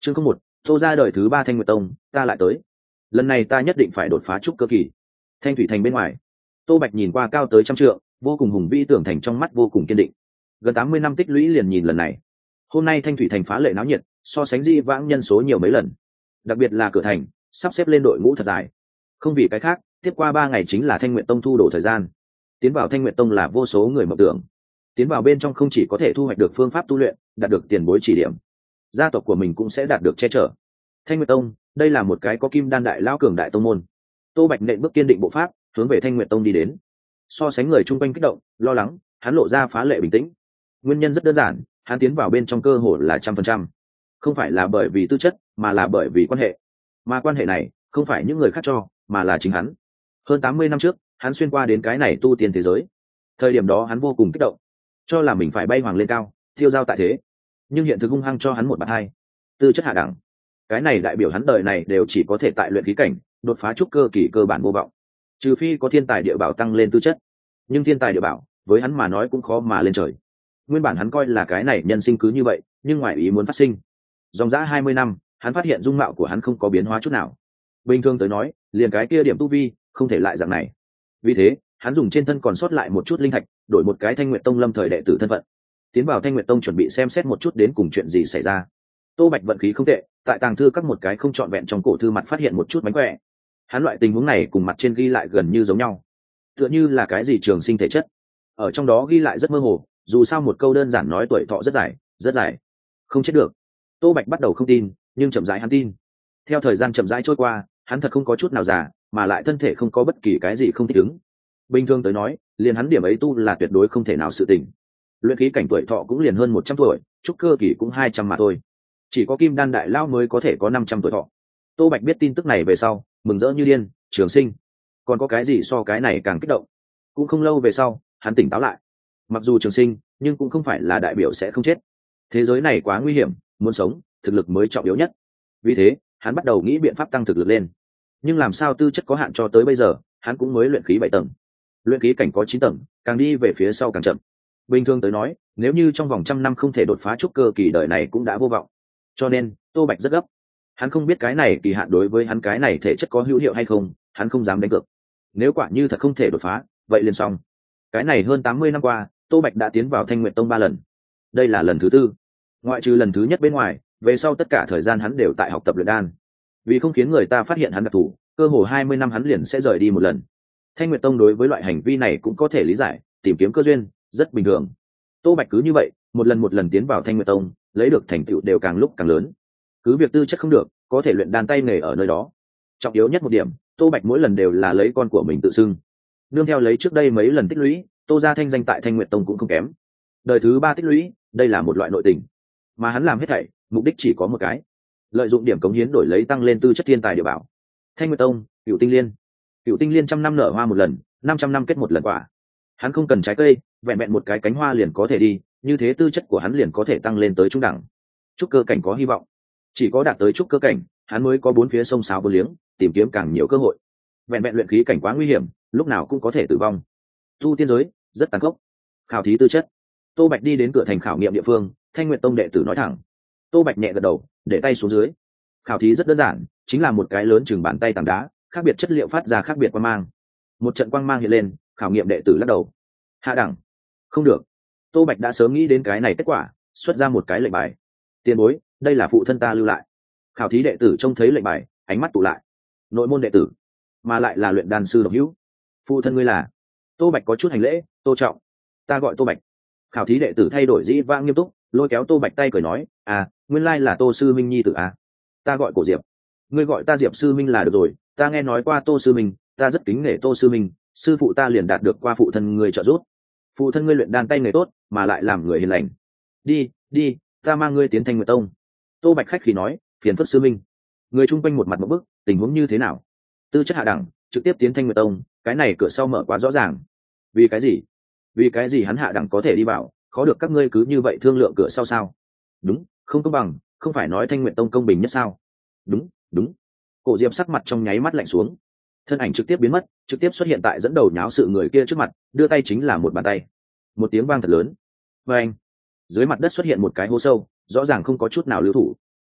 chương không một, tô ra đời thứ ba Thanh Nguyệt Tông, ta lại tới. Lần này ta nhất định phải đột phá trúc cơ kỳ. Thanh thủy thành bên ngoài, tô bạch nhìn qua cao tới 100 trượng, vô cùng hùng vĩ, tưởng thành trong mắt vô cùng kiên định. Gần 80 năm tích lũy liền nhìn lần này. Hôm nay Thanh thủy thành phá lệ náo nhiệt, so sánh di vãng nhân số nhiều mấy lần. Đặc biệt là cửa thành sắp xếp lên đội ngũ thật dài. Không vì cái khác, tiếp qua 3 ngày chính là Thanh Nguyệt Tông thu đổ thời gian. Tiến vào Thanh Nguyệt Tông là vô số người mộng tưởng. Tiến vào bên trong không chỉ có thể thu hoạch được phương pháp tu luyện, đạt được tiền bối chỉ điểm, gia tộc của mình cũng sẽ đạt được che chở. Thanh Nguyệt Tông, đây là một cái có kim đan đại lão cường đại tông môn. Tô bạch nện bước kiên định bộ pháp, hướng về Thanh Nguyệt Tông đi đến. So sánh người chung quanh kích động lo lắng, hắn lộ ra phá lệ bình tĩnh. Nguyên nhân rất đơn giản, hắn tiến vào bên trong cơ hội là 100%. Không phải là bởi vì tư chất, mà là bởi vì quan hệ. Mà quan hệ này không phải những người khác cho, mà là chính hắn. Hơn 80 năm trước, hắn xuyên qua đến cái này tu tiên thế giới. Thời điểm đó hắn vô cùng kích động, cho là mình phải bay hoàng lên cao, tiêu giao tại thế. Nhưng hiện thực hung hăng cho hắn một bạt hai. Tư chất hạ đẳng. Cái này đại biểu hắn đời này đều chỉ có thể tại luyện khí cảnh, đột phá trúc cơ kỳ cơ bản vô vọng. Trừ phi có thiên tài địa bảo tăng lên tư chất. Nhưng thiên tài địa bảo, với hắn mà nói cũng khó mà lên trời. Nguyên bản hắn coi là cái này nhân sinh cứ như vậy, nhưng ngoại ý muốn phát sinh. Dòng dã 20 năm, hắn phát hiện dung mạo của hắn không có biến hóa chút nào. Bình thường tới nói, liền cái kia điểm tu vi, không thể lại dạng này. Vì thế, hắn dùng trên thân còn sót lại một chút linh thạch, đổi một cái Thanh Nguyệt Tông lâm thời đệ tử thân phận. Tiến vào Thanh Nguyệt Tông chuẩn bị xem xét một chút đến cùng chuyện gì xảy ra. Tô bạch vận khí không tệ, tại tàng thư các một cái không trọn vẹn trong cổ thư mặt phát hiện một chút mánh khỏe. Hắn loại tình huống này cùng mặt trên ghi lại gần như giống nhau, tựa như là cái gì trường sinh thể chất. Ở trong đó ghi lại rất mơ hồ, dù sao một câu đơn giản nói tuổi thọ rất dài, rất dài, không chết được. Tô bạch bắt đầu không tin, nhưng chậm rãi hắn tin. Theo thời gian chậm rãi trôi qua, hắn thật không có chút nào già, mà lại thân thể không có bất kỳ cái gì không thích ứng. Bình thường tới nói, liền hắn điểm ấy tu là tuyệt đối không thể nào sự tình. Luyện khí cảnh tuổi thọ cũng liền hơn 100 tuổi, trúc cơ kỳ cũng 200 mà thôi. Chỉ có kim đan đại lao mới có thể có 500 tuổi thọ. Tô bạch biết tin tức này về sau, mừng rỡ như điên. Trường sinh, còn có cái gì so cái này càng kích động. Cũng không lâu về sau, hắn tỉnh táo lại. Mặc dù trường sinh, nhưng cũng không phải là đại biểu sẽ không chết. Thế giới này quá nguy hiểm, muốn sống, thực lực mới trọng yếu nhất. Vì thế, hắn bắt đầu nghĩ biện pháp tăng thực lực lên. Nhưng làm sao tư chất có hạn cho tới bây giờ, hắn cũng mới luyện khí 7 tầng. Luyện khí cảnh có 9 tầng, càng đi về phía sau càng chậm. Bình thường tới nói, nếu như trong vòng 100 năm không thể đột phá trúc cơ kỳ, đời này cũng đã vô vọng. Cho nên, Tô Bạch rất gấp. Hắn không biết cái này kỳ hạn đối với hắn cái này thể chất có hữu hiệu hay không, hắn không dám đánh cược. Nếu quả như thật không thể đột phá, vậy liền xong. Cái này hơn 80 năm qua, Tô Bạch đã tiến vào Thanh Nguyệt Tông 3 lần. Đây là lần thứ 4. Ngoại trừ lần thứ nhất bên ngoài, về sau tất cả thời gian hắn đều tại học tập luyện đan. Vì không khiến người ta phát hiện hắn đặc thù, cơ hồ 20 năm hắn liền sẽ rời đi một lần. Thanh Nguyệt Tông đối với loại hành vi này cũng có thể lý giải, tìm kiếm cơ duyên, rất bình thường. Tô Bạch cứ như vậy, một lần tiến vào Thanh Nguyệt Tông, lấy được thành tựu đều càng lúc càng lớn. Cứ việc tư chất không được, có thể luyện đan tay nghề ở nơi đó. Trọng yếu nhất một điểm, Tô Bạch mỗi lần đều là lấy con của mình tự xưng. Nương theo lấy trước đây mấy lần tích lũy, Tô gia thanh danh tại Thanh Nguyệt Tông cũng không kém. Đời thứ 3 tích lũy, đây là một loại nội tình. Mà hắn làm hết thảy, mục đích chỉ có một cái: lợi dụng điểm cống hiến đổi lấy tăng lên tư chất thiên tài địa bảo. Thanh Nguyệt Tông, Cửu Tinh Liên. Cửu Tinh Liên 100 năm nở hoa một lần, 500 năm kết một lần quả. Hắn không cần trái cây, vẹn vẹn một cái cánh hoa liền có thể đi, như thế tư chất của hắn liền có thể tăng lên tới trung đẳng. Trúc cơ cảnh có hy vọng. Chỉ có đạt tới trúc cơ cảnh, hắn mới có bốn phía sông sáo vô liếng, tìm kiếm càng nhiều cơ hội. Vẹn vẹn luyện khí cảnh quá nguy hiểm, lúc nào cũng có thể tử vong. Tu tiên giới rất tàn khốc. Khảo thí tư chất. Tô Bạch đi đến cửa thành khảo nghiệm địa phương, Thanh Nguyệt Tông đệ tử nói thẳng. Tô Bạch nhẹ gật đầu, để tay xuống dưới. Khảo thí rất đơn giản, chính là một cái lớn chừng bàn tay tảng đá, khác biệt chất liệu phát ra khác biệt quang mang. Một trận quang mang hiện lên, khảo nghiệm đệ tử lắc đầu. Hạ đẳng. Không được. Tô Bạch đã sớm nghĩ đến cái này kết quả, xuất ra một cái lệnh bài. Tiền bối, đây là phụ thân ta lưu lại. Khảo thí đệ tử trông thấy lệnh bài, ánh mắt tụ lại. Nội môn đệ tử, mà lại là luyện đan sư độc hữu. Phụ thân ngươi là? Tô Bạch có chút hành lễ. Tô Trọng. Ta gọi Tô Bạch. Khảo thí đệ tử thay đổi dĩ vãng nghiêm túc, lôi kéo Tô Bạch tay cười nói, à, nguyên lai là Tô sư minh nhi tử à? Ta gọi Cổ Diệp. Ngươi gọi ta Diệp sư minh là được rồi, ta nghe nói qua Tô sư minh, ta rất kính nể Tô sư minh, sư phụ ta liền đạt được qua phụ thân ngươi trợ giúp. Phụ thân ngươi luyện đan tay nghề tốt, mà lại làm người hiền lành. Đi, ta mang ngươi tiến Thanh Nguyệt Tông. Tô Bạch khách khí nói, phiền phức sư minh. Người chung quanh một mặt một bức, tình huống như thế nào? Tư chất hạ đẳng, trực tiếp tiến Thanh Nguyệt Tông, cái này cửa sau mở quá rõ ràng. Vì cái gì hắn hạ đẳng có thể đi vào, khó được các ngươi cứ như vậy thương lượng cửa sau sao? Đúng, không công bằng, không phải nói Thanh Nguyệt Tông công bình nhất sao? Đúng. Cổ Diệp sắc mặt trong nháy mắt lạnh xuống, thân ảnh trực tiếp biến mất, trực tiếp xuất hiện tại dẫn đầu nháo sự người kia trước mặt, đưa tay chính là một bàn tay. Một tiếng vang thật lớn. Và anh, dưới mặt đất xuất hiện một cái hố sâu, rõ ràng không có chút nào lưu thủ.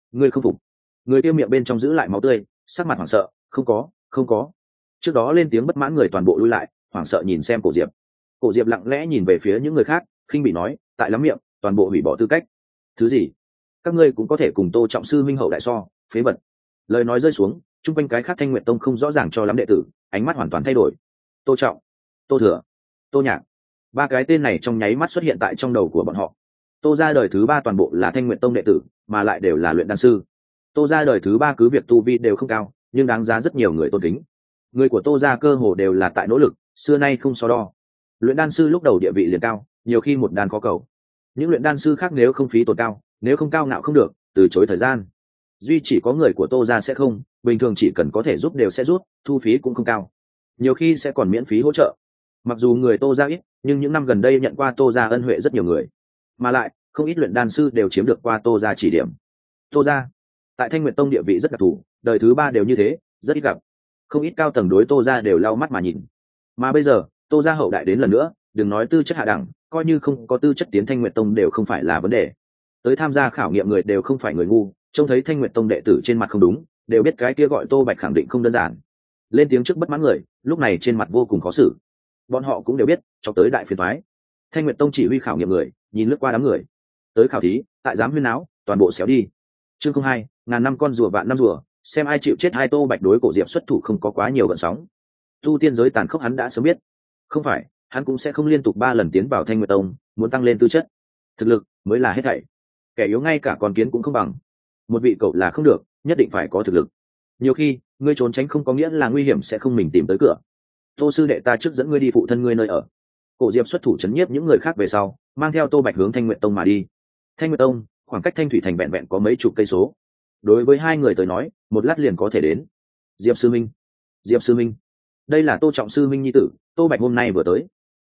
ngươi không phục? Người kia miệng bên trong giữ lại máu tươi, sắc mặt hoảng sợ. Không có, không có. Trước đó lên tiếng bất mãn người toàn bộ lui lại, hoảng sợ nhìn xem cổ diệp. Cổ diệp lặng lẽ nhìn về phía những người khác, khinh bị nói, tại lắm miệng, toàn bộ hủy bỏ tư cách. Thứ gì? Các ngươi cũng có thể cùng Tô trọng sư minh hậu đại so, phế vật. Lời nói rơi xuống, chung quanh cái khác Thanh Nguyệt tông không rõ ràng cho lắm đệ tử, ánh mắt hoàn toàn thay đổi. Tô trọng, Tô thừa, Tô nhạc, ba cái tên này trong nháy mắt xuất hiện tại trong đầu của bọn họ. Tô ra đời thứ ba toàn bộ là Thanh Nguyệt tông đệ tử, mà lại đều là luyện đan sư. Tô ra đời thứ ba cứ việc tu vi đều không cao, nhưng đáng giá rất nhiều người tôn kính. Người của Tô ra cơ hồ đều là tại nỗ lực, xưa nay không so đo. Luyện đan sư lúc đầu địa vị liền cao, nhiều khi một đan khó cầu. Những luyện đan sư khác nếu không phí tổn cao, nếu không cao ngạo không được, từ chối thời gian. Duy chỉ có người của Tô ra sẽ không, bình thường chỉ cần có thể giúp đều sẽ giúp, thu phí cũng không cao, nhiều khi sẽ còn miễn phí hỗ trợ. Mặc dù người Tô ra ít, nhưng những năm gần đây nhận qua Tô ra ân huệ rất nhiều người, mà lại không ít luyện đan sư đều chiếm được qua Tô ra chỉ điểm. Tô ra tại Thanh Nguyệt tông địa vị rất đặc thù, đời thứ ba đều như thế, rất ít gặp. Không ít cao tầng đối Tô ra đều lau mắt mà nhìn. Mà bây giờ Tô ra hậu đại đến lần nữa, đừng nói tư chất hạ đẳng, coi như không có tư chất tiến Thanh Nguyệt tông đều không phải là vấn đề. Tới tham gia khảo nghiệm người đều không phải người ngu, trông thấy Thanh Nguyệt tông đệ tử trên mặt không đúng, đều biết cái kia gọi Tô Bạch khẳng định không đơn giản. Lên tiếng trước bất mãn người, lúc này trên mặt vô cùng khó xử. Bọn họ cũng đều biết cho tới đại phiền toái. Thanh Nguyệt tông chỉ huy khảo nghiệm người, nhìn lướt qua đám người tới khảo thí, tại dám huyên náo, toàn bộ xéo đi. Chương 02, ngàn năm con rùa vạn năm rùa, xem ai chịu chết. Hai Tô Bạch đối cổ diệp xuất thủ không có quá nhiều gợn sóng. Tu tiên giới tàn khốc hắn đã sớm biết, không phải hắn cũng sẽ không liên tục 3 lần tiến vào Thanh Nguyệt tông, muốn tăng lên tư chất, thực lực mới là hết thảy. Kẻ yếu ngay cả con kiến cũng không bằng. Một vị cậu là không được, nhất định phải có thực lực. Nhiều khi ngươi trốn tránh không có nghĩa là nguy hiểm sẽ không mình tìm tới cửa. Tô sư đệ ta trước dẫn ngươi đi phụ thân ngươi nơi ở. Cổ diệp xuất thủ chấn nhiếp những người khác về sau, mang theo Tô Bạch hướng Thanh Nguyệt tông mà đi. Thanh Nguyệt tông khoảng cách Thanh Thủy thành vẹn vẹn có mấy chục cây số, đối với hai người tới nói một lát liền có thể đến. Diệp sư minh, Diệp sư minh, đây là Tô trọng sư minh nhi tử, Tô Bạch hôm nay vừa tới.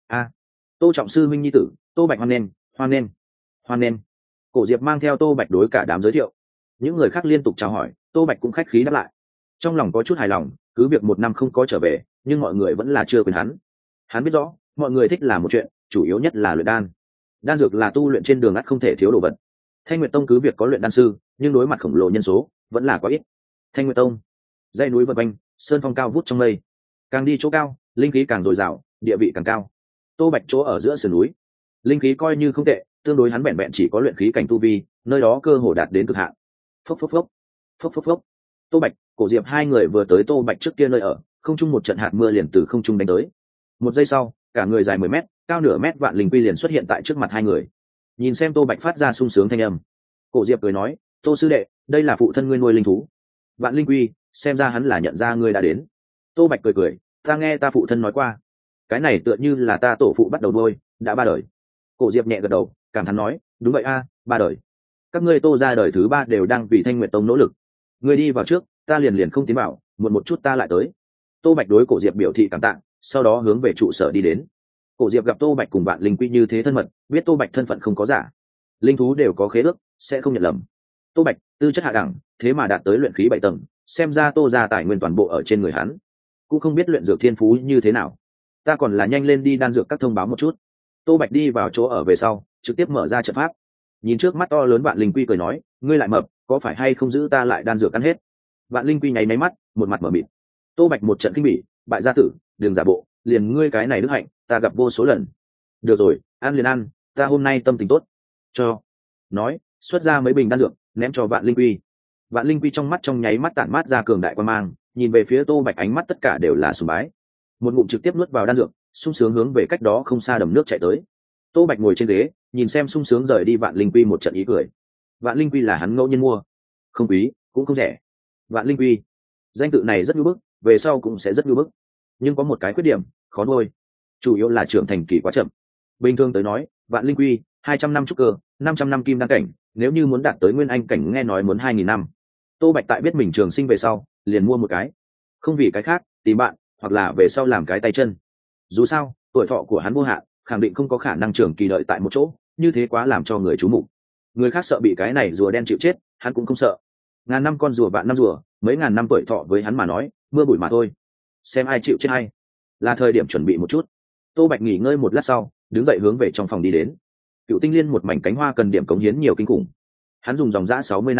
Tô trọng sư minh nhi tử, Tô Bạch hoan nghênh, hoan nghênh, hoan nghênh. Cổ diệp mang theo Tô Bạch đối cả đám giới thiệu. Những người khác liên tục chào hỏi, Tô Bạch cũng khách khí đáp lại. Trong lòng có chút hài lòng, cứ việc 1 năm không có trở về, nhưng mọi người vẫn là chưa quên hắn. Hắn biết rõ mọi người thích là một chuyện, chủ yếu nhất là luyện đan. Đan dược là tu luyện trên đường ắt không thể thiếu đồ vật. Thanh Nguyệt tông cứ việc có luyện đan sư, nhưng đối mặt khổng lồ nhân số vẫn là quá ít. Thanh Nguyệt tông dãy núi vân quanh, sơn phong cao vút trong mây, càng đi chỗ cao linh khí càng dồi dào, địa vị càng cao. Tô Bạch chỗ ở giữa sườn núi, linh khí coi như không tệ, tương đối hắn vẹn vẹn chỉ có luyện khí cảnh tu vi, nơi đó cơ hồ đạt đến cực hạn. Phốc phốc phốc, phốc phốc phốc. Tô Bạch, Cổ Diệp hai người vừa tới Tô Bạch trước kia nơi ở, không trung một trận hạt mưa liền từ không trung đánh tới. Một giây sau, cả người dài 10 mét, cao nửa mét vạn linh quy liền xuất hiện tại trước mặt hai người. Nhìn xem Tô Bạch phát ra sung sướng thanh âm, Cổ Diệp cười nói, Tô sư đệ, đây là phụ thân ngươi nuôi linh thú. Vạn linh quy, xem ra hắn là nhận ra ngươi đã đến. Tô Bạch cười cười, ta nghe ta phụ thân nói qua, cái này tựa như là ta tổ phụ bắt đầu nuôi, đã 3 đời. Cổ Diệp nhẹ gật đầu, cảm thán nói, đúng vậy a, 3 đời. Các ngươi Tô ra đời thứ 3 đều đang vì Thanh Nguyệt tông nỗ lực. Ngươi đi vào trước, ta liền không tiến vào, muộn một chút ta lại tới. Tô Bạch đối Cổ Diệp biểu thị cảm tạ, sau đó hướng về trụ sở đi đến. Cổ Diệp gặp Tô Bạch cùng Vạn linh quy như thế thân mật, biết Tô Bạch thân phận không có giả, linh thú đều có khế ước, sẽ không nhận lầm. Tô Bạch tư chất hạ đẳng, thế mà đạt tới luyện khí 7 tầng, xem ra Tô ra tài nguyên toàn bộ ở trên người hắn. Cũng không biết luyện dược thiên phú như thế nào, ta còn là nhanh lên đi đan dược các thông báo một chút. Tô Bạch đi vào chỗ ở về sau, trực tiếp mở ra trận pháp. Nhìn trước mắt to lớn Vạn linh quy cười nói, ngươi lại mập, có phải hay không giữ ta lại đan dược ăn hết? Vạn linh quy nháy máy mắt, một mặt mở mịt. Tô Bạch một trận kinh bỉ, bại gia tử, đường giả bộ, liền ngươi cái này đức hạnh ta gặp vô số lần. Được rồi, ăn liền ăn, ta hôm nay tâm tình tốt. Cho nói, xuất ra mấy bình đan dược, ném cho Vạn linh quy. Vạn linh quy trong mắt trong nháy mắt tản mát ra cường đại quan mang, nhìn về phía Tô Bạch ánh mắt tất cả đều là sùng bái. Một ngụm trực tiếp nuốt vào đan dược, sung sướng hướng về cách đó không xa đầm nước chạy tới. Tô Bạch ngồi trên ghế, nhìn xem sung sướng rời đi Vạn linh quy một trận ý cười. Vạn linh quy là hắn ngẫu nhiên mua, không quý cũng không rẻ. Vạn linh quy, danh tự này rất nhu bức, về sau cũng sẽ rất nhu bức, nhưng có một cái khuyết điểm, khó nuôi, chủ yếu là trưởng thành kỳ quá chậm. Bình thường tới nói, Vạn linh quy 200 năm trúc cơ, 500 năm kim đan cảnh, nếu như muốn đạt tới nguyên anh cảnh nghe nói muốn 2000 năm. Tô Bạch tại biết mình trường sinh về sau, liền mua một cái, không vì cái khác, tìm bạn, hoặc là về sau làm cái tay chân. Dù sao, tuổi thọ của hắn vô hạn, khẳng định không có khả năng trưởng kỳ đợi tại một chỗ, như thế quá làm cho người chú mục. Người khác sợ bị cái này rùa đen chịu chết, hắn cũng không sợ. Ngàn năm con rùa vạn năm rùa, mấy ngàn năm tuổi thọ với hắn mà nói, mưa bụi mà thôi. Xem ai chịu chết hay. Là thời điểm chuẩn bị một chút. Tô Bạch nghỉ ngơi một lát sau, đứng dậy hướng về trong phòng đi đến. Cựu Tinh Liên một mảnh cánh hoa cần điểm cống hiến nhiều kinh khủng. Hắn dùng dòng dã 60 năm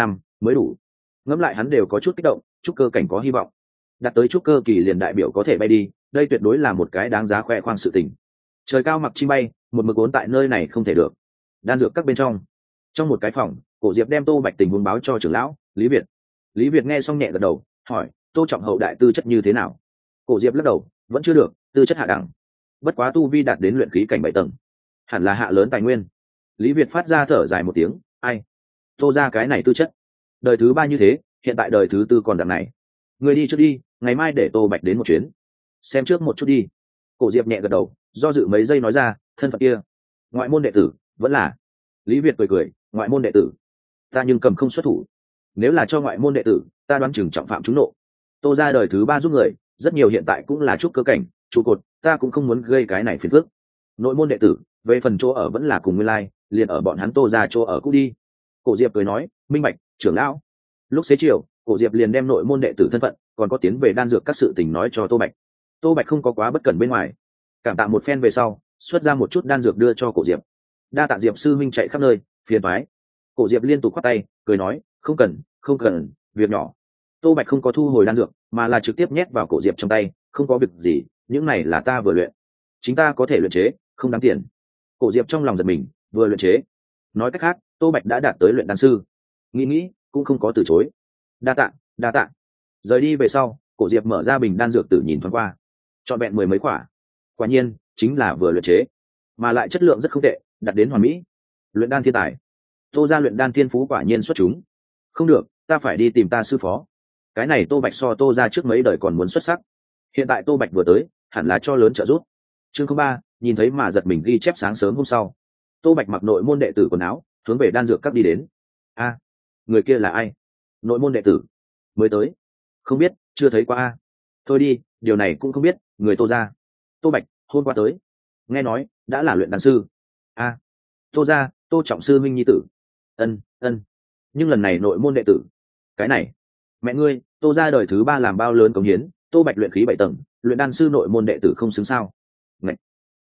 mới đủ. Ngẫm lại hắn đều có chút kích động, trúc cơ cảnh có hy vọng, đạt tới trúc cơ kỳ liền đại biểu có thể bay đi, đây tuyệt đối là một cái đáng giá khoe khoang sự tình. Trời cao mặc chim bay, một mực ốn tại nơi này không thể được. Đan dược các bên trong một cái phòng, Cổ Diệp đem Tô Bạch tình huống báo cho trưởng lão Lý Việt. Lý Việt nghe xong nhẹ gật đầu, hỏi Tô Trọng hậu đại tư chất như thế nào? Cổ Diệp lắc đầu, vẫn chưa được, tư chất hạ đẳng, bất quá tu vi đạt đến luyện khí cảnh 7 tầng, hẳn là hạ lớn tài nguyên. Lý Việt phát ra thở dài một tiếng, ai, Tô ra cái này tư chất đời thứ 3 như thế, hiện tại đời thứ 4 còn đằng này. Người đi trước đi, ngày mai để Tô Bạch đến một chuyến, xem trước một chút đi. Cổ Diệp nhẹ gật đầu, do dự mấy giây nói ra, thân phận kia, ngoại môn đệ tử vẫn là. Lý Việt cười cười, ngoại môn đệ tử, ta nhưng cầm không xuất thủ, nếu là cho ngoại môn đệ tử, ta đoán chừng trọng phạm trúng nộ. Tô ra đời thứ 3 giúp người rất nhiều, hiện tại cũng là trúc cơ cảnh trụ cột, ta cũng không muốn gây cái này phiền phức. Nội môn đệ tử về phần chỗ ở vẫn là cùng nguyên lai, liền ở bọn hắn Tô ra chỗ ở cũ đi. Cổ Diệp cười nói, minh bạch trưởng lão. Lúc xế chiều, Cổ Diệp liền đem nội môn đệ tử thân phận còn có tiến về đan dược các sự tình nói cho Tô Bạch. Tô Bạch không có quá bất cẩn bên ngoài, cảm tạ một phen về sau, xuất ra một chút đan dược đưa cho Cổ Diệp. Đa tạ Diệp sư minh chạy khắp nơi, phiền toái. Cổ Diệp liên tục khoát tay, cười nói, không cần, việc nhỏ. Tô Bạch không có thu hồi đan dược, mà là trực tiếp nhét vào Cổ Diệp trong tay, không có việc gì, những này là ta vừa luyện, chính ta có thể luyện chế, không đáng tiền. Cổ Diệp trong lòng giật mình, vừa luyện chế, nói cách khác, Tô Bạch đã đạt tới luyện đan sư. Nghĩ cũng không có từ chối. Đa tạ. Rời đi về sau, Cổ Diệp mở ra bình đan dược tự nhìn thoáng qua, trọn vẹn 10 mấy quả, quả nhiên chính là vừa luyện chế, mà lại chất lượng rất không tệ, đạt đến hoàn mỹ. Luyện đan thiên tài, Tô ra luyện đan thiên phú quả nhiên xuất chúng. Không được, ta phải đi tìm ta sư phó. Cái này Tô Bạch so Tô ra trước mấy đời còn muốn xuất sắc, hiện tại Tô Bạch vừa tới, hẳn là cho lớn trợ giúp. Chương 3, nhìn thấy mà giật mình ghi chép sáng sớm hôm sau, Tô Bạch mặc nội môn đệ tử quần áo, hướng về đan dược các đi đến. A, người kia là ai? Nội môn đệ tử mới tới, không biết, chưa thấy qua a. Thôi đi, điều này cũng không biết, người Tô ra. Tô Bạch hôm qua tới, nghe nói đã là luyện đan sư. A, Tô ra, Tô Trọng sư minh nhi tử. Ân. Nhưng lần này nội môn đệ tử, cái này, mẹ ngươi, Tô ra đời thứ 3 làm bao lớn cống hiến, Tô Bạch luyện khí 7 tầng, luyện đan sư nội môn đệ tử không xứng sao? Ngạch,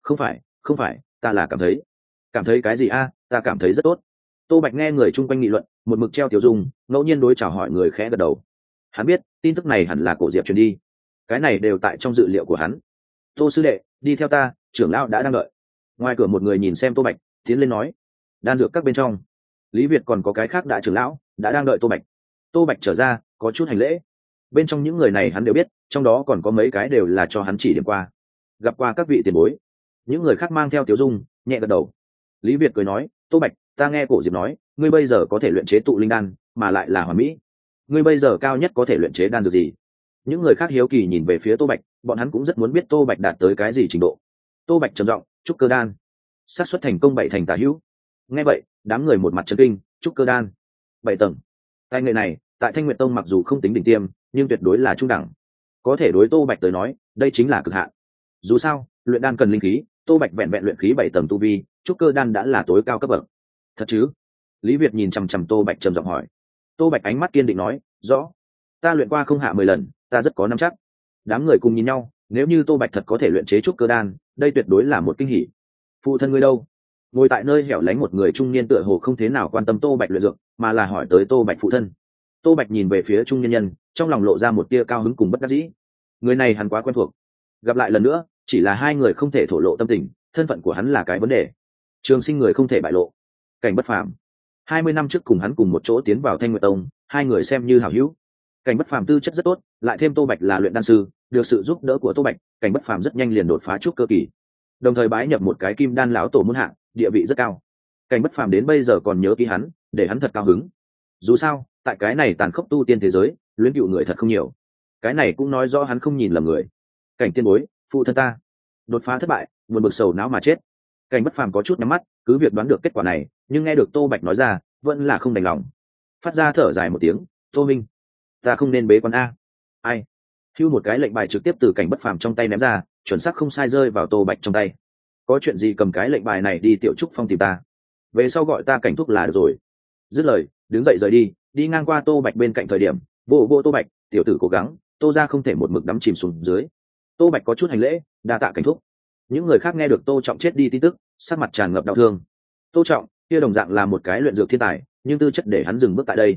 không phải, ta là cảm thấy cái gì a? Ta cảm thấy rất tốt. Tô Bạch nghe người chung quanh nghị luận, một mực treo tiểu dung, ngẫu nhiên đối chào hỏi người khẽ gật đầu. Hắn biết tin tức này hẳn là Cổ Diệp truyền đi, cái này đều tại trong dự liệu của hắn. Tô sư đệ, đi theo ta, trưởng lão đã đang đợi. Ngoài cửa một người nhìn xem Tô Bạch, tiến lên nói, đan dược các bên trong, Lý Việt còn có cái khác đại trưởng lão đã đang đợi Tô Bạch. Tô Bạch trở ra, có chút hành lễ. Bên trong những người này hắn đều biết, trong đó còn có mấy cái đều là cho hắn chỉ điểm qua, gặp qua các vị tiền bối. Những người khác mang theo tiểu dung, nhẹ gật đầu. Lý Việt cười nói, Tô Bạch, ta nghe Cổ Diệp nói, ngươi bây giờ có thể luyện chế tụ linh đan, mà lại là hoàn mỹ. Ngươi bây giờ cao nhất có thể luyện chế đan dược gì? Những người khác hiếu kỳ nhìn về phía Tô Bạch, bọn hắn cũng rất muốn biết Tô Bạch đạt tới cái gì trình độ. Tô Bạch trầm giọng, trúc cơ đan, xác suất thành công 7 thành tả hữu. Nghe vậy, đám người một mặt chấn kinh, trúc cơ đan 7 tầng. Tài nghệ này, tại Thanh Nguyệt Tông mặc dù không tính đỉnh tiêm, nhưng tuyệt đối là trung đẳng. Có thể đối Tô Bạch tới nói, đây chính là cực hạn. Dù sao, luyện đan cần linh khí, Tô Bạch vẹn luyện khí 7 tầng tu vi, trúc cơ đan đã là tối cao cấp bậc. Thật chứ? Lý Việt nhìn chằm chằm Tô Bạch trầm giọng hỏi. Tô Bạch ánh mắt kiên định nói, rõ. Ta luyện qua không hạ 10 lần, ta rất có nắm chắc. Đám người cùng nhìn nhau, nếu như Tô Bạch thật có thể luyện chế trúc cơ đan, đây tuyệt đối là một kinh hỉ. Phụ thân ngươi đâu? Ngồi tại nơi hẻo lánh một người trung niên tựa hồ không thế nào quan tâm Tô Bạch luyện dược, mà là hỏi tới Tô Bạch phụ thân. Tô Bạch nhìn về phía trung niên nhân, trong lòng lộ ra một tia cao hứng cùng bất đắc dĩ. Người này hắn quá quen thuộc, gặp lại lần nữa, chỉ là hai người không thể thổ lộ tâm tình, thân phận của hắn là cái vấn đề. Trường sinh người không thể bại lộ. Cảnh Bất Phàm 20 năm trước cùng hắn cùng một chỗ tiến vào Thanh Nguyệt Tông, hai người xem như hảo hữu. Cảnh Bất Phàm tư chất rất tốt, lại thêm Tô Bạch là luyện đan sư, được sự giúp đỡ của Tô Bạch, Cảnh Bất Phàm rất nhanh liền đột phá trúc cơ kỳ, đồng thời bái nhập một cái kim đan lão tổ môn hạ, địa vị rất cao. Cảnh Bất Phàm đến bây giờ còn nhớ ký hắn, để hắn thật cao hứng. Dù sao, tại cái này tàn khốc tu tiên thế giới, luyến cựu người thật không nhiều. Cái này cũng nói rõ hắn không nhìn lầm người. Cảnh tiên bối, phụ thân ta đột phá thất bại, buồn bực sầu não mà chết. Cảnh Bất Phàm có chút nhắm mắt, cứ việc đoán được kết quả này, nhưng nghe được Tô Bạch nói ra, vẫn là không đành lòng, phát ra thở dài một tiếng. Tô Minh, ta không nên bế quan a. Ai? Hưu một cái lệnh bài trực tiếp từ Cảnh Bất Phàm trong tay ném ra, chuẩn xác không sai rơi vào Tô Bạch trong tay. Có chuyện gì cầm cái lệnh bài này đi Tiểu Trúc Phong tìm ta, về sau gọi ta Cảnh thúc là được rồi. Dứt lời, đứng dậy rời đi. Đi ngang qua Tô Bạch bên cạnh thời điểm, vô Tô Bạch, tiểu tử cố gắng, Tô ra không thể một mực đắm chìm xuống dưới. Tô Bạch có chút hành lễ, đa tạ Cảnh thúc. Những người khác nghe được Tô Trọng chết đi tin tức, sắc mặt tràn ngập đau thương. Tô Trọng kia đồng dạng là một cái luyện dược thiên tài, nhưng tư chất để hắn dừng bước tại đây.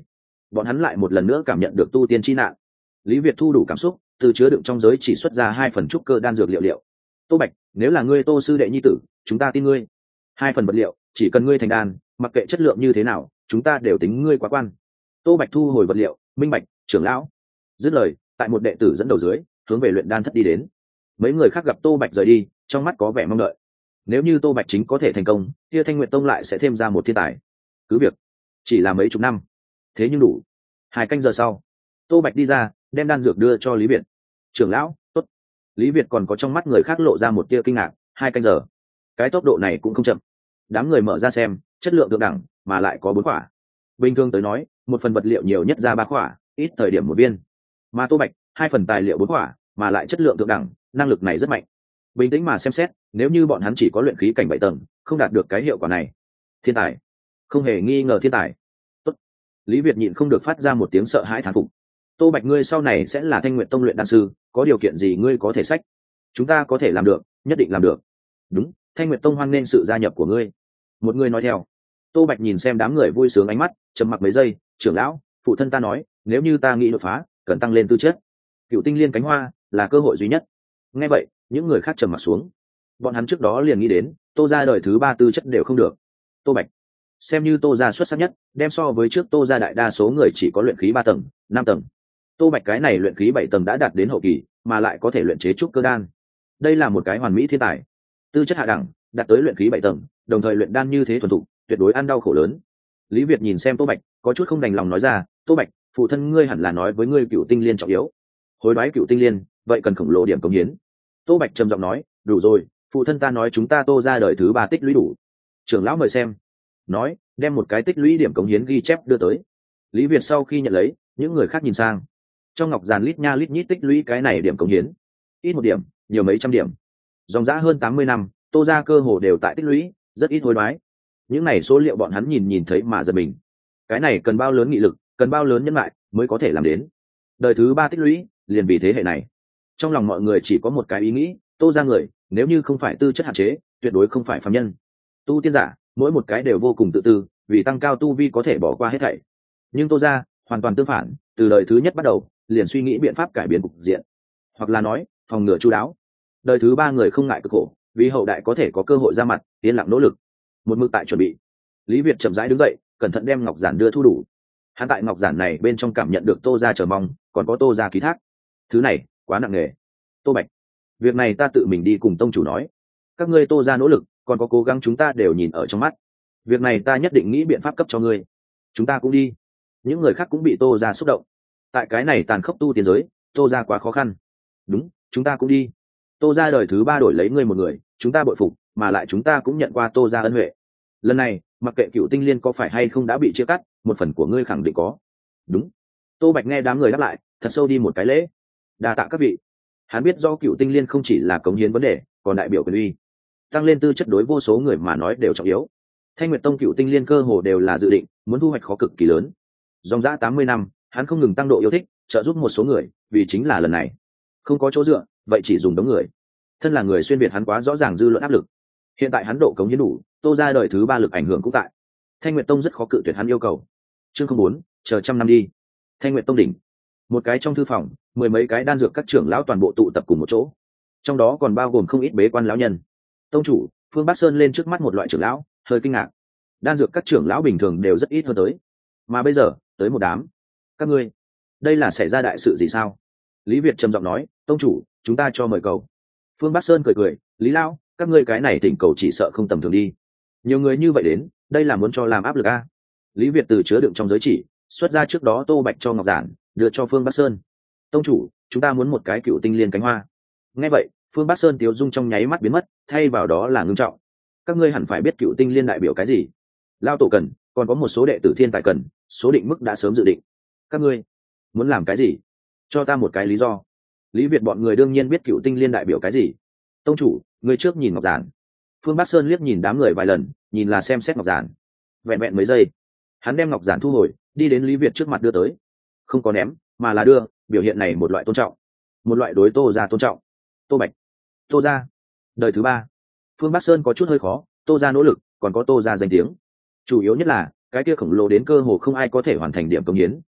bọn hắn lại một lần nữa cảm nhận được tu tiên chi nạn. Lý Việt thu đủ cảm xúc, từ chứa đựng trong giới chỉ xuất ra 2 phần trúc cơ đan dược liệu. Tô Bạch, nếu là ngươi Tô sư đệ nhi tử, chúng ta tin ngươi. 2 phần vật liệu, chỉ cần ngươi thành đan, mặc kệ chất lượng như thế nào, chúng ta đều tính ngươi quá quan. Tô Bạch thu hồi vật liệu, minh bạch, trưởng lão. Dứt lời, tại một đệ tử dẫn đầu dưới, hướng về luyện đan thất đi đến. Mấy người khác gặp Tô Bạch rời đi, trong mắt có vẻ mong đợi. Nếu như Tô Bạch chính có thể thành công, kia Thanh Nguyệt Tông lại sẽ thêm ra một thiên tài. Cứ việc chỉ là mấy chục năm, thế nhưng đủ. 2 canh giờ sau, Tô Bạch đi ra, đem đan dược đưa cho Lý Việt. Trưởng lão, tốt. Lý Việt còn có trong mắt người khác lộ ra một tia kinh ngạc. 2 canh giờ, cái tốc độ này cũng không chậm. Đám người mở ra xem, chất lượng thượng đẳng, mà lại có 4 quả. Bình thường tới nói, một phần vật liệu nhiều nhất ra 3 quả, ít thời điểm một viên. Mà Tô Bạch, 2 phần tài liệu 4 quả, mà lại chất lượng thượng đẳng, năng lực này rất mạnh. Bình tĩnh mà xem xét, nếu như bọn hắn chỉ có luyện khí cảnh 7 tầng, không đạt được cái hiệu quả này. Thiên tài, không hề nghi ngờ thiên tài. Tốt. Lý Việt nhịn không được phát ra một tiếng sợ hãi thán phục. Tô Bạch, ngươi sau này sẽ là Thanh Nguyệt Tông luyện đan sư, có điều kiện gì ngươi có thể sách? Chúng ta có thể làm được, nhất định làm được. Đúng, Thanh Nguyệt Tông hoan nghênh sự gia nhập của ngươi. Một người nói theo. Tô Bạch nhìn xem đám người vui sướng ánh mắt, trầm mặc mấy giây. Trưởng lão, phụ thân ta nói, nếu như ta nghĩ đột phá, cần tăng lên tư chất. Cựu tinh liên cánh hoa là cơ hội duy nhất. Nghe vậy, những người khác trầm mặc xuống. Bọn hắn trước đó liền nghĩ đến, Tô gia đời thứ 3 tư chất đều không được. Tô Bạch, xem như Tô gia xuất sắc nhất, đem so với trước Tô gia đại đa số người chỉ có luyện khí 3 tầng, 5 tầng. Tô Bạch cái này luyện khí 7 tầng đã đạt đến hậu kỳ, mà lại có thể luyện chế trúc cơ đan. Đây là một cái hoàn mỹ thiên tài. Tư chất hạ đẳng, đạt tới luyện khí 7 tầng, đồng thời luyện đan như thế thuần thục, tuyệt đối ăn đau khổ lớn. Lý Việt nhìn xem Tô Bạch, có chút không đành lòng nói ra, Tô Bạch, phụ thân ngươi hẳn là nói với ngươi cựu tinh liên trọng yếu. Hối đoái cựu tinh liên, vậy cần khổng lồ điểm công hiến. Tô Bạch trầm giọng nói, đủ rồi, phụ thân ta nói chúng ta Tô gia đời thứ 3 tích lũy đủ. Trưởng lão mời xem. Nói, đem một cái tích lũy điểm cống hiến ghi chép đưa tới. Lý Việt sau khi nhận lấy, những người khác nhìn sang. Trong ngọc giàn lít nha lít nhít tích lũy cái này điểm cống hiến. Ít một điểm, nhiều mấy trăm điểm. Dòng dã hơn 80 năm, Tô gia cơ hồ đều tại tích lũy, rất ít hối đoái. Những này số liệu bọn hắn nhìn thấy mà giật mình. Cái này cần bao lớn nghị lực, cần bao lớn nhân lại mới có thể làm đến. Đời thứ 3 tích lũy, liền vì thế hệ này. Trong lòng mọi người chỉ có một cái ý nghĩ, Tô gia người, nếu như không phải tư chất hạn chế, tuyệt đối không phải phàm nhân. Tu tiên giả, mỗi một cái đều vô cùng tự tư, vì tăng cao tu vi có thể bỏ qua hết thảy. Nhưng Tô gia hoàn toàn tương phản, từ đời thứ nhất bắt đầu, liền suy nghĩ biện pháp cải biến cục diện, hoặc là nói, phòng ngừa chu đáo. Đời thứ 3 người không ngại cực khổ, vì hậu đại có thể có cơ hội ra mặt, yên lặng nỗ lực. Một mực tại chuẩn bị. Lý Việt chậm rãi đứng dậy, cẩn thận đem ngọc giản đưa thu đủ. Hắn tại ngọc giản này bên trong cảm nhận được Tô gia chờ mong, còn có Tô gia ký thác. Thứ này quá nặng nề. Tô Bạch, việc này ta tự mình đi cùng tông chủ nói. Các ngươi Tô gia nỗ lực, còn có cố gắng chúng ta đều nhìn ở trong mắt. Việc này ta nhất định nghĩ biện pháp cấp cho ngươi. Chúng ta cũng đi. Những người khác cũng bị Tô gia xúc động. Tại cái này tàn khốc tu tiên giới, Tô gia quá khó khăn. Đúng, chúng ta cũng đi. Tô gia đời thứ 3 đổi lấy ngươi một người, chúng ta bội phục, mà lại chúng ta cũng nhận qua Tô gia ân huệ. Lần này, mặc kệ cựu tinh liên có phải hay không đã bị chia cắt, một phần của ngươi khẳng định có. Đúng. Tô Bạch nghe đám người đáp lại, thật sâu đi một cái lễ. Đa tạ các vị. Hắn biết do cựu tinh liên không chỉ là cống hiến vấn đề, còn đại biểu quyền uy, tăng lên tư chất đối vô số người mà nói đều trọng yếu. Thanh Nguyệt Tông cựu tinh liên cơ hồ đều là dự định, muốn thu hoạch khó cực kỳ lớn. Dòng dã 80 năm, hắn không ngừng tăng độ yêu thích, trợ giúp một số người, vì chính là lần này. Không có chỗ dựa, vậy chỉ dùng đống người. Thân là người xuyên việt hắn quá rõ ràng dư luận áp lực. Hiện tại hắn độ cống hiến đủ, Tô gia đời thứ 3 lực ảnh hưởng cũng tại. Thanh Nguyệt Tông rất khó cự tuyệt hắn yêu cầu. Chương 04, chờ trăm năm đi. Thanh Nguyệt Tông đỉnh. Một cái trong thư phòng, 10 mấy cái đan dược các trưởng lão toàn bộ tụ tập cùng một chỗ. Trong đó còn bao gồm không ít bế quan lão nhân. Tông chủ, Phương Bắc Sơn lên trước mắt một loại trưởng lão, hơi kinh ngạc. Đan dược các trưởng lão bình thường đều rất ít hơn tới, mà bây giờ, tới một đám. Các ngươi, đây là xảy ra đại sự gì sao? Lý Việt trầm giọng nói, tông chủ, chúng ta cho mời cầu. Phương Bắc Sơn cười cười, Lý lão, các ngươi cái này thỉnh cầu chỉ sợ không tầm thường đi. Nhiều người như vậy đến, đây là muốn cho làm áp lực a. Lý Việt từ chứa đựng trong giới chỉ, xuất ra trước đó Tô Bạch cho ngọc giản, đưa cho Phương Bắc Sơn. Tông chủ, chúng ta muốn một cái cựu tinh liên cánh hoa. Nghe vậy, Phương Bắc Sơn tiếu dung trong nháy mắt biến mất, thay vào đó là ngưng trọng. Các ngươi hẳn phải biết cựu tinh liên đại biểu cái gì. Lao tổ cần, còn có một số đệ tử thiên tài cần, số định mức đã sớm dự định. Các ngươi muốn làm cái gì? Cho ta một cái lý do. Lý Việt bọn người đương nhiên biết cựu tinh liên đại biểu cái gì. Tông chủ, người trước nhìn ngọc giản. Phương Bắc Sơn liếc nhìn đám người vài lần, nhìn là xem xét ngọc giản. Vẹn vẹn mấy giây, hắn đem ngọc giản thu hồi, đi đến Lý Việt trước mặt đưa tới. Không có ném, mà là đưa, biểu hiện này một loại tôn trọng, một loại đối Tô gia tôn trọng. Tô Bạch, Tô gia đời thứ 3. Phương Bắc Sơn có chút hơi khó, Tô gia nỗ lực, còn có Tô gia danh tiếng. Chủ yếu nhất là cái kia khổng lồ đến cơ hồ không ai có thể hoàn thành điểm công hiến,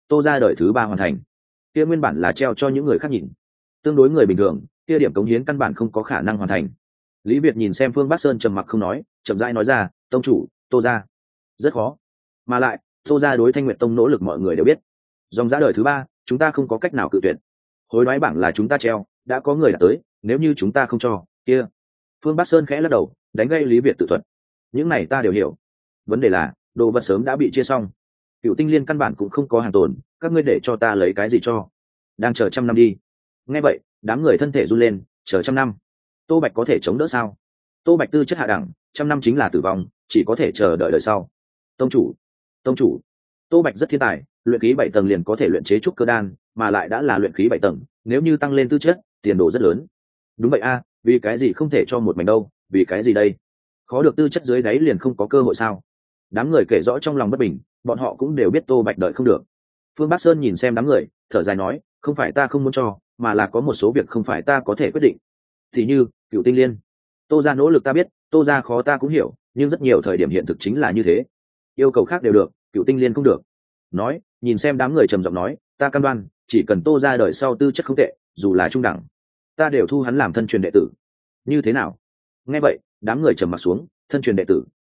Tô ra đời thứ 3 hoàn thành. Kia nguyên bản là treo cho những người khác nhìn, tương đối người bình thường kia điểm cống hiến căn bản không có khả năng hoàn thành. Lý Việt nhìn xem Phương Bắc Sơn trầm mặc không nói, chậm rãi nói ra, tông chủ, Tô ra rất khó, mà lại Tô ra đối Thanh Nguyệt Tông nỗ lực mọi người đều biết, dòng giá đời thứ 3 chúng ta không có cách nào cự tuyệt. Hối đoái bảng là chúng ta treo, đã có người đã tới, nếu như chúng ta không cho kia. Phương Bắc Sơn khẽ lắc đầu, đánh gây Lý Việt tự thuật. Những này ta đều hiểu, vấn đề là đồ vật sớm đã bị chia xong, Cựu Tinh Liên căn bản cũng không có hàng tồn, các ngươi để cho ta lấy cái gì cho? Đang chờ 100 năm đi. Nghe vậy đám người thân thể run lên, chờ 100 năm Tô Bạch có thể chống đỡ sao? Tô Bạch tư chất hạ đẳng, 100 năm chính là tử vong, chỉ có thể chờ đợi đời sau. Tông chủ, Tô Bạch rất thiên tài, luyện khí 7 tầng liền có thể luyện chế trúc cơ đan, mà lại đã là luyện khí 7 tầng, nếu như tăng lên tư chất, tiền đồ rất lớn. Đúng vậy a, vì cái gì không thể cho một mảnh đâu, vì cái gì đây? Khó được tư chất dưới đáy liền không có cơ hội sao? Đám người kể rõ trong lòng bất bình, bọn họ cũng đều biết Tô Bạch đợi không được. Phương Bắc Sơn nhìn xem đám người, thở dài nói, không phải ta không muốn cho, mà là có một số việc không phải ta có thể quyết định. Thì như Cựu Tinh Liên, Tô ra nỗ lực ta biết, Tô ra khó ta cũng hiểu, nhưng rất nhiều thời điểm hiện thực chính là như thế, yêu cầu khác đều được, Cựu Tinh Liên không được. Nói, nhìn xem đám người trầm giọng nói, ta cam đoan, chỉ cần Tô ra đời sau tư chất không tệ, dù là trung đẳng, ta đều thu hắn làm thân truyền đệ tử. Như thế nào? Nghe vậy đám người trầm mặt xuống. Thân truyền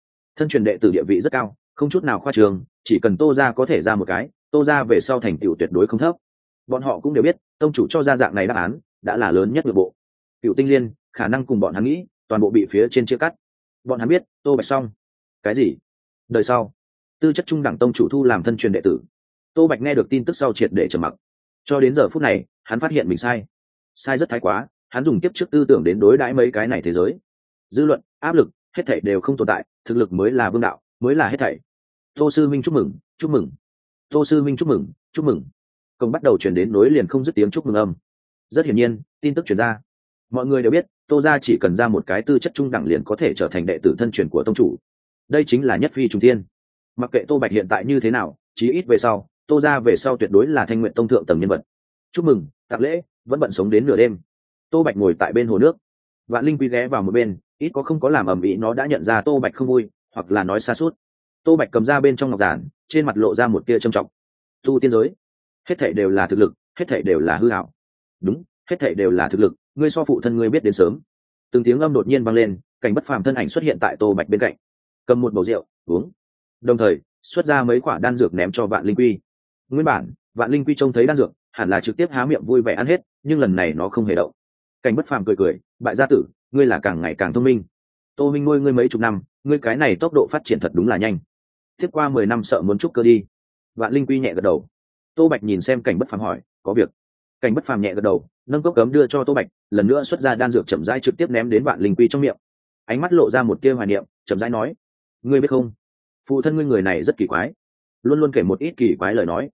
đệ tử địa vị rất cao, không chút nào khoa trương, chỉ cần Tô ra có thể ra một cái, Tô ra về sau thành tựu tuyệt đối không thấp. Bọn họ cũng đều biết tông chủ cho ra dạng này đáp án đã là lớn nhất nội bộ. Cựu Tinh Liên khả năng cùng bọn hắn nghĩ toàn bộ bị phía trên chia cắt. Bọn hắn biết Tô Bạch xong cái gì đời sau tư chất trung đẳng tông chủ thu làm thân truyền đệ tử. Tô Bạch nghe được tin tức sau triệt để trầm mặc. Cho đến giờ phút này hắn phát hiện mình sai rất thái quá. Hắn dùng tiếp trước tư tưởng đến đối đãi mấy cái này thế giới, dư luận, áp lực, hết thảy đều không tồn tại, thực lực mới là vương đạo, mới là hết thảy. Tô sư minh chúc mừng, chúc mừng. Tô sư minh chúc mừng, chúc mừng. Công bắt đầu truyền đến nối liền không dứt tiếng chúc mừng âm. Rất hiển nhiên tin tức truyền ra, mọi người đều biết Tô gia chỉ cần ra một cái tư chất trung đẳng liền có thể trở thành đệ tử thân truyền của tông chủ. Đây chính là nhất phi trùng thiên. Mặc kệ Tô Bạch hiện tại như thế nào, chí ít về sau Tô gia về sau tuyệt đối là Thanh Nguyện Tông thượng tầng nhân vật. Chúc mừng, tạc lễ, vẫn bận sống đến nửa đêm. Tô Bạch ngồi tại bên hồ nước, Vạn Linh Quy ghé vào một bên, ít có không có làm ầm ĩ, nó đã nhận ra Tô Bạch không vui, hoặc là nói xa suốt. Tô Bạch cầm ra bên trong ngọc giản, trên mặt lộ ra một tia trầm trọng. Tu tiên giới, hết thảy đều là thực lực, hết thảy đều là hư ảo. Đúng, hết thảy đều là thực lực, ngươi so phụ thân ngươi biết đến sớm. Từng tiếng âm đột nhiên vang lên, Cảnh Bất Phàm thân ảnh xuất hiện tại Tô Bạch bên cạnh, cầm một bầu rượu uống, đồng thời xuất ra mấy quả đan dược ném cho Vạn Linh Quy. Nguyên bản Vạn Linh Quy trông thấy đan dược hẳn là trực tiếp há miệng vui vẻ ăn hết, nhưng lần này nó không hề động. Cảnh Bất Phàm cười, bại gia tử, ngươi là càng ngày càng thông minh. Tô Minh nuôi ngươi mấy chục năm, ngươi cái này tốc độ phát triển thật đúng là nhanh. Tiếp qua 10 năm sợ muốn trúc cơ đi. Vạn Linh Quy nhẹ gật đầu. Tô Bạch nhìn xem Cảnh Bất Phàm hỏi, có việc? Cảnh Bất Phàm nhẹ gật đầu, nâng cốc cấm đưa cho Tô Bạch, lần nữa xuất ra đan dược chậm rãi trực tiếp ném đến Vạn Linh Quy trong miệng. Ánh mắt lộ ra một tia hoài niệm, chậm rãi nói, ngươi biết không, phụ thân ngươi người này rất kỳ quái, luôn luôn kể một ít kỳ quái lời nói.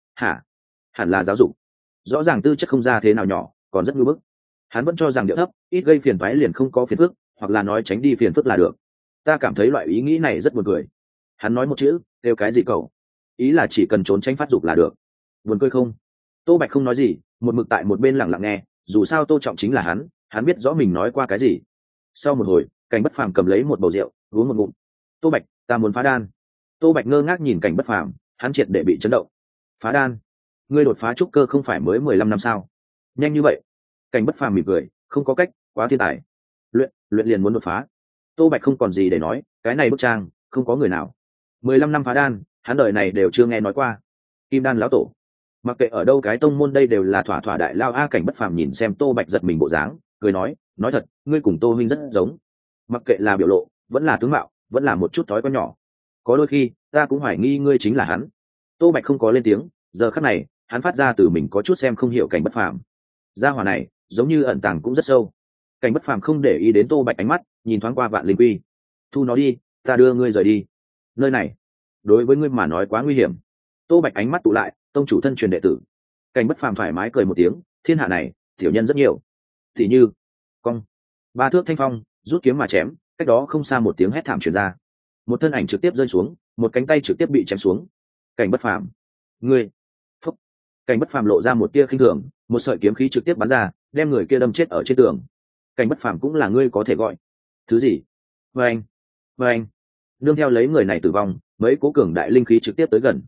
Hẳn là giáo dục, rõ ràng tư chất không ra thế nào nhỏ, còn rất ngưỡng bức. Hắn vẫn cho rằng điệu thấp, ít gây phiền toái liền không có phiền phức, hoặc là nói tránh đi phiền phức là được. Ta cảm thấy loại ý nghĩ này rất buồn cười. Hắn nói một chữ, kêu cái gì cậu? Ý là chỉ cần trốn tránh phát dục là được. Buồn cười không? Tô Bạch không nói gì, một mực tại một bên lặng lặng nghe, dù sao Tô Trọng chính là hắn biết rõ mình nói qua cái gì. Sau một hồi, Cảnh Bất Phàm cầm lấy một bầu rượu, uống một ngụm. Tô Bạch, ta muốn phá đan. Tô Bạch ngơ ngác nhìn Cảnh Bất Phàm, hắn triệt để bị chấn động. Phá đan? Ngươi đột phá trúc cơ không phải mới 15 năm sao? Nhanh như vậy? Cảnh Bất Phàm mỉm cười, không có cách, quá thiên tài. Luyện liền muốn đột phá. Tô Bạch không còn gì để nói, cái này bức trang, không có người nào. 15 năm phá đan, hắn đời này đều chưa nghe nói qua. Kim đan lão tổ, mặc kệ ở đâu cái tông môn đây đều là thỏa thỏa đại lao a. Cảnh Bất Phàm nhìn xem Tô Bạch giật mình bộ dáng, cười nói thật, ngươi cùng Tô huynh rất giống. Mặc kệ là biểu lộ, vẫn là tướng mạo, vẫn là một chút thói quen nhỏ, có đôi khi ta cũng hoài nghi ngươi chính là hắn. Tô Bạch không có lên tiếng, giờ khắc này hắn phát ra từ mình có chút xem không hiểu Cảnh Bất Phàm. Gia hỏa này giống như ẩn tàng cũng rất sâu. Cảnh Bất Phàm không để ý đến Tô Bạch ánh mắt, nhìn thoáng qua Vạn Linh Quy. Thu nó đi, ta đưa ngươi rời đi. Nơi này đối với ngươi mà nói quá nguy hiểm. Tô Bạch ánh mắt tụ lại, tông chủ thân truyền đệ tử. Cảnh Bất Phàm thoải mái cười một tiếng, thiên hạ này tiểu nhân rất nhiều, thì như cong 3 thước thanh phong, rút kiếm mà chém, cách đó không xa một tiếng hét thảm truyền ra, một thân ảnh trực tiếp rơi xuống, một cánh tay trực tiếp bị chém xuống. Cảnh Bất Phàm, ngươi! Phúc! Cảnh Bất Phàm lộ ra một tia khinh thường, một sợi kiếm khí trực tiếp bắn ra, đem người kia đâm chết ở trên tường. Cảnh Bất Phàm cũng là ngươi có thể gọi thứ gì? Vâng, nương theo lấy người này tử vong, mấy cố cường đại linh khí trực tiếp tới gần.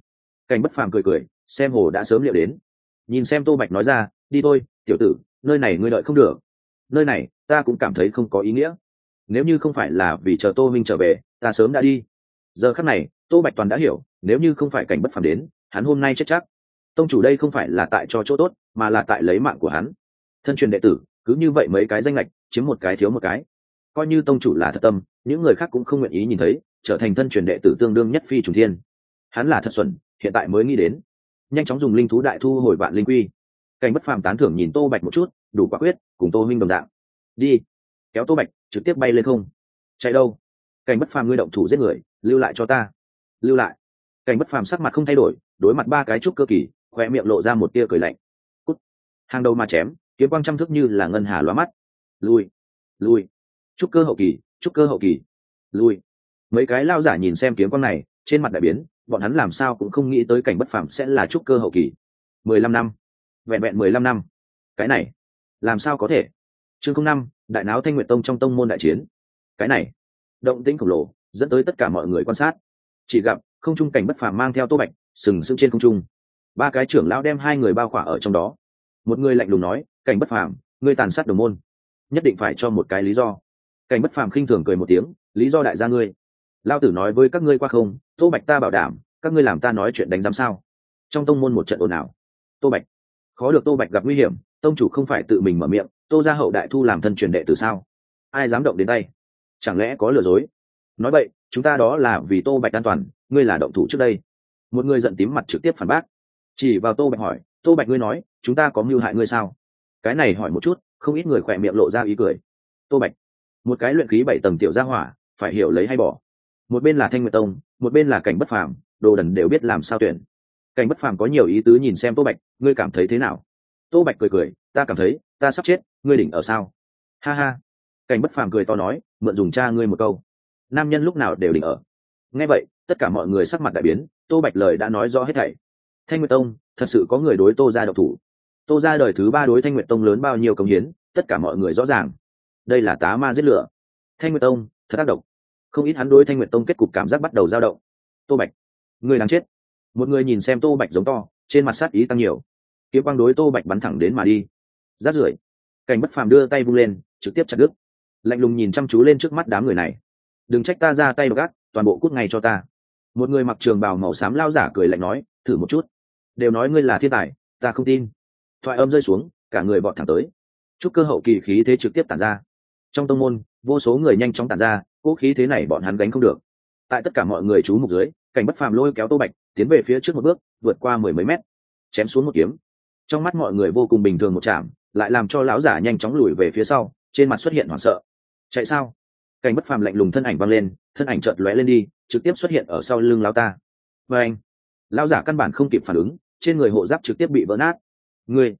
Cảnh Bất Phàm cười cười, xem hồ đã sớm liệu đến. Nhìn xem Tô Bạch nói ra, đi thôi tiểu tử, nơi này ngươi đợi không được, nơi này ta cũng cảm thấy không có ý nghĩa, nếu như không phải là vì chờ Tô Minh trở về ta sớm đã đi. Giờ khắc này Tô Bạch toàn đã hiểu, nếu như không phải Cảnh Bất Phàm đến, hắn hôm nay chết chắc. Tông chủ đây không phải là tại cho chỗ tốt, mà là tại lấy mạng của hắn. Thân truyền đệ tử cứ như vậy mấy cái danh lệch, chiếm một cái thiếu một cái. Coi như tông chủ là thật tâm, những người khác cũng không nguyện ý nhìn thấy trở thành thân truyền đệ tử tương đương nhất phi trùng thiên. Hắn là thật xuẩn, hiện tại mới nghĩ đến nhanh chóng dùng linh thú đại thu hồi vạn linh quy. Cảnh Bất Phàm tán thưởng nhìn Tô Bạch một chút, đủ quả quyết, cùng Tô Minh đồng dạng. Đi. Kéo Tô Bạch trực tiếp bay lên không. Chạy đâu? Cảnh Bất Phàm ngươi động thủ giết người, lưu lại cho ta. Lưu lại. Cảnh Bất Phàm sắc mặt không thay đổi, đối mặt ba cái trúc cơ kỳ, khóe miệng lộ ra một tia cười lạnh. Cút. Hàng đầu mà chém, kiếm quang trăm thước như là ngân hà lóa mắt. Lui. Lui. Trúc cơ hậu kỳ, trúc cơ hậu kỳ. Lui. Mấy cái lao giả nhìn xem kiếm quang này, trên mặt đại biến, bọn hắn làm sao cũng không nghĩ tới Cảnh Bất Phàm sẽ là trúc cơ hậu kỳ. 15 năm. Vẹn vẹn 15 năm. Cái này, làm sao có thể? Chương 05, đại náo Thanh Nguyệt Tông trong tông môn đại chiến. Cái này, động tĩnh khổng lồ, dẫn tới tất cả mọi người quan sát. Chỉ gặp không trung Cảnh Bất Phàm mang theo Tô Bạch, sừng sững trên không trung. Ba cái trưởng lão đem hai người bao khỏa ở trong đó. Một người lạnh lùng nói, Cảnh Bất Phàm, ngươi tàn sát đồng môn, nhất định phải cho một cái lý do. Cảnh Bất Phàm khinh thường cười một tiếng, lý do đại gia ngươi. Lao tử nói với các ngươi qua không, Tô Bạch ta bảo đảm, các ngươi làm ta nói chuyện đánh giám sao? Trong tông môn một trận ồn ào. Tô Bạch, khó được Tô Bạch gặp nguy hiểm, tông chủ không phải tự mình mở miệng, Tô gia hậu đại thu làm thân truyền đệ tử sao? Ai dám động đến tay? Chẳng lẽ có lừa dối? Nói vậy, chúng ta đó là vì Tô Bạch an toàn, ngươi là động thủ trước đây. Một người giận tím mặt trực tiếp phản bác, chỉ vào Tô Bạch hỏi, Tô Bạch ngươi nói, chúng ta có mưu hại ngươi sao? Cái này hỏi một chút, không ít người khỏe miệng lộ ra ý cười. Tô Bạch, một cái luyện khí 7 tầng tiểu gia hỏa, phải hiểu lấy hay bỏ. Một bên là Thanh Nguyệt Tông, một bên là Cảnh Bất Phàm, đồ đần đều biết làm sao tuyển. Cảnh Bất Phàm có nhiều ý tứ nhìn xem Tô Bạch, ngươi cảm thấy thế nào? Tô Bạch cười cười, ta cảm thấy ta sắp chết, ngươi đỉnh ở sao? Ha ha. Cảnh Bất Phàm cười to nói, mượn dùng cha ngươi một câu, nam nhân lúc nào đều đỉnh ở. Nghe vậy tất cả mọi người sắc mặt đại biến, Tô Bạch lời đã nói rõ hết thảy. Thanh Nguyệt Tông thật sự có người đối Tô gia độc thủ. Tô gia đời thứ 3 đối Thanh Nguyệt Tông lớn bao nhiêu công hiến, tất cả mọi người rõ ràng. Đây là tá ma giết lửa. Thanh Nguyệt Tông thật ác độc. Không ít hắn đối Thanh Nguyệt Tông kết cục cảm giác bắt đầu dao động. Tô Bạch, người đáng chết. Một người nhìn xem Tô Bạch giống to, trên mặt sát ý tăng nhiều. Kiếm quang đối Tô Bạch bắn thẳng đến mà đi. Rát rưởi. Cảnh Bất Phàm đưa tay vung lên, trực tiếp chặt đứt. Lạnh lùng nhìn chăm chú lên trước mắt đám người này. Đừng trách ta ra tay gắt, toàn bộ cút ngay cho ta. Một người mặc trường bào màu xám lao giả cười lạnh nói, thử một chút. Đều nói ngươi là thiên tài, ta không tin. Thoại âm rơi xuống, cả người vọt thẳng tới. Trúc cơ hậu kỳ khí thế trực tiếp tản ra. Trong tông môn, vô số người nhanh chóng tản ra, cỗ khí thế này bọn hắn gánh không được. Tại tất cả mọi người chú mục dưới, Cảnh Bất Phàm lôi kéo Tô Bạch tiến về phía trước một bước, vượt qua 10 mấy mét, chém xuống một kiếm. Trong mắt mọi người vô cùng bình thường một chạm, lại làm cho lão giả nhanh chóng lùi về phía sau, trên mặt xuất hiện hoảng sợ. Chạy sao? Cảnh Bất Phàm lạnh lùng thân ảnh văng lên, thân ảnh chợt lóe lên đi, trực tiếp xuất hiện ở sau lưng lão ta. Và anh, lão giả căn bản không kịp phản ứng, trên người hộ giáp trực tiếp bị vỡ nát. Ngươi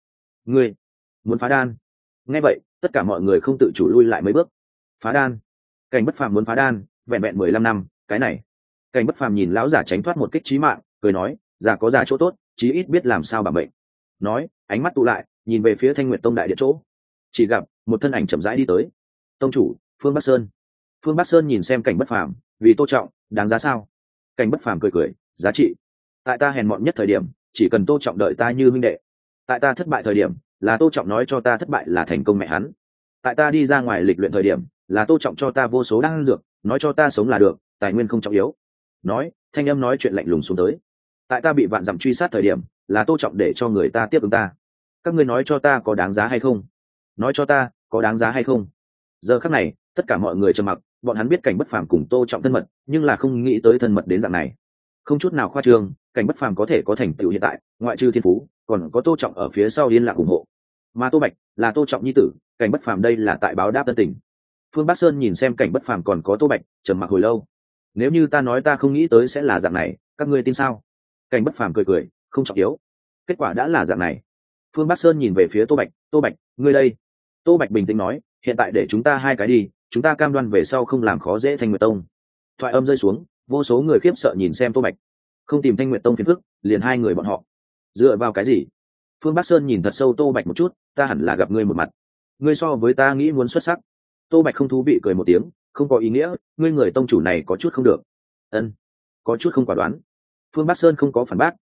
muốn phá đan? Nghe vậy, tất cả mọi người không tự chủ lui lại mấy bước. Phá đan? Cảnh Bất Phàm muốn phá đan, vẹn vẹn 15 năm, cái này. Cảnh Bất Phàm nhìn lão giả tránh thoát một kích chí mạng, cười nói, già có già chỗ tốt, chí ít biết làm sao bảo mệnh. Nói, ánh mắt tụ lại, nhìn về phía Thanh Nguyệt Tông đại điện chỗ. Chỉ gặp một thân ảnh chậm rãi đi tới. Tông chủ, Phương Bắc Sơn. Phương Bắc Sơn nhìn xem Cảnh Bất Phàm, vì Tô Trọng, đáng giá sao? Cảnh Bất Phàm cười cười, giá trị. Tại ta hèn mọn nhất thời điểm, chỉ cần Tô Trọng đợi ta như huynh đệ. Tại ta thất bại thời điểm, là Tô Trọng nói cho ta thất bại là thành công mẹ hắn. Tại ta đi ra ngoài lịch luyện thời điểm, là Tô Trọng cho ta vô số đan dược, nói cho ta sống là được, tài nguyên không trọng yếu. Nói, thanh âm nói chuyện lạnh lùng xuống tới. Tại ta bị vạn dặm truy sát thời điểm, là Tô Trọng để cho người ta tiếp ứng ta. Các ngươi nói cho ta có đáng giá hay không? Nói cho ta có đáng giá hay không? Giờ khắc này, tất cả mọi người trầm mặc, bọn hắn biết Cảnh Bất Phàm cùng Tô Trọng thân mật, nhưng là không nghĩ tới thân mật đến dạng này. Không chút nào khoa trương, Cảnh Bất Phàm có thể có thành tựu hiện tại, ngoại trừ thiên phú, còn có Tô Trọng ở phía sau yên lặng ủng hộ. Mà Tô Bạch là Tô Trọng nhi tử, Cảnh Bất Phàm đây là tại báo đáp tân tình. Phương Bắc Sơn nhìn xem Cảnh Bất Phàm còn có Tô Bạch, trầm mặc hồi lâu. Nếu như ta nói ta không nghĩ tới sẽ là dạng này, các ngươi tin sao? Cảnh Bất Phàm cười cười, không trọng yếu. Kết quả đã là dạng này. Phương Bắc Sơn nhìn về phía Tô Bạch, ngươi đây. Tô Bạch bình tĩnh nói, hiện tại để chúng ta hai cái đi, chúng ta cam đoan về sau không làm khó dễ Thanh Nguyệt Tông. Thoại âm rơi xuống, vô số người khiếp sợ nhìn xem Tô Bạch. Không tìm Thanh Nguyệt Tông phiền phức, liền hai người bọn họ. Dựa vào cái gì? Phương Bắc Sơn nhìn thật sâu Tô Bạch một chút, ta hẳn là gặp ngươi một mặt. Ngươi so với ta nghĩ muốn xuất sắc. Tô Bạch không thú vị cười một tiếng, không có ý nghĩa, ngươi người tông chủ này có chút không được. Ân, có chút không quả đoán. Phương Bắc Sơn không có phản bác,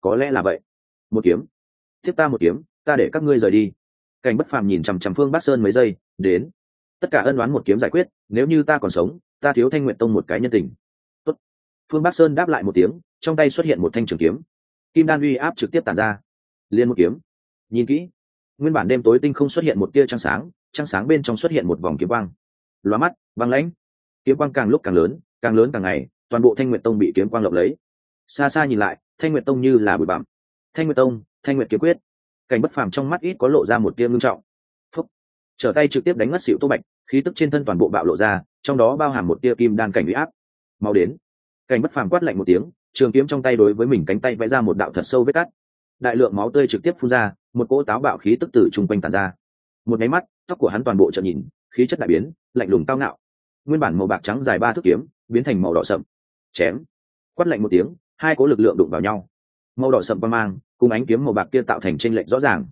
có lẽ là vậy. Một kiếm, tiếp ta một kiếm, ta để các ngươi rời đi. Cảnh Bất Phàm nhìn chằm chằm Phương Bắc Sơn mấy giây, đến. Tất cả ân oán một kiếm giải quyết, nếu như ta còn sống, ta thiếu Thanh Nguyệt Tông một cái nhân tình. Tốt. Phương Bắc Sơn đáp lại một tiếng, trong tay xuất hiện một thanh trường kiếm. Kim đan uy áp trực tiếp tản ra. Liên một kiếm. Nhìn kỹ, nguyên bản đêm tối tinh không xuất hiện một tia trăng sáng bên trong xuất hiện một vòng kiếm quang. Lóa mắt, băng lãnh. Kiếm quang càng lúc càng lớn càng ngày, toàn bộ Thanh Nguyệt Tông bị kiếm quang lộng lấy. Xa xa nhìn lại, Thanh Nguyệt Tông như là bụi bặm. Thanh Nguyệt Tông, Thanh Nguyệt kiếm quyết. Cảnh Bất Phàm trong mắt ít có lộ ra một tia ngưng trọng. Phúc. Trở tay trực tiếp đánh ngất xỉu Tô Bạch, khí tức trên thân toàn bộ bạo lộ ra, trong đó bao hàm một tia kim đan cảnh uy áp. Mau đến. Cảnh Bất Phàm quát lạnh một tiếng, trường kiếm trong tay đối với mình cánh tay vẽ ra một đạo thật sâu vết cắt. Đại lượng máu tươi trực tiếp phun ra, một cỗ táo bạo khí tức từ trung quanh tản ra. Một cái mắt, tóc của hắn toàn bộ trợn nhìn, khí chất đại biến, lạnh lùng cao ngạo. Nguyên bản màu bạc trắng dài 3 thước kiếm, biến thành màu đỏ sậm. Chém. Quát lạnh một tiếng, hai cỗ lực lượng đụng vào nhau. Màu đỏ sậm quang mang, cùng ánh kiếm màu bạc kia tạo thành chênh lệch rõ ràng.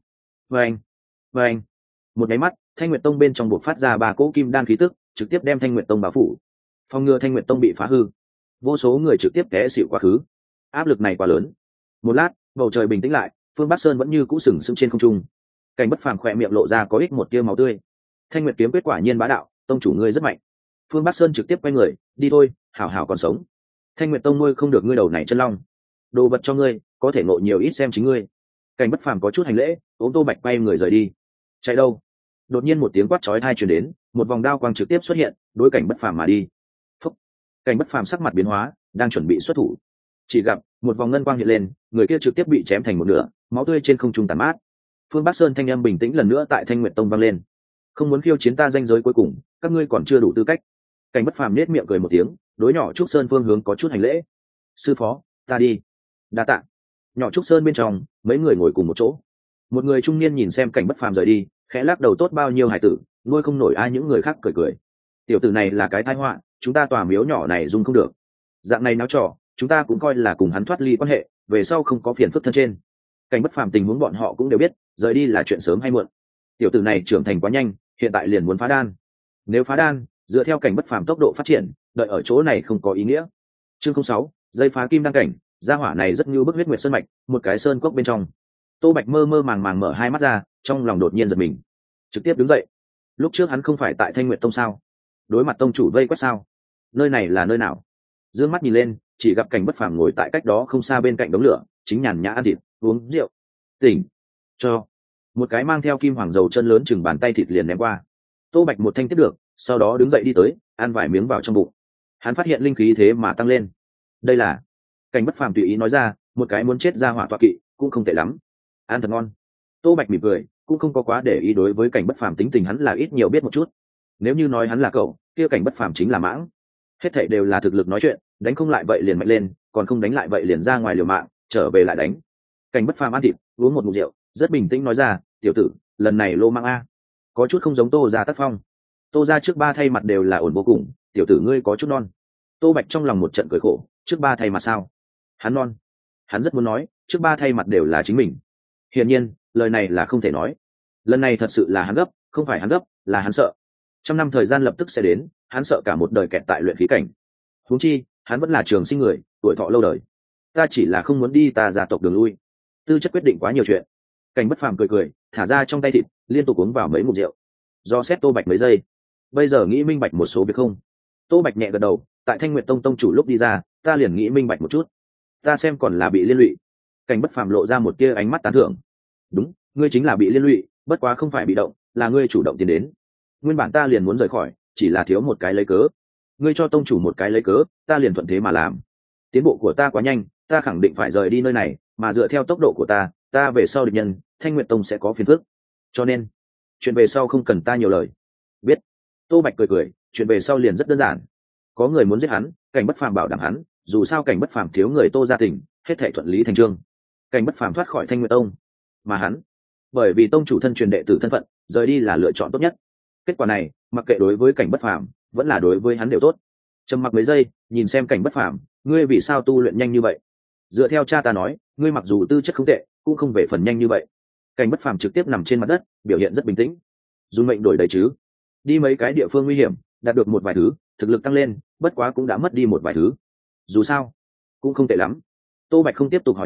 Vâng. Một cái mắt, Thanh Nguyệt Tông bên trong buộc phát ra 3 cỗ kim đan khí tức, trực tiếp đem Thanh Nguyệt Tông bao phủ. Phòng ngừa Thanh Nguyệt Tông bị phá hư. Vô số người trực tiếp té xỉu quá khứ. Áp lực này quá lớn. Một lát, bầu trời bình tĩnh lại, Phương Bắc Sơn vẫn như cũ sừng sững trên không trung. Cảnh Bất Phàm khỏe miệng lộ ra có ít một tia máu tươi. Thanh Nguyệt kiếm quyết quả nhiên bá đạo, tông chủ ngươi rất mạnh. Phương Bắc Sơn trực tiếp quay người, đi thôi, hảo hảo còn sống. Thanh Nguyệt Tông nuôi không được ngươi đầu này chân long. Đồ vật cho ngươi, có thể ngộ nhiều ít xem chính ngươi. Cảnh Bất Phàm có chút hành lễ, ôm Tô Bạch quay người rời đi. Chạy đâu? Đột nhiên một tiếng quát chói tai truyền đến, một vòng đao quang trực tiếp xuất hiện, đối Cảnh Bất Phàm mà đi. Phúc. Cảnh Bất Phàm sắc mặt biến hóa, đang chuẩn bị xuất thủ. Chỉ gặp một vòng ngân quang hiện lên, người kia trực tiếp bị chém thành một nửa, máu tươi trên không trung tàn mát. Phương Bắc Sơn thanh âm bình tĩnh lần nữa tại Thanh Nguyệt Tông vang lên. Không muốn khiêu chiến ta danh giới cuối cùng, các ngươi còn chưa đủ tư cách. Cảnh Bất Phàm nhếch miệng cười một tiếng, đối nhỏ Trúc Sơn phương hướng có chút hành lễ. Sư phó, ta đi. Đa tạ. Nhỏ Trúc Sơn bên trong, mấy người ngồi cùng một chỗ. Một người trung niên nhìn xem Cảnh Bất Phàm rời đi, khẽ lắc đầu, tốt bao nhiêu hải tử, nuôi không nổi ai. Những người khác cười cười. Tiểu tử này là cái tai họa, chúng ta tòa miếu nhỏ này dung không được. Dạng này náo trò, chúng ta cũng coi là cùng hắn thoát ly quan hệ, về sau không có phiền phức thân trên. Cảnh Bất Phàm tình huống bọn họ cũng đều biết, rời đi là chuyện sớm hay muộn. Tiểu tử này trưởng thành quá nhanh, hiện tại liền muốn phá đan. Nếu phá đan, dựa theo Cảnh Bất Phàm tốc độ phát triển, đợi ở chỗ này không có ý nghĩa. Chương 06, dây phá kim đan cảnh, gia hỏa này rất như bức huyết nguyệt sơn mạch, một cái sơn cốc bên trong. Tô Bạch mơ mơ màng màng mở hai mắt ra, trong lòng đột nhiên giật mình, trực tiếp đứng dậy. Lúc trước hắn không phải tại Thanh Nguyệt Tông sao? Đối mặt tông chủ vây quét sao? Nơi này là nơi nào? Dương mắt nhìn lên, chỉ gặp Cảnh Bất Phàm ngồi tại cách đó không xa bên cạnh đống lửa, chính nhàn nhã ăn thịt, uống rượu. Tỉnh. Cho. Một cái mang theo kim hoàng dầu chân lớn chừng bàn tay thịt liền ném qua. Tô Bạch một thanh tiếp được, sau đó đứng dậy đi tới, ăn vài miếng vào trong bụng. Hắn phát hiện linh khí thế mà tăng lên. Đây là. Cảnh Bất Phàm tùy ý nói ra, một cái muốn chết ra hỏa tọa kỵ, cũng không tệ lắm. Ăn thật ngon. Tô Bạch mỉm cười, cũng không có quá để ý đối với Cảnh Bất Phàm tính tình hắn là ít nhiều biết một chút. Nếu như nói hắn là cậu, kia Cảnh Bất Phàm chính là mãng. Hết thảy đều là thực lực nói chuyện, đánh không lại vậy liền mạnh lên, còn không đánh lại vậy liền ra ngoài liều mạng, trở về lại đánh. Cảnh Bất Phàm ăn thịt, uống một ngụm rượu, rất bình tĩnh nói ra, tiểu tử, lần này lô mang a, có chút không giống Tô gia tác phong. Tô gia trước 3 thay mặt đều là ổn vô cùng, tiểu tử ngươi có chút non. Tô Bạch trong lòng một trận cười khổ, trước 3 thay mặt sao? Hắn non. Hắn rất muốn nói, trước 3 thay mặt đều là chính mình. Hiển nhiên, lời này là không thể nói. Lần này thật sự là hắn gấp, không phải hắn gấp, là hắn sợ. 100 năm thời gian lập tức sẽ đến, hắn sợ cả một đời kẹt tại luyện khí cảnh. Huống chi, hắn vẫn là trường sinh người, tuổi thọ lâu đời. Ta chỉ là không muốn đi ta gia tộc đường lui. Tư chất quyết định quá nhiều chuyện. Cảnh Bất Phàm cười cười, thả ra trong tay thịt, liên tục uống vào mấy ngụm rượu. Do xét Tô Bạch mấy giây, bây giờ nghĩ minh bạch một số việc không? Tô Bạch nhẹ gật đầu, tại Thanh Nguyệt Tông tông chủ lúc đi ra, ta liền nghĩ minh bạch một chút. Ta xem còn là bị liên lụy. Cảnh Bất Phàm lộ ra một tia ánh mắt tán thưởng. Đúng, ngươi chính là bị liên lụy, bất quá không phải bị động, là ngươi chủ động tiến đến. Nguyên bản ta liền muốn rời khỏi, chỉ là thiếu một cái lấy cớ. Ngươi cho tông chủ một cái lấy cớ, ta liền thuận thế mà làm. Tiến bộ của ta quá nhanh, ta khẳng định phải rời đi nơi này, mà dựa theo tốc độ của ta về sau địch nhân, Thanh Nguyệt Tông sẽ có phiền phức. Cho nên, chuyện về sau không cần ta nhiều lời. Biết. Tô Bạch cười cười, chuyện về sau liền rất đơn giản. Có người muốn giết hắn, Cảnh Bất Phàm bảo đảm hắn, dù sao Cảnh Bất Phàm thiếu người Tô gia tình, hết thảy thuận lý thành chương. Cảnh Bất Phàm thoát khỏi Thanh Nguyệt Tông, mà hắn, bởi vì tông chủ thân truyền đệ tử thân phận, rời đi là lựa chọn tốt nhất. Kết quả này, mặc kệ đối với Cảnh Bất Phàm, vẫn là đối với hắn đều tốt. Trầm mặc mấy giây, nhìn xem Cảnh Bất Phàm, ngươi vì sao tu luyện nhanh như vậy? Dựa theo cha ta nói, ngươi mặc dù tư chất không tệ, cũng không về phần nhanh như vậy. Cảnh Bất Phàm trực tiếp nằm trên mặt đất, biểu hiện rất bình tĩnh. Dùng mệnh đổi đấy chứ? Đi mấy cái địa phương nguy hiểm, đạt được một vài thứ, thực lực tăng lên, bất quá cũng đã mất đi một vài thứ. Dù sao, cũng không tệ lắm. Tô Bạch không tiếp tục hỏi nhiều,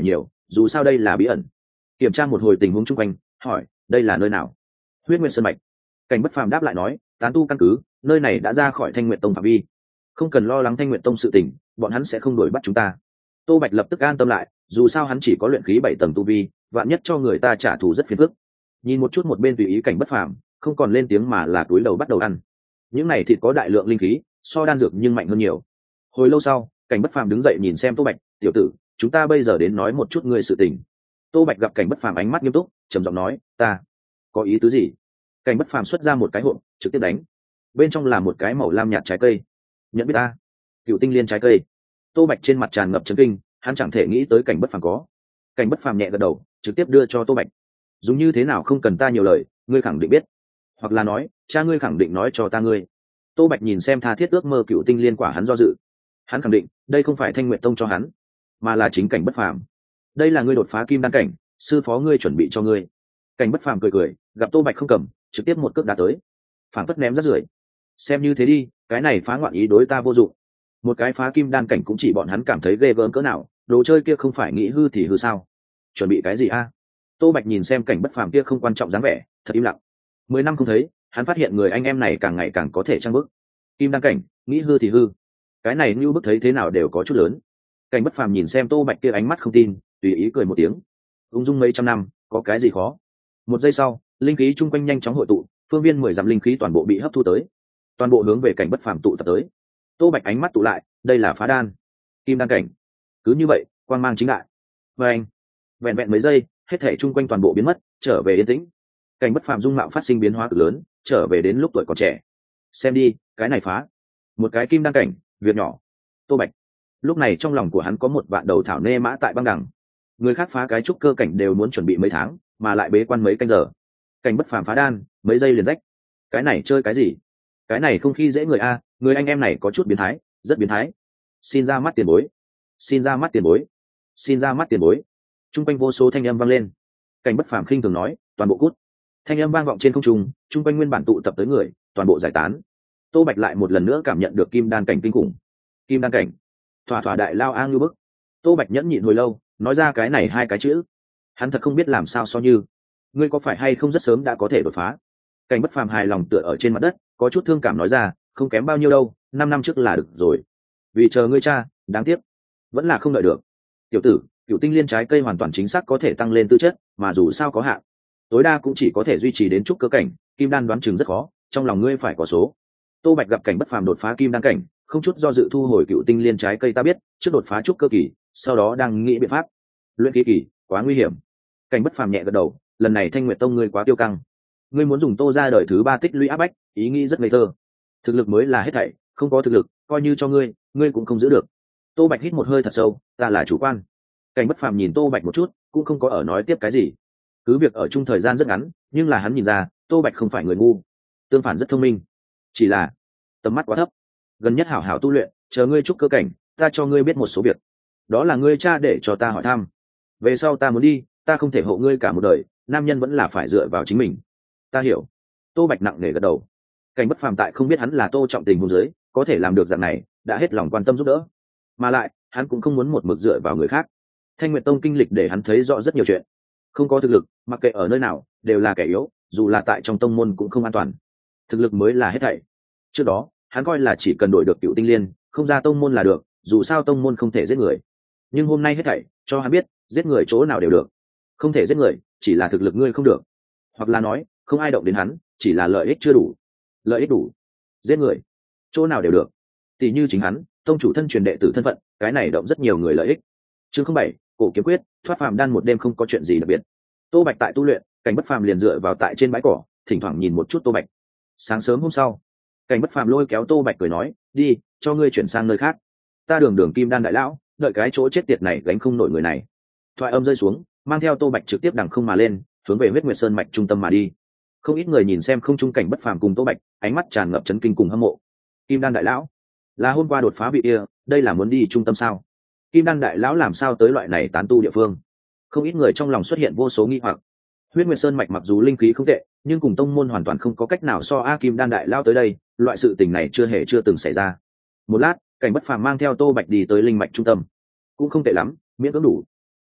dù sao đây là bí ẩn. Kiểm tra một hồi tình huống chung quanh, hỏi đây là nơi nào? Huyết Nguyên Sơn mạch. Cảnh Bất Phàm đáp lại nói, tán tu căn cứ, nơi này đã ra khỏi Thanh Nguyệt Tông phạm vi, không cần lo lắng Thanh Nguyệt Tông sự tình, bọn hắn sẽ không đuổi bắt chúng ta. Tô Bạch lập tức an tâm lại, dù sao hắn chỉ có luyện khí 7 tầng tu vi, vạn nhất cho người ta trả thù rất phiền phức. Nhìn một chút một bên tùy ý Cảnh Bất Phàm, không còn lên tiếng mà là túi đầu bắt đầu ăn. Những này thịt có đại lượng linh khí, so đan dược nhưng mạnh hơn nhiều. Hồi lâu sau, Cảnh Bất Phàm đứng dậy nhìn xem Tô Bạch, "Tiểu tử, chúng ta bây giờ đến nói một chút ngươi sự tình." Tô Bạch gặp Cảnh Bất Phàm ánh mắt nghiêm túc, trầm giọng nói, "Ta có ý tứ gì?" Cảnh Bất Phàm xuất ra một cái hộp, trực tiếp đánh. Bên trong là một cái màu lam nhạt trái cây. "Nhận biết ta?" Cựu tinh liên trái cây. Tô Bạch trên mặt tràn ngập chấn kinh, hắn chẳng thể nghĩ tới Cảnh Bất Phàm có. Cảnh Bất Phàm nhẹ gật đầu, trực tiếp đưa cho Tô Bạch. "Dùng như thế nào không cần ta nhiều lời, ngươi khẳng định biết, hoặc là nói cha ngươi khẳng định nói cho ta ngươi." Tô Bạch nhìn xem tha thiết ước mơ cựu tinh liên quả, hắn do dự. Hắn khẳng định đây không phải Thanh Nguyệt Tông cho hắn, mà là chính Cảnh Bất Phàm. "Đây là ngươi đột phá kim đan cảnh, sư phó ngươi chuẩn bị cho ngươi." Cảnh Bất Phàm cười cười, gặp Tô Bạch không cầm, trực tiếp một cước đá tới, phảng phất ném rất rưởi. "Xem như thế đi, cái này phá ngoạn ý đối ta vô dụng. Một cái phá kim đan cảnh cũng chỉ bọn hắn cảm thấy ghê gớm cỡ nào, đồ chơi kia không phải nghĩ hư thì hư sao? Chuẩn bị cái gì a?" Tô Bạch nhìn xem Cảnh Bất Phàm kia không quan trọng dáng vẻ, thật im lặng. 10 năm không thấy, hắn phát hiện người anh em này càng ngày càng có thể trang bức. Kim đan cảnh, nghĩ hư thì hư. Cái này như bức thấy thế nào đều có chút lớn. Cảnh Bất Phàm nhìn xem Tô Bạch kia ánh mắt không tin, tùy ý cười một tiếng. Ung dung mấy trăm năm, có cái gì khó? Một giây sau, linh khí chung quanh nhanh chóng hội tụ, phương viên 10 dặm linh khí toàn bộ bị hấp thu tới, toàn bộ hướng về Cảnh Bất Phàm tụ tập tới. Tô Bạch ánh mắt tụ lại, đây là phá đan, kim đan cảnh. Cứ như vậy, quang mang chính đại. Và anh, vẹn vẹn mấy giây, hết thảy chung quanh toàn bộ biến mất, trở về yên tĩnh. Cảnh Bất Phàm dung mạo phát sinh biến hóa cực lớn, trở về đến lúc tuổi còn trẻ. Xem đi, cái này phá, một cái kim đan cảnh, việc nhỏ. Tô Bạch, lúc này trong lòng của hắn có một vạn đầu thảo nê mã tại băng đằng. Người khác phá cái trúc cơ cảnh đều muốn chuẩn bị mấy tháng, mà lại bế quan mấy canh giờ. Cảnh Bất Phàm phá đan, mấy giây liền rách. Cái này chơi cái gì? Cái này không khi dễ người a, người anh em này có chút biến thái, rất biến thái. Xin ra mắt tiền bối, xin ra mắt tiền bối, xin ra mắt tiền bối. Trung quanh vô số thanh âm vang lên. Cảnh Bất Phàm khinh thường nói, toàn bộ cút. Thanh âm vang vọng trên không trung, trung quanh nguyên bản tụ tập tới người, toàn bộ giải tán. Tô Bạch lại một lần nữa cảm nhận được kim đan cảnh kinh khủng. Kim đan cảnh, thỏa thỏa đại lao a ngưu bức. Tô Bạch nhẫn nhịn hồi lâu, nói ra cái này hai cái chữ. Hắn thật không biết làm sao so như. Ngươi có phải hay không rất sớm đã có thể đột phá? Cảnh Bất Phàm hài lòng tựa ở trên mặt đất, có chút thương cảm nói ra, không kém bao nhiêu đâu, 5 năm trước là được rồi. Vì chờ ngươi cha, đáng tiếc, vẫn là không đợi được. Tiểu tử, cựu tinh liên trái cây hoàn toàn chính xác có thể tăng lên tư chất, mà dù sao có hạn, tối đa cũng chỉ có thể duy trì đến trúc cơ cảnh, kim đan đoán chừng rất khó, trong lòng ngươi phải có số. Tô Bạch gặp Cảnh Bất Phàm đột phá kim đan cảnh, không chút do dự thu hồi cựu tinh liên trái cây, ta biết, trước đột phá trúc cơ kỳ, sau đó đang nghĩ biện pháp. Luyện khí kỳ, quá nguy hiểm. Cảnh Bất Phàm nhẹ gật đầu, lần này Thanh Nguyệt Tông ngươi quá tiêu căng. Ngươi muốn dùng Tô ra đời thứ 3 tích lũy áp bách, ý nghĩ rất ngây thơ. Thực lực mới là hết thảy, không có thực lực, coi như cho ngươi, ngươi cũng không giữ được. Tô Bạch hít một hơi thật sâu, ta là chủ quan. Cảnh Bất Phàm nhìn Tô Bạch một chút, cũng không có ở nói tiếp cái gì. Cứ việc ở chung thời gian rất ngắn, nhưng là hắn nhìn ra, Tô Bạch không phải người ngu, tương phản rất thông minh. Chỉ là tầm mắt quá thấp. Gần nhất hảo hảo tu luyện, chờ ngươi trúc cơ cảnh, ta cho ngươi biết một số việc. Đó là ngươi cha để cho ta hỏi thăm. Về sau ta muốn đi, ta không thể hộ ngươi cả một đời, nam nhân vẫn là phải dựa vào chính mình. Ta hiểu. Tô Bạch nặng nề gật đầu. Cảnh Bất Phàm tại không biết hắn là Tô Trọng Tình hôn giới, có thể làm được dạng này, đã hết lòng quan tâm giúp đỡ. Mà lại, hắn cũng không muốn một mực dựa vào người khác. Thanh Nguyệt Tông kinh lịch để hắn thấy rõ rất nhiều chuyện. Không có thực lực, mặc kệ ở nơi nào, đều là kẻ yếu, dù là tại trong tông môn cũng không an toàn. Thực lực mới là hết thảy. Trước đó, hắn coi là chỉ cần đổi được cựu tinh liên, không ra tông môn là được, dù sao tông môn không thể giết người. Nhưng hôm nay hết thảy, cho hắn biết, giết người chỗ nào đều được. Không thể giết người, chỉ là thực lực ngươi không được. Hoặc là nói, không ai động đến hắn, chỉ là lợi ích chưa đủ. Lợi ích đủ, giết người, chỗ nào đều được. Tỷ như chính hắn, tông chủ thân truyền đệ tử thân phận, cái này động rất nhiều người lợi ích. Chương 07, cổ kiếm quyết, thoát phàm đan, một đêm không có chuyện gì đặc biệt. Tô Bạch tại tu luyện, Cảnh Bất Phàm liền dựa vào tại trên bãi cỏ, thỉnh thoảng nhìn một chút Tô Bạch. Sáng sớm hôm sau, Cảnh Bất Phàm lôi kéo Tô Bạch cười nói, đi, cho ngươi chuyển sang nơi khác. Ta đường đường kim đan đại lão, đợi cái chỗ chết tiệt này gánh không nổi người này. Thoại âm rơi xuống, mang theo Tô Bạch trực tiếp đằng không mà lên, hướng về Huyết Nguyệt Sơn mạch trung tâm mà đi. Không ít người nhìn xem không trung Cảnh Bất Phàm cùng Tô Bạch, ánh mắt tràn ngập chấn kinh cùng hâm mộ. Kim đan đại lão, là hôm qua đột phá vị kia, đây là muốn đi trung tâm sao? Kim đan đại lão làm sao tới loại này tán tu địa phương? Không ít người trong lòng xuất hiện vô số nghi hoặc. Huyết Nguyệt Sơn mạch mặc dù linh khí không tệ, nhưng cùng tông môn hoàn toàn không có cách nào so a Kim đan đại lão tới đây, loại sự tình này chưa từng xảy ra. Một lát, Cảnh Bất Phàm mang theo Tô Bạch đi tới linh mạch trung tâm. Cũng không tệ lắm, miễn cưỡng đủ.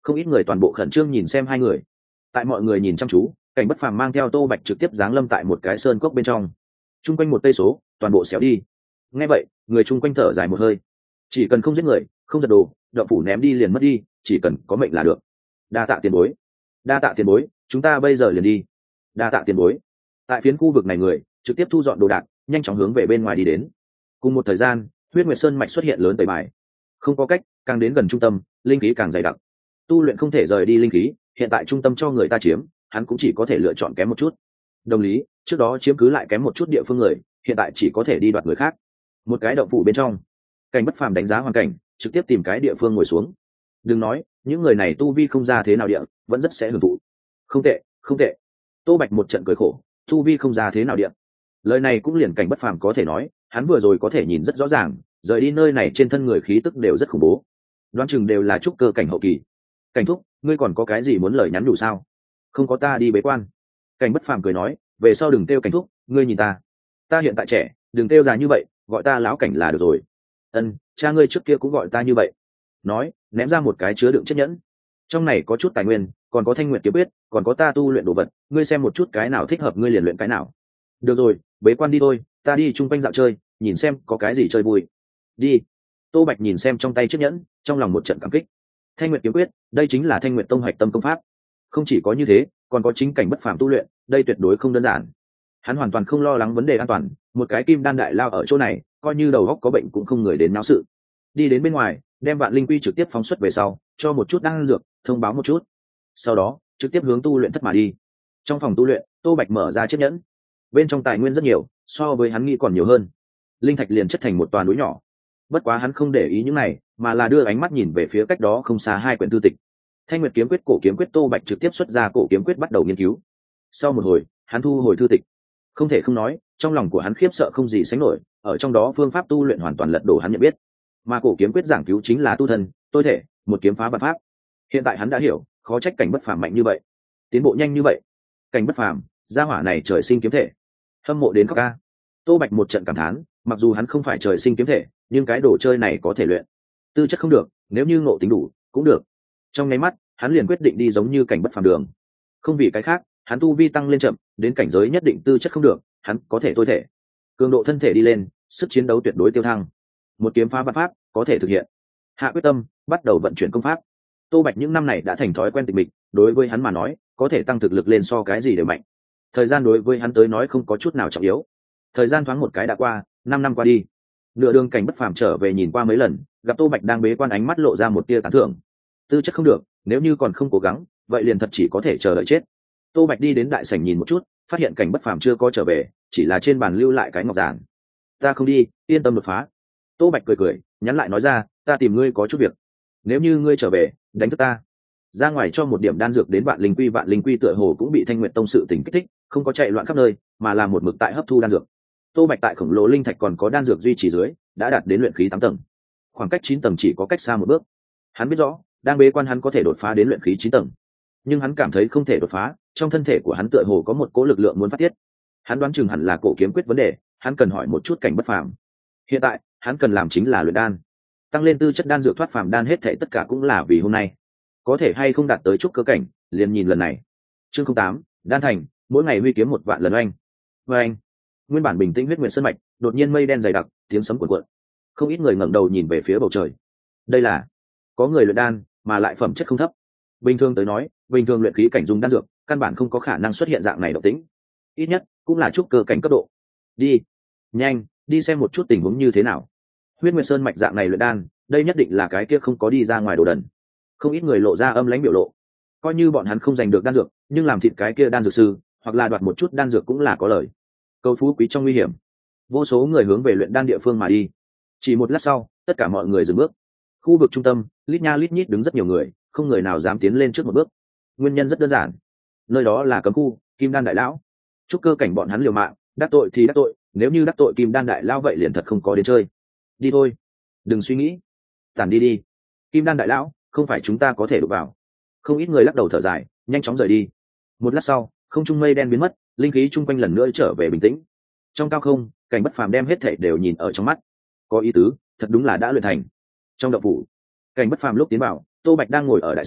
Không ít người toàn bộ khẩn trương nhìn xem hai người. Tại mọi người nhìn chăm chú, Cảnh Bất Phàm mang theo Tô Bạch trực tiếp giáng lâm tại một cái sơn cốc bên trong. Trung quanh một cây số, toàn bộ xéo đi. Nghe vậy, người chung quanh thở dài một hơi. Chỉ cần không giết người, không giật đồ, động phủ ném đi liền mất đi, chỉ cần có mệnh là được. Đa tạ tiền bối. Đa tạ tiền bối, chúng ta bây giờ liền đi. Đa tạ tiền bối. Tại phiến khu vực này người trực tiếp thu dọn đồ đạc, nhanh chóng hướng về bên ngoài đi đến. Cùng một thời gian, Huyết Nguyệt Sơn mạch xuất hiện lớn tẩy bài. Không có cách, càng đến gần trung tâm, linh khí càng dày đặc. Tu luyện không thể rời đi linh khí, hiện tại trung tâm cho người ta chiếm, hắn cũng chỉ có thể lựa chọn kém một chút. Đồng lý, trước đó chiếm cứ lại kém một chút địa phương người, hiện tại chỉ có thể đi đoạt người khác. Một cái động phủ bên trong, Cảnh Bất Phàm đánh giá hoàn cảnh, trực tiếp tìm cái địa phương ngồi xuống. Đừng nói, những người này tu vi không ra thế nào địa, vẫn rất sẽ hưởng thụ. Không tệ, không tệ. Tô Bạch một trận cười khổ, tu vi không ra thế nào địa. Lời này cũng liền Cảnh Bất Phàm có thể nói, hắn vừa rồi có thể nhìn rất rõ ràng, rời đi nơi này trên thân người khí tức đều rất khủng bố. Đoán chừng đều là trúc cơ cảnh hậu kỳ. Cảnh thúc, ngươi còn có cái gì muốn lời nhắn đủ sao? Không có ta đi bế quan. Cảnh Bất Phàm cười nói, về sau đừng kêu Cảnh thúc, ngươi nhìn ta hiện tại trẻ, đừng kêu già như vậy, gọi ta lão Cảnh là được rồi. Ân, cha ngươi trước kia cũng gọi ta như vậy. Nói, ném ra một cái chứa đựng chiếc nhẫn. Trong này có chút tài nguyên, còn có Thanh Nguyệt kiếm quyết, còn có ta tu luyện đồ vật, ngươi xem một chút cái nào thích hợp ngươi liền luyện cái nào. Được rồi, bế quan đi thôi, ta đi chung quanh dạo chơi, nhìn xem có cái gì chơi vui. Đi. Tô Bạch nhìn xem trong tay chiếc nhẫn, trong lòng một trận cảm kích. Thanh Nguyệt kiếm quyết, đây chính là Thanh Nguyệt tông hạch tâm công pháp. Không chỉ có như thế, còn có chính cảnh bất phàm tu luyện, đây tuyệt đối không đơn giản. Hắn hoàn toàn không lo lắng vấn đề an toàn, một cái kim đan đại lao ở chỗ này, coi như đầu óc có bệnh cũng không người đến náo sự. Đi đến bên ngoài, đem vạn linh quy trực tiếp phóng xuất về sau, cho một chút đan dược, thông báo một chút. Sau đó, trực tiếp hướng tu luyện thất mà đi. Trong phòng tu luyện, Tô Bạch mở ra chiếc nhẫn. Bên trong tài nguyên rất nhiều, so với hắn nghĩ còn nhiều hơn. Linh thạch liền chất thành một toà núi nhỏ. Bất quá hắn không để ý những này, mà là đưa ánh mắt nhìn về phía cách đó không xa hai quyển thư tịch. Thanh Nguyệt kiếm quyết, cổ kiếm quyết. Tô Bạch trực tiếp xuất ra cổ kiếm quyết bắt đầu nghiên cứu. Sau một hồi, hắn thu hồi thư tịch. Không thể không nói, trong lòng của hắn khiếp sợ không gì sánh nổi, ở trong đó phương pháp tu luyện hoàn toàn lật đổ hắn nhận biết. Mà cổ kiếm quyết giảng cứu chính là tu thân, tôi thể, một kiếm phá vạn pháp. Hiện tại hắn đã hiểu, khó trách cảnh bất phàm mạnh như vậy, tiến bộ nhanh như vậy. Cảnh bất phàm, gia hỏa này trời sinh kiếm thể, hâm mộ đến khóc ca. Tô Bạch một trận cảm thán, mặc dù hắn không phải trời sinh kiếm thể, nhưng cái đồ chơi này có thể luyện. Tư chất không được, nếu như ngộ tính đủ, cũng được. Trong nháy mắt, hắn liền quyết định đi giống như cảnh bất phàm đường. Không vì cái khác, hắn tu vi tăng lên chậm, đến cảnh giới nhất định tư chất không được, hắn có thể tôi thể. Cường độ thân thể đi lên, sức chiến đấu tuyệt đối tiêu thăng. Một kiếm phá vạn pháp, có thể thực hiện. Hạ quyết tâm, bắt đầu vận chuyển công pháp. Tô Bạch những năm này đã thành thói quen tịch mịch, đối với hắn mà nói, có thể tăng thực lực lên so cái gì đều mạnh. Thời gian đối với hắn tới nói không có chút nào trọng yếu. Thời gian thoáng một cái đã qua, 5 năm qua đi. Nửa đường cảnh bất phàm trở về nhìn qua mấy lần, gặp Tô Bạch đang bế quan, ánh mắt lộ ra một tia tán thưởng. Tư chất không được, nếu như còn không cố gắng, vậy liền thật chỉ có thể chờ đợi chết. Tô Bạch đi đến đại sảnh nhìn một chút, phát hiện cảnh bất phàm chưa có trở về, chỉ là trên bàn lưu lại cái ngọc giản. Ta không đi, yên tâm đột phá. Tô Bạch cười cười, nhắn lại nói ra, ta tìm ngươi có chút việc. Nếu như ngươi trở về, đánh thức ta. Ra ngoài cho một điểm đan dược đến vạn linh quy tựa hồ cũng bị Thanh Nguyệt tông sự tình kích thích, không có chạy loạn khắp nơi, mà là một mực tại hấp thu đan dược. Tô Bạch tại khổng lồ linh thạch còn có đan dược duy trì dưới, đã đạt đến luyện khí 8 tầng. Khoảng cách 9 tầng chỉ có cách xa một bước. Hắn biết rõ, đang bế quan hắn có thể đột phá đến luyện khí 9 tầng, nhưng hắn cảm thấy không thể đột phá, trong thân thể của hắn tựa hồ có một cỗ lực lượng muốn phát tiết. Hắn đoán chừng hẳn là cổ kiếm quyết vấn đề, hắn cần hỏi một chút cảnh bất phàm. Hiện tại, hắn cần làm chính là luyện đan, tăng lên tư chất đan dược thoát phàm đan, hết thảy tất cả cũng là vì hôm nay. Có thể hay không đạt tới trúc cơ cảnh, liền nhìn lần này. Chương 08, đan thành, mỗi ngày huy kiếm 1 vạn lần oanh. Oanh. Nguyên bản bình tĩnh huyết nguyệt sơn mạch, đột nhiên mây đen dày đặc, tiếng sấm cuồn cuộn. Không ít người ngẩng đầu nhìn về phía bầu trời. Đây là có người luyện đan, mà lại phẩm chất không thấp. Bình thường tới nói, bình thường luyện khí cảnh dùng đan dược, căn bản không có khả năng xuất hiện dạng này động tĩnh. Ít nhất cũng là trúc cơ cảnh cấp độ. Đi, nhanh, đi xem một chút tình huống như thế nào. Huyết Nguyệt Sơn mạch dạng này luyện đan, đây nhất định là cái kia không có đi ra ngoài đồ đần. Không ít người lộ ra âm lãnh biểu lộ. Coi như bọn hắn không giành được đan dược, nhưng làm thịt cái kia đan dược sư, hoặc là đoạt một chút đan dược cũng là có lời. Cầu phú quý trong nguy hiểm. Vô số người hướng về luyện đan địa phương mà đi. Chỉ một lát sau, tất cả mọi người dừng bước. Khu vực trung tâm, lít nha lít nhít đứng rất nhiều người, không người nào dám tiến lên trước một bước. Nguyên nhân rất đơn giản, nơi đó là cấm khu, Kim Đan đại lão. Trúc cơ cảnh bọn hắn liều mạng, đắc tội thì đắc tội, nếu như đắc tội Kim Đan đại lão vậy liền thật không có đến chơi. Đi thôi, đừng suy nghĩ, tản đi đi. Kim Đan đại lão, không phải chúng ta có thể đụng vào. Không ít người lắc đầu thở dài, nhanh chóng rời đi. Một lát sau, không trung mây đen biến mất, linh khí chung quanh lần nữa trở về bình tĩnh. Trong cao không, cảnh bất phàm đem hết thảy đều nhìn ở trong mắt. Có ý tứ, thật đúng là đã luyện thành. Trong động phủ, cảnh bất phàm lúc tiến vào, Tô Bạch đang ngồi ở đại sảnh,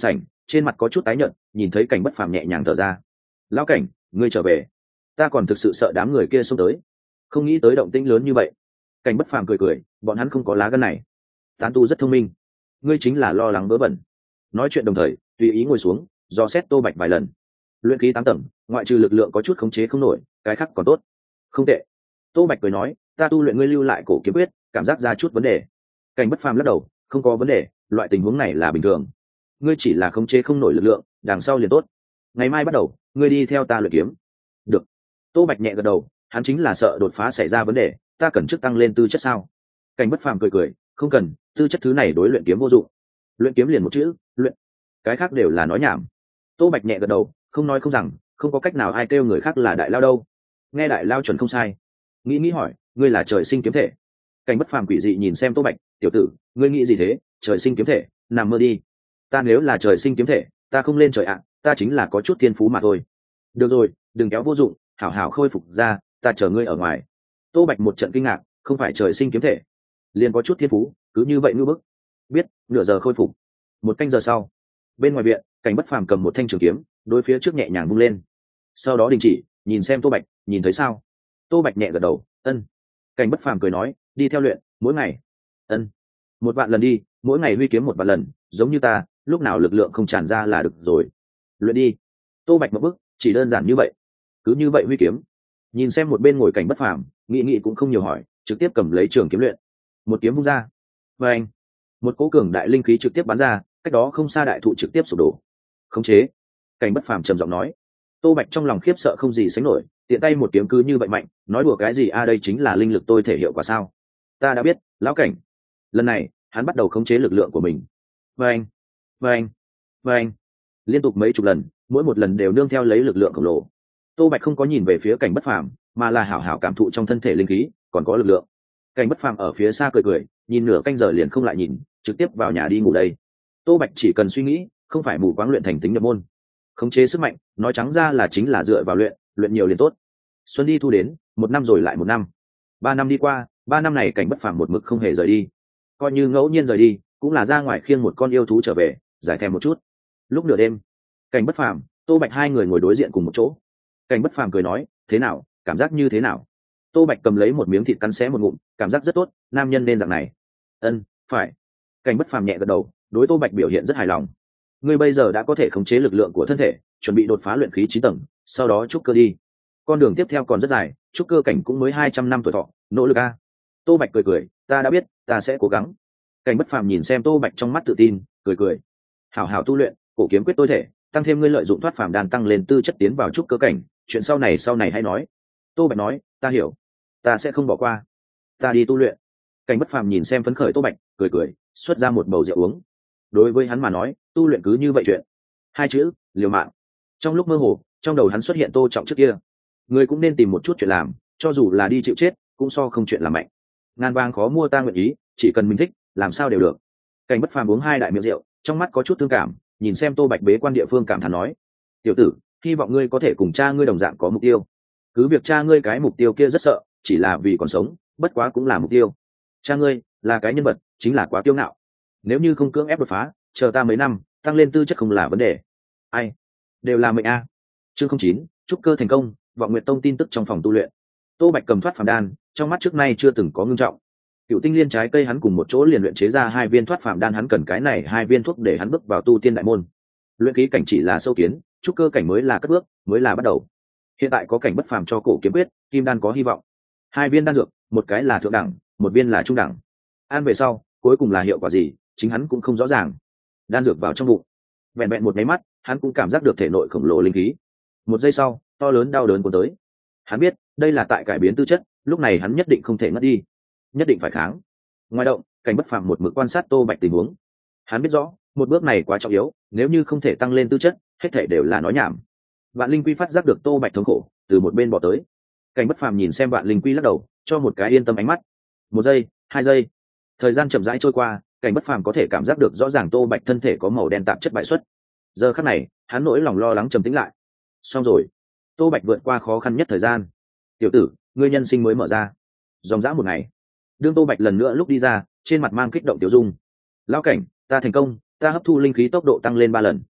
trên mặt có chút tái nhợt, nhìn thấy Cảnh Bất Phàm nhẹ nhàng thở ra. Lão Cảnh, ngươi trở về. Ta còn thực sự sợ đám người kia xông tới, không nghĩ tới động tĩnh lớn như vậy. Cảnh Bất Phàm cười cười, bọn hắn không có lá gan này. Tán tu rất thông minh, ngươi chính là lo lắng vớ vẩn. Nói chuyện đồng thời tùy ý ngồi xuống, dò xét Tô Bạch vài lần. Luyện khí 8 tầng, ngoại trừ lực lượng có chút khống chế không nổi, cái khác còn tốt. Không tệ. Tô Bạch cười nói, ta tu luyện ngươi lưu lại cổ kiếm quyết, cảm giác ra chút vấn đề. Cảnh Bất Phàm lắc đầu, không có vấn đề, loại tình huống này là bình thường. Ngươi chỉ là khống chế không nổi lực lượng, đằng sau liền tốt. Ngày mai bắt đầu, ngươi đi theo ta luyện kiếm. Được. Tô Bạch nhẹ gật đầu, hắn chính là sợ đột phá xảy ra vấn đề, ta cần trước tăng lên tư chất sao? Cảnh Bất Phàm cười cười, không cần, tư chất thứ này đối luyện kiếm vô dụng. Luyện kiếm liền một chữ, luyện. Cái khác đều là nói nhảm. Tô Bạch nhẹ gật đầu, không nói không rằng, không có cách nào ai kêu người khác là đại lao đâu. Nghe đại lao chuẩn không sai. Nghĩ hỏi, ngươi là trời sinh kiếm thể? Cảnh Bất Phàm quỷ dị nhìn xem Tô Bạch, tiểu tử, ngươi nghĩ gì thế? Trời sinh kiếm thể, nằm mơ đi. Ta nếu là trời sinh kiếm thể, ta không lên trời ạ, ta chính là có chút thiên phú mà thôi. Được rồi, đừng kéo vô dụng, hảo hảo khôi phục ra, ta chờ ngươi ở ngoài. Tô Bạch một trận kinh ngạc, không phải trời sinh kiếm thể, liền có chút thiên phú, cứ như vậy ngư bức. Biết, nửa giờ khôi phục. Một canh giờ sau, bên ngoài viện, Cảnh Bất Phàm cầm một thanh trường kiếm, đối phía trước nhẹ nhàng vung lên, sau đó đình chỉ, nhìn xem Tô Bạch, nhìn thấy sao? Tô Bạch nhẹ gật đầu, ân. Cảnh Bất Phàm cười nói, đi theo luyện, mỗi ngày. Ân. 1 vạn lần đi, mỗi ngày huy kiếm 1 vạn lần, giống như ta, lúc nào lực lượng không tràn ra là được rồi. Luyện đi. Tô Bạch một bước, chỉ đơn giản như vậy. Cứ như vậy huy kiếm. Nhìn xem một bên ngồi Cảnh Bất Phàm, nghĩ cũng không nhiều hỏi, trực tiếp cầm lấy trường kiếm luyện. Một kiếm vung ra. Và anh. Một cỗ cường đại linh khí trực tiếp bắn ra, cách đó không xa đại thụ trực tiếp sụp đổ. Khống chế. Cảnh Bất Phàm trầm giọng nói. Tô Bạch trong lòng khiếp sợ không gì sánh nổi, tiện tay một kiếm cứ như vậy mạnh, nói đùa cái gì đây chính là linh lực tôi thể hiệu quả sao? Ta đã biết, lão Cảnh. Lần này, hắn bắt đầu khống chế lực lượng của mình. Vâng, vâng, vâng. Liên tục mấy chục lần, mỗi một lần đều nương theo lấy lực lượng khổng lồ. Tô Bạch không có nhìn về phía Cảnh Bất Phàm, mà là hảo hảo cảm thụ trong thân thể linh khí, còn có lực lượng. Cảnh Bất Phàm ở phía xa cười cười, nhìn nửa canh giờ liền không lại nhìn, trực tiếp vào nhà đi ngủ đây. Tô Bạch chỉ cần suy nghĩ, không phải mù quáng luyện thành tính nhập môn. Khống chế sức mạnh, nói trắng ra là chính là dựa vào luyện, luyện nhiều liền tốt. Xuân đi thu đến, 1 năm rồi lại 1 năm. 3 năm đi qua, 3 năm này Cảnh Bất Phàm một mực không hề rời đi. Coi như ngẫu nhiên rời đi, cũng là ra ngoài khiêng một con yêu thú trở về, giải thèm một chút. Lúc nửa đêm, Cảnh Bất Phàm, Tô Bạch hai người ngồi đối diện cùng một chỗ. Cảnh Bất Phàm cười nói, thế nào, cảm giác như thế nào? Tô Bạch cầm lấy một miếng thịt cắn xé một ngụm, cảm giác rất tốt, nam nhân nên dạng này. Ân, phải. Cảnh Bất Phàm nhẹ gật đầu, đối Tô Bạch biểu hiện rất hài lòng. Ngươi bây giờ đã có thể khống chế lực lượng của thân thể, chuẩn bị đột phá luyện khí 9 tầng, sau đó trúc cơ đi. Con đường tiếp theo còn rất dài, trúc cơ cảnh cũng mới 200 năm tuổi thọ, nỗ lực a. Tô Bạch cười cười, ta đã biết, ta sẽ cố gắng. Cảnh Bất Phàm nhìn xem Tô Bạch trong mắt tự tin, cười cười. Hảo hảo tu luyện, cổ kiếm quyết tôi thể, tăng thêm ngươi lợi dụng thoát phàm đan tăng lên tư chất tiến vào trúc cơ cảnh, chuyện sau này hãy nói. Tô Bạch nói, ta hiểu, ta sẽ không bỏ qua. Ta đi tu luyện. Cảnh Bất Phàm nhìn xem phấn khởi Tô Bạch, cười cười, xuất ra một bầu rượu uống. Đối với hắn mà nói, tu luyện cứ như vậy chuyện. 2 chữ, liều mạng. Trong lúc mơ hồ, trong đầu hắn xuất hiện Tô Trọng trước kia. Người cũng nên tìm một chút chuyện làm, cho dù là đi chịu chết, cũng so không chuyện làm mạnh. Ngàn vàng khó mua ta nguyện ý, chỉ cần mình thích, làm sao đều được. Cảnh Bất Phàm uống 2 đại miệng rượu, trong mắt có chút thương cảm, nhìn xem Tô Bạch bế quan địa phương cảm thán nói: "Tiểu tử, hy vọng ngươi có thể cùng cha ngươi đồng dạng có mục tiêu. Cứ việc cha ngươi cái mục tiêu kia rất sợ, chỉ là vì còn sống, bất quá cũng là mục tiêu. Cha ngươi là cái nhân vật, chính là quá kiêu ngạo. Nếu như không cưỡng ép đột phá, chờ ta mấy năm, tăng lên tư chất không là vấn đề. Ai, đều là mệnh a." Chương 09, trúc cơ thành công, Vọng Nguyệt Tông tin tức trong phòng tu luyện. Tô Bạch cầm thoát phàm đan, trong mắt trước nay chưa từng có ngưng trọng. Cựu tinh liên trái cây hắn cùng một chỗ liền luyện chế ra 2 viên thoát phàm đan, hắn cần cái này 2 viên thuốc để hắn bước vào tu tiên đại môn. Luyện khí cảnh chỉ là sâu kiến, trúc cơ cảnh mới là cất bước, mới là bắt đầu. Hiện tại có cảnh bất phàm cho cổ kiếm quyết, kim đan có hy vọng. 2 viên đan dược, một cái là thượng đẳng, một viên là trung đẳng. Ăn về sau, cuối cùng là hiệu quả gì, chính hắn cũng không rõ ràng. Đan dược vào trong bụng, vẹn vẹn một cái mắt, hắn cũng cảm giác được thể nội khổng lồ linh khí. Một giây sau, to lớn đau đớn cuốn tới. Hắn biết, đây là tại cải biến tư chất, lúc này hắn nhất định không thể ngất đi, nhất định phải kháng. Ngoài động, cảnh bất phàm một mực quan sát Tô Bạch tình huống. Hắn biết rõ, một bước này quá trọng yếu, nếu như không thể tăng lên tư chất, hết thể đều là nói nhảm. Vạn Linh Quy phát giác được Tô Bạch thống khổ, từ một bên bỏ tới. Cảnh bất phàm nhìn xem Vạn Linh Quy lắc đầu, cho một cái yên tâm ánh mắt. 1 giây, 2 giây, thời gian chậm rãi trôi qua, cảnh bất phàm có thể cảm giác được rõ ràng Tô Bạch thân thể có màu đen tạp chất bại xuất. Giờ khắc này, hắn nỗi lòng lo lắng trầm tĩnh lại. Xong rồi, Tô Bạch vượt qua khó khăn nhất thời gian. Tiểu tử, ngươi nhân sinh mới mở ra. Dòng dã 1 ngày, đương Tô Bạch lần nữa lúc đi ra, trên mặt mang kích động tiểu dung. Lão cảnh, ta thành công, ta hấp thu linh khí tốc độ tăng lên 3 lần.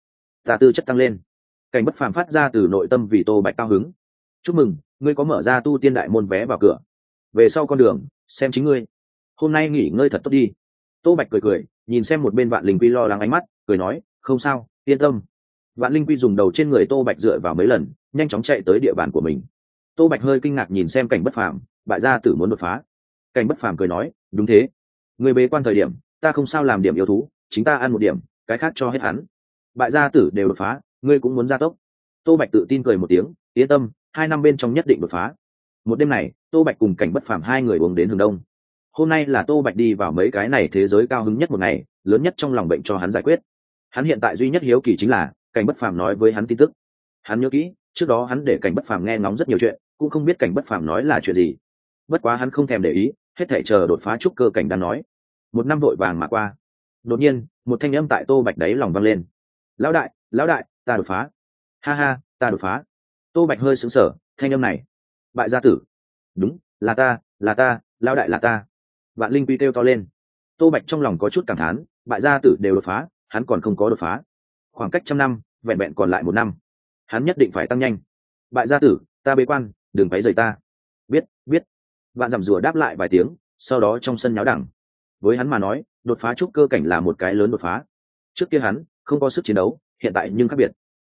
ta tư chất tăng lên. Cảnh Bất Phàm phát ra từ nội tâm vì Tô Bạch cao hứng. Chúc mừng, ngươi có mở ra tu tiên đại môn vé vào cửa, về sau con đường xem chính ngươi. Hôm nay nghỉ ngơi thật tốt đi. Tô Bạch cười cười, nhìn xem một bên Vạn Linh Quy lo lắng ánh mắt, cười nói, không sao, yên tâm. Vạn Linh Quy dùng đầu trên người Tô Bạch dựa vào mấy lần, nhanh chóng chạy tới địa bàn của mình. Tô Bạch hơi kinh ngạc nhìn xem Cảnh Bất Phàm, bại gia tử muốn đột phá. Cảnh Bất Phàm cười nói, đúng thế, người bế quan thời điểm ta không sao làm điểm yêu thú, chính ta ăn một điểm, cái khác cho hết hắn. Bại gia tử đều đột phá, ngươi cũng muốn gia tốc. Tô Bạch tự tin cười một tiếng, yên tâm, 2 năm bên trong nhất định đột phá. Một đêm này, Tô Bạch cùng Cảnh Bất Phàm hai người uống đến hừng đông. Hôm nay là Tô Bạch đi vào mấy cái này thế giới cao hứng nhất một ngày, lớn nhất trong lòng bệnh cho hắn giải quyết. Hắn hiện tại duy nhất hiếu kỳ chính là Cảnh Bất Phàm nói với hắn tin tức. Hắn nhớ kỹ, trước đó hắn để Cảnh Bất Phàm nghe ngóng rất nhiều chuyện, cũng không biết Cảnh Bất Phàm nói là chuyện gì. Bất quá hắn không thèm để ý, hết thảy chờ đột phá trúc cơ cảnh đang nói. 1 năm vội vàng mà qua. Đột nhiên, một thanh âm tại Tô Bạch đáy lòng vang lên. Lão đại, ta đột phá. Ha ha, ta đột phá. Tô Bạch hơi sững sờ, thanh âm này, bại gia tử. Đúng, là ta, lão đại là ta. Vạn Linh Quy kêu to lên. Tô Bạch trong lòng có chút cảm thán, bại gia tử đều đột phá, hắn còn không có đột phá. Khoảng cách 100 năm, vẹn vẹn còn lại 1 năm. Hắn nhất định phải tăng nhanh. Bại gia tử, ta bế quan, đừng quấy rầy ta. Biết. Vạn Dặm Rùa đáp lại vài tiếng, sau đó trong sân nháo đẳng. Với hắn mà nói, đột phá trúc cơ cảnh là một cái lớn đột phá. Trước kia hắn không có sức chiến đấu, hiện tại nhưng khác biệt.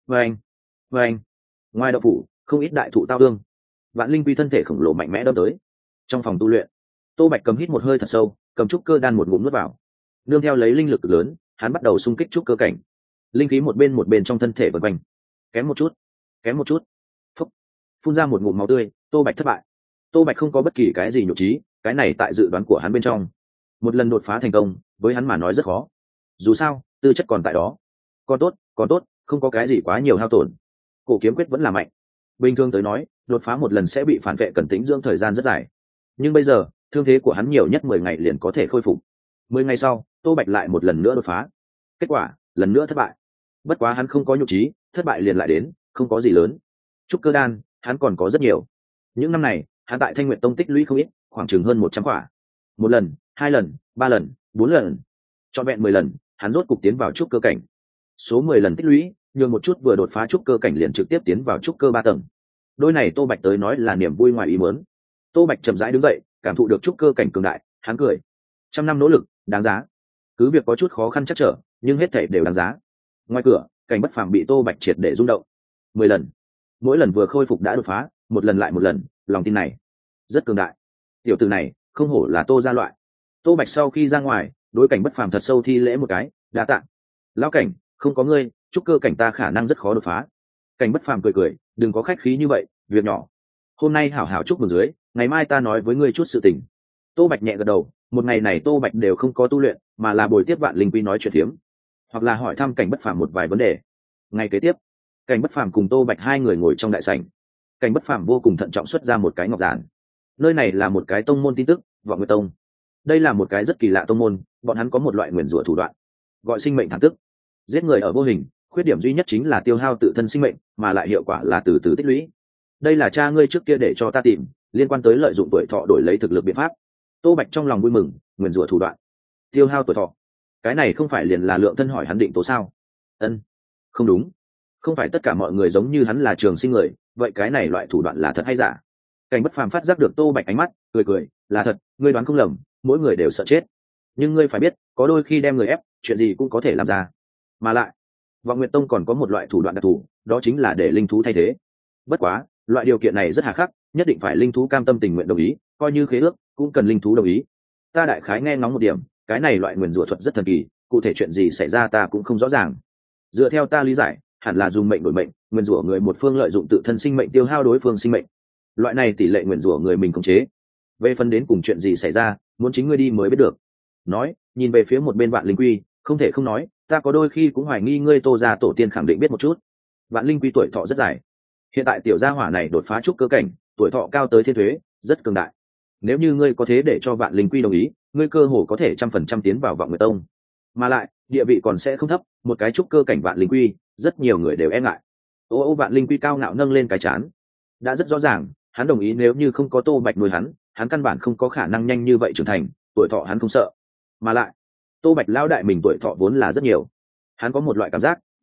Vâng. Ngoài đậu phủ, không ít đại thụ tao đương. Vạn Linh Quy thân thể khổng lồ mạnh mẽ đâm tới. Trong phòng tu luyện, Tô Bạch cầm hít một hơi thật sâu, cầm trúc cơ đan một ngụm nuốt vào. Nương theo lấy linh lực lớn, hắn bắt đầu xung kích trúc cơ cảnh. Linh khí một bên trong thân thể vần quanh. Kém một chút. Phúc. Phun ra một ngụm máu tươi, Tô Bạch thất bại. Tô Bạch không có bất kỳ cái gì nhục trí, cái này tại dự đoán của hắn bên trong. Một lần đột phá thành công, với hắn mà nói rất khó. Dù sao, tư chất còn tại đó. Còn tốt, không có cái gì quá nhiều hao tổn. Cổ kiếm quyết vẫn là mạnh. Bình thường tới nói, đột phá một lần sẽ bị phản vệ, cần tĩnh dưỡng thời gian rất dài. Nhưng bây giờ, thương thế của hắn nhiều nhất 10 ngày liền có thể khôi phục. 10 ngày sau, Tô Bạch lại một lần nữa đột phá. Kết quả, lần nữa thất bại. Bất quá hắn không có nhục trí, thất bại liền lại đến, không có gì lớn. Trúc cơ đan, hắn còn có rất nhiều. Những năm này, hắn tại Thanh Nguyệt Tông tích lũy không ít, khoảng chừng hơn 100 quả. 1 lần, 2 lần, 3 lần, 4 lần, trọn vẹn 10 lần, hắn rốt cục tiến vào trúc cơ cảnh. Số 10 lần tích lũy, nhường một chút vừa đột phá trúc cơ cảnh liền trực tiếp tiến vào trúc cơ 3 tầng. Đôi này Tô Bạch tới nói là niềm vui ngoài ý muốn. Tô Bạch chậm rãi đứng dậy, cảm thụ được trúc cơ cảnh cường đại, hắn cười. 100 năm nỗ lực, đáng giá. Cứ việc có chút khó khăn chắc trở, nhưng hết thảy đều đáng giá. Ngoài cửa, Cảnh Bất Phàm bị Tô Bạch triệt để rung động. 10 lần, mỗi lần vừa khôi phục đã đột phá, một lần lại một lần, lòng tin này rất cường đại. Tiểu tử này, không hổ là Tô gia loại. Tô Bạch sau khi ra ngoài, đối Cảnh Bất Phàm thật sâu thi lễ một cái, đa tạ. Lão Cảnh, không có ngươi, trúc cơ cảnh ta khả năng rất khó đột phá. Cảnh Bất Phàm cười, đừng có khách khí như vậy, việc nhỏ. Hôm nay hảo hảo chúc mừng dưới, ngày mai ta nói với ngươi chút sự tình. Tô Bạch nhẹ gật đầu, một ngày này Tô Bạch đều không có tu luyện, mà là bồi tiếp Vạn Linh Quy nói chuyện thiếm, hoặc là hỏi thăm Cảnh Bất Phàm một vài vấn đề. Ngày kế tiếp, Cảnh Bất Phàm cùng Tô Bạch hai người ngồi trong đại sảnh. Cảnh Bất Phàm vô cùng thận trọng xuất ra một cái ngọc giản. Nơi này là một cái tông môn tin tức, Vọng Nguyệt Tông. Đây là một cái rất kỳ lạ tông môn, bọn hắn có một loại nguyền rủa thủ đoạn, gọi sinh mệnh thẳng tức. Giết người ở vô hình, khuyết điểm duy nhất chính là tiêu hao tự thân sinh mệnh, mà lại hiệu quả là từ từ tích lũy. Đây là cha ngươi trước kia để cho ta tìm, liên quan tới lợi dụng tuổi thọ đổi lấy thực lực biện pháp. Tô Bạch trong lòng vui mừng, nguyền rủa thủ đoạn, tiêu hao tuổi thọ, cái này không phải liền là Lượng Thân hỏi hắn định tố sao? Ân, không đúng, không phải tất cả mọi người giống như hắn là trường sinh người, vậy cái này loại thủ đoạn là thật hay giả? Cảnh Bất Phàm phát giác được Tô Bạch ánh mắt, cười, là thật, ngươi đoán không lầm, mỗi người đều sợ chết. Nhưng ngươi phải biết, có đôi khi đem người ép, chuyện gì cũng có thể làm ra. Mà lại, Vọng Nguyệt Tông còn có một loại thủ đoạn đặc thù, đó chính là để linh thú thay thế. Bất quá, loại điều kiện này rất hà khắc, nhất định phải linh thú cam tâm tình nguyện đồng ý, coi như khế ước cũng cần linh thú đồng ý. Ta đại khái nghe ngóng một điểm, cái này loại nguyền rủa thuật rất thần kỳ, cụ thể chuyện gì xảy ra ta cũng không rõ ràng. Dựa theo ta lý giải, hẳn là dùng mệnh đổi mệnh, nguyền rủa người một phương lợi dụng tự thân sinh mệnh tiêu hao đối phương sinh mệnh. Loại này tỷ lệ nguyền rủa người mình khống chế. Về phần đến cùng chuyện gì xảy ra, muốn chính ngươi đi mới biết được. Nói, nhìn về phía một bên Vạn Linh Quy, không thể không nói, ta có đôi khi cũng hoài nghi ngươi Tô gia tổ tiên khẳng định biết một chút. Vạn Linh Quy tuổi thọ rất dài, hiện tại tiểu gia hỏa này đột phá trúc cơ cảnh, tuổi thọ cao tới thiên thuế, rất cường đại. Nếu như ngươi có thế để cho Vạn Linh Quy đồng ý, ngươi cơ hồ có thể 100% tiến vào Vọng Nguyệt Tông, mà lại địa vị còn sẽ không thấp. Một cái trúc cơ cảnh Vạn Linh Quy, rất nhiều người đều e ngại. Vạn Linh Quy cao ngạo nâng lên cái chán, đã rất rõ ràng, hắn đồng ý nếu như không có Tô Bạch nuôi hắn căn bản không có khả năng nhanh như vậy trưởng thành, tuổi thọ hắn không sợ. Mà lại, Tô Bạch lão đại mình tuổi thọ vốn là rất nhiều, hắn có một loại cảm giác,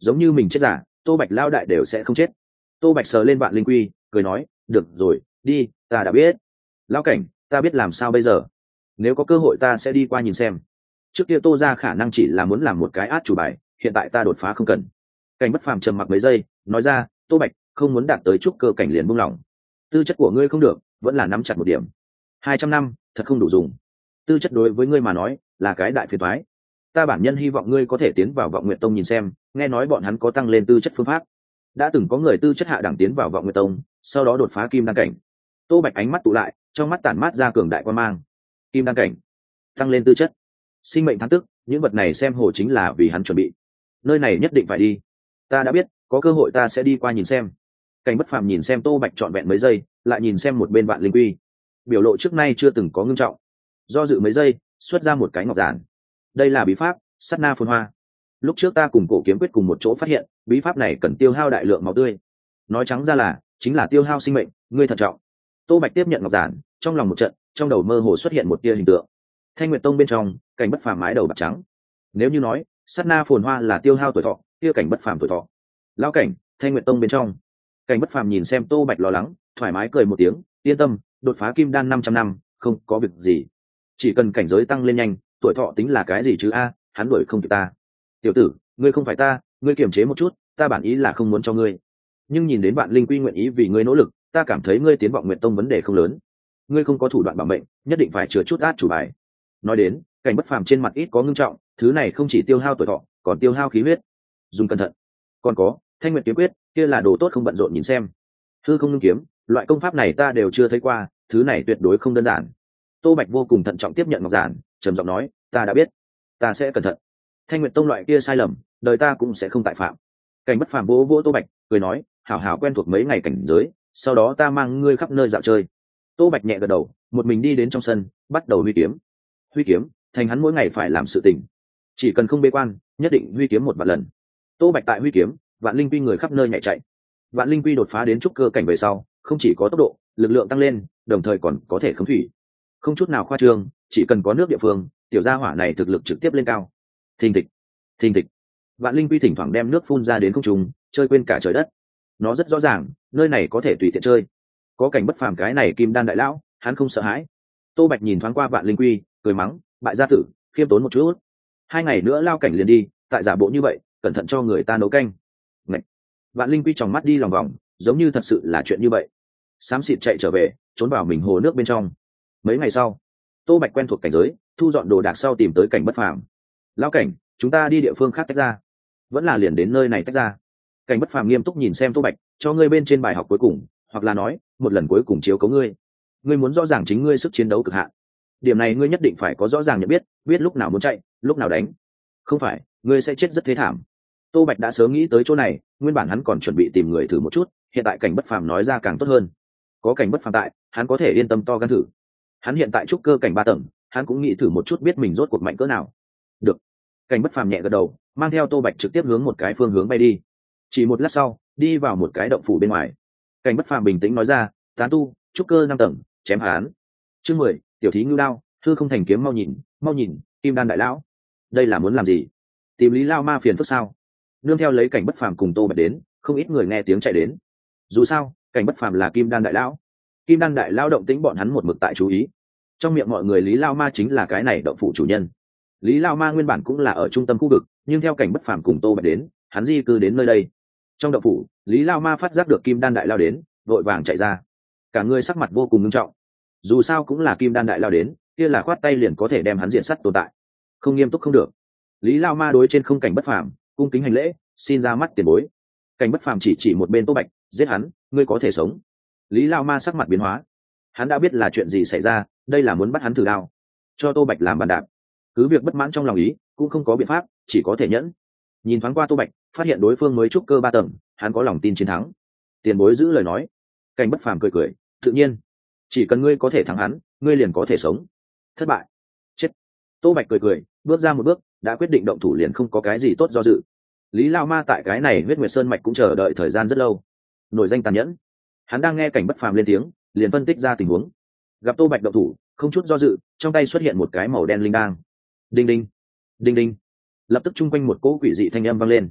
giống như mình chết giả, Tô Bạch lao đại đều sẽ không chết. Tô Bạch sờ lên Vạn Linh Quy, cười nói, được rồi, đi, ta đã biết. Lão cảnh, ta biết làm sao bây giờ. Nếu có cơ hội ta sẽ đi qua nhìn xem. Trước kia Tô ra khả năng chỉ là muốn làm một cái át chủ bài, hiện tại ta đột phá không cần. Cảnh Bất Phàm trầm mặc mấy giây, nói ra, Tô Bạch, không muốn đạt tới trúc cơ cảnh liền buông lỏng. Tư chất của ngươi không được, vẫn là nắm chặt một điểm. 200 năm, thật không đủ dùng. Tư chất đối với ngươi mà nói, là cái đại phiền toái. Ta bản nhân hy vọng ngươi có thể tiến vào Vọng Nguyệt Tông nhìn xem, nghe nói bọn hắn có tăng lên tư chất phương pháp. Đã từng có người tư chất hạ đẳng tiến vào Vọng Nguyệt Tông, sau đó đột phá kim đan cảnh. Tô Bạch ánh mắt tụ lại, trong mắt tản mát ra cường đại quan mang. Kim đan cảnh, tăng lên tư chất, sinh mệnh thắng tức, những vật này xem hồ chính là vì hắn chuẩn bị. Nơi này nhất định phải đi. Ta đã biết, có cơ hội ta sẽ đi qua nhìn xem. Cảnh Bất Phàm nhìn xem Tô Bạch trọn vẹn mấy giây, lại nhìn xem một bên Vạn Linh Quy, biểu lộ trước nay chưa từng có ngưng trọng. Do dự mấy giây, xuất ra một cái ngọc giản. Đây là bí pháp sát na phồn hoa. Lúc trước ta cùng Cổ Kiếm Quyết cùng một chỗ phát hiện, bí pháp này cần tiêu hao đại lượng máu tươi. Nói trắng ra là chính là tiêu hao sinh mệnh, ngươi thận trọng. Tô Bạch tiếp nhận ngọc giản, trong lòng một trận, trong đầu mơ hồ xuất hiện một tia hình tượng. Thanh Nguyệt Tông bên trong, Cảnh Bất Phàm mái đầu bạc trắng. Nếu như nói sát na phồn hoa là tiêu hao tuổi thọ, kia Cảnh Bất Phàm tuổi thọ. Lão cảnh, Thanh Nguyệt Tông bên trong. Cảnh Bất Phàm nhìn xem Tô Bạch lo lắng, thoải mái cười một tiếng, yên tâm, đột phá kim đan 500 năm, không có việc gì. Chỉ cần cảnh giới tăng lên nhanh, tuổi thọ tính là cái gì chứ a, hắn đuổi không kịp ta. Tiểu tử, ngươi không phải ta, ngươi kiềm chế một chút, ta bản ý là không muốn cho ngươi. Nhưng nhìn đến Vạn Linh Quy nguyện ý vì ngươi nỗ lực, ta cảm thấy ngươi tiến Vọng Nguyệt Tông vấn đề không lớn. Ngươi không có thủ đoạn bảo mệnh, nhất định phải chừa chút át chủ bài. Nói đến, Cảnh Bất Phàm trên mặt ít có ngưng trọng, thứ này không chỉ tiêu hao tuổi thọ, còn tiêu hao khí huyết. Dùng cẩn thận. Còn có, Thanh Nguyệt kiếm quyết, kia là đồ tốt không bận rộn nhìn xem. Hư không ngưng kiếm, loại công pháp này ta đều chưa thấy qua, thứ này tuyệt đối không đơn giản. Tô Bạch vô cùng thận trọng tiếp nhận ngọc giản, trầm giọng nói, ta đã biết, ta sẽ cẩn thận. Thanh Nguyệt Tông loại kia sai lầm, đời ta cũng sẽ không tại phạm. Cảnh Bất Phàm vỗ vỗ Tô Bạch, cười nói, hảo hảo quen thuộc mấy ngày cảnh giới, sau đó ta mang ngươi khắp nơi dạo chơi. Tô Bạch nhẹ gật đầu, một mình đi đến trong sân, bắt đầu huy kiếm. Huy kiếm, thành hắn mỗi ngày phải làm sự tình. Chỉ cần không bế quan, nhất định huy kiếm một vạn lần. Tô Bạch tại huy kiếm, Vạn Linh Quy người khắp nơi nhảy chạy. Vạn Linh Quy đột phá đến trúc cơ cảnh về sau, không chỉ có tốc độ, lực lượng tăng lên, đồng thời còn có thể khống thủy. Không chút nào khoa trương, chỉ cần có nước địa phương, tiểu gia hỏa này thực lực trực tiếp lên cao. Thình thịch, thình thịch. Vạn Linh Quy thỉnh thoảng đem nước phun ra đến không trung, chơi quên cả trời đất. Nó rất rõ ràng, nơi này có thể tùy tiện chơi. Có Cảnh Bất Phàm cái này kim đan đại lão, hắn không sợ hãi. Tô Bạch nhìn thoáng qua Vạn Linh Quy, cười mắng, bại gia tử, khiêm tốn một chút. 2 ngày nữa lao cảnh liền đi, tại giả bộ như vậy, cẩn thận cho người ta nấu canh. Ngậy. Vạn Linh Quy tròng mắt đi lòng vòng, giống như thật sự là chuyện như vậy. Xám xịt chạy trở về, trốn vào mình hồ nước bên trong. Mấy ngày sau, Tô Bạch quen thuộc cảnh giới, thu dọn đồ đạc sau tìm tới Cảnh Bất Phàm. Lão cảnh, chúng ta đi địa phương khác tách ra. Vẫn là liền đến nơi này tách ra. Cảnh Bất Phàm nghiêm túc nhìn xem Tô Bạch, cho ngươi bên trên bài học cuối cùng, hoặc là nói, một lần cuối cùng chiếu cố ngươi. Ngươi muốn rõ ràng chính ngươi sức chiến đấu cực hạn. Điểm này ngươi nhất định phải có rõ ràng nhận biết, biết lúc nào muốn chạy, lúc nào đánh. Không phải, ngươi sẽ chết rất thế thảm. Tô Bạch đã sớm nghĩ tới chỗ này, nguyên bản hắn còn chuẩn bị tìm người thử một chút, hiện tại Cảnh Bất Phàm nói ra càng tốt hơn. Có Cảnh Bất Phàm tại, hắn có thể yên tâm to gan thử. Hắn hiện tại trúc cơ cảnh 3 tầng, hắn cũng nghĩ thử một chút biết mình rốt cuộc mạnh cỡ nào. Được. Cảnh Bất Phàm nhẹ gật đầu, mang theo Tô Bạch trực tiếp hướng một cái phương hướng bay đi. Chỉ một lát sau, đi vào một cái động phủ bên ngoài. Cảnh Bất Phàm bình tĩnh nói ra, tán tu, trúc cơ 5 tầng, chém hắn. Chương 10, tiểu thí ngưu đao, thư không thành kiếm, mau nhìn, kim đan đại lão. Đây là muốn làm gì? Tìm Lý Lao Ma phiền phức sao? Nương theo lấy Cảnh Bất Phàm cùng Tô Bạch đến, không ít người nghe tiếng chạy đến. Dù sao, Cảnh Bất Phàm là kim đan đại lão. Kim đan đại lão động tĩnh bọn hắn một mực tại chú ý. Trong miệng mọi người Lý Lao Ma chính là cái này động phủ chủ nhân. Lý Lao Ma nguyên bản cũng là ở trung tâm khu vực, nhưng theo Cảnh Bất Phàm cùng Tô Bạch đến, hắn di cư đến nơi đây. Trong động phủ, Lý Lao Ma phát giác được kim đan đại lao đến, vội vàng chạy ra. Cả người sắc mặt vô cùng nghiêm trọng. Dù sao cũng là kim đan đại lao đến, kia là khoát tay liền có thể đem hắn diện sắt tồn tại. Không nghiêm túc không được. Lý Lao Ma đối trên không Cảnh Bất Phàm cung kính hành lễ, xin ra mắt tiền bối. Cảnh Bất Phàm chỉ một bên Tô Bạch, giết hắn, ngươi có thể sống. Lý Lao Ma sắc mặt biến hóa. Hắn đã biết là chuyện gì xảy ra, đây là muốn bắt hắn thử đao, cho Tô Bạch làm bàn đạp. Cứ việc bất mãn trong lòng ý, cũng không có biện pháp, chỉ có thể nhẫn. Nhìn thoáng qua Tô Bạch, phát hiện đối phương mới trúc cơ 3 tầng, hắn có lòng tin chiến thắng. Tiền bối giữ lời nói. Cảnh Bất Phàm cười cười, tự nhiên, chỉ cần ngươi có thể thắng hắn, ngươi liền có thể sống. Thất bại, chết. Tô Bạch cười cười, bước ra một bước, đã quyết định động thủ liền không có cái gì tốt do dự. Lý Lao Ma tại cái này Huyết Nguyệt Sơn mạch cũng chờ đợi thời gian rất lâu. Nổi danh tàn nhẫn, hắn đang nghe Cảnh Bất Phàm lên tiếng, liền phân tích ra tình huống. Gặp Tô Bạch động thủ, không chút do dự, trong tay xuất hiện một cái màu đen linh đang. Đinh đinh, đinh đinh. Lập tức chung quanh một cỗ quỷ dị thanh âm vang lên.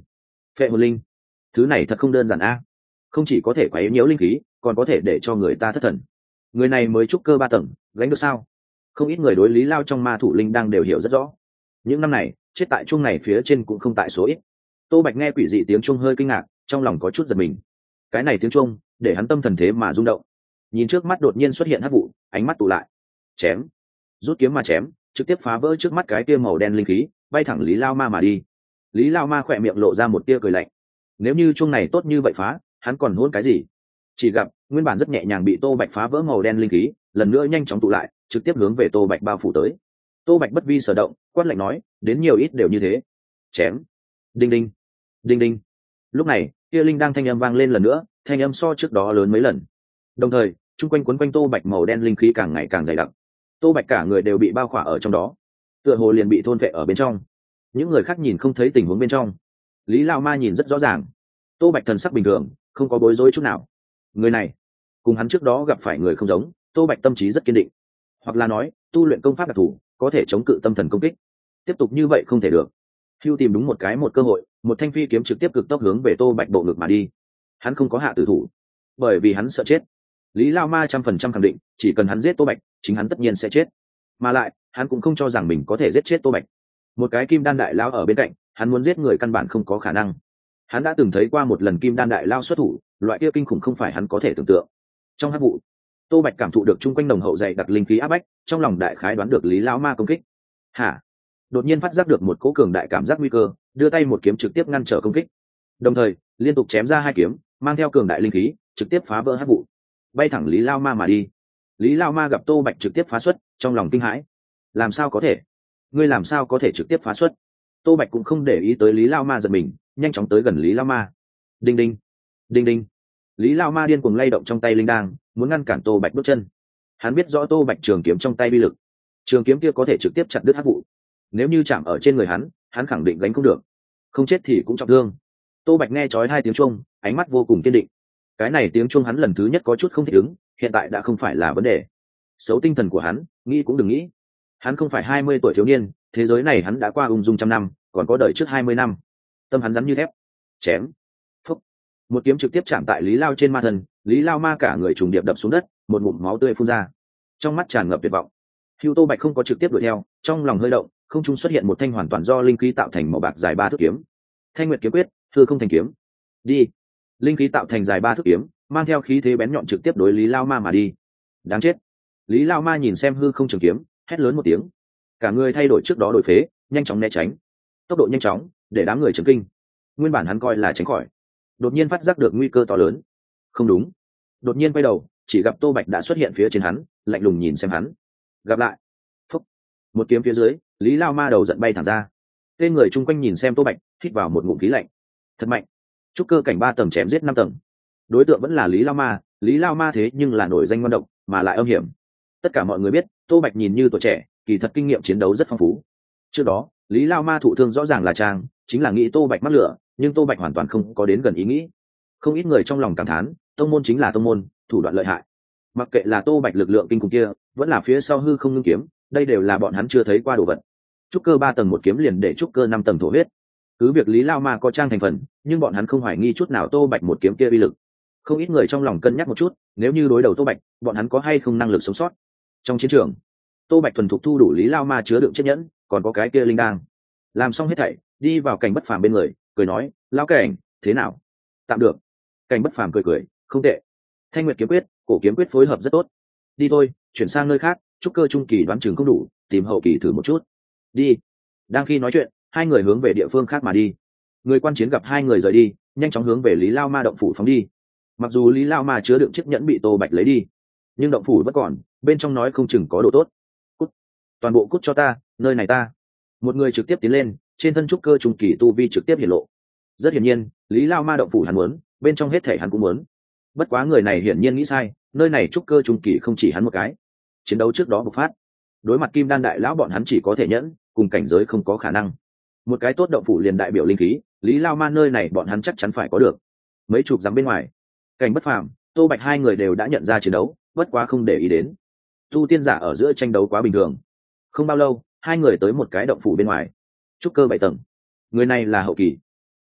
Phệ hồn linh, thứ này thật không đơn giản a. Không chỉ có thể quấy nhiễu linh khí, còn có thể để cho người ta thất thần. Người này mới trúc cơ 3 tầng, gánh được sao? Không ít người đối Lý Lao trong ma thủ linh đang đều hiểu rất rõ. Những năm này chết tại chuông này phía trên cũng không tại số ít. Tô Bạch nghe quỷ dị tiếng chuông hơi kinh ngạc, trong lòng có chút giật mình. Cái này tiếng chuông để hắn tâm thần thế mà rung động. Nhìn trước mắt đột nhiên xuất hiện hắc vụ, ánh mắt tụ lại, chém, rút kiếm mà chém, trực tiếp phá vỡ trước mắt cái tia màu đen linh khí, bay thẳng Lý Lao Ma mà đi. Lý Lao Ma khỏe miệng lộ ra một tia cười lạnh. Nếu như chuông này tốt như vậy phá, hắn còn hôn cái gì? Chỉ gặp nguyên bản rất nhẹ nhàng bị Tô Bạch phá vỡ màu đen linh khí, lần nữa nhanh chóng tụ lại, trực tiếp hướng về Tô Bạch bao phủ tới. Tô Bạch bất vi sở động, quát lạnh nói, đến nhiều ít đều như thế. Chém. Đinh đinh, đinh đinh. Lúc này kia linh đang thanh âm vang lên lần nữa, thanh âm so trước đó lớn mấy lần. Đồng thời chung quanh quấn quanh Tô Bạch màu đen linh khí càng ngày càng dày đặc. Tô Bạch cả người đều bị bao khỏa ở trong đó, tựa hồ liền bị thôn vệ ở bên trong. Những người khác nhìn không thấy tình huống bên trong, Lý Lao Ma nhìn rất rõ ràng. Tô Bạch thần sắc bình thường, không có bối rối chút nào. Người này cùng hắn trước đó gặp phải người không giống. Tô Bạch tâm trí rất kiên định, hoặc là nói tu luyện công pháp đặc thù có thể chống cự tâm thần công kích. Tiếp tục như vậy không thể được. Hưu tìm đúng một cơ hội, một thanh phi kiếm trực tiếp cực tốc hướng về Tô Bạch bộ ngực mà đi. Hắn không có hạ tử thủ, bởi vì hắn sợ chết. Lý Lao Ma 100% khẳng định, chỉ cần hắn giết Tô Bạch, chính hắn tất nhiên sẽ chết. Mà lại hắn cũng không cho rằng mình có thể giết chết Tô Bạch. Một cái kim đan đại lao ở bên cạnh, hắn muốn giết người căn bản không có khả năng. Hắn đã từng thấy qua một lần kim đan đại lao xuất thủ, loại kia kinh khủng không phải hắn có thể tưởng tượng. Trong hắc vụ, Tô Bạch cảm thụ được chung quanh nồng hậu dày đặc linh khí áp bách, trong lòng đại khái đoán được Lý Lão Ma công kích. Hả? Đột nhiên phát giác được một cỗ cường đại cảm giác nguy cơ, đưa tay một kiếm trực tiếp ngăn trở công kích. Đồng thời liên tục chém ra 2 kiếm, mang theo cường đại linh khí, trực tiếp phá vỡ hắc vụ, bay thẳng Lý Lão Ma mà đi. Lý Lão Ma gặp Tô Bạch trực tiếp phá xuất, trong lòng kinh hãi. Làm sao có thể? Ngươi làm sao có thể trực tiếp phá xuất? Tô Bạch cũng không để ý tới Lý Lão Ma giật mình, nhanh chóng tới gần Lý Lão Ma. Đinh đinh, đinh đinh. Lý Lão Ma điên cuồng lay động trong tay linh đang, muốn ngăn cản Tô Bạch bước chân. Hắn biết rõ Tô Bạch trường kiếm trong tay uy lực, trường kiếm kia có thể trực tiếp chặt đứt hắc vụ. Nếu như chạm ở trên người hắn khẳng định gánh không được, không chết thì cũng trọng thương. Tô Bạch nghe chói 2 tiếng chuông, ánh mắt vô cùng kiên định. Cái này tiếng chuông hắn lần thứ nhất có chút không thích ứng, hiện tại đã không phải là vấn đề. Xấu tinh thần của hắn, nghĩ cũng đừng nghĩ. Hắn không phải 20 tuổi thiếu niên, thế giới này hắn đã qua ung dung 100 năm, còn có đời trước 20 năm. Tâm hắn rắn như thép. Chém. Phúc. Một kiếm trực tiếp chạm tại Lý Lao trên ma thân, Lý Lao Ma cả người trùng điệp đập xuống đất, một ngụm máu tươi phun ra, trong mắt tràn ngập tuyệt vọng. Hưu Tô Bạch không có trực tiếp đuổi theo, trong lòng hơi động, không trung xuất hiện một thanh hoàn toàn do linh khí tạo thành màu bạc dài 3 thước kiếm. Thanh Nguyệt kiếm quyết, hư không thành kiếm. Đi. Linh khí tạo thành dài 3 thước kiếm, mang theo khí thế bén nhọn trực tiếp đối Lý Lao Ma mà đi. Đáng chết. Lý Lao Ma nhìn xem hư không trường kiếm, hét lớn một tiếng. Cả người thay đổi trước đó đổi phế, nhanh chóng né tránh. Tốc độ nhanh chóng, để đám người chấn kinh. Nguyên bản hắn coi là tránh khỏi, đột nhiên phát giác được nguy cơ to lớn. Không đúng. Đột nhiên quay đầu, chỉ gặp Tô Bạch đã xuất hiện phía trên hắn, lạnh lùng nhìn xem hắn. Gặp lại. Phúc. Một kiếm phía dưới, Lý Lao Ma đầu giận bay thẳng ra. Tên người chung quanh nhìn xem Tô Bạch, hít vào một ngụm khí lạnh. Thật mạnh. Trúc cơ cảnh 3 tầng chém giết 5 tầng. Đối tượng vẫn là Lý Lao Ma, Lý Lao Ma thế nhưng là nổi danh ngoan độc, mà lại âm hiểm. Tất cả mọi người biết, Tô Bạch nhìn như tuổi trẻ, kỳ thật kinh nghiệm chiến đấu rất phong phú. Trước đó, Lý Lao Ma thụ thương rõ ràng là trang, chính là nghĩ Tô Bạch mắc lửa, nhưng Tô Bạch hoàn toàn không có đến gần ý nghĩ. Không ít người trong lòng cảm thán, tông môn chính là tông môn, thủ đoạn lợi hại. Mặc kệ là Tô Bạch lực lượng kinh khủng kia, vẫn là phía sau hư không ngưng kiếm, đây đều là bọn hắn chưa thấy qua đồ vật. Trúc cơ 3 tầng một kiếm liền để trúc cơ 5 tầng thổ huyết. Cứ việc Lý Lao Ma có trang thành phần, nhưng bọn hắn không hoài nghi chút nào Tô Bạch một kiếm kia uy lực. Không ít người trong lòng cân nhắc một chút, nếu như đối đầu Tô Bạch, bọn hắn có hay không năng lực sống sót. Trong chiến trường, Tô Bạch thuần thục thu đủ Lý Lao Ma chứa đựng chiếc nhẫn, còn có cái kia linh đang. Làm xong hết thảy, đi vào Cảnh Bất Phàm bên người, cười nói, "Lão Cảnh, thế nào?" "Tạm được." Cảnh Bất Phàm cười cười, "Không tệ. Thanh Nguyệt kiếm quyết, cổ kiếm quyết phối hợp rất tốt. Đi thôi, chuyển sang nơi khác, trúc cơ trung kỳ đoán chừng không đủ, tìm hậu kỳ thử một chút." "Đi." Đang khi nói chuyện, hai người hướng về địa phương khác mà đi. Người quan chiến gặp hai người rời đi, nhanh chóng hướng về Lý Lao Ma động phủ phóng đi. Mặc dù Lý Lao Ma chứa đựng chiếc nhẫn bị Tô Bạch lấy đi, nhưng động phủ vẫn còn, bên trong nói không chừng có đồ tốt. "Cút, toàn bộ cút cho ta, nơi này ta." Một người trực tiếp tiến lên, trên thân trúc cơ trung kỳ tu vi trực tiếp hiển lộ. Rất hiển nhiên, Lý Lao Ma động phủ hắn muốn, bên trong hết thể hắn cũng muốn. Bất quá người này hiển nhiên nghĩ sai, nơi này trúc cơ trung kỳ không chỉ hắn một cái. Chiến đấu trước đó bộc phát, đối mặt Kim Đan đại lão bọn hắn chỉ có thể nhẫn, cùng cảnh giới không có khả năng. Một cái tốt động phủ liền đại biểu linh khí, Lý Lao Ma nơi này bọn hắn chắc chắn phải có được. Mấy chục dặm bên ngoài, Cảnh Bất Phàm, Tô Bạch hai người đều đã nhận ra chiến đấu, bất quá không để ý đến. Tu tiên giả ở giữa tranh đấu quá bình thường. Không bao lâu, hai người tới một cái động phủ bên ngoài. Trúc cơ 7 tầng. Người này là hậu kỳ.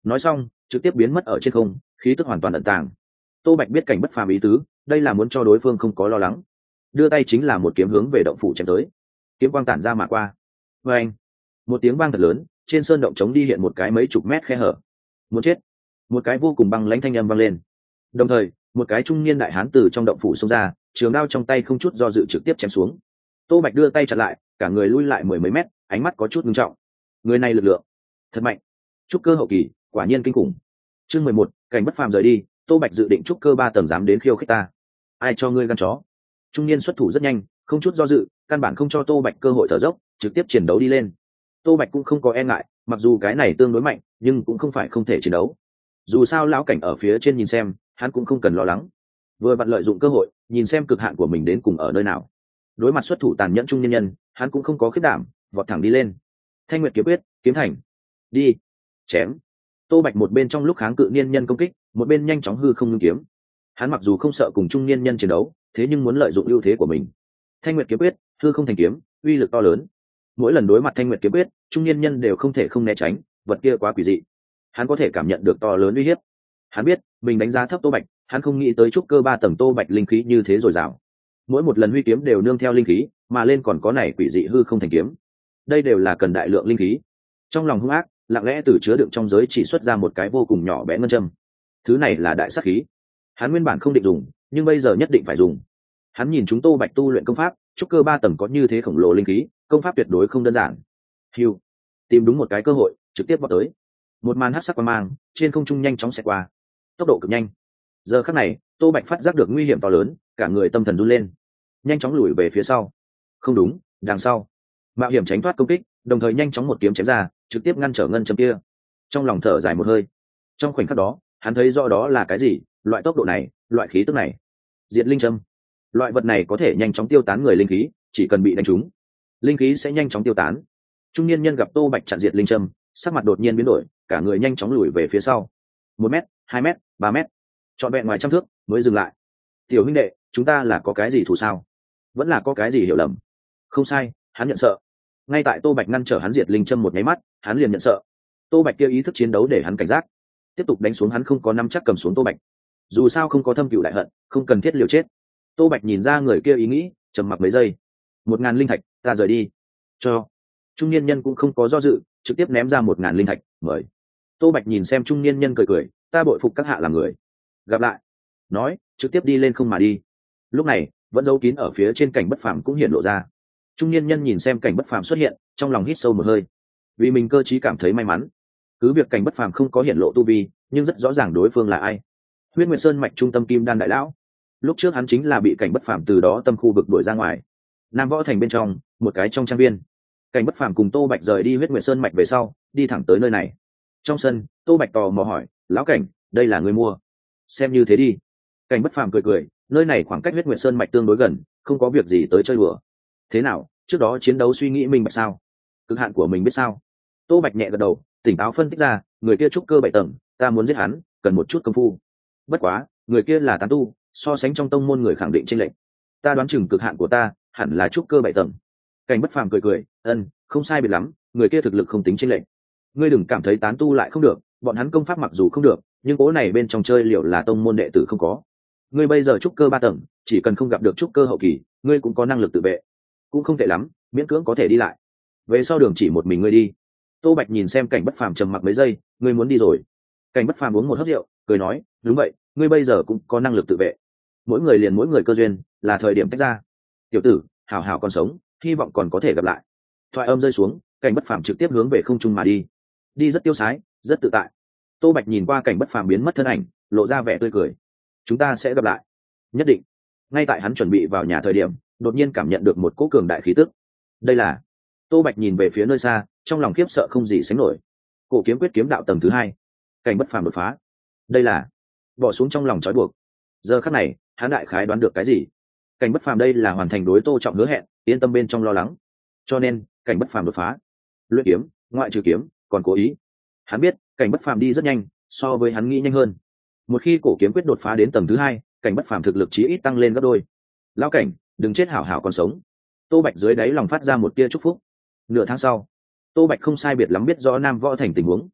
nói xong trực tiếp biến mất ở trên không, khí tức hoàn toàn ẩn tàng. Tô Bạch biết cảnh bất phàm ý tứ, đây là muốn cho đối phương không có lo lắng, đưa tay chính là một kiếm hướng về động phủ chém tới. Kiếm quang tản ra mà qua. Và anh, một tiếng vang thật lớn, trên sơn động trống đi hiện một cái mấy chục mét khe hở. Muốn chết. Một cái vô cùng băng lãnh thanh âm vang lên. Đồng thời, một cái trung niên đại hán từ trong động phủ xông ra, trường đao trong tay không chút do dự trực tiếp chém xuống. Tô Bạch đưa tay chặn lại, cả người lui lại mười mấy mét, ánh mắt có chút ngưng trọng. Người này lực lượng thật mạnh, trúc cơ hậu kỳ, quả nhiên kinh khủng. Chương 11, cảnh bất phàm rời đi. Tô Bạch dự định trúc cơ 3 tầng dám đến khiêu khích ta, ai cho ngươi gan chó. Trung niên xuất thủ rất nhanh, không chút do dự, căn bản không cho Tô Bạch cơ hội thở dốc, trực tiếp chiến đấu đi lên. Tô Bạch cũng không có e ngại, mặc dù cái này tương đối mạnh, nhưng cũng không phải không thể chiến đấu. Dù sao lão cảnh ở phía trên nhìn xem, hắn cũng không cần lo lắng. Vừa vặn lợi dụng cơ hội, nhìn xem cực hạn của mình đến cùng ở nơi nào. Đối mặt xuất thủ tàn nhẫn trung nhân nhân, hắn cũng không có khiếp đảm, vọt thẳng đi lên. Thanh Nguyệt kiếm quyết, kiếm thành. Đi. Chém. Tô Bạch một bên trong lúc kháng cự niên nhân công kích, một bên nhanh chóng hư không ngưng kiếm. Hắn mặc dù không sợ cùng trung niên nhân chiến đấu, thế nhưng muốn lợi dụng ưu thế của mình. Thanh Nguyệt kiếm quyết, hư không thành kiếm, uy lực to lớn. Mỗi lần đối mặt Thanh Nguyệt kiếm quyết, trung niên nhân đều không thể không né tránh, vật kia quá quỷ dị. Hắn có thể cảm nhận được to lớn uy hiếp. Hắn biết, mình đánh giá thấp Tô Bạch, hắn không nghĩ tới trúc cơ 3 tầng Tô Bạch linh khí như thế dồi dào. Mỗi một lần huy kiếm đều nương theo linh khí, mà lên còn có này quỷ dị hư không thành kiếm. Đây đều là cần đại lượng linh khí. Trong lòng hung ác, lặng lẽ từ chứa đựng trong giới chỉ xuất ra một cái vô cùng nhỏ bé ngân châm. Thứ này là đại sát khí. Hắn nguyên bản không định dùng, nhưng bây giờ nhất định phải dùng. Hắn nhìn chúng Tô Bạch tu luyện công pháp, trúc cơ 3 tầng có như thế khổng lồ linh khí, công pháp tuyệt đối không đơn giản. Hưu, tìm đúng một cái cơ hội, trực tiếp vào tới. Một màn hắc sắc quang mang, trên không trung nhanh chóng xẹt qua, tốc độ cực nhanh. Giờ khắc này, Tô Bạch phát giác được nguy hiểm to lớn, cả người tâm thần run lên, nhanh chóng lùi về phía sau. Không đúng, đằng sau. Mạo hiểm tránh thoát công kích, đồng thời nhanh chóng một kiếm chém ra, trực tiếp ngăn trở ngân châm kia. Trong lòng thở dài một hơi. Trong khoảnh khắc đó, hắn thấy rõ đó là cái gì, loại tốc độ này, loại khí tức này. Diệt linh châm. Loại vật này có thể nhanh chóng tiêu tán người linh khí, chỉ cần bị đánh trúng, linh khí sẽ nhanh chóng tiêu tán. Trung niên nhân gặp Tô Bạch chặn diệt linh châm, sắc mặt đột nhiên biến đổi, cả người nhanh chóng lùi về phía sau. 1 mét, 2 mét, 3 mét, trọn vẹn ngoài trăm thước mới dừng lại. Tiểu huynh đệ, chúng ta là có cái gì thù sao? Vẫn là có cái gì hiểu lầm? Không sai, hắn nhận sợ. Ngay tại Tô Bạch ngăn trở hắn diệt linh châm một nháy mắt, hắn liền nhận sợ. Tô Bạch kia ý thức chiến đấu để hắn cảnh giác, tiếp tục đánh xuống hắn không có nắm chắc cầm xuống Tô Bạch. Dù sao không có thâm cừu đại hận, không cần thiết liều chết. Tô Bạch nhìn ra người kia ý nghĩ, trầm mặc mấy giây. 1000 linh thạch, ta rời đi. Cho. Trung niên nhân cũng không có do dự, trực tiếp ném ra 1000 linh thạch, mời. Tô Bạch nhìn xem trung niên nhân cười cười, ta bội phục các hạ làm người. Gặp lại. Nói, trực tiếp đi lên không mà đi. Lúc này, vẫn giấu kín ở phía trên cảnh bất phàm cũng hiện lộ ra. Trung niên nhân nhìn xem cảnh bất phàm xuất hiện, trong lòng hít sâu một hơi. Vì mình cơ trí cảm thấy may mắn. Cứ việc cảnh bất phàm không có hiện lộ tu vi, nhưng rất rõ ràng đối phương là ai. Huyết Nguyệt Sơn mạch trung tâm Kim Đan đại lão. Lúc trước hắn chính là bị cảnh bất phàm từ đó tâm khu vực đuổi ra ngoài. Nam Võ Thành bên trong, một cái trong trang viên. Cảnh bất phàm cùng Tô Bạch rời đi Huyết Nguyệt Sơn mạch về sau, đi thẳng tới nơi này. Trong sân, Tô Bạch tò mò hỏi, lão cảnh, đây là người mua? Xem như thế đi. Cảnh bất phàm cười cười, nơi này khoảng cách Huyết Nguyệt Sơn mạch tương đối gần, không có việc gì tới chơi đùa. Thế nào, trước đó chiến đấu suy nghĩ mình bạch sao? Cực hạn của mình biết sao? Tô Bạch nhẹ gật đầu, tỉnh táo phân tích ra, người kia trúc cơ 7 tầng, ta muốn giết hắn, cần một chút công phu. Bất quá, người kia là tán tu, so sánh trong tông môn người khẳng định chênh lệch. Ta đoán chừng cực hạn của ta hẳn là trúc cơ 7 tầng. Cảnh bất phàm cười cười, không sai biệt lắm, người kia thực lực không tính chênh lệch. Ngươi đừng cảm thấy tán tu lại không được, bọn hắn công pháp mặc dù không được, nhưng cố này bên trong chơi liệu là tông môn đệ tử không có. Ngươi bây giờ trúc cơ 3 tầng, chỉ cần không gặp được trúc cơ hậu kỳ, ngươi cũng có năng lực tự vệ, cũng không tệ lắm, miễn cưỡng có thể đi lại. Về sau đường chỉ một mình ngươi đi. Tô Bạch nhìn xem cảnh bất phàm trầm mặc mấy giây, ngươi muốn đi rồi? Cảnh bất phàm uống một hớp rượu, cười nói, đúng vậy, ngươi bây giờ cũng có năng lực tự vệ. Mỗi người liền mỗi người cơ duyên, là thời điểm tách ra. Tiểu tử, hảo hảo còn sống, hy vọng còn có thể gặp lại. Thoại âm rơi xuống, cảnh bất phàm trực tiếp hướng về không trung mà đi. Đi rất tiêu sái, rất tự tại. Tô Bạch nhìn qua cảnh bất phàm biến mất thân ảnh, lộ ra vẻ tươi cười. Chúng ta sẽ gặp lại. Nhất định. Ngay tại hắn chuẩn bị vào nhà thời điểm, đột nhiên cảm nhận được một cỗ cường đại khí tức. Đây là... Tô Bạch nhìn về phía nơi xa, trong lòng khiếp sợ không gì sánh nổi. Cổ kiếm quyết kiếm đạo tầng thứ 2, cảnh bất phàm đột phá. Đây là... Bỏ xuống trong lòng trói buộc. Giờ khắc này, hắn đại khái đoán được cái gì. Cảnh bất phàm đây là hoàn thành đối Tô Trọng hứa hẹn, yên tâm bên trong lo lắng. Cho nên, cảnh bất phàm đột phá. Luyện kiếm, ngoại trừ kiếm, còn cố ý. Hắn biết, cảnh bất phàm đi rất nhanh, so với hắn nghĩ nhanh hơn. Một khi cổ kiếm quyết đột phá đến tầng thứ 2, cảnh bất phàm thực lực chí ít tăng lên gấp đôi. Lão cảnh, đừng chết hảo hảo còn sống. Tô Bạch dưới đáy lòng phát ra một tia chúc phúc. Nửa tháng sau, Tô Bạch không sai biệt lắm biết rõ Nam Võ Thành tình huống.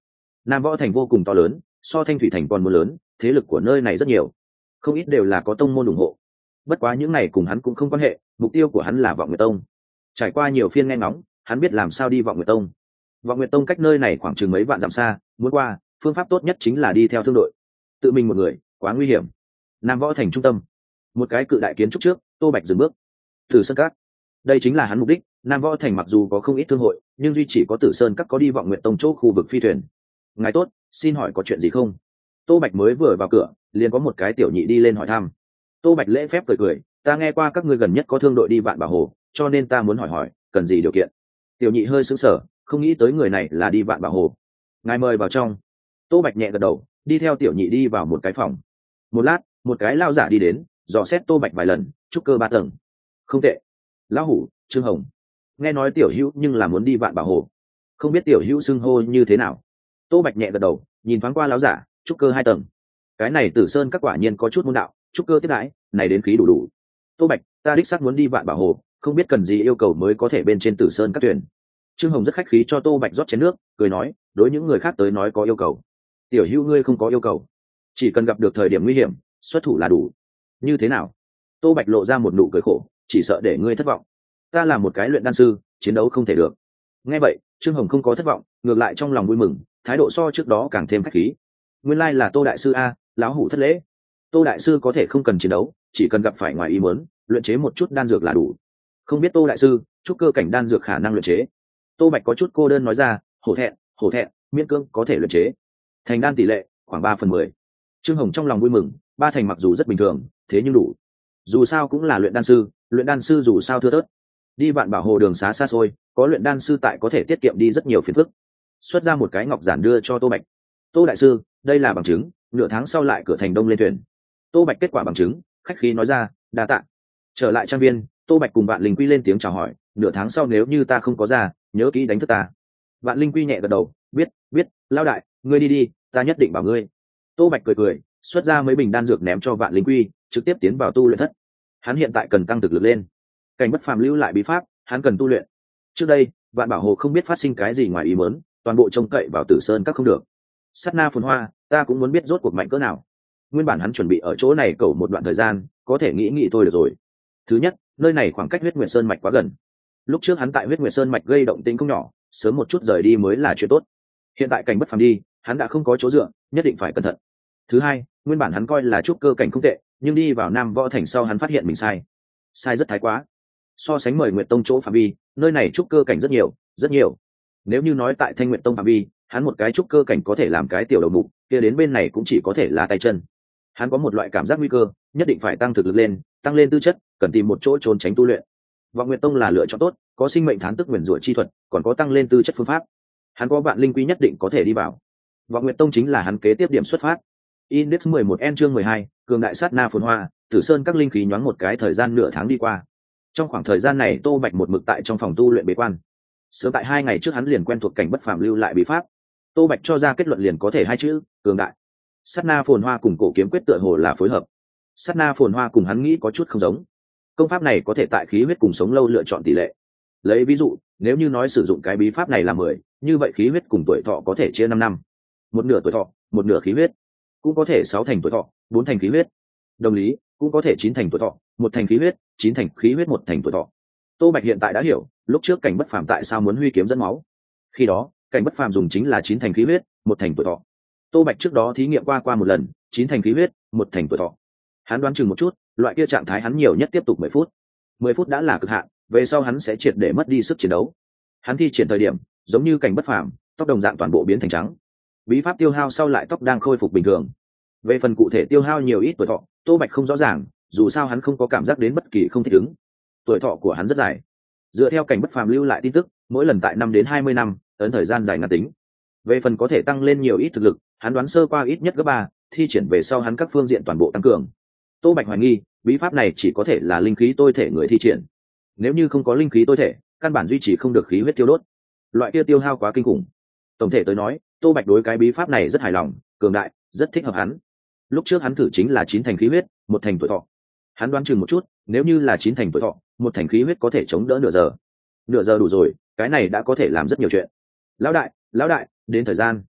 Nam Võ Thành vô cùng to lớn, so Thanh Thủy Thành còn muốn lớn, thế lực của nơi này rất nhiều, không ít đều là có tông môn ủng hộ. Bất quá những này cùng hắn cũng không quan hệ, mục tiêu của hắn là Vọng Nguyệt Tông. Trải qua nhiều phiên nghe ngóng, hắn biết làm sao đi Vọng Nguyệt Tông. Vọng Nguyệt Tông cách nơi này khoảng chừng mấy vạn dặm xa, muốn qua, phương pháp tốt nhất chính là đi theo thương đội. Tự mình một người, quá nguy hiểm. Nam Võ Thành trung tâm, một cái cự đại kiến trúc trước, Tô Bạch dừng bước. Tử Sơn Các, đây chính là hắn mục đích. Nam Võ Thành mặc dù có không ít thương hội, nhưng duy chỉ có Tử Sơn Các có đi Vọng Nguyệt Tông chỗ khu vực phi thuyền. Ngài tốt, xin hỏi có chuyện gì không? Tô Bạch mới vừa vào cửa, liền có một cái tiểu nhị đi lên hỏi thăm. Tô Bạch lễ phép cười cười, ta nghe qua các ngươi gần nhất có thương đội đi Vạn Bảo Hồ, cho nên ta muốn hỏi cần gì điều kiện. Tiểu nhị hơi sững sờ, không nghĩ tới người này là đi Vạn Bảo Hồ. Ngài mời vào trong. Tô Bạch nhẹ gật đầu, đi theo tiểu nhị đi vào một cái phòng. Một lát, một cái lao giả đi đến, dò xét Tô Bạch vài lần, trúc cơ 3 tầng. Không tệ. Lão hủ, Trương Hồng. Nghe nói tiểu hữu nhưng là muốn đi Vạn Bảo Hồ, không biết tiểu hữu xưng hô như thế nào. Tô Bạch nhẹ gật đầu, nhìn thoáng qua lão giả, trúc cơ 2 tầng. Cái này Tử Sơn Các quả nhiên có chút môn đạo, trúc cơ tiếp đãi, này đến khí đủ đủ. Tô Bạch, ta đích xác muốn đi Vạn Bảo Hồ, không biết cần gì yêu cầu mới có thể bên trên Tử Sơn Các thuyền. Trương Hồng rất khách khí cho Tô Bạch rót chén nước, cười nói, đối những người khác tới nói có yêu cầu, tiểu hữu ngươi không có yêu cầu, chỉ cần gặp được thời điểm nguy hiểm, xuất thủ là đủ. Như thế nào? Tô Bạch lộ ra một nụ cười khổ, chỉ sợ để ngươi thất vọng. Ta là một cái luyện đan sư, chiến đấu không thể được. Nghe vậy, Trương Hồng không có thất vọng, ngược lại trong lòng vui mừng, thái độ so trước đó càng thêm khách khí. Nguyên lai là Tô đại sư a, lão hủ thất lễ. Tô đại sư có thể không cần chiến đấu, chỉ cần gặp phải ngoài ý muốn, luyện chế một chút đan dược là đủ. Không biết Tô đại sư, trúc cơ cảnh đan dược khả năng luyện chế. Tô Bạch có chút cô đơn nói ra, hổ thẹn, miễn cưỡng có thể luyện chế. Thành đan tỷ lệ khoảng 3/10. Trương Hồng trong lòng vui mừng, 3 thành mặc dù rất bình thường, thế nhưng đủ. Dù sao cũng là luyện đan sư dù sao thưa thớt. Đi Vạn Bảo Hồ đường xá xa xôi, có luyện đan sư tại có thể tiết kiệm đi rất nhiều phiền phức. Xuất ra một cái ngọc giản đưa cho Tô Bạch. Tô đại sư, đây là bằng chứng, nửa tháng sau lại cửa thành đông lên thuyền. Tô Bạch kết quả bằng chứng, khách khí nói ra, đa tạ. Trở lại trang viên, Tô Bạch cùng Vạn Linh Quy lên tiếng chào hỏi, nửa tháng sau nếu như ta không có ra, nhớ kỹ đánh thức ta. Vạn Linh Quy nhẹ gật đầu, biết, lao đại, ngươi đi, ta nhất định bảo ngươi. Tô Bạch cười, xuất ra mấy bình đan dược ném cho Vạn Linh Quy, trực tiếp tiến vào tu luyện thất. Hắn hiện tại cần tăng thực lực lên. Cảnh bất phàm lưu lại bí pháp, hắn cần tu luyện. Trước đây, Vạn Bảo Hồ không biết phát sinh cái gì ngoài ý muốn, toàn bộ trông cậy vào Tử Sơn Các không được. Sát na phồn hoa, ta cũng muốn biết rốt cuộc mạnh cỡ nào. Nguyên bản hắn chuẩn bị ở chỗ này cầu một đoạn thời gian, có thể nghĩ thôi được rồi. Thứ nhất, nơi này khoảng cách Huyết Nguyệt Sơn mạch quá gần. Lúc trước hắn tại Huyết Nguyệt Sơn mạch gây động tĩnh không nhỏ, sớm một chút rời đi mới là chuyện tốt. Hiện tại cảnh bất phàm đi, hắn đã không có chỗ dựa, nhất định phải cẩn thận. Thứ hai, nguyên bản hắn coi là trúc cơ cảnh không tệ, nhưng đi vào Nam Võ Thành sau hắn phát hiện mình sai rất thái quá. So sánh Mời Nguyệt Tông chỗ phạm vi, nơi này trúc cơ cảnh rất nhiều. Nếu như nói tại Thanh Nguyệt Tông phạm vi, hắn một cái trúc cơ cảnh có thể làm cái tiểu đầu mục, kia đến bên này cũng chỉ có thể là tay chân. Hắn có một loại cảm giác nguy cơ, nhất định phải tăng thực lực lên, tăng lên tư chất, cần tìm một chỗ trốn tránh tu luyện. Vọng Nguyệt Tông là lựa chọn tốt, có sinh mệnh thán tức nguyền rủa chi thuật, còn có tăng lên tư chất phương pháp. Hắn có Vạn Linh Quy nhất định có thể đi vào. Vọng Nguyệt Tông chính là hắn kế tiếp điểm xuất phát. Index 11N chương 12, cường đại sát na phồn hoa, Tử Sơn Các linh khí nhoáng một cái thời gian nửa tháng đi qua. Trong khoảng thời gian này Tô Bạch một mực tại trong phòng tu luyện bế quan. Sớm tại 2 ngày trước hắn liền quen thuộc cảnh bất phàm lưu lại bí pháp. Tô Bạch cho ra kết luận liền có thể 2 chữ, cường đại. Sát na phồn hoa cùng cổ kiếm quyết tựa hồ là phối hợp. Sát na phồn hoa cùng hắn nghĩ có chút không giống. Công pháp này có thể tại khí huyết cùng sống lâu lựa chọn tỷ lệ. Lấy ví dụ, nếu như nói sử dụng cái bí pháp này là 10, như vậy khí huyết cùng tuổi thọ có thể chia 5 năm. Một nửa tuổi thọ, một nửa khí huyết. Cũng có thể 6 thành tuổi thọ, 4 thành khí huyết. Đồng lý, cũng có thể 9 thành tuổi thọ, 1 thành khí huyết, 9 thành khí huyết, 1 thành tuổi thọ. Tô Bạch hiện tại đã hiểu, lúc trước cảnh bất phàm tại sao muốn huy kiếm dẫn máu. Khi đó, cảnh bất phàm dùng chính là 9 thành khí huyết, 1 thành tuổi thọ. Tô Bạch trước đó thí nghiệm qua một lần, 9 thành khí huyết, 1 thành tuổi thọ. Hắn đoán chừng một chút, loại kia trạng thái hắn nhiều nhất tiếp tục 10 phút. 10 phút đã là cực hạn, về sau hắn sẽ triệt để mất đi sức chiến đấu. Hắn thi triển thời điểm, giống như cảnh bất phàm, tóc đồng dạng toàn bộ biến thành trắng. Bí pháp tiêu hao sau lại tóc đang khôi phục bình thường. Về phần cụ thể tiêu hao nhiều ít tuổi thọ, Tô Bạch không rõ ràng, dù sao hắn không có cảm giác đến bất kỳ không thích ứng. Tuổi thọ của hắn rất dài. Dựa theo cảnh bất phàm lưu lại tin tức, mỗi lần tại 5 đến 20 năm, ấn thời gian dài ngắn tính. Về phần có thể tăng lên nhiều ít thực lực, hắn đoán sơ qua ít nhất gấp 3, thi triển về sau hắn các phương diện toàn bộ tăng cường. Tô Bạch hoài nghi, bí pháp này chỉ có thể là linh khí tôi thể người thi triển. Nếu như không có linh khí tôi thể, căn bản duy trì không được khí huyết tiêu đốt. Loại kia tiêu hao quá kinh khủng. Tổng thể tới nói, Tô Bạch đối cái bí pháp này rất hài lòng, cường đại, rất thích hợp hắn. Lúc trước hắn thử chính là 9 thành khí huyết, 1 thành tuổi thọ. Hắn đoán chừng một chút, nếu như là 9 thành tuổi thọ, 1 thành khí huyết có thể chống đỡ nửa giờ. Nửa giờ đủ rồi, cái này đã có thể làm rất nhiều chuyện. Lão đại, đến thời gian.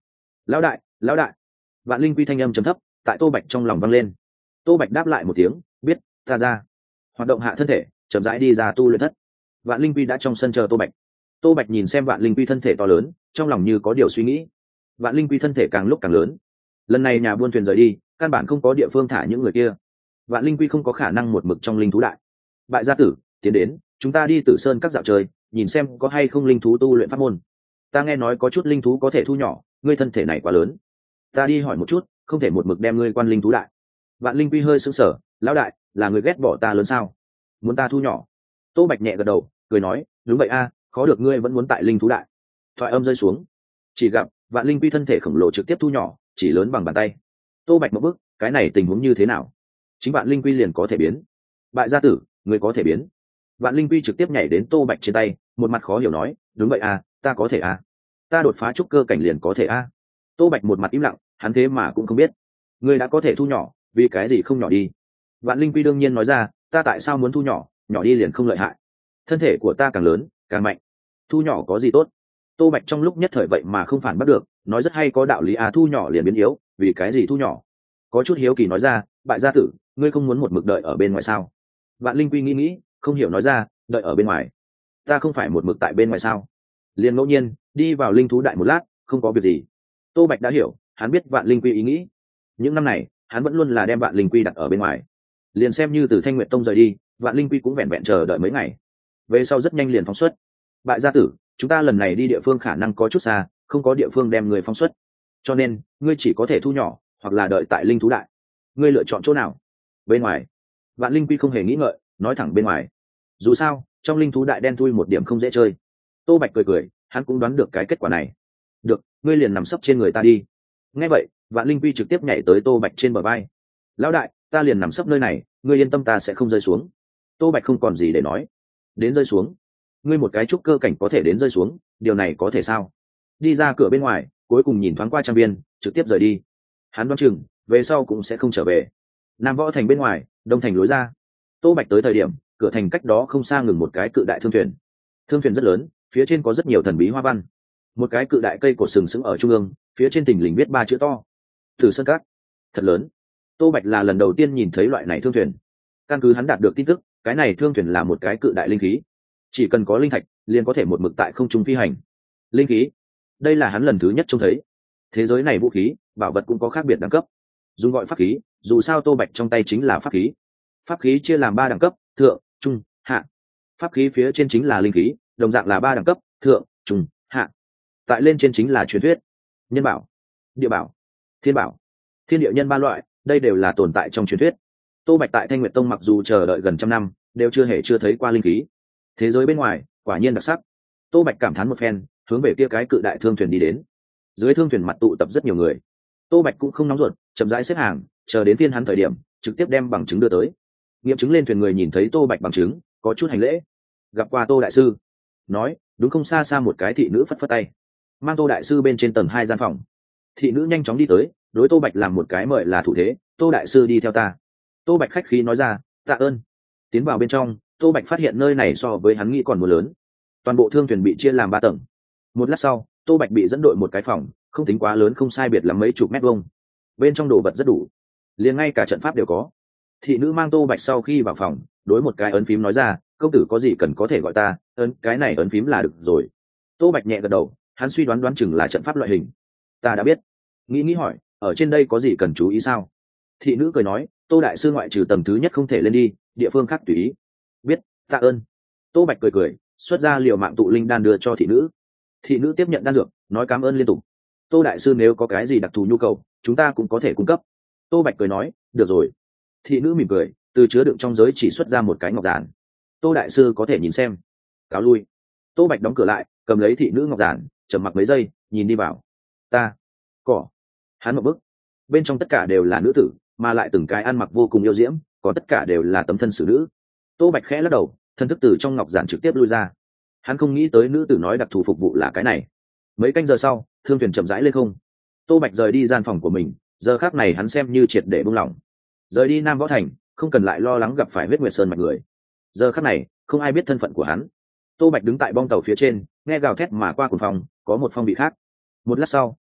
Lão đại, lão đại. Vạn linh quy thanh âm trầm thấp tại Tô Bạch trong lòng vang lên. Tô Bạch đáp lại một tiếng, biết, ta ra. Hoạt động hạ thân thể, chậm rãi đi ra tu luyện thất. Vạn linh quy đã trong sân chờ Tô Bạch. Tô Bạch nhìn xem vạn linh quy thân thể to lớn, trong lòng như có điều suy nghĩ. Vạn linh quy thân thể càng lúc càng lớn, lần này nhà buôn thuyền rời đi, căn bản không có địa phương thả những người kia. Vạn linh quy không có khả năng một mực trong linh thú đại. Bại gia tử, tiến đến, chúng ta đi Tử Sơn các dạo chơi, nhìn xem có hay không linh thú tu luyện pháp môn. Ta nghe nói có chút linh thú có thể thu nhỏ, ngươi thân thể này quá lớn, ta đi hỏi một chút, không thể một mực đem ngươi quan linh thú đại. Vạn linh quy hơi sững sờ, lão đại, là người ghét bỏ ta lớn sao, muốn ta thu nhỏ? Tô Bạch nhẹ gật đầu, cười nói, đúng vậy a, khó được ngươi vẫn muốn tại linh thú đại. Thoại âm rơi xuống, chỉ gặp vạn linh quy thân thể khổng lồ trực tiếp thu nhỏ, chỉ lớn bằng bàn tay. Tô Bạch một bước, cái này tình huống như thế nào? Chính vạn linh quy liền có thể biến? Bại gia tử, ngươi có thể biến? Vạn linh quy trực tiếp nhảy đến Tô Bạch trên tay, một mặt khó hiểu nói, đúng vậy a, ta có thể a, ta đột phá trúc cơ cảnh liền có thể a. Tô Bạch một mặt im lặng, hắn thế mà cũng không biết, ngươi đã có thể thu nhỏ, vì cái gì không nhỏ đi? Vạn linh quy đương nhiên nói ra, ta tại sao muốn thu nhỏ, nhỏ đi liền không lợi hại, thân thể của ta càng lớn càng mạnh, thu nhỏ có gì tốt? Tô Bạch trong lúc nhất thời vậy mà không phản bắt được, nói rất hay có đạo lý à, thu nhỏ liền biến yếu, vì cái gì thu nhỏ? Có chút hiếu kỳ nói ra, bại gia tử, ngươi không muốn một mực đợi ở bên ngoài sao? Vạn linh quy nghĩ, không hiểu nói ra, đợi ở bên ngoài? Ta không phải một mực tại bên ngoài sao? Liền ngẫu nhiên đi vào linh thú đại một lát, không có việc gì. Tô Bạch đã hiểu, hắn biết vạn linh quy ý nghĩ. Những năm này hắn vẫn luôn là đem vạn linh quy đặt ở bên ngoài, liền xem như từ Thanh Nguyệt Tông rời đi, vạn linh quy cũng vẹn vẹn chờ đợi mấy ngày, về sau rất nhanh liền phóng xuất. Bại gia tử, chúng ta lần này đi địa phương khả năng có chút xa, không có địa phương đem người phóng xuất, cho nên ngươi chỉ có thể thu nhỏ hoặc là đợi tại linh thú đại. Ngươi lựa chọn chỗ nào? Bên ngoài. Vạn linh quy không hề nghĩ ngợi, nói thẳng bên ngoài. Dù sao trong linh thú đại đen thui một điểm không dễ chơi. Tô Bạch cười, hắn cũng đoán được cái kết quả này. Được, ngươi liền nằm sấp trên người ta đi. Nghe vậy vạn linh quy trực tiếp nhảy tới Tô Bạch trên bờ vai. Lão đại, ta liền nằm sấp nơi này, ngươi yên tâm ta sẽ không rơi xuống. Tô Bạch không còn gì để nói. Đến rơi xuống? Ngươi một cái trúc cơ cảnh có thể đến rơi xuống, điều này có thể sao? Đi ra cửa bên ngoài, cuối cùng nhìn thoáng qua trang viên, trực tiếp rời đi. Hắn đoán chừng về sau cũng sẽ không trở về. Nam Võ Thành bên ngoài, Đông Thành lối ra. Tô Bạch tới thời điểm, cửa thành cách đó không xa ngừng một cái cự đại thương thuyền. Thương thuyền rất lớn, phía trên có rất nhiều thần bí hoa văn. Một cái cự đại cây cột sừng sững ở trung ương, phía trên thình lình viết 3 chữ to: Tử Sơn Các. Thật lớn. Tô Bạch là lần đầu tiên nhìn thấy loại này thương thuyền. Căn cứ hắn đạt được tin tức, cái này thương thuyền là một cái cự đại linh khí, chỉ cần có linh thạch liền có thể một mực tại không trung phi hành. Linh khí, đây là hắn lần thứ nhất trông thấy. Thế giới này vũ khí bảo vật cũng có khác biệt đẳng cấp, dùng gọi pháp khí, dù sao Tô Bạch trong tay chính là pháp khí. Pháp khí chia làm 3 đẳng cấp: thượng, trung, hạ. Pháp khí phía trên chính là linh khí, đồng dạng là 3 đẳng cấp: thượng, trung, hạ. Tại lên trên chính là truyền thuyết, nhân bảo, địa bảo, thiên bảo. Thiên địa nhân 3 loại, đây đều là tồn tại trong truyền thuyết. Tô Bạch tại Thanh Nguyệt Tông mặc dù chờ đợi gần trăm năm, đều chưa thấy qua linh khí. Thế giới bên ngoài quả nhiên đặc sắc. Tô Bạch cảm thán một phen, hướng về kia cái cự đại thương thuyền đi đến. Dưới thương thuyền mặt tụ tập rất nhiều người. Tô Bạch cũng không nóng ruột, chậm rãi xếp hàng, chờ đến phiên hắn thời điểm, trực tiếp đem bằng chứng đưa tới. Nghiệm chứng lên thuyền người nhìn thấy Tô Bạch bằng chứng, có chút hành lễ. Gặp qua Tô đại sư. Nói, đúng không xa xa một cái thị nữ phất phất tay, mang Tô đại sư bên trên tầng 2 gian phòng. Thị nữ nhanh chóng đi tới, đối Tô Bạch làm một cái mời là thủ thế, Tô đại sư đi theo ta. Tô Bạch khách khí nói ra, tạ ơn. Tiến vào bên trong, Tô Bạch phát hiện nơi này so với hắn nghĩ còn muốn lớn. Toàn bộ thương thuyền bị chia làm 3 tầng. Một lát sau, Tô Bạch bị dẫn đội một cái phòng, không tính quá lớn, không sai biệt lắm mấy chục mét vuông. Bên trong đồ vật rất đủ, liền ngay cả trận pháp đều có. Thị nữ mang Tô Bạch sau khi vào phòng, đối một cái ấn phím nói ra, công tử có gì cần có thể gọi ta, ấn cái này ấn phím là được rồi. Tô Bạch nhẹ gật đầu, hắn suy đoán chừng là trận pháp loại hình. Ta đã biết. Nghĩ hỏi, ở trên đây có gì cần chú ý sao? Thị nữ cười nói, Tô đại sư ngoại trừ tầng thứ nhất không thể lên đi, địa phương khác tùy ý. Biết, tạ ơn. Tô Bạch cười, xuất ra liều mạng tụ linh đan đưa cho thị nữ. Thị nữ tiếp nhận đan dược, nói cảm ơn liên tục. Tô đại sư nếu có cái gì đặc thù nhu cầu, chúng ta cũng có thể cung cấp. Tô Bạch cười nói, được rồi. Thị nữ mỉm cười, từ chứa đựng trong giới chỉ xuất ra một cái ngọc giản. Tô đại sư có thể nhìn xem. Cáo lui. Tô Bạch đóng cửa lại, cầm lấy thị nữ ngọc giản, trầm mặc mấy giây, nhìn đi vào. Ta, cỏ. Hắn một bức. Bên trong tất cả đều là nữ tử, mà lại từng cái ăn mặc vô cùng yêu diễm, có tất cả đều là tấm thân xử nữ. Tô Bạch khẽ lắc đầu, thân thức từ trong ngọc giản trực tiếp lui ra. Hắn không nghĩ tới nữ tử nói đặc thù phục vụ là cái này. Mấy canh giờ sau, thương thuyền chậm rãi lên không. Tô Bạch rời đi gian phòng của mình, giờ khác này hắn xem như triệt để buông lỏng. Rời đi Nam Võ Thành, không cần lại lo lắng gặp phải huyết nguyệt sơn mạch người. Giờ khác này không ai biết thân phận của hắn. Tô Bạch đứng tại bong tàu phía trên, nghe gào thét mà qua cuồng phòng, có một phong vị khác. Một lát sau,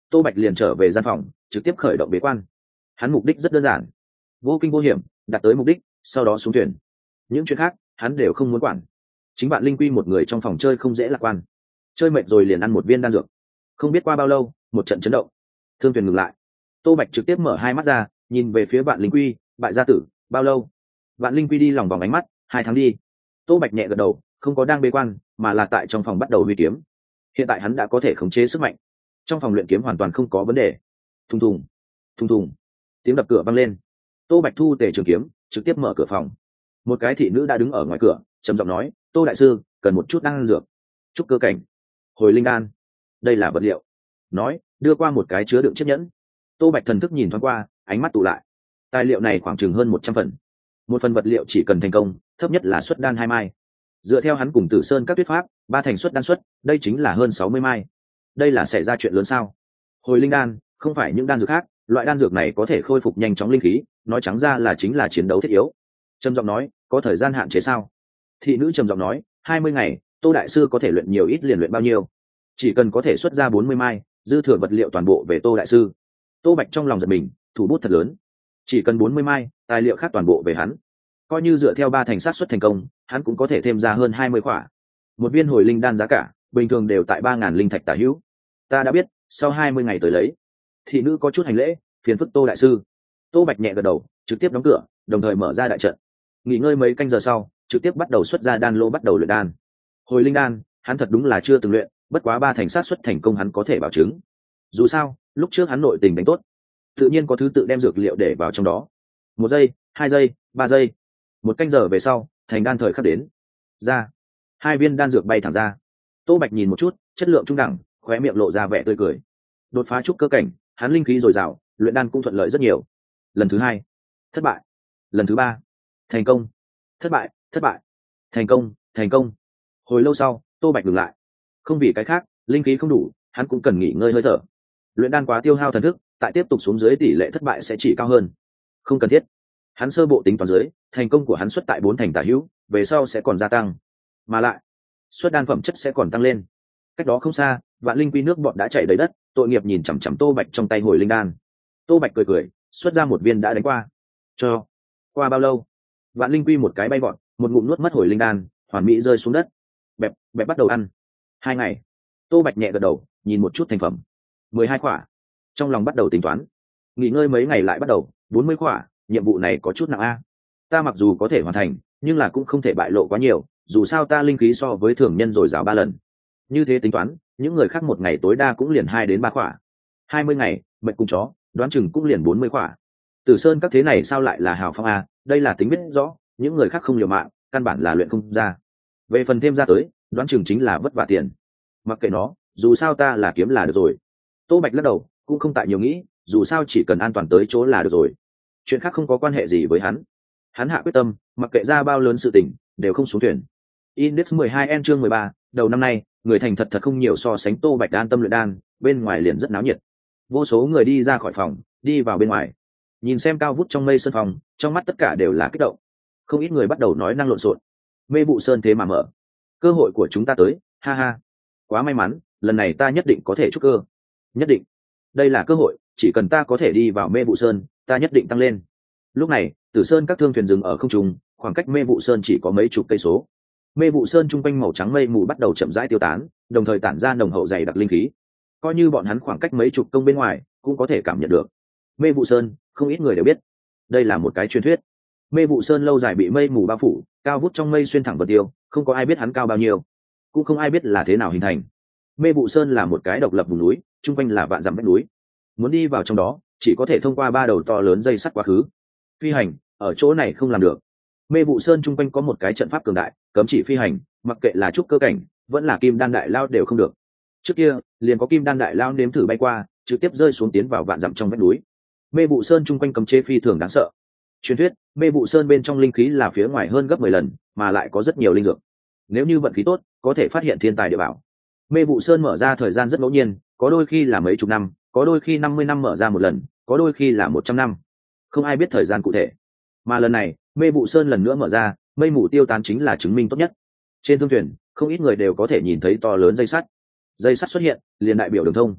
Tô Bạch liền trở về gian phòng, trực tiếp khởi động bế quan. Hắn mục đích rất đơn giản, vô kinh vô hiểm đạt tới mục đích, sau đó xuống thuyền. Những chuyện khác hắn đều không muốn quản. Chính bạn Linh Quy một người trong phòng chơi không dễ lạc quan, chơi mệt rồi liền ăn một viên đan dược. Không biết qua bao lâu, một trận chấn động, thương thuyền ngừng lại. Tô Bạch trực tiếp mở hai mắt ra, nhìn về phía bạn Linh Quy, bại gia tử, bao lâu? Bạn Linh Quy đi lòng vòng ánh mắt, 2 tháng đi. Tô Bạch nhẹ gật đầu, không có đang bế quan, mà là tại trong phòng bắt đầu huy kiếm. Hiện tại hắn đã có thể khống chế sức mạnh, trong phòng luyện kiếm hoàn toàn không có vấn đề. Thùng thùng, thùng thùng, tiếng đập cửa vang lên. Tô Bạch thu tề trường kiếm, trực tiếp mở cửa phòng. Một cái thị nữ đã đứng ở ngoài cửa, trầm giọng nói: Tô đại sư, cần một chút đan dược. Trúc cơ cảnh, hồi linh đan, đây là vật liệu. Nói, đưa qua một cái chứa đựng chiếc nhẫn. Tô Bạch thần thức nhìn thoáng qua, ánh mắt tụ lại. Tài liệu này khoảng chừng hơn 100 phần. Một phần vật liệu chỉ cần thành công, thấp nhất là xuất đan 2 mai. Dựa theo hắn cùng Tử Sơn các thuyết pháp, 3 thành xuất đan xuất, đây chính là hơn 60 mai. Đây là xảy ra chuyện lớn sao? Hồi linh đan, không phải những đan dược khác, loại đan dược này có thể khôi phục nhanh chóng linh khí, nói trắng ra là chính là chiến đấu thiết yếu. Trầm giọng nói, có thời gian hạn chế sao? Thị nữ trầm giọng nói, 20 ngày, Tô đại sư có thể luyện nhiều ít liền luyện bao nhiêu. Chỉ cần có thể xuất ra 40 mai, dư thừa vật liệu toàn bộ về Tô đại sư. Tô Bạch trong lòng giật mình, thủ bút thật lớn. Chỉ cần 40 mai, tài liệu khác toàn bộ về hắn. Coi như dựa theo 3 thành xác suất thành công, hắn cũng có thể thêm ra hơn 20 khỏa. Một viên hồi linh đan giá cả bình thường đều tại 3.000 linh thạch tả hữu. Ta đã biết, sau 20 ngày tới lấy. Thị nữ có chút hành lễ, phiền phức Tô đại sư. Tô Bạch nhẹ gật đầu, trực tiếp đóng cửa, đồng thời mở ra đại trận. Nghỉ ngơi mấy canh giờ sau, trực tiếp bắt đầu xuất ra đan lô, bắt đầu luyện đan. Hồi linh đan, hắn thật đúng là chưa từng luyện, bất quá 3 thành xác suất thành công hắn có thể bảo chứng. Dù sao, lúc trước hắn nội tình đánh tốt, tự nhiên có thứ tự đem dược liệu để vào trong đó. 1 giây, 2 giây, 3 giây. 1 canh giờ về sau, thành đan thời khắc đến. Ra, 2 viên đan dược bay thẳng ra. Tô Bạch nhìn một chút, chất lượng trung đẳng, khóe miệng lộ ra vẻ tươi cười. Đột phá trúc cơ cảnh, hắn linh khí dồi dào, luyện đan cũng thuận lợi rất nhiều. Lần thứ 2, thất bại. Lần thứ 3, thành công. Thất bại, thất bại, thành công, thành công. Hồi lâu sau, Tô Bạch dừng lại. Không vì cái khác, linh khí không đủ, hắn cũng cần nghỉ ngơi hơi thở. Luyện đan quá tiêu hao thần thức, tại tiếp tục xuống dưới tỷ lệ thất bại sẽ chỉ cao hơn. Không cần thiết. Hắn sơ bộ tính toán dưới, thành công của hắn xuất tại 4 thành tả hữu, về sau sẽ còn gia tăng. Mà lại, xuất đan phẩm chất sẽ còn tăng lên. Cách đó không xa, Vạn Linh Quy nước bọt đã chảy đầy đất, tội nghiệp nhìn chằm chằm Tô Bạch trong tay hồi linh đan. Tô Bạch cười cười, xuất ra một viên đã đánh qua. Cho. Qua bao lâu? Vạn Linh Quy một cái bay vọt, một ngụm nuốt mất hồi linh đan, hoàn mỹ rơi xuống đất. Bẹp, bẹp bắt đầu ăn. 2 ngày. Tô Bạch nhẹ gật đầu, nhìn một chút thành phẩm. 12 quả. Trong lòng bắt đầu tính toán. Nghỉ ngơi mấy ngày lại bắt đầu, 40 quả, nhiệm vụ này có chút nặng a. Ta mặc dù có thể hoàn thành, nhưng là cũng không thể bại lộ quá nhiều, dù sao ta linh khí so với thường nhân dồi dào 3 lần. Như thế tính toán, những người khác một ngày tối đa cũng liền 2 đến 3 quả. 20 ngày, mệt cùng chó, đoán chừng cũng liền 40 quả. Tử Sơn các thế này sao lại là hào phong a, đây là tính biết rõ, những người khác không liều mạng, căn bản là luyện không ra. Về phần thêm ra tới, đoán chừng chính là vất vả tiền. Mặc kệ nó, dù sao ta là kiếm là được rồi. Tô Bạch lắc đầu, cũng không tại nhiều nghĩ, dù sao chỉ cần an toàn tới chỗ là được rồi. Chuyện khác không có quan hệ gì với hắn. Hắn hạ quyết tâm, mặc kệ ra bao lớn sự tình, đều không xuống thuyền. Index 12N chương 13, đầu năm nay, người thành thật không nhiều so sánh Tô Bạch an tâm luyện đan, bên ngoài liền rất náo nhiệt. Vô số người đi ra khỏi phòng, đi vào bên ngoài. Nhìn xem cao vút trong mây sân phòng, trong mắt tất cả đều là kích động. Không ít người bắt đầu nói năng lộn xộn. Mê vụ sơn thế mà mở. Cơ hội của chúng ta tới, ha ha. Quá may mắn, lần này ta nhất định có thể trúc cơ. Nhất định. Đây là cơ hội, chỉ cần ta có thể đi vào mê vụ sơn, ta nhất định tăng lên. Lúc này, Tử Sơn các thương thuyền dừng ở không trung, khoảng cách mê vụ sơn chỉ có mấy chục cây số. Mê vụ sơn trung quanh màu trắng mây mù bắt đầu chậm rãi tiêu tán, đồng thời tản ra nồng hậu dày đặc linh khí. Coi như bọn hắn khoảng cách mấy chục công bên ngoài, cũng có thể cảm nhận được. Mê vụ sơn, không ít người đều biết, đây là một cái truyền thuyết. Mê vụ sơn lâu dài bị mây mù bao phủ, cao vút trong mây xuyên thẳng vật tiêu, không có ai biết hắn cao bao nhiêu, cũng không ai biết là thế nào hình thành. Mê vụ sơn là một cái độc lập vùng núi, trung quanh là vạn dặm vách núi. Muốn đi vào trong đó, chỉ có thể thông qua 3 đầu to lớn dây sắt quá khứ. Phi hành, ở chỗ này không làm được. Mê vụ sơn trung quanh có một cái trận pháp cường đại, cấm chỉ phi hành, mặc kệ là trúc cơ cảnh, vẫn là kim đan đại lao đều không được. Trước kia, liền có kim đan đại lao nếm thử bay qua, trực tiếp rơi xuống tiến vào vạn dặm trong vách núi. Mê vụ sơn trung quanh cấm chế phi thường đáng sợ. Truyền thuyết, mê vụ sơn bên trong linh khí là phía ngoài hơn gấp 10 lần, mà lại có rất nhiều linh dược. Nếu như vận khí tốt, có thể phát hiện thiên tài địa bảo. Mê vụ sơn mở ra thời gian rất ngẫu nhiên, có đôi khi là mấy chục năm, có đôi khi 50 năm mở ra một lần, có đôi khi là 100 năm. Không ai biết thời gian cụ thể. Mà lần này, mê vụ sơn lần nữa mở ra, mây mù tiêu tán chính là chứng minh tốt nhất. Trên thương thuyền, không ít người đều có thể nhìn thấy to lớn dây sắt. Dây sắt xuất hiện, liền đại biểu đường thông.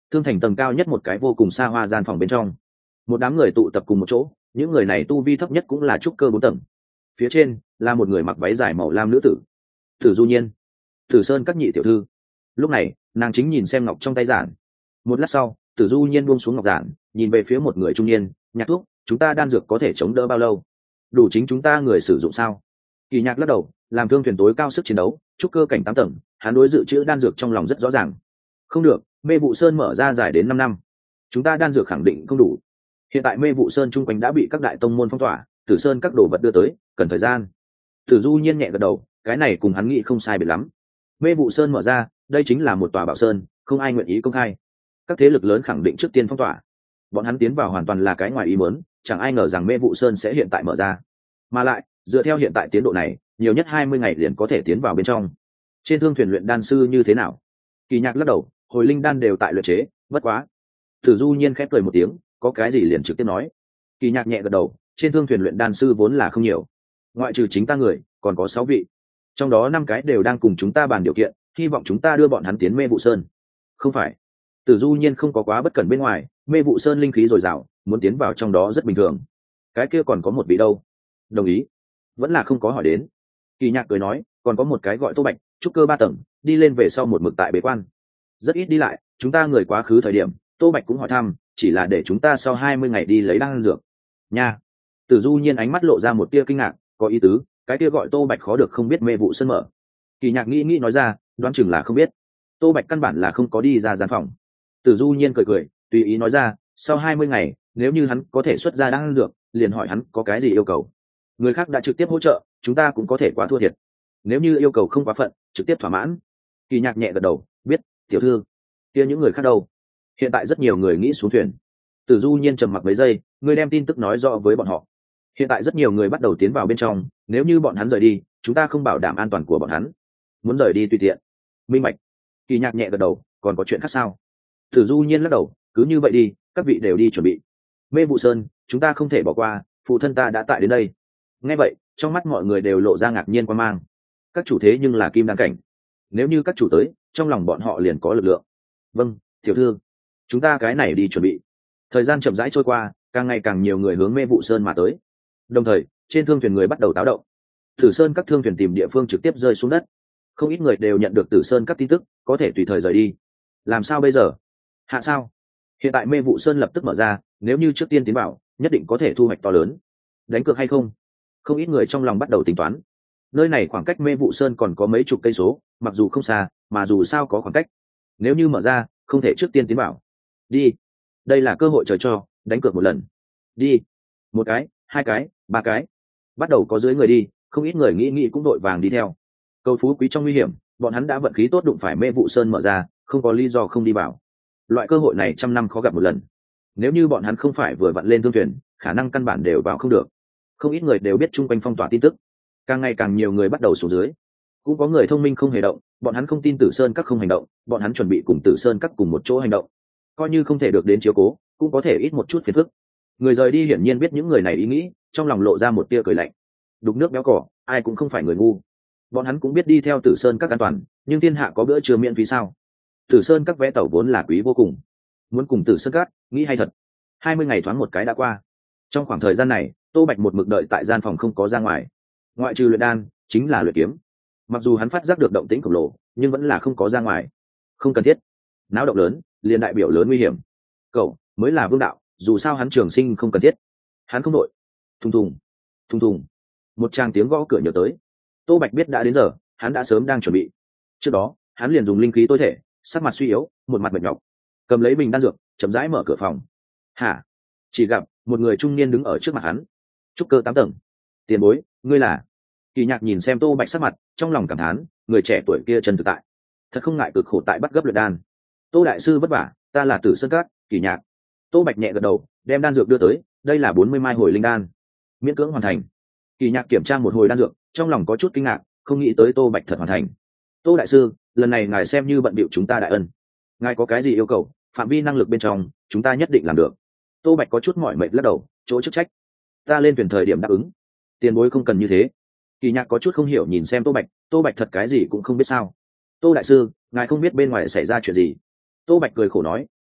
Thương thành tầng cao nhất một cái vô cùng xa hoa gian phòng bên trong, một đám người tụ tập cùng một chỗ, những người này tu vi thấp nhất cũng là trúc cơ 4 tầng. Phía trên là một người mặc váy dài màu lam nữ tử, Tử Du Nhiên, Tử Sơn các nhị tiểu thư. Lúc này nàng chính nhìn xem ngọc trong tay giản. Một lát sau, Tử Du Nhiên buông xuống ngọc giản, nhìn về phía một người trung niên, Nhạc thúc, chúng ta đan dược có thể chống đỡ bao lâu? Đủ chính chúng ta người sử dụng sao? Kỳ Nhạc lắc đầu, làm thương thuyền tối cao sức chiến đấu, trúc cơ cảnh 8 tầng, hắn đối dự trữ đan dược trong lòng rất rõ ràng. Không được, Mê Vụ Sơn mở ra dài đến 5 năm, chúng ta đan dược khẳng định không đủ. Hiện tại Mê Vụ Sơn chung quanh đã bị các đại tông môn phong tỏa, Tử Sơn các đồ vật đưa tới, cần thời gian. Tử Du Nhiên nhẹ gật đầu, cái này cùng hắn nghĩ không sai biệt lắm. Mê Vụ Sơn mở ra, đây chính là một tòa bảo sơn, không ai nguyện ý công khai. Các thế lực lớn khẳng định trước tiên phong tỏa. Bọn hắn tiến vào hoàn toàn là cái ngoài ý muốn, chẳng ai ngờ rằng Mê Vụ Sơn sẽ hiện tại mở ra. Mà lại, dựa theo hiện tại tiến độ này, nhiều nhất 20 ngày liền có thể tiến vào bên trong. Trên thương thuyền luyện đan sư như thế nào? Kỳ Nhạc lắc đầu, hồi linh đan đều tại luyện chế, bất quá. Tử Du Nhiên khép cười một tiếng, có cái gì liền trực tiếp nói. Kỳ Nhạc nhẹ gật đầu, trên thương thuyền luyện đan sư vốn là không nhiều, ngoại trừ chính ta người, còn có 6 vị, trong đó 5 cái đều đang cùng chúng ta bàn điều kiện, hy vọng chúng ta đưa bọn hắn tiến Mê Vụ Sơn. Không phải, Tử Du Nhiên không có quá bất cẩn bên ngoài, Mê Vụ Sơn linh khí dồi dào, muốn tiến vào trong đó rất bình thường. Cái kia còn có một vị đâu? Đồng ý, vẫn là không có hỏi đến. Kỳ Nhạc cười nói, còn có một cái gọi Tô Bạch, trúc cơ 3 tầng, đi lên về sau một mực tại bế quan, rất ít đi lại, chúng ta người quá khứ thời điểm, Tô Bạch cũng hỏi thăm, chỉ là để chúng ta sau 20 ngày đi lấy đan dược. Nha. Tử Du Nhiên ánh mắt lộ ra một tia kinh ngạc, có ý tứ, cái kia gọi Tô Bạch khó được không biết Mê Vụ Sơn mở. Kỳ Nhạc nghĩ nói ra, đoán chừng là không biết. Tô Bạch căn bản là không có đi ra gian phòng. Tử Du Nhiên cười, tùy ý nói ra, sau 20 ngày, nếu như hắn có thể xuất ra đan dược, liền hỏi hắn có cái gì yêu cầu. Người khác đã trực tiếp hỗ trợ, chúng ta cũng có thể quá thua thiệt. Nếu như yêu cầu không quá phận, trực tiếp thỏa mãn. Kỳ Nhạc nhẹ gật đầu, biết, tiểu thư. Kia những người khác đâu? Hiện tại rất nhiều người nghĩ xuống thuyền. Tử Du Nhiên trầm mặc mấy giây, người đem tin tức nói rõ với bọn họ. Hiện tại rất nhiều người bắt đầu tiến vào bên trong, nếu như bọn hắn rời đi, chúng ta không bảo đảm an toàn của bọn hắn. Muốn rời đi tùy tiện. Minh bạch. Kỳ Nhạc nhẹ gật đầu, còn có chuyện khác sao? Tử Du Nhiên lắc đầu, cứ như vậy đi, các vị đều đi chuẩn bị. Mê Vụ Sơn, chúng ta không thể bỏ qua, phụ thân ta đã tại đến đây. Nghe vậy, trong mắt mọi người đều lộ ra ngạc nhiên quan mang. Các chủ thế nhưng là kim đan cảnh. Nếu như các chủ tới, trong lòng bọn họ liền có lực lượng. Vâng, tiểu thư, chúng ta cái này đi chuẩn bị. Thời gian chậm rãi trôi qua, càng ngày càng nhiều người hướng Mê Vụ Sơn mà tới. Đồng thời, trên thương thuyền người bắt đầu táo động. Tử Sơn các thương thuyền tìm địa phương trực tiếp rơi xuống đất. Không ít người đều nhận được Tử Sơn các tin tức, có thể tùy thời rời đi. Làm sao bây giờ? Hạ sao? Hiện tại Mê Vụ Sơn lập tức mở ra, nếu như trước tiên tiến vào, nhất định có thể thu hoạch to lớn. Đánh cược hay không? Không ít người trong lòng bắt đầu tính toán. Nơi này khoảng cách Mê Vụ Sơn còn có mấy chục cây số, mặc dù không xa, mà dù sao có khoảng cách. Nếu như mở ra, không thể trước tiên tiến vào. Đi. Đây là cơ hội trời cho, đánh cược một lần. Đi. Một cái, 2 cái, 3 cái. Bắt đầu có dưới người đi, không ít người nghĩ cũng đội vàng đi theo. Cầu phú quý trong nguy hiểm, bọn hắn đã vận khí tốt đụng phải Mê Vụ Sơn mở ra, không có lý do không đi vào. Loại cơ hội này trăm năm khó gặp một lần. Nếu như bọn hắn không phải vừa vặn lên thương thuyền, khả năng căn bản đều vào không được. Không ít người đều biết chung quanh phong tỏa tin tức, càng ngày càng nhiều người bắt đầu xuống dưới. Cũng có người thông minh không hề động, bọn hắn không tin Tử Sơn các không hành động, bọn hắn chuẩn bị cùng Tử Sơn các cùng một chỗ hành động. Coi như không thể được đến chiếu cố, cũng có thể ít một chút phiền phức. Người rời đi hiển nhiên biết những người này ý nghĩ, trong lòng lộ ra một tia cười lạnh. Đục nước béo cỏ, ai cũng không phải người ngu. Bọn hắn cũng biết đi theo Tử Sơn các an toàn, nhưng thiên hạ có bữa trưa miễn phí sao? Tử Sơn các vé tàu vốn là quý vô cùng, muốn cùng Tử Sơn các, nghĩ hay thật. 20 ngày thoáng một cái đã qua. Trong khoảng thời gian này, Tô Bạch một mực đợi tại gian phòng không có ra ngoài. Ngoại trừ luyện đan, chính là luyện kiếm. Mặc dù hắn phát giác được động tĩnh khổng lồ, nhưng vẫn là không có ra ngoài. Không cần thiết. Náo động lớn, liền đại biểu lớn nguy hiểm. Cậu mới là vương đạo, dù sao hắn trường sinh không cần thiết. Hắn không đội. Thùng thùng, thùng thùng. Một tràng tiếng gõ cửa nhớ tới. Tô Bạch biết đã đến giờ, hắn đã sớm đang chuẩn bị. Trước đó, hắn liền dùng linh khí tối thể, sắc mặt suy yếu, một mặt mệt nhọc, cầm lấy bình đan dược, chậm rãi mở cửa phòng. Hả? Chỉ gặp một người trung niên đứng ở trước mặt hắn. Trúc cơ 8 tầng. Tiền bối, ngươi là? Kỳ Nhạc nhìn xem Tô Bạch sắc mặt, trong lòng cảm thán, người trẻ tuổi kia chân thực tại, thật không ngại cực khổ tại bắt gấp luyện đan. Tô đại sư vất vả, ta là Tử Sơn Các, Kỳ Nhạc. Tô Bạch nhẹ gật đầu, đem đan dược đưa tới, đây là 40 mai hồi linh đan, miễn cưỡng hoàn thành. Kỳ Nhạc kiểm tra một hồi đan dược, trong lòng có chút kinh ngạc, không nghĩ tới Tô Bạch thật hoàn thành. Tô đại sư, lần này ngài xem như bận bịu chúng ta đại ân, ngài có cái gì yêu cầu, phạm vi năng lực bên trong, chúng ta nhất định làm được. Tô Bạch có chút mỏi mệt lắc đầu, chỗ chức trách, ta lên thuyền thời điểm đáp ứng. Tiền bối không cần như thế. Kỳ Nhạc có chút không hiểu nhìn xem Tô Bạch thật cái gì cũng không biết sao? Tô đại sư, ngài không biết bên ngoài xảy ra chuyện gì? Tô Bạch cười khổ nói,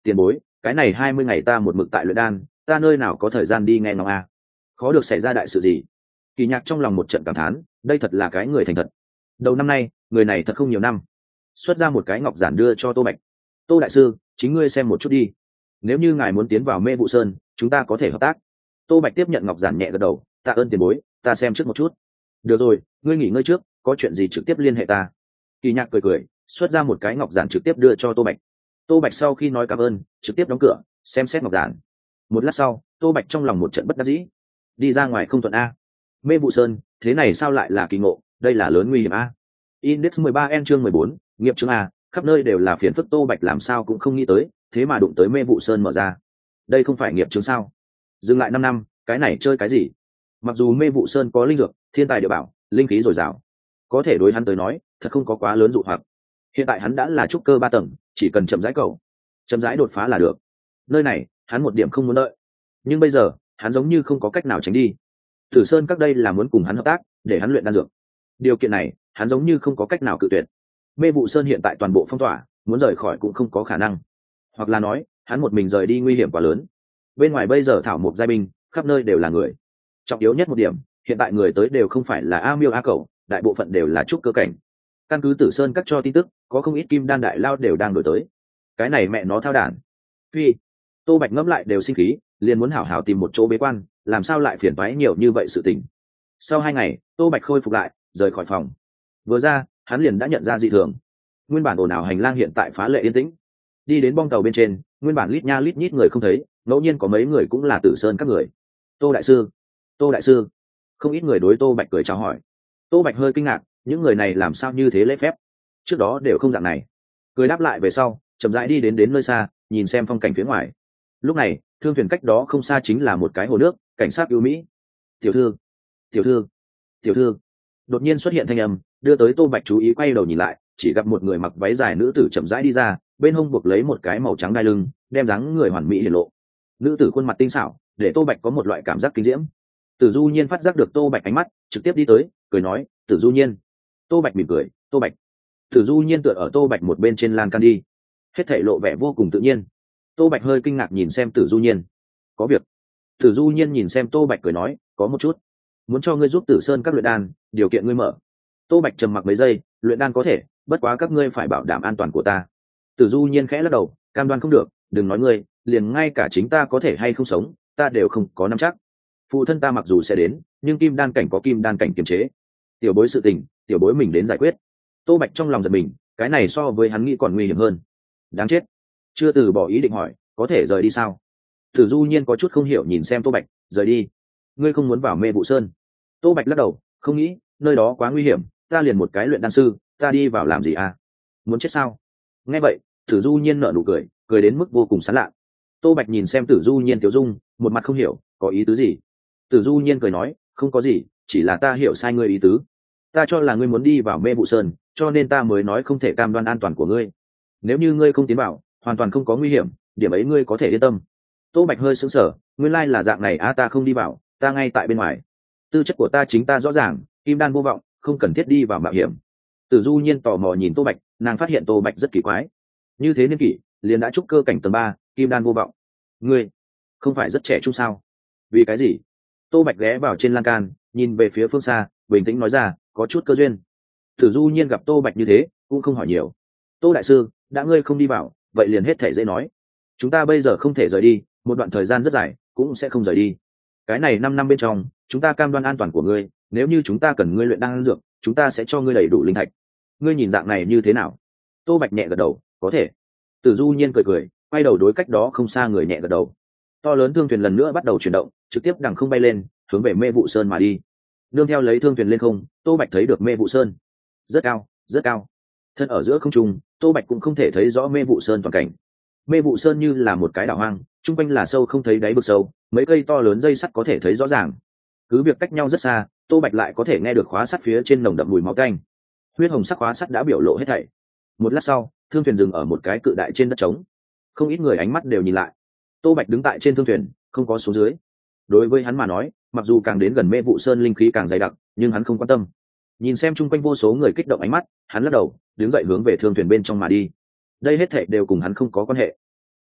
tiền bối, cái này 20 ngày ta một mực tại luyện đan, ta nơi nào có thời gian đi nghe ngóng a. Khó được xảy ra đại sự gì. Kỳ Nhạc trong lòng một trận cảm thán, đây thật là cái người thành thật. Đầu năm nay, người này thật không nhiều năm. Xuất ra một cái ngọc giản đưa cho Tô Bạch. Tô đại sư, chính ngươi xem một chút đi. Nếu như ngài muốn tiến vào Mê Vụ Sơn, chúng ta có thể hợp tác. Tô Bạch tiếp nhận ngọc giản nhẹ gật đầu, tạ ơn tiền bối, ta xem trước một chút. Được rồi, ngươi nghỉ ngơi trước, có chuyện gì trực tiếp liên hệ ta. Kỳ Nhạc cười cười, xuất ra một cái ngọc giản trực tiếp đưa cho Tô Bạch. Tô Bạch sau khi nói cảm ơn, trực tiếp đóng cửa, xem xét ngọc giản. Một lát sau, Tô Bạch trong lòng một trận bất đắc dĩ. Đi ra ngoài không thuận a. Mê Vụ Sơn, thế này sao lại là kỳ ngộ, đây là lớn nguy hiểm a. Index 13N chương 14, nghiệp chứng a, khắp nơi đều là phiền phức. Tô Bạch làm sao cũng không nghĩ tới, thế mà đụng tới Mê Vụ Sơn mở ra. Đây không phải nghiệp chứng sao? Dừng lại 5 năm, cái này chơi cái gì? Mặc dù Mê Vụ Sơn có linh dược, thiên tài địa bảo, linh khí dồi dào, có thể đối hắn tới nói, thật không có quá lớn dụ hoặc. Hiện tại hắn đã là trúc cơ 3 tầng, chỉ cần chậm rãi cầu, chậm rãi đột phá là được. Nơi này, hắn một điểm không muốn đợi. Nhưng bây giờ, hắn giống như không có cách nào tránh đi. Tử Sơn các đây là muốn cùng hắn hợp tác, để hắn luyện đan dược. Điều kiện này, hắn giống như không có cách nào cự tuyệt. Mê Vụ Sơn hiện tại toàn bộ phong tỏa, muốn rời khỏi cũng không có khả năng. Hoặc là nói, hắn một mình rời đi nguy hiểm quá lớn. Bên ngoài bây giờ thảo mộc giai binh, khắp nơi đều là người. Trọng yếu nhất một điểm, hiện tại người tới đều không phải là A Miêu A Cẩu, đại bộ phận đều là trúc cơ cảnh. Căn cứ Tử Sơn các cho tin tức, có không ít kim đan đại lao đều đang đổi tới. Cái này mẹ nó thao đản. Phi. Tô Bạch ngẫm lại đều sinh khí, liền muốn hảo hảo tìm một chỗ bế quan, làm sao lại phiền toái nhiều như vậy sự tình. Sau 2 ngày, Tô Bạch khôi phục lại, rời khỏi phòng. Vừa ra, hắn liền đã nhận ra dị thường. Nguyên bản ồn ào hành lang hiện tại phá lệ yên tĩnh. Đi đến bong tàu bên trên, nguyên bản lít nha lít nhít người không thấy, ngẫu nhiên có mấy người cũng là Tử Sơn các người. Tô đại sư, Tô đại sư. Không ít người đối Tô Bạch cười chào hỏi. Tô Bạch hơi kinh ngạc, những người này làm sao như thế lễ phép, trước đó đều không dạng này. Cười đáp lại về sau, chậm rãi đi đến nơi xa, nhìn xem phong cảnh phía ngoài. Lúc này, thương thuyền cách đó không xa chính là một cái hồ nước, cảnh sát ưu mỹ. Tiểu thư, tiểu thư, tiểu thư. Đột nhiên xuất hiện thanh âm, đưa tới Tô Bạch chú ý, quay đầu nhìn lại, chỉ gặp một người mặc váy dài nữ tử chậm rãi đi ra, bên hông buộc lấy một cái màu trắng đai lưng, đem dáng người hoàn mỹ hiển lộ. Nữ tử khuôn mặt tinh xảo, để Tô Bạch có một loại cảm giác kinh diễm. Tử Du Nhiên phát giác được Tô Bạch ánh mắt, trực tiếp đi tới, cười nói, Tử Du Nhiên. Tô Bạch mỉm cười, Tô Bạch. Tử Du Nhiên tựa ở Tô Bạch một bên trên lan can đi, hết thảy lộ vẻ vô cùng tự nhiên. Tô Bạch hơi kinh ngạc nhìn xem Tử Du Nhiên. Có việc. Tử Du Nhiên nhìn xem Tô Bạch cười nói, có một chút, muốn cho ngươi giúp Tử Sơn các luyện đan, điều kiện ngươi mở. Tô Bạch trầm mặc mấy giây, luyện đan có thể, bất quá các ngươi phải bảo đảm an toàn của ta. Tử Du Nhiên khẽ lắc đầu, cam đoan không được, đừng nói ngươi, liền ngay cả chính ta có thể hay không sống, ta đều không có nắm chắc. Phụ thân ta mặc dù sẽ đến, nhưng kim đan cảnh có kim đan cảnh kiềm chế. Tiểu bối sự tình, tiểu bối mình đến giải quyết. Tô Bạch trong lòng giật mình, cái này so với hắn nghĩ còn nguy hiểm hơn. Đáng chết. Chưa từ bỏ ý định hỏi, có thể rời đi sao? Tử Du Nhiên có chút không hiểu nhìn xem Tô Bạch, rời đi? Ngươi không muốn vào Mê Vụ Sơn? Tô Bạch lắc đầu, không nghĩ, nơi đó quá nguy hiểm, ta liền một cái luyện đan sư, ta đi vào làm gì à? Muốn chết sao? Nghe vậy, Tử Du Nhiên nở nụ cười, cười đến mức vô cùng sán lạ. Tô Bạch nhìn xem Tử Du Nhiên tiểu dung, một mặt không hiểu, có ý tứ gì? Tử Du Nhiên cười nói, không có gì, chỉ là ta hiểu sai ngươi ý tứ. Ta cho là ngươi muốn đi vào Mê Vụ Sơn, cho nên ta mới nói không thể cam đoan an toàn của ngươi. Nếu như ngươi không tiến vào, hoàn toàn không có nguy hiểm, điểm ấy ngươi có thể yên tâm. Tô Bạch hơi sững sờ, nguyên lai là dạng này à, ta không đi vào, ta ngay tại bên ngoài. Tư chất của ta chính ta rõ ràng, kim đan vô vọng, không cần thiết đi vào mạo hiểm. Tử Du Nhiên tò mò nhìn Tô Bạch, nàng phát hiện Tô Bạch rất kỳ quái. Như thế niên kỷ, liền đã trúc cơ cảnh tầng 3, kim đan vô vọng. Ngươi không phải rất trẻ trung sao? Vì cái gì? Tô Bạch ghé vào trên lan can, nhìn về phía phương xa, bình tĩnh nói ra, có chút cơ duyên. Tử Du Nhiên gặp Tô Bạch như thế, cũng không hỏi nhiều. Tô đại sư, đã ngươi không đi vào, vậy liền hết thể dễ nói. Chúng ta bây giờ không thể rời đi, một đoạn thời gian rất dài, cũng sẽ không rời đi. Cái này 5 năm bên trong, chúng ta cam đoan an toàn của ngươi, nếu như chúng ta cần ngươi luyện đan dược, chúng ta sẽ cho ngươi đầy đủ linh thạch. Ngươi nhìn dạng này như thế nào? Tô Bạch nhẹ gật đầu, có thể. Tử Du Nhiên cười cười, quay đầu đối cách đó không xa người nhẹ gật đầu. To lớn thương thuyền lần nữa bắt đầu chuyển động, trực tiếp đằng không bay lên, hướng về Mê Vụ Sơn mà đi. Nương theo lấy thương thuyền lên không, Tô Bạch thấy được Mê Vụ Sơn. Rất cao, rất cao. Thân ở giữa không trung, Tô Bạch cũng không thể thấy rõ Mê Vụ Sơn toàn cảnh. Mê Vụ Sơn như là một cái đảo hoang, trung quanh là sâu không thấy đáy vực sâu, mấy cây to lớn dây sắt có thể thấy rõ ràng. Cứ việc cách nhau rất xa, Tô Bạch lại có thể nghe được khóa sắt phía trên nồng đậm mùi máu tanh. Huyết hồng sắc khóa sắt đã biểu lộ hết thảy. Một lát sau, thương thuyền dừng ở một cái cự đại trên đất trống. Không ít người ánh mắt đều nhìn lại. Tô Bạch đứng tại trên thương thuyền, không có xuống dưới. Đối với hắn mà nói, mặc dù càng đến gần Mê Vụ Sơn linh khí càng dày đặc, nhưng hắn không quan tâm. Nhìn xem chung quanh vô số người kích động ánh mắt, hắn lắc đầu, đứng dậy hướng về thương thuyền bên trong mà đi. Đây hết thảy đều cùng hắn không có quan hệ.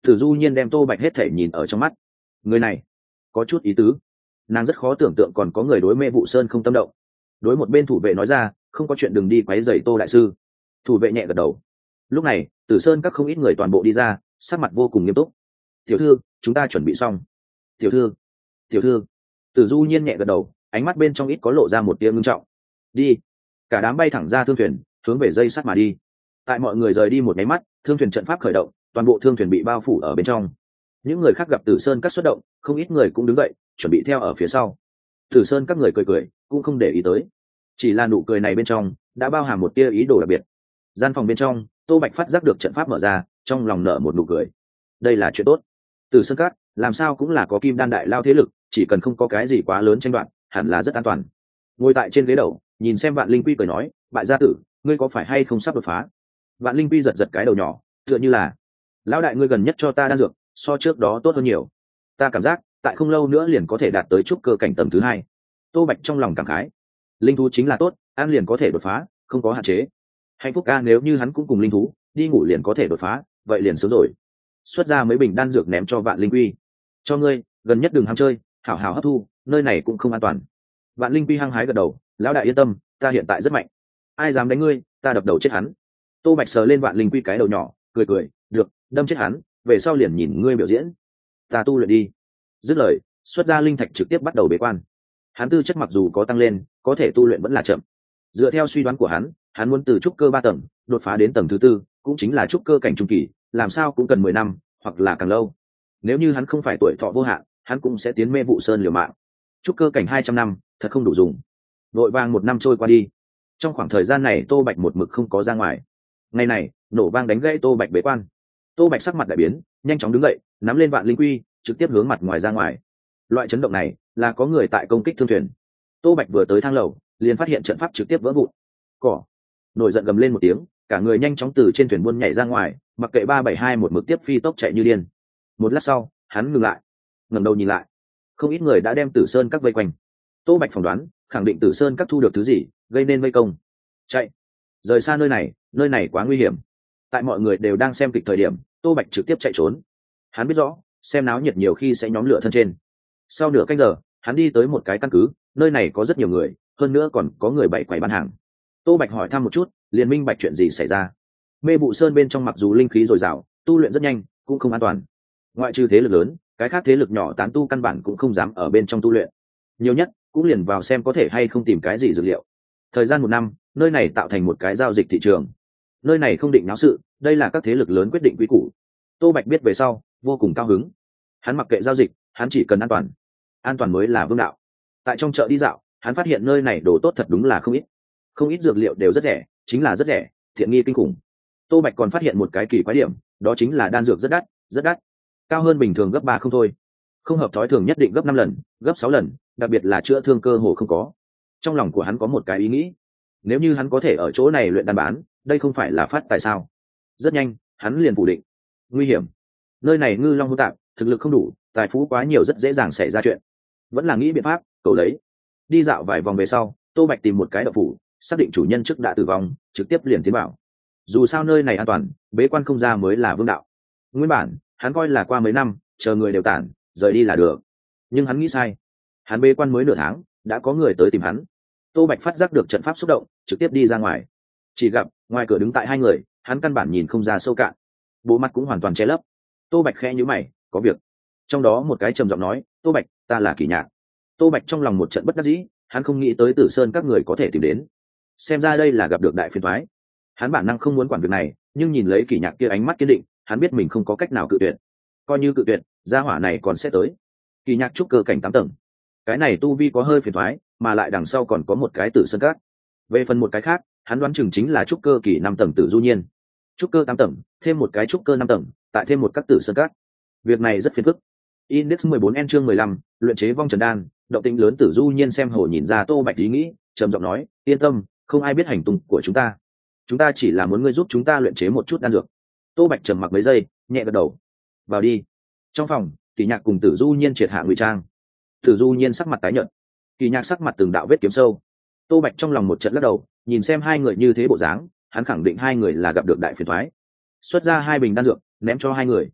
Tử Du Nhiên đem Tô Bạch hết thể nhìn ở trong mắt. Người này có chút ý tứ. Nàng rất khó tưởng tượng còn có người đối Mê Vụ Sơn không tâm động. Đối một bên thủ vệ nói ra, không có chuyện đừng đi quấy rầy Tô đại sư. Thủ vệ nhẹ gật đầu. Lúc này, Tử Sơn các không ít người toàn bộ đi ra, sắc mặt vô cùng nghiêm túc. Tiểu thư, chúng ta chuẩn bị xong. Tiểu thư, tiểu thư. Tử Du Nhiên nhẹ gật đầu, ánh mắt bên trong ít có lộ ra một tia ngưng trọng. Đi. Cả đám bay thẳng ra thương thuyền, hướng về dây sắt mà đi. Tại mọi người rời đi một máy mắt, thương thuyền trận pháp khởi động, toàn bộ thương thuyền bị bao phủ ở bên trong. Những người khác gặp Tử Sơn các xuất động, không ít người cũng đứng dậy, chuẩn bị theo ở phía sau. Tử Sơn các người cười cười, cũng không để ý tới. Chỉ là nụ cười này bên trong đã bao hàm một tia ý đồ đặc biệt. Gian phòng bên trong, Tô Bạch phát giác được trận pháp mở ra, trong lòng nở một nụ cười. Đây là chuyện tốt. Tử Sơn các làm sao cũng là có kim đan đại lao thế lực, chỉ cần không có cái gì quá lớn tranh đoạt, hẳn là rất an toàn. Ngồi tại trên ghế đầu, nhìn xem Vạn Linh Quy cười nói, bại gia tử, ngươi có phải hay không sắp đột phá? Vạn Linh Quy giật giật cái đầu nhỏ, tựa như là, lão đại ngươi gần nhất cho ta đan dược, so trước đó tốt hơn nhiều. Ta cảm giác, tại không lâu nữa liền có thể đạt tới trúc cơ cảnh tầng thứ 2. Tô Bạch trong lòng cảm khái. Linh thú chính là tốt, ăn liền có thể đột phá, không có hạn chế. Hạnh phúc ca nếu như hắn cũng cùng linh thú, đi ngủ liền có thể đột phá, vậy liền sớm rồi. Xuất ra mấy bình đan dược ném cho Vạn Linh Quy. Cho ngươi, gần nhất đừng ham chơi, hảo hảo hấp thu, nơi này cũng không an toàn. Vạn Linh Quy hăng hái gật đầu, lão đại yên tâm, ta hiện tại rất mạnh. Ai dám đánh ngươi, ta đập đầu chết hắn. Tô Bạch sờ lên Vạn Linh Quy cái đầu nhỏ, cười cười, được, đâm chết hắn, về sau liền nhìn ngươi biểu diễn. Ta tu luyện đi. Dứt lời, xuất ra linh thạch trực tiếp bắt đầu bế quan. Hắn tư chất mặc dù có tăng lên, có thể tu luyện vẫn là chậm. Dựa theo suy đoán của hắn muốn từ trúc cơ 3 tầng đột phá đến tầng thứ 4, cũng chính là trúc cơ cảnh trung kỳ, làm sao cũng cần 10 năm, hoặc là càng lâu. Nếu như hắn không phải tuổi thọ vô hạn, hắn cũng sẽ tiến Mê Vụ Sơn liều mạng. Trúc cơ cảnh 200 năm, thật không đủ dùng. Vội vàng 1 năm trôi qua đi. Trong khoảng thời gian này Tô Bạch một mực không có ra ngoài. Ngày này, nổ vang đánh gãy Tô Bạch bế quan. Tô Bạch sắc mặt đại biến, nhanh chóng đứng dậy, nắm lên Vạn Linh Quy, trực tiếp hướng mặt ngoài ra ngoài. Loại chấn động này là có người tại công kích thương thuyền. Tô Bạch vừa tới thang lầu, liền phát hiện trận pháp trực tiếp vỡ vụn. Cỏ nổi giận gầm lên một tiếng, cả người nhanh chóng từ trên thuyền buôn nhảy ra ngoài, mặc kệ 372 một mực tiếp phi tốc chạy như điên. Một lát sau, hắn ngừng lại, ngẩng đầu nhìn lại, không ít người đã đem Tử Sơn các vây quanh. Tô Bạch phỏng đoán, khẳng định Tử Sơn các thu được thứ gì, gây nên vây công. Chạy, rời xa nơi này quá nguy hiểm. Tại mọi người đều đang xem kịch thời điểm, Tô Bạch trực tiếp chạy trốn. Hắn biết rõ, xem náo nhiệt nhiều khi sẽ nhóm lửa thân trên. Sau nửa canh giờ, hắn đi tới một cái căn cứ, nơi này có rất nhiều người, hơn nữa còn có người bày quầy bán hàng. Tô Bạch hỏi thăm một chút, liền minh bạch chuyện gì xảy ra. Mê Vụ Sơn bên trong mặc dù linh khí dồi dào, tu luyện rất nhanh, cũng không an toàn. Ngoại trừ thế lực lớn, cái khác thế lực nhỏ tán tu căn bản cũng không dám ở bên trong tu luyện. Nhiều nhất cũng liền vào xem có thể hay không tìm cái gì dược liệu. Thời gian 1 năm, nơi này tạo thành một cái giao dịch thị trường. Nơi này không định náo sự, đây là các thế lực lớn quyết định quy củ. Tô Bạch biết về sau, vô cùng cao hứng. Hắn mặc kệ giao dịch, hắn chỉ cần an toàn mới là vương đạo. Tại trong chợ đi dạo, hắn phát hiện nơi này đồ tốt thật đúng là không ít dược liệu đều rất rẻ, chính là rất rẻ, tiện nghi kinh khủng. Tô Bạch còn phát hiện một cái kỳ quái điểm, đó chính là đan dược rất đắt, cao hơn bình thường gấp 3 không thôi, không hợp thói thường nhất định gấp 5 lần, gấp 6 lần, đặc biệt là chữa thương cơ hồ không có. Trong lòng của hắn có một cái ý nghĩ, nếu như hắn có thể ở chỗ này luyện đan bán, đây không phải là phát tài sao? Rất nhanh, hắn liền phủ định, nguy hiểm, nơi này ngư long hỗn tạp, thực lực không đủ, tài phú quá nhiều rất dễ dàng xảy ra chuyện. Vẫn là nghĩ biện pháp cầu lấy. Đi dạo vài vòng về sau, Tô Bạch tìm một cái đậu phủ, xác định chủ nhân trước đã tử vong, trực tiếp liền tiến vào. Dù sao nơi này an toàn, bế quan không ra mới là vương đạo. Nguyên bản hắn coi là qua mấy năm, chờ người đều tản, rời đi là được. Nhưng hắn nghĩ sai, hắn bế quan mới nửa tháng, đã có người tới tìm hắn. Tô Bạch phát giác được trận pháp xúc động, trực tiếp đi ra ngoài. Chỉ gặp ngoài cửa đứng tại 2 người, hắn căn bản nhìn không ra sâu cạn, bộ mặt cũng hoàn toàn che lấp. Tô Bạch khẽ nhíu mày, có việc. Trong đó một cái trầm giọng nói, Tô Bạch, ta là Kỳ Nhạc. Tô Bạch trong lòng một trận bất đắc dĩ, hắn không nghĩ tới Tử Sơn các người có thể tìm đến. Xem ra đây là gặp được đại phiền toái. Hắn bản năng không muốn quản việc này, nhưng nhìn lấy Kỳ Nhạc kia ánh mắt kiên định, hắn biết mình không có cách nào cự tuyệt. Coi như cự tuyệt, gia hỏa này còn sẽ tới. Kỳ Nhạc trúc cơ cảnh 8 tầng, cái này tu vi có hơi phiền toái, mà lại đằng sau còn có một cái Tử Sơn các. Về phần một cái khác, hắn đoán chừng chính là trúc cơ kỳ 5 tầng Tử Du Nhiên. Trúc cơ 8 tầng, thêm một cái trúc cơ 5 tầng, tại thêm một các Tử Sơn các. Việc này rất phiền phức. Index 14N chương 15, luyện chế vong trần đan, động tĩnh lớn. Tử Du Nhiên xem hồ nhìn ra Tô Bạch ý nghĩ, trầm giọng nói, yên tâm, không ai biết hành tung của chúng ta chỉ là muốn ngươi giúp chúng ta luyện chế một chút đan dược. Tô Bạch trầm mặc mấy giây, nhẹ gật đầu. Vào đi. Trong phòng, Kỳ Nhạc cùng Tử Du Nhiên triệt hạ ngụy trang. Tử Du Nhiên sắc mặt tái nhợt, Kỳ Nhạc sắc mặt từng đạo vết kiếm sâu. Tô Bạch trong lòng một trận lắc đầu, nhìn xem 2 người như thế bộ dáng, hắn khẳng định 2 người là gặp được đại phiền toái. Xuất ra 2 bình đan dược, ném cho 2 người.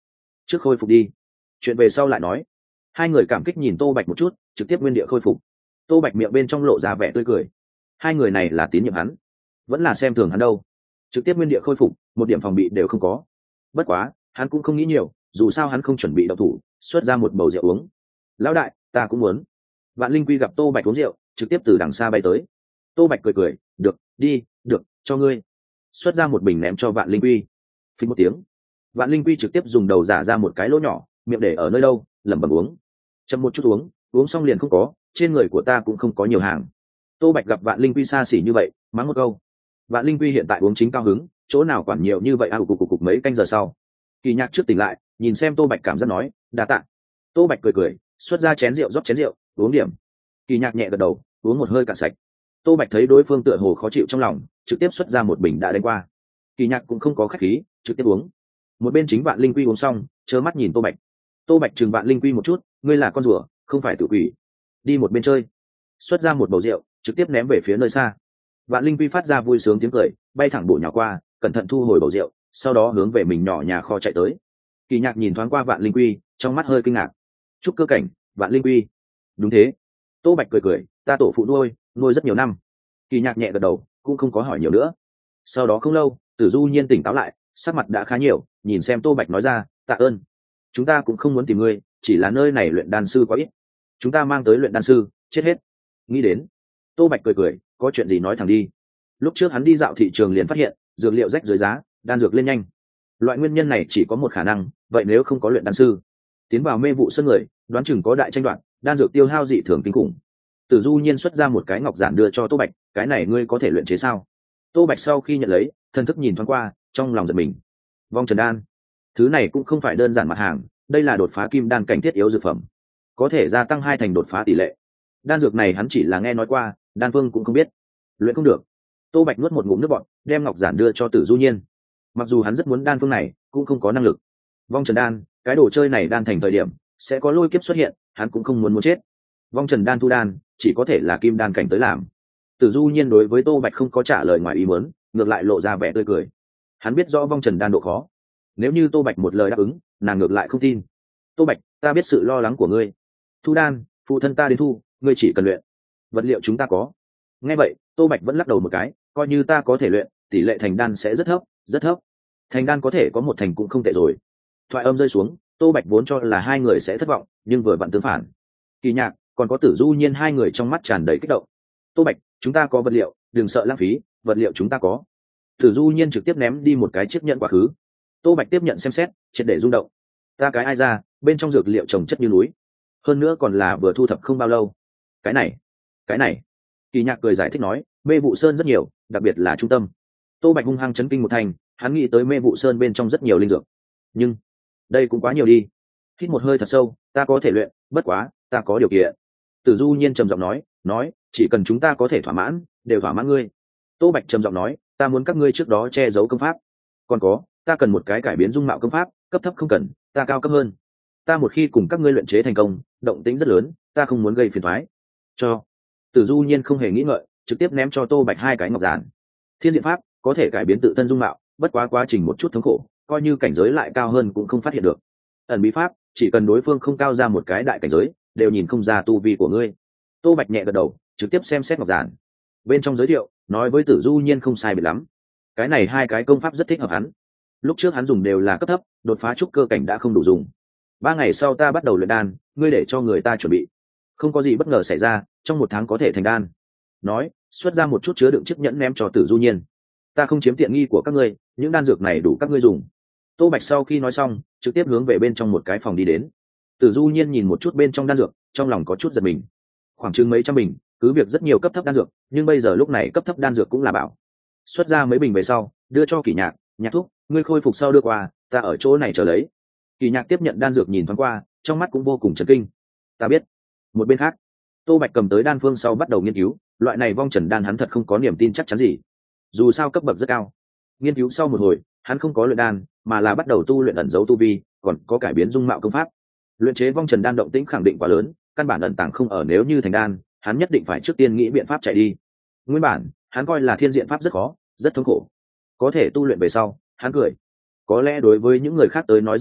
trước khôi phục đi, chuyện về sau lại nói. Hai người cảm kích nhìn Tô Bạch một chút, trực tiếp nguyên địa khôi phục. Tô Bạch miệng bên trong lộ ra vẻ tươi cười. Hai người này là tín nhiệm hắn, vẫn là xem thường hắn đâu? Trực tiếp nguyên địa khôi phục, một điểm phòng bị đều không có. Bất quá hắn cũng không nghĩ nhiều, dù sao hắn không chuẩn bị động thủ, xuất ra một bầu rượu uống. Lão đại, ta cũng muốn. Vạn Linh Quy gặp Tô Bạch uống rượu, trực tiếp từ đằng xa bay tới. Tô Bạch cười cười, được, đi, được, cho ngươi. Xuất ra một bình ném cho Vạn Linh Quy. Phình một tiếng, Vạn Linh Quy trực tiếp dùng đầu giả ra một cái lỗ nhỏ, miệng để ở nơi đâu, lẩm bẩm uống. Chậm một chút uống, uống xong liền không có, trên người của ta cũng không có nhiều hàng. Tô Bạch gặp Vạn Linh Quy xa xỉ như vậy, mắng một câu. Vạn Linh Quy hiện tại uống chính cao hứng, chỗ nào quản nhiều như vậy à, cục mấy canh giờ sau. Kỳ Nhạc trước tỉnh lại, nhìn xem Tô Bạch cảm giác nói, đa tạ. Tô Bạch cười cười, xuất ra chén rượu rót chén rượu, uống điểm. Kỳ Nhạc nhẹ gật đầu, uống một hơi cạn sạch. Tô Bạch thấy đối phương tựa hồ khó chịu trong lòng, trực tiếp xuất ra một bình đã đánh qua. Kỳ Nhạc cũng không có khách khí, trực tiếp uống. Một bên chính Vạn Linh Quy uống xong, trơ mắt nhìn Tô Bạch. Tô Bạch chừng Vạn Linh Quy một chút, ngươi là con rùa, không phải tự quỷ. Đi một bên chơi. Xuất ra một bầu rượu, trực tiếp ném về phía nơi xa. Vạn Linh Quy phát ra vui sướng tiếng cười, bay thẳng bộ nhào qua, cẩn thận thu hồi bầu rượu, sau đó hướng về mình nhỏ nhà kho chạy tới. Kỳ Nhạc nhìn thoáng qua Vạn Linh Quy, trong mắt hơi kinh ngạc. Chúc cơ cảnh, Vạn Linh Quy. Đúng thế. Tô Bạch cười cười, ta tổ phụ nuôi rất nhiều năm. Kỳ Nhạc nhẹ gật đầu, cũng không có hỏi nhiều nữa. Sau đó không lâu, Tử Du Nhiên tỉnh táo lại, sắc mặt đã khá nhiều, nhìn xem Tô Bạch nói ra, tạ ơn. Chúng ta cũng không muốn tìm ngươi, chỉ là nơi này luyện đan sư quá ít. Chúng ta mang tới luyện đan sư, chết hết. Nghĩ đến. Tô Bạch cười cười, có chuyện gì nói thẳng đi. Lúc trước hắn đi dạo thị trường liền phát hiện, dược liệu rách dưới giá, đan dược lên nhanh. Loại nguyên nhân này chỉ có một khả năng, vậy nếu không có luyện đan sư, tiến vào mê vụ sân người, đoán chừng có đại tranh đoạt, đan dược tiêu hao dị thường kinh khủng. Tử Du Nhiên xuất ra một cái ngọc giản đưa cho Tô Bạch, cái này ngươi có thể luyện chế sao? Tô Bạch sau khi nhận lấy, thân thức nhìn thoáng qua, trong lòng giật mình. Vong Trần Đan, thứ này cũng không phải đơn giản mặt hàng, đây là đột phá kim đan cảnh thiết yếu dược phẩm, có thể gia tăng 2 thành đột phá tỷ lệ. Đan dược này hắn chỉ là nghe nói qua, đan phương cũng không biết. Luyện không được. Tô Bạch nuốt một ngụm nước bọt, đem ngọc giản đưa cho Tử Du Nhiên. Mặc dù hắn rất muốn đan phương này, cũng không có năng lực. Vong Trần Đan, cái đồ chơi này đan thành thời điểm sẽ có lôi kiếp xuất hiện, hắn cũng không muốn chết. Vong Trần Đan thu đan, chỉ có thể là kim đan cảnh tới làm. Tử Du Nhiên đối với Tô Bạch không có trả lời ngoài ý muốn, ngược lại lộ ra vẻ tươi cười. Hắn biết rõ Vong Trần Đan độ khó, nếu như Tô Bạch một lời đáp ứng, nàng ngược lại không tin. Tô Bạch, ta biết sự lo lắng của ngươi. Thu đan, phụ thân ta đến thu, ngươi chỉ cần luyện. Vật liệu chúng ta có. Nghe vậy, Tô Bạch vẫn lắc đầu một cái, coi như ta có thể luyện, tỷ lệ thành đan sẽ rất thấp, rất thấp. Thành đan có thể có 1 thành cũng không tệ rồi. Thoại âm rơi xuống, Tô Bạch vốn cho là hai người sẽ thất vọng, nhưng vừa vặn tương phản. Kỳ Nhạc còn có Tử Du Nhiên hai người trong mắt tràn đầy kích động. Tô Bạch, chúng ta có vật liệu, đừng sợ lãng phí, vật liệu chúng ta có. Tử Du Nhiên trực tiếp ném đi một cái chiếc nhẫn quá khứ. Tô Bạch tiếp nhận xem xét, triệt để rung động. Ta cái ai ra, bên trong dược liệu trồng chất như núi, hơn nữa còn là vừa thu thập không bao lâu. Cái này. Kỳ Nhạc cười giải thích nói, mê vụ sơn rất nhiều, đặc biệt là trung tâm. Tô Bạch hung hăng chấn kinh một thành, hắn nghĩ tới mê vụ sơn bên trong rất nhiều linh dược, nhưng đây cũng quá nhiều đi. Hít một hơi thật sâu, ta có thể luyện, bất quá ta có điều kiện. Tử Du Nhiên trầm giọng nói, chỉ cần chúng ta có thể thỏa mãn, đều thỏa mãn ngươi. Tô Bạch trầm giọng nói, ta muốn các ngươi trước đó che giấu công pháp, còn có, ta cần một cái cải biến dung mạo công pháp, cấp thấp không cần, ta cao cấp hơn. Ta một khi cùng các ngươi luyện chế thành công, động tĩnh rất lớn, ta không muốn gây phiền toái. Cho. Tử Du Nhiên không hề nghĩ ngợi, trực tiếp ném cho Tô Bạch 2 cái ngọc giản. Thiên diện pháp có thể cải biến tự thân dung mạo, bất quá quá trình một chút thống khổ, coi như cảnh giới lại cao hơn cũng không phát hiện được. Ẩn bí pháp, chỉ cần đối phương không cao ra một cái đại cảnh giới, đều nhìn không ra tu vi của ngươi. Tô Bạch nhẹ gật đầu, trực tiếp xem xét ngọc giản. Bên trong giới thiệu, nói với Tử Du Nhiên không sai biệt lắm. Cái này 2 cái công pháp rất thích hợp hắn. Lúc trước hắn dùng đều là cấp thấp, đột phá trúc cơ cảnh đã không đủ dùng. 3 ngày sau ta bắt đầu luyện đan, ngươi để cho người ta chuẩn bị. Không có gì bất ngờ xảy ra, trong 1 tháng có thể thành đan. Nói, xuất ra một chút chứa đựng chiếc nhẫn ném cho Tử Du Nhiên. Ta không chiếm tiện nghi của các ngươi, những đan dược này đủ các ngươi dùng. Tô Bạch sau khi nói xong, trực tiếp hướng về bên trong một cái phòng đi đến. Tử Du Nhiên nhìn một chút bên trong đan dược, trong lòng có chút giật mình. Khoảng chừng mấy trăm bình, cứ việc rất nhiều cấp thấp đan dược, nhưng bây giờ lúc này cấp thấp đan dược cũng là bảo. Xuất ra mấy bình về sau, đưa cho Kỳ Nhạc, Nhạc thúc, ngươi khôi phục sau đưa qua, ta ở chỗ này chờ lấy. Kỳ Nhạc tiếp nhận đan dược nhìn thoáng qua, trong mắt cũng vô cùng chấn kinh. Ta biết. Một bên khác, Tô Bạch cầm tới đan phương sau bắt đầu nghiên cứu, loại này vong trần đan hắn thật không có niềm tin chắc chắn gì. Dù sao cấp bậc rất cao. Nghiên cứu sau một hồi, hắn không có luyện đan, mà là bắt đầu tu luyện ẩn dấu tu vi, còn có cải biến dung mạo công pháp. Luyện chế vong trần đan động tĩnh khẳng định quá lớn, căn bản ẩn tàng không ở, nếu như thành đan, hắn nhất định phải trước tiên nghĩ biện pháp chạy đi. Nguyên bản, hắn coi là thiên diện pháp rất khó, rất thống khổ. Có thể tu luyện về sau, hắn cười. Có lẽ đối với những người khác tới nói rất khó,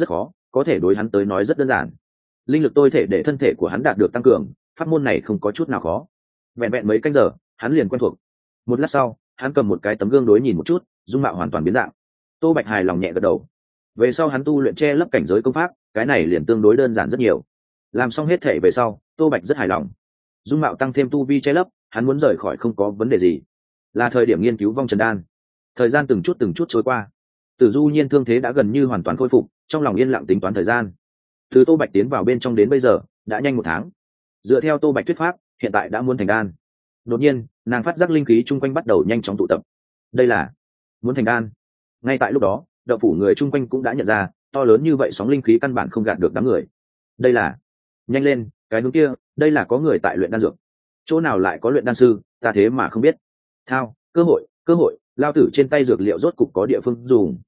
có thể đối hắn tới nói rất đơn giản. Linh lực tôi thể để thân thể của hắn đạt được tăng cường, pháp môn này không có chút nào khó. Vẹn vẹn mấy canh giờ hắn liền quen thuộc. Một lát sau hắn cầm một cái tấm gương đối nhìn một chút, dung mạo hoàn toàn biến dạng. Tô Bạch hài lòng nhẹ gật đầu. Về sau hắn tu luyện che lấp cảnh giới công pháp, cái này liền tương đối đơn giản rất nhiều. Làm xong hết thể về sau, Tô Bạch rất hài lòng. Dung mạo tăng thêm tu vi che lấp, hắn muốn rời khỏi không có vấn đề gì. Là thời điểm nghiên cứu vong trần đan. Thời gian từng chút trôi qua. Tử Du Nhiên thương thế đã gần như hoàn toàn khôi phục, trong lòng yên lặng tính toán thời gian. Từ Tô Bạch tiến vào bên trong đến bây giờ đã nhanh 1 tháng. Dựa theo Tô Bạch thuyết pháp, hiện tại đã muốn thành đan. Đột nhiên nàng phát giác linh khí chung quanh bắt đầu nhanh chóng tụ tập. Đây là muốn thành đan. Ngay tại lúc đó đậu phủ người chung quanh cũng đã nhận ra, to lớn như vậy sóng linh khí căn bản không gạt được đám người. Đây là nhanh lên, cái hướng kia, đây là có người tại luyện đan dược. Chỗ nào lại có luyện đan sư, ta thế mà không biết. Thao, cơ hội, lao tử trên tay dược liệu rốt cục có địa phương dùng.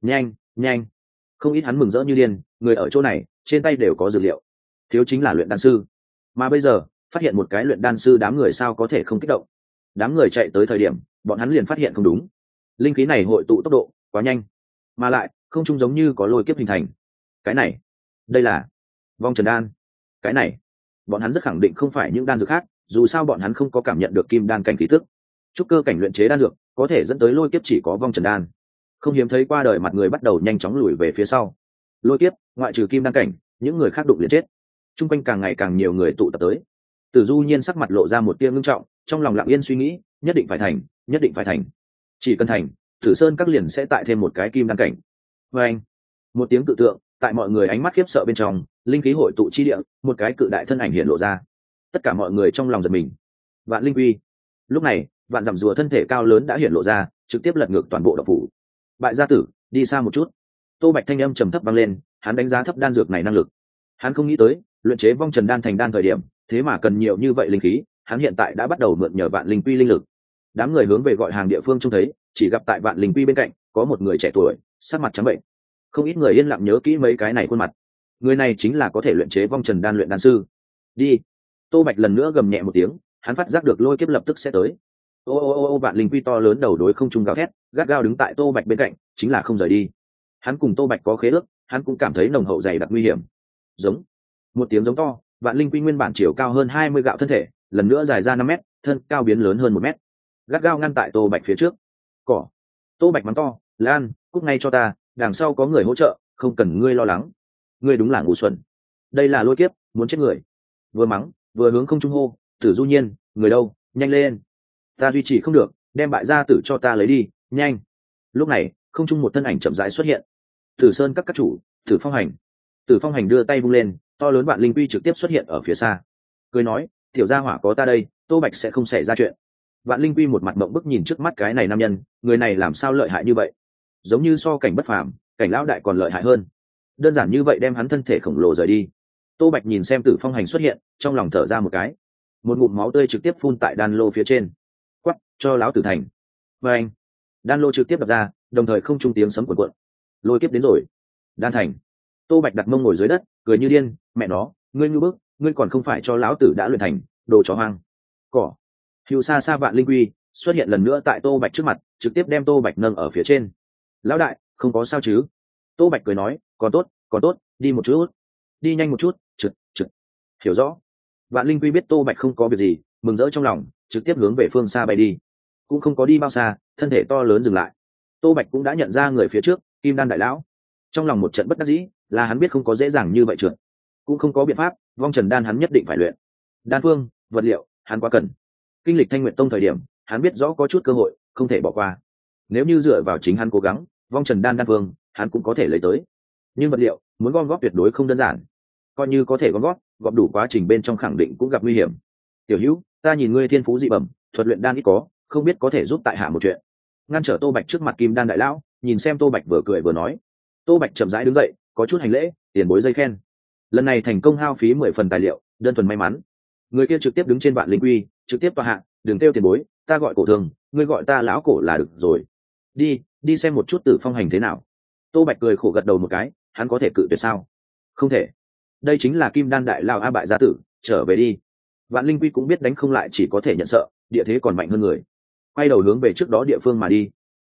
Nhanh, không ít hắn mừng rỡ như điên, người ở chỗ này trên tay đều có dược liệu, thiếu chính là luyện đan sư. Mà bây giờ phát hiện một cái luyện đan sư, đám người sao có thể không kích động. Đám người chạy tới thời điểm bọn hắn liền phát hiện không đúng, linh khí này hội tụ tốc độ quá nhanh, mà lại không chung giống như có lôi kiếp hình thành. Cái này, đây là vong trần đan. Cái này bọn hắn rất khẳng định không phải những đan dược khác, dù sao bọn hắn không có cảm nhận được kim đan cảnh khí tức. Trúc cơ cảnh luyện chế đan dược có thể dẫn tới lôi kiếp chỉ có vong trần đan. Không hiếm thấy qua đời mặt người bắt đầu nhanh chóng lùi về phía sau. Lôi kiếp ngoại trừ kim đan cảnh, những người khác đụng liền chết. Trung quanh càng ngày càng nhiều người tụ tập tới. Tử Du Nhiên sắc mặt lộ ra một tia ngưng trọng, trong lòng lặng yên suy nghĩ, nhất định phải thành. Chỉ cần thành, Tử Sơn các liền sẽ tại thêm một cái kim đan cảnh. Và anh, một tiếng cự tượng, tại mọi người ánh mắt khiếp sợ bên trong, linh khí hội tụ chi địa, một cái cự đại thân ảnh hiện lộ ra. Tất cả mọi người trong lòng giật mình. Vạn Linh Quy. Lúc này vạn dặm rùa thân thể cao lớn đã hiện lộ ra, trực tiếp lật ngược toàn bộ độc phủ. Bại gia tử, đi xa một chút. Tô Bạch thanh âm trầm thấp vang lên, hắn đánh giá thấp đan dược này năng lực. Hắn không nghĩ tới luyện chế vong trần đan thành đan thời điểm thế mà cần nhiều như vậy linh khí. Hắn hiện tại đã bắt đầu mượn nhờ vạn linh quy linh lực. Đám người hướng về gọi hàng địa phương trông thấy, chỉ gặp tại vạn linh quy bên cạnh có một người trẻ tuổi, sắc mặt trắng bệnh. Không ít người yên lặng nhớ kỹ mấy cái này khuôn mặt. Người này chính là có thể luyện chế vong trần đan luyện đan sư. Đi. Tô Bạch lần nữa gầm nhẹ một tiếng, hắn phát giác được lôi kiếp lập tức sẽ tới. Ô, vạn linh quy to lớn đầu đối không trung gào thét, gắt gao đứng tại Tô Bạch bên cạnh, chính là không rời đi. Hắn cùng Tô Bạch có khế ước, hắn cũng cảm thấy nồng hậu dày đặc nguy hiểm. Giống. Một tiếng giống to, vạn linh quy nguyên bản chiều cao hơn 20 gạo thân thể, lần nữa dài ra 5 mét, thân cao biến lớn hơn 1 mét. Gắt gao ngăn tại Tô Bạch phía trước. Cỏ. Tô Bạch mắng to, Lan, cút ngay cho ta, đằng sau có người hỗ trợ, không cần ngươi lo lắng. Ngươi đúng là ngu xuẩn. Đây là lôi kiếp, muốn chết người. Vừa mắng, vừa hướng không trung hô, Tử Du Nhiên, người đâu, nhanh lên. Ta duy trì không được, đem bại gia tử cho ta lấy đi, nhanh. Lúc này không trung một thân ảnh chậm rãi xuất hiện. Tử Sơn các chủ, Tử Phong Hành. Tử Phong Hành đưa tay vung lên, to lớn vạn linh quy trực tiếp xuất hiện ở phía xa, cười nói, tiểu gia hỏa có ta đây, Tô Bạch sẽ không xảy ra chuyện. Vạn linh quy một mặt mộng bức nhìn trước mắt cái này nam nhân, người này làm sao lợi hại như vậy, giống như so cảnh bất phàm, cảnh lão đại còn lợi hại hơn. Đơn giản như vậy đem hắn thân thể khổng lồ rời đi. Tô Bạch nhìn xem Tử Phong Hành xuất hiện, trong lòng thở ra một cái. Một ngụm máu tươi trực tiếp phun tại đan lô phía trên. Quắc, cho lão tử thành. Và anh, đan lô trực tiếp đập ra, đồng thời không trung tiếng sấm cuộn cuộn. Lôi kiếp đến rồi. Đan thành. Tô Bạch đặt mông ngồi dưới đất, cười như điên, mẹ nó, ngươi ngu bức, ngươi còn không phải cho lão tử đã luyện thành, đồ chó hoang. Cỏ. Hữu xa xa vạn linh quy xuất hiện lần nữa tại Tô Bạch trước mặt, trực tiếp đem Tô Bạch nâng ở phía trên. Lão đại, không có sao chứ? Tô Bạch cười nói, còn tốt, đi một chút, đi nhanh một chút, trượt. Hiểu rõ. Vạn linh quy biết Tô Bạch không có việc gì, mừng rỡ trong lòng, trực tiếp hướng về phương xa bay đi. Cũng không có đi bao xa, thân thể to lớn dừng lại. Tô Bạch cũng đã nhận ra người phía trước, Kim Đan đại lão. Trong lòng một trận bất đắc dĩ, là hắn biết không có dễ dàng như vậy trượt, cũng không có biện pháp, vong trần đan hắn nhất định phải luyện. Đan phương, vật liệu, hắn quá cần. Kinh lịch Thanh Nguyệt Tông thời điểm, hắn biết rõ có chút cơ hội, không thể bỏ qua. Nếu như dựa vào chính hắn cố gắng, vong trần đan phương, hắn cũng có thể lấy tới. Nhưng vật liệu, muốn gom góp tuyệt đối không đơn giản. Coi như có thể gom góp đủ quá trình bên trong khẳng định cũng gặp nguy hiểm. Tiểu Hữu, ta nhìn ngươi thiên phú dị bẩm, thuật luyện đan ít có, không biết có thể giúp tại hạ một chuyện. Ngăn trở Tô Bạch trước mặt Kim Đan đại lão, nhìn xem Tô Bạch vừa cười vừa nói. Tô Bạch chậm rãi đứng dậy, có chút hành lễ, tiền bối dây khen. Lần này thành công hao phí 10 phần tài liệu, đơn thuần may mắn. Người kia trực tiếp đứng trên vạn linh quy, trực tiếp tọa hạ, đừng kêu tiền bối, ta gọi cổ thường, ngươi gọi ta lão cổ là được rồi. Đi xem một chút Tử Phong Hành thế nào. Tô Bạch cười khổ gật đầu một cái, hắn có thể cự tuyệt sao? Không thể. Đây chính là Kim Đan đại lão a bại gia tử, trở về đi. Vạn linh quy cũng biết đánh không lại, chỉ có thể nhận sợ, địa thế còn mạnh hơn người. Quay đầu hướng về trước đó địa phương mà đi.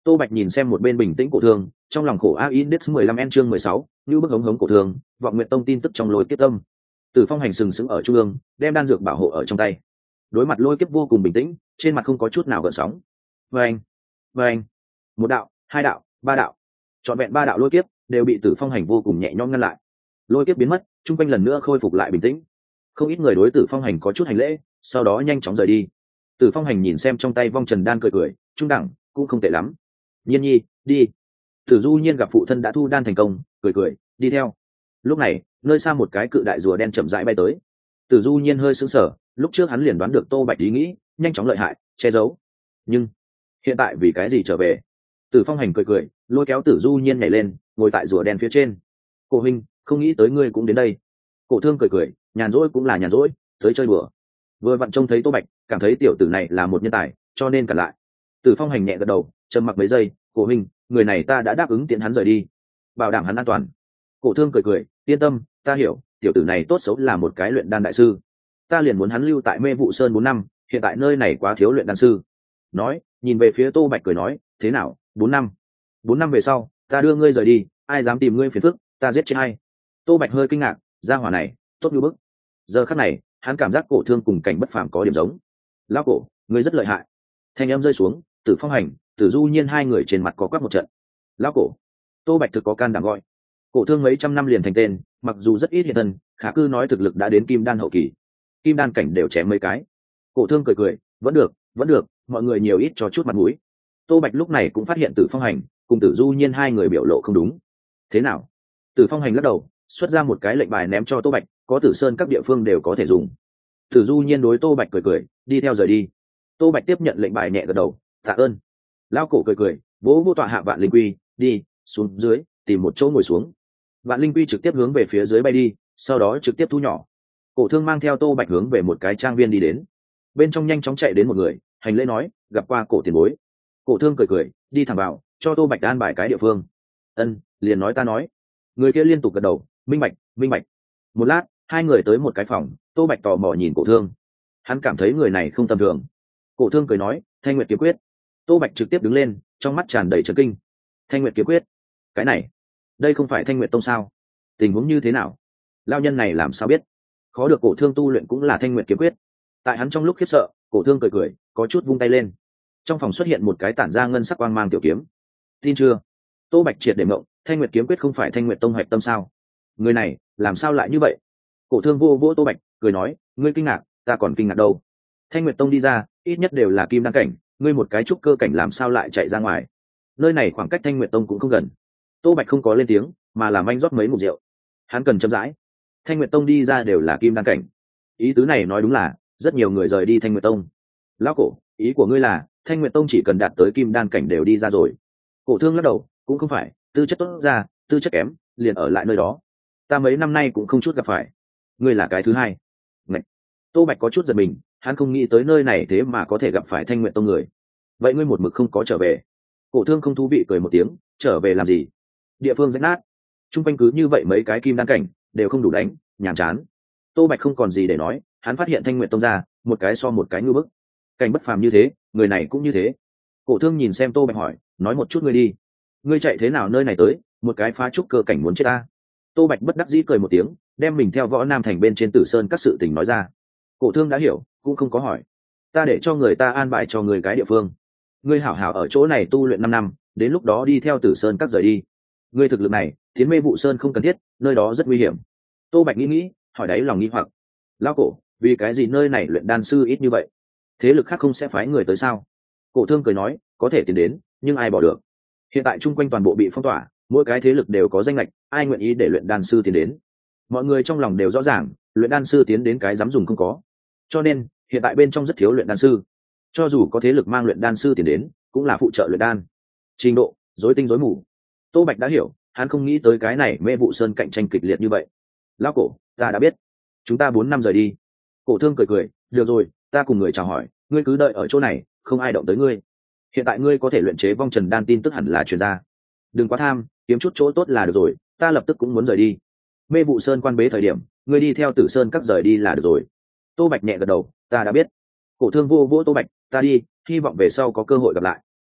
Tô Bạch nhìn xem một bên bình tĩnh cổ thương, trong lòng khổ a index 15 n chương 16, như bức hống hống cổ thương, vọng nguyện tông tin tức trong lôi kiếp tâm. Tử Phong hành sừng sững ở trung ương, đem đan dược bảo hộ ở trong tay. Đối mặt lôi kiếp vô cùng bình tĩnh, trên mặt không có chút nào gợn sóng. Vâng, vâng, một đạo, hai đạo, ba đạo, trọn vẹn ba đạo lôi kiếp đều bị Tử Phong hành vô cùng nhẹ nhõm ngăn lại. Lôi kiếp biến mất, trung quanh lần nữa khôi phục lại bình tĩnh. Không ít người đối Tử Phong hành có chút hành lễ, sau đó nhanh chóng rời đi. Tử Phong hành nhìn xem trong tay vong trần đan cười cười, trung đẳng cũng không tệ lắm. Nhiên nhi, đi. Tử Du Nhiên gặp phụ thân đã thu đan thành công, cười cười, đi theo. Lúc này, nơi xa một cái cự đại rùa đen chậm rãi bay tới. Tử Du Nhiên hơi sững sờ, lúc trước hắn liền đoán được Tô Bạch ý nghĩ, nhanh chóng lợi hại, che giấu. Nhưng hiện tại vì cái gì trở về? Tử Phong hành cười cười, lôi kéo Tử Du Nhiên nhảy lên, ngồi tại rùa đen phía trên. Cổ huynh, không nghĩ tới ngươi cũng đến đây. Cổ Thương cười cười, nhàn rỗi cũng là nhàn rỗi, tới chơi đùa. Vừa vặn trông thấy Tô Bạch, cảm thấy tiểu tử này là một nhân tài, cho nên cản lại. Tử Phong hành nhẹ gật đầu, trầm mặc mấy giây, cổ huynh, người này ta đã đáp ứng tiễn hắn rời đi, bảo đảm hắn an toàn. Cổ Thương cười cười, yên tâm, ta hiểu, tiểu tử này tốt xấu là một cái luyện đan đại sư, ta liền muốn hắn lưu tại Mê Vụ Sơn 4 năm, hiện tại nơi này quá thiếu luyện đan sư. Nói, nhìn về phía Tô Bạch cười nói, thế nào, 4 năm về sau, ta đưa ngươi rời đi, ai dám tìm ngươi phiền phức, ta giết chết hay. Tô Bạch hơi kinh ngạc, gia hỏa này, tốt như bức. Giờ khắc này, hắn cảm giác Cổ Thương cùng Cảnh Bất Phàm có điểm giống. Lão cổ, ngươi rất lợi hại. Thanh âm rơi xuống, Tử Phong hành, Tử Du Nhiên hai người trên mặt có quắc một trận. Lão cổ. Tô Bạch thực có can đảm gọi. Cổ Thương mấy trăm năm liền thành tên, mặc dù rất ít hiện thân, khả cư nói thực lực đã đến kim đan hậu kỳ, kim đan cảnh đều chém mấy cái. Cổ Thương cười cười, vẫn được, mọi người nhiều ít cho chút mặt mũi. Tô Bạch lúc này cũng phát hiện Tử Phong hành cùng Tử Du Nhiên hai người biểu lộ không đúng. Thế nào? Tử Phong hành lắc đầu, xuất ra một cái lệnh bài ném cho Tô Bạch, có Tử Sơn các địa phương đều có thể dùng. Tử Du Nhiên đối Tô Bạch cười cười, đi theo rời đi. Tô Bạch tiếp nhận lệnh bài nhẹ gật đầu, tạ ơn. Lão cổ cười cười, vỗ vô tọa hạ Vạn Linh Quy, đi xuống dưới, tìm một chỗ ngồi xuống. Vạn Linh Quy trực tiếp hướng về phía dưới bay đi, sau đó trực tiếp thu nhỏ. Cổ Thương mang theo Tô Bạch hướng về một cái trang viên đi đến. Bên trong nhanh chóng chạy đến một người, hành lễ nói, gặp qua cổ tiền bối. Cổ Thương cười cười, đi thẳng vào, cho Tô Bạch an bài cái địa phương. Ân, liền nói ta nói. Người kia liên tục gật đầu, minh bạch. Một lát, hai người tới một cái phòng, Tô Bạch tò mò nhìn Cổ Thương. Hắn cảm thấy người này không tầm thường. Cổ Thương cười nói, Thanh Nguyệt kiếm quyết. Tô Bạch trực tiếp đứng lên, trong mắt tràn đầy chấn kinh. Thanh Nguyệt kiếm quyết? Cái này, đây không phải Thanh Nguyệt tông sao? Tình huống như thế nào? Lão nhân này làm sao biết? Khó được Cổ Thương tu luyện cũng là Thanh Nguyệt kiếm quyết. Tại hắn trong lúc khiếp sợ, Cổ Thương cười, có chút vung tay lên. Trong phòng xuất hiện một cái tản ra ngân sắc quang mang tiểu kiếm. Tin chưa? Tô Bạch triệt để mộng, Thanh Nguyệt kiếm quyết không phải Thanh Nguyệt tông hoạch tâm sao? Người này, làm sao lại như vậy? Cổ Thương vô vỗ Tô Bạch, cười nói, ngươi kinh ngạc, ta còn kinh ngạc đâu. Thanh Nguyệt tông đi ra, ít nhất đều là kim đan cảnh, ngươi một cái trúc cơ cảnh làm sao lại chạy ra ngoài? Nơi này khoảng cách Thanh Nguyệt tông cũng không gần. Tô Bạch không có lên tiếng, mà làm anh rót mấy ngụm rượu. Hắn cần chậm rãi. Thanh Nguyệt tông đi ra đều là kim đan cảnh. Ý tứ này nói đúng là rất nhiều người rời đi Thanh Nguyệt tông. Lão cổ, ý của ngươi là Thanh Nguyệt tông chỉ cần đạt tới kim đan cảnh đều đi ra rồi? Cổ Thương lắc đầu, cũng không phải, tư chất tốt ra, tư chất kém liền ở lại nơi đó. Ta mấy năm nay cũng không chút gặp phải. Ngươi là cái thứ hai. Ngậy. Tô Bạch có chút giật mình, hắn không nghĩ tới nơi này thế mà có thể gặp phải Thanh Nguyệt tông người. Vậy ngươi một mực không có trở về? Cổ Thương không thú vị cười một tiếng, trở về làm gì? Địa phương rách nát, chung quanh cứ như vậy mấy cái kim đan cảnh đều không đủ đánh, nhàm chán. Tô Bạch không còn gì để nói, hắn phát hiện Thanh Nguyệt tông ra một cái so một cái ngư bức. Cảnh bất phàm như thế, người này cũng như thế. Cổ Thương nhìn xem Tô Bạch hỏi, nói một chút ngươi đi, ngươi chạy thế nào nơi này tới, một cái phá trúc cơ cảnh muốn chết ta. Tô Bạch bất đắc dĩ cười một tiếng, đem mình theo Võ Nam thành bên trên Tử Sơn các sự tình nói ra. Cổ Thương đã hiểu, cũng không có hỏi. Ta để cho người ta an bài cho người cái địa phương, ngươi hảo hảo ở chỗ này tu luyện 5 năm, đến lúc đó đi theo Tử Sơn các rời đi. Ngươi thực lực này, tiến Mê Vụ Sơn không cần thiết, nơi đó rất nguy hiểm. Tô Bạch nghĩ, hỏi đáy lòng nghi hoặc, lão cổ, vì cái gì nơi này luyện đan sư ít như vậy? Thế lực khác không sẽ phái người tới sao? Cổ Thương cười nói, có thể tiến đến, nhưng ai bỏ được? Hiện tại chung quanh toàn bộ bị phong tỏa, mỗi cái thế lực đều có danh lệch, ai nguyện ý để luyện đan sư tiến đến? Mọi người trong lòng đều rõ ràng, luyện đan sư tiến đến cái dám dùng không có. Cho nên, hiện tại bên trong rất thiếu luyện đan sư. Cho dù có thế lực mang luyện đan sư tiến đến, cũng là phụ trợ luyện đan. Trình độ rối tinh rối mù. Tô Bạch đã hiểu, hắn không nghĩ tới cái này Mê Vụ Sơn cạnh tranh kịch liệt như vậy. Lão cổ, ta đã biết. Chúng ta 4 năm rời đi. Cổ Thương cười, được rồi, ta cùng người chào hỏi, ngươi cứ đợi ở chỗ này, không ai động tới ngươi. Hiện tại ngươi có thể luyện chế vong trần đan tin tức hẳn là truyền ra. Đừng quá tham, kiếm chút chỗ tốt là được rồi, ta lập tức cũng muốn rời đi. Mê Vụ Sơn quan bế thời điểm, ngươi đi theo Tử Sơn các rời đi là được rồi. Tô Bạch nhẹ gật đầu, ta đã biết. Cổ Thương vô vỗ Tô Bạch, ta đi, hy vọng về sau có cơ hội gặp lại.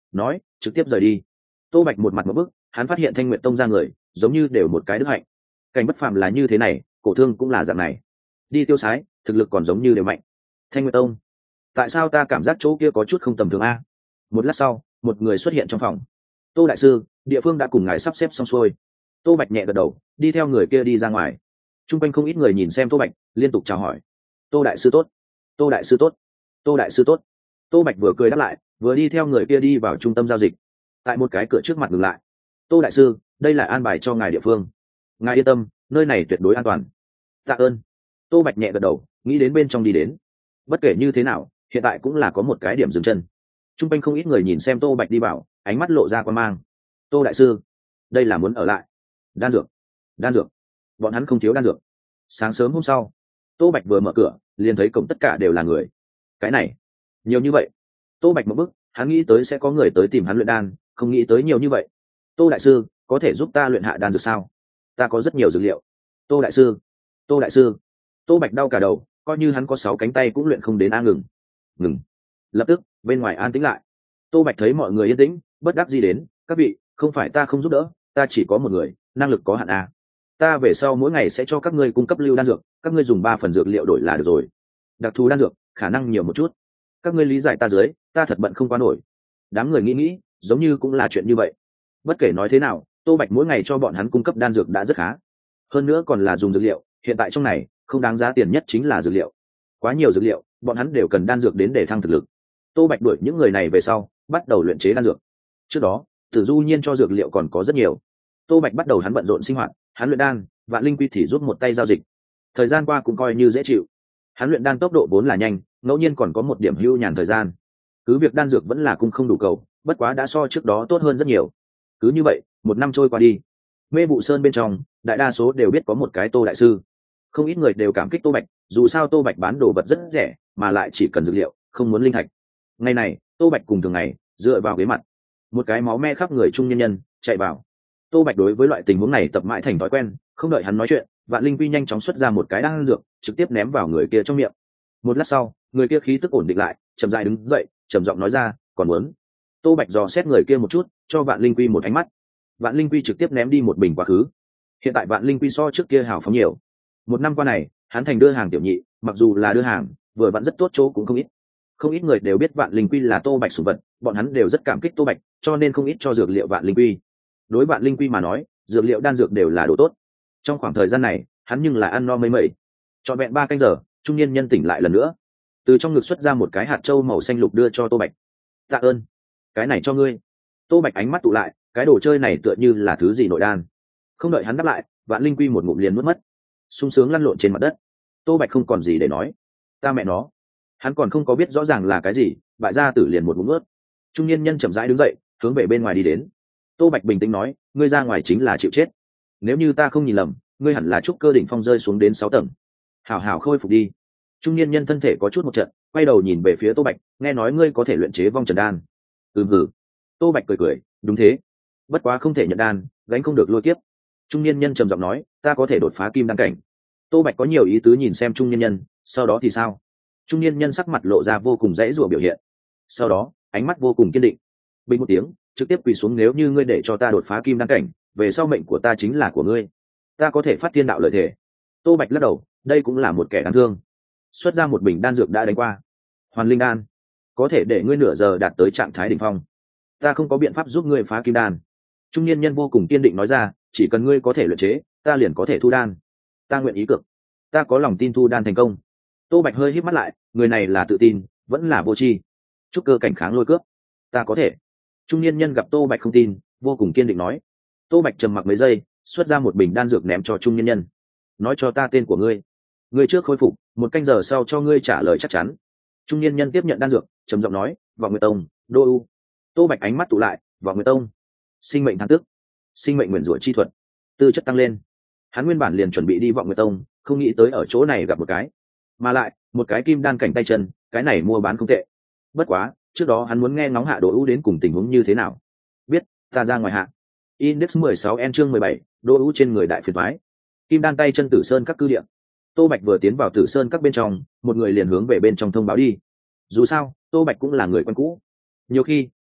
nói trực tiếp rời đi. Tô Bạch một mặt một bức, hắn phát hiện Thanh Nguyệt Tông ra người giống như đều một cái đức hạnh. Cảnh bất phàm là như thế này, cổ thương cũng là dạng này. Đi tiêu sái, thực lực còn giống như đều mạnh. Thanh Nguyệt Tông, tại sao ta cảm giác chỗ kia có chút không tầm thường a? Một lát sau, một người xuất hiện trong phòng. Tô đại sư, địa phương đã cùng ngài sắp xếp xong xuôi. Tô Bạch nhẹ gật đầu, đi theo người kia đi ra ngoài. Trung quanh không ít người nhìn xem Tô Bạch, liên tục chào hỏi. Tô đại sư tốt, Tô đại sư tốt, Tô đại sư tốt. Tô Bạch vừa cười đáp lại, vừa đi theo người kia đi vào trung tâm giao dịch. Tại một cái cửa trước mặt ngừng lại. Tô đại sư, đây là an bài cho ngài địa phương. Ngài yên tâm, nơi này tuyệt đối an toàn. Tạ ơn. Tô Bạch nhẹ gật đầu, nghĩ đến bên trong đi đến. Bất kể như thế nào, hiện tại cũng là có một cái điểm dừng chân. Trung quanh không ít người nhìn xem Tô Bạch đi vào, ánh mắt lộ ra quan mang. Tô đại sư, đây là muốn ở lại. Đan dược, đan dược. Bọn hắn không thiếu đan dược. Sáng sớm hôm sau, Tô Bạch vừa mở cửa, liền thấy cổng tất cả đều là người. Cái này, nhiều như vậy. Tô Bạch một bước, hắn nghĩ tới sẽ có người tới tìm hắn luyện đan, không nghĩ tới nhiều như vậy. Tô đại sư, có thể giúp ta luyện hạ đan dược sao? Ta có rất nhiều dược liệu. Tô đại sư, Tô đại sư. Tô Bạch đau cả đầu, coi như hắn có 6 cánh tay cũng luyện không đến. Ngừng. Ngừng. Lập tức, bên ngoài an tĩnh lại. Tô Bạch thấy mọi người yên tĩnh, bất đắc dĩ đến, các vị, không phải ta không giúp đỡ, ta chỉ có một người, năng lực có hạn a. Ta về sau mỗi ngày sẽ cho các ngươi cung cấp lưu đan dược, các ngươi dùng 3 phần dược liệu đổi là được rồi. Đặc thù đan dược, khả năng nhiều một chút. Các ngươi lý giải ta dưới, ta thật bận không qua nổi. Đám người nghĩ, giống như cũng là chuyện như vậy. Bất kể nói thế nào, Tô Bạch mỗi ngày cho bọn hắn cung cấp đan dược đã rất khá. Hơn nữa còn là dùng dược liệu, hiện tại trong này, không đáng giá tiền nhất chính là dược liệu. Quá nhiều dược liệu, bọn hắn đều cần đan dược đến để thăng thực lực. Tô Bạch đuổi những người này về sau, bắt đầu luyện chế đan dược. Trước đó, Tử Du Nhiên cho dược liệu còn có rất nhiều. Tô Bạch bắt đầu hắn bận rộn sinh hoạt, hắn luyện đan, Vạn Linh Quy thì giúp một tay giao dịch. Thời gian qua cũng coi như dễ chịu. Hắn luyện đan tốc độ vốn là nhanh, ngẫu nhiên còn có một điểm hưu nhàn thời gian. Cứ việc đan dược vẫn là cung không đủ cầu, bất quá đã so trước đó tốt hơn rất nhiều. Cứ như vậy, 1 năm trôi qua đi. Mê Vụ Sơn bên trong, đại đa số đều biết có một cái Tô đại sư. Không ít người đều cảm kích Tô Bạch, dù sao Tô Bạch bán đồ vật rất rẻ, mà lại chỉ cần dược liệu, không muốn linh thạch. Ngày này, Tô Bạch cùng thường ngày dựa vào ghế mặt, một cái máu me khắp người trung nhân nhân chạy vào. Tô Bạch đối với loại tình huống này tập mãi thành thói quen, không đợi hắn nói chuyện, Vạn Linh Quy nhanh chóng xuất ra một cái đan dược, trực tiếp ném vào người kia trong miệng. Một lát sau, người kia khí tức ổn định lại, chậm rãi đứng dậy, trầm giọng nói ra, còn muốn. Tô Bạch dò xét người kia một chút, cho Vạn Linh Quy một ánh mắt. Vạn Linh Quy trực tiếp ném đi một bình quá khứ. Hiện tại Vạn Linh Quy so trước kia hào phóng nhiều. 1 năm qua này, hắn thành đưa hàng tiểu nhị, mặc dù là đưa hàng, vừa vặn rất tốt chỗ cũng không ít. Không ít người đều biết Vạn Linh Quy là Tô Bạch sủng vật, bọn hắn đều rất cảm kích Tô Bạch, cho nên không ít cho dược liệu Vạn Linh Quy. Đối Vạn Linh Quy mà nói, dược liệu đan dược đều là đồ tốt. Trong khoảng thời gian này, hắn nhưng là ăn no mấy mẩy. Trọn vẹn 3 canh giờ, trung niên nhân tỉnh lại lần nữa, từ trong ngực xuất ra một cái hạt châu màu xanh lục đưa cho Tô Bạch. Tạ ơn, cái này cho ngươi. Tô Bạch ánh mắt tụ lại, cái đồ chơi này tựa như là thứ gì nội đan. Không đợi hắn đáp lại, Vạn Linh Quy một ngụm liền nuốt mất, sung sướng lăn lộn trên mặt đất. Tô Bạch không còn gì để nói. Ta mẹ nó, hắn còn không có biết rõ ràng là cái gì, bại gia tử liền một ngụm ướt. Trung niên nhân chậm rãi đứng dậy, hướng về bên ngoài đi đến. Tô Bạch bình tĩnh nói, ngươi ra ngoài chính là chịu chết. Nếu như ta không nhìn lầm, ngươi hẳn là trúc cơ đỉnh phong rơi xuống đến 6 tầng. Hảo hảo khôi phục đi. Trung niên nhân thân thể có chút một trận, quay đầu nhìn về phía Tô Bạch, nghe nói ngươi có thể luyện chế vong trần đan. Hừ. Tô Bạch cười, đúng thế. Bất quá không thể nhận đan, gánh không được lôi kiếp. Trung niên nhân trầm giọng nói, ta có thể đột phá kim đan cảnh. Tô Bạch có nhiều ý tứ nhìn xem trung niên nhân, sau đó thì sao? Trung niên nhân sắc mặt lộ ra vô cùng dãy rủa biểu hiện. Sau đó, ánh mắt vô cùng kiên định. Bình một tiếng, trực tiếp quỳ xuống, nếu như ngươi để cho ta đột phá kim đan cảnh, về sau mệnh của ta chính là của ngươi. Ta có thể phát thiên đạo lợi thể. Tô Bạch lắc đầu, đây cũng là một kẻ đáng thương. Xuất ra một bình đan dược đã đánh qua. Hoàn linh đan, có thể để ngươi nửa giờ đạt tới trạng thái đỉnh phong. Ta không có biện pháp giúp ngươi phá kim đan. Trung niên nhân vô cùng kiên định nói ra, chỉ cần ngươi có thể luyện chế, ta liền có thể thu đan. Ta nguyện ý cược, ta có lòng tin thu đan thành công. Tô Bạch hơi híp mắt lại, người này là tự tin, vẫn là vô tri. Trúc cơ cảnh kháng lôi cướp, ta có thể. Trung niên nhân gặp Tô Bạch không tin, vô cùng kiên định nói. Tô Bạch trầm mặc mấy giây, xuất ra một bình đan dược ném cho trung niên nhân. Nói cho ta tên của ngươi. Ngươi trước khôi phục, 1 canh giờ sau cho ngươi trả lời chắc chắn. Trung niên nhân tiếp nhận đan dược, trầm giọng nói, Vọng Nguyệt Tông, Đô U. Tô Bạch ánh mắt tụ lại, Vọng Nguyệt Tông, sinh mệnh thăng tức, sinh mệnh nguyền rủa chi thuật, tư chất tăng lên. Hắn nguyên bản liền chuẩn bị đi Vọng Nguyệt Tông, không nghĩ tới ở chỗ này gặp một cái, mà lại một cái kim đan cảnh tay chân, cái này mua bán không tệ. Bất quá, trước đó hắn muốn nghe ngóng Hạ Đỗ U đến cùng tình huống như thế nào. Biết, ta ra ngoài hạ. Index 16N chương 17, Đỗ U trên người đại phiền toái. Kim đan tay chân Tử Sơn các cư địa. Tô Bạch vừa tiến vào Tử Sơn các bên trong, một người liền hướng về bên trong thông báo đi. Dù sao, Tô Bạch cũng là người quen cũ. Nhiều khi,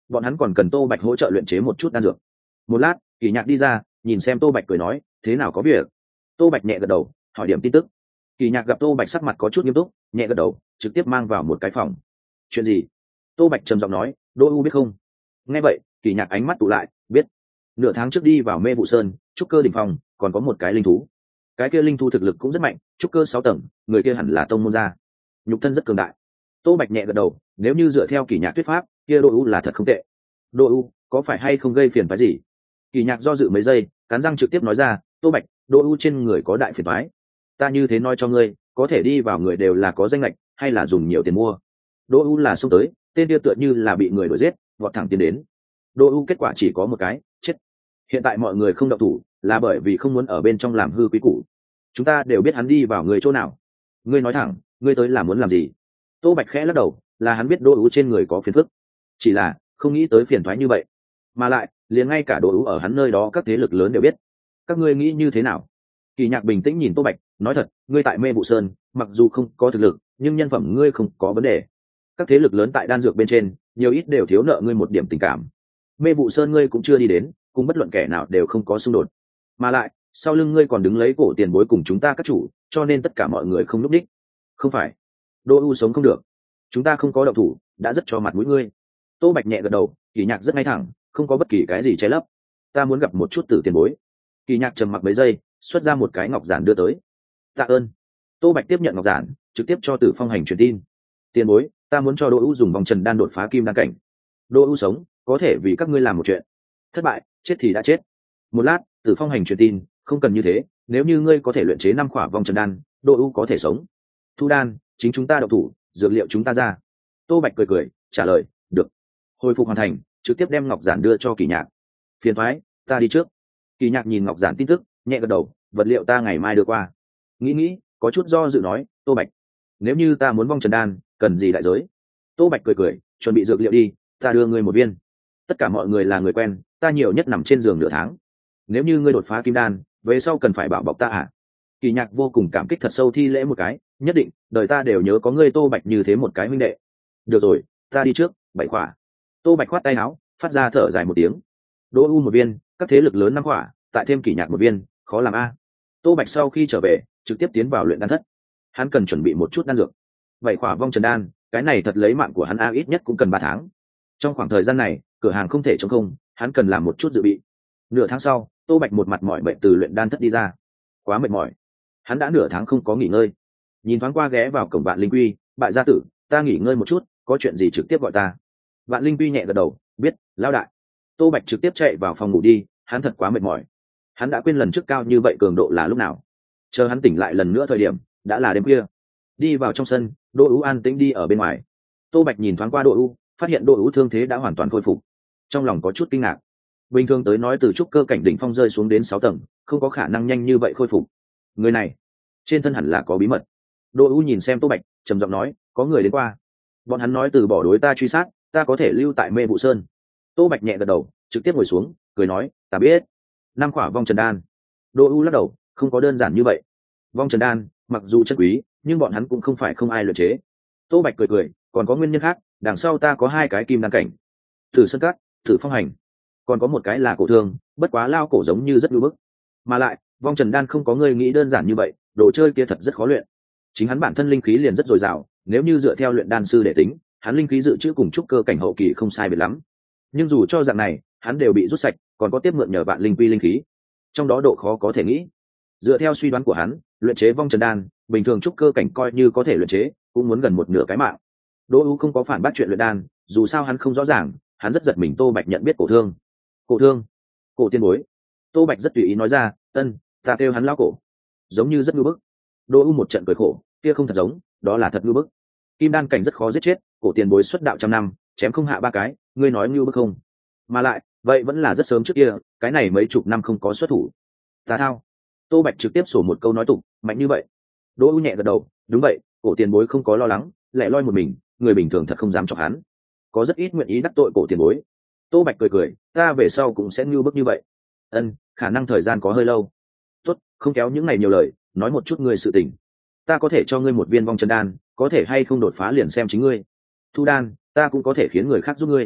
bọn hắn còn cần Tô Bạch hỗ trợ luyện chế một chút đan dược. Một lát, Kỳ Nhạc đi ra, nhìn xem Tô Bạch cười nói, thế nào có việc? Tô Bạch nhẹ gật đầu, hỏi điểm tin tức. Kỳ Nhạc gặp Tô Bạch sắc mặt có chút nghiêm túc, nhẹ gật đầu, trực tiếp mang vào một cái phòng. Chuyện gì? Tô Bạch trầm giọng nói, Đỗ U biết không? Nghe vậy, Kỳ Nhạc ánh mắt tụ lại, biết. Nửa tháng trước đi vào Mê Vụ Sơn, trúc cơ đỉnh phong, còn có một cái linh thú. Cái kia linh thú thực lực cũng rất mạnh, trúc cơ 6 tầng, người kia hẳn là tông môn gia, nhục thân rất cường đại. Tô Bạch nhẹ gật đầu, nếu như dựa theo Kỳ Nhạc thuyết pháp, kia Đỗ U là thật không tệ. Đỗ U, có phải hay không gây phiền phức gì? Kỳ Nhạc do dự mấy giây, cắn răng trực tiếp nói ra, Tô Bạch, Đỗ U trên người có đại phiền toái. Ta như thế nói cho ngươi, có thể đi vào người đều là có danh lệch, hay là dùng nhiều tiền mua. Đỗ U là xông tới, tên kia tựa như là bị người đuổi giết, vọt thẳng tiến đến. Đỗ U kết quả chỉ có một cái, chết. Hiện tại mọi người không động thủ, là bởi vì không muốn ở bên trong làm hư quý củ. Chúng ta đều biết hắn đi vào người chỗ nào. Ngươi nói thẳng, ngươi tới là muốn làm gì? Tô Bạch khẽ lắc đầu, là hắn biết Đỗ U trên người có phiền phức, chỉ là không nghĩ tới phiền toái như vậy. Mà lại, liền ngay cả Đỗ U ở hắn nơi đó các thế lực lớn đều biết. Các ngươi nghĩ như thế nào? Kỳ Nhạc bình tĩnh nhìn Tô Bạch, nói thật, ngươi tại Mê Vụ Sơn, mặc dù không có thực lực, nhưng nhân phẩm ngươi không có vấn đề. Các thế lực lớn tại đan dược bên trên, nhiều ít đều thiếu nợ ngươi một điểm tình cảm. Mê Vụ Sơn ngươi cũng chưa đi đến, cùng bất luận kẻ nào đều không có xung đột. Mà lại, sau lưng ngươi còn đứng lấy cổ tiền bối cùng chúng ta các chủ, cho nên tất cả mọi người không núp đích. Không phải, Đỗ U sống không được, chúng ta không có động thủ, đã rất cho mặt mũi ngươi. Tô Bạch nhẹ gật đầu, Kỳ Nhạc rất ngay thẳng, không có bất kỳ cái gì che lấp. Ta muốn gặp một chút Tử tiền bối. Kỳ Nhạc trầm mặc mấy giây, xuất ra một cái ngọc giản đưa tới. Tạ ơn. Tô Bạch tiếp nhận ngọc giản, trực tiếp cho Tử Phong Hành truyền tin. Tiền bối, ta muốn cho Đỗ U dùng vòng trần đan đột phá kim đan cảnh. Đỗ U sống, có thể vì các ngươi làm một chuyện. Thất bại, chết thì đã chết. Một lát, Tử Phong Hành truyền tin, không cần như thế, nếu như ngươi có thể luyện chế 5 khỏa vòng trần đan, Đỗ U có thể sống. Thu đan, chính chúng ta động thủ, dược liệu chúng ta ra. Tô Bạch cười cười, trả lời, được. Hồi phục hoàn thành, trực tiếp đem ngọc giản đưa cho Kỳ Nhạc. Phiền thoái, ta đi trước. Kỳ Nhạc nhìn ngọc giản tin tức, nhẹ gật đầu, vật liệu ta ngày mai đưa qua. Nghĩ, có chút do dự nói, Tô Bạch, nếu như ta muốn vong trần đan, cần gì đại giới? Tô Bạch cười, chuẩn bị dược liệu đi, ta đưa ngươi một viên. Tất cả mọi người là người quen, ta nhiều nhất nằm trên giường nửa tháng. Nếu như ngươi đột phá kim đan, về sau cần phải bảo bọc ta à? Kỳ Nhạc vô cùng cảm kích thật sâu thi lễ một cái, nhất định, đời ta đều nhớ có ngươi Tô Bạch như thế một cái huynh đệ. Được rồi, ta đi trước, 7 khỏa. Tô Bạch khoát tay áo, phát ra thở dài một tiếng. Đỗ U một viên, các thế lực lớn 5 khỏa, tại thêm Kỳ Nhạc một viên, khó làm a. Tô Bạch sau khi trở về, trực tiếp tiến vào luyện đan thất. Hắn cần chuẩn bị một chút đan dược. 7 khỏa vong trần đan, cái này thật lấy mạng của hắn a, ít nhất cũng cần 3 tháng. Trong khoảng thời gian này, cửa hàng không thể trống không, hắn cần làm một chút dự bị. Nửa tháng sau, Tô Bạch một mặt mỏi mệt từ luyện đan thất đi ra. Quá mệt mỏi, hắn đã nửa tháng không có nghỉ ngơi. Nhìn thoáng qua ghé vào cổng Vạn Linh Quy, bại gia tử, ta nghỉ ngơi một chút, có chuyện gì trực tiếp gọi ta. Vạn Linh Quy nhẹ gật đầu, biết, lão đại. Tô Bạch trực tiếp chạy vào phòng ngủ đi, hắn thật quá mệt mỏi. Hắn đã quên lần trước cao như vậy cường độ là lúc nào. Chờ hắn tỉnh lại lần nữa thời điểm, đã là đêm khuya. Đi vào trong sân, Đỗ U an tĩnh đi ở bên ngoài. Tô Bạch nhìn thoáng qua Đỗ U, phát hiện Đỗ U thương thế đã hoàn toàn khôi phục. Trong lòng có chút kinh ngạc. Bình thường tới nói từ trúc cơ cảnh đỉnh phong rơi xuống đến 6 tầng, không có khả năng nhanh như vậy khôi phục. Người này, trên thân hẳn là có bí mật. Đỗ U nhìn xem Tô Bạch, trầm giọng nói, có người đến qua. Bọn hắn nói từ bỏ đối ta truy sát, ta có thể lưu tại Mê Vụ Sơn. Tô Bạch nhẹ gật đầu, trực tiếp ngồi xuống, cười nói, ta biết. 5 khỏa vong trần đan. Đỗ U lắc đầu, không có đơn giản như vậy. Vong trần đan, mặc dù chất quý, nhưng bọn hắn cũng không phải không ai luyện chế. Tô Bạch cười, còn có nguyên nhân khác, đằng sau ta có 2 cái kim đan cảnh. Tử Sơn Cát, Tử Phong Hành. Còn có một cái là cổ thương, bất quá lao cổ giống như rất nhu bức. Mà lại, vong trần đan không có người nghĩ đơn giản như vậy, đồ chơi kia thật rất khó luyện. Chính hắn bản thân linh khí liền rất dồi dào, nếu như dựa theo luyện đan sư để tính, hắn linh khí dự trữ cùng trúc cơ cảnh hậu kỳ không sai biệt lắm. Nhưng dù cho dạng này, hắn đều bị rút sạch, còn có tiếp mượn nhờ Vạn Linh Quy linh khí. Trong đó độ khó có thể nghĩ. Dựa theo suy đoán của hắn, luyện chế vong trần đan, bình thường trúc cơ cảnh coi như có thể luyện chế, cũng muốn gần một nửa cái mạng. Đỗ U không có phản bác chuyện luyện đan, dù sao hắn không rõ ràng, hắn rất giật mình Tô Bạch nhận biết cổ thương. Cổ thương, cổ tiên bối. Tô Bạch rất tùy ý nói ra, ân, ta kêu hắn lão cổ, giống như rất ngư bức. Đỗ U một trận cười khổ, kia không thật giống, đó là thật ngư bức. Kim đan cảnh rất khó giết chết, cổ tiền bối xuất đạo trăm năm, chém không hạ 3 cái, ngươi nói ngư bức không? Mà lại, vậy vẫn là rất sớm trước kia, cái này mấy chục năm không có xuất thủ. Ta thao. Tô Bạch trực tiếp sổ một câu nói tục, mạnh như vậy. Đỗ U nhẹ gật đầu, đúng vậy, cổ tiền bối không có lo lắng, lẻ loi một mình, người bình thường thật không dám chọc hắn. Có rất ít nguyện ý đắc tội cổ tiền bối. Tô Bạch cười, ta về sau cũng sẽ ngưu bức như vậy. Ân, khả năng thời gian có hơi lâu. Tốt, không kéo những ngày nhiều lời, nói một chút ngươi sự tình. Ta có thể cho ngươi một viên vong trần đan, có thể hay không đột phá liền xem chính ngươi. Thu đan, ta cũng có thể khiến người khác giúp ngươi.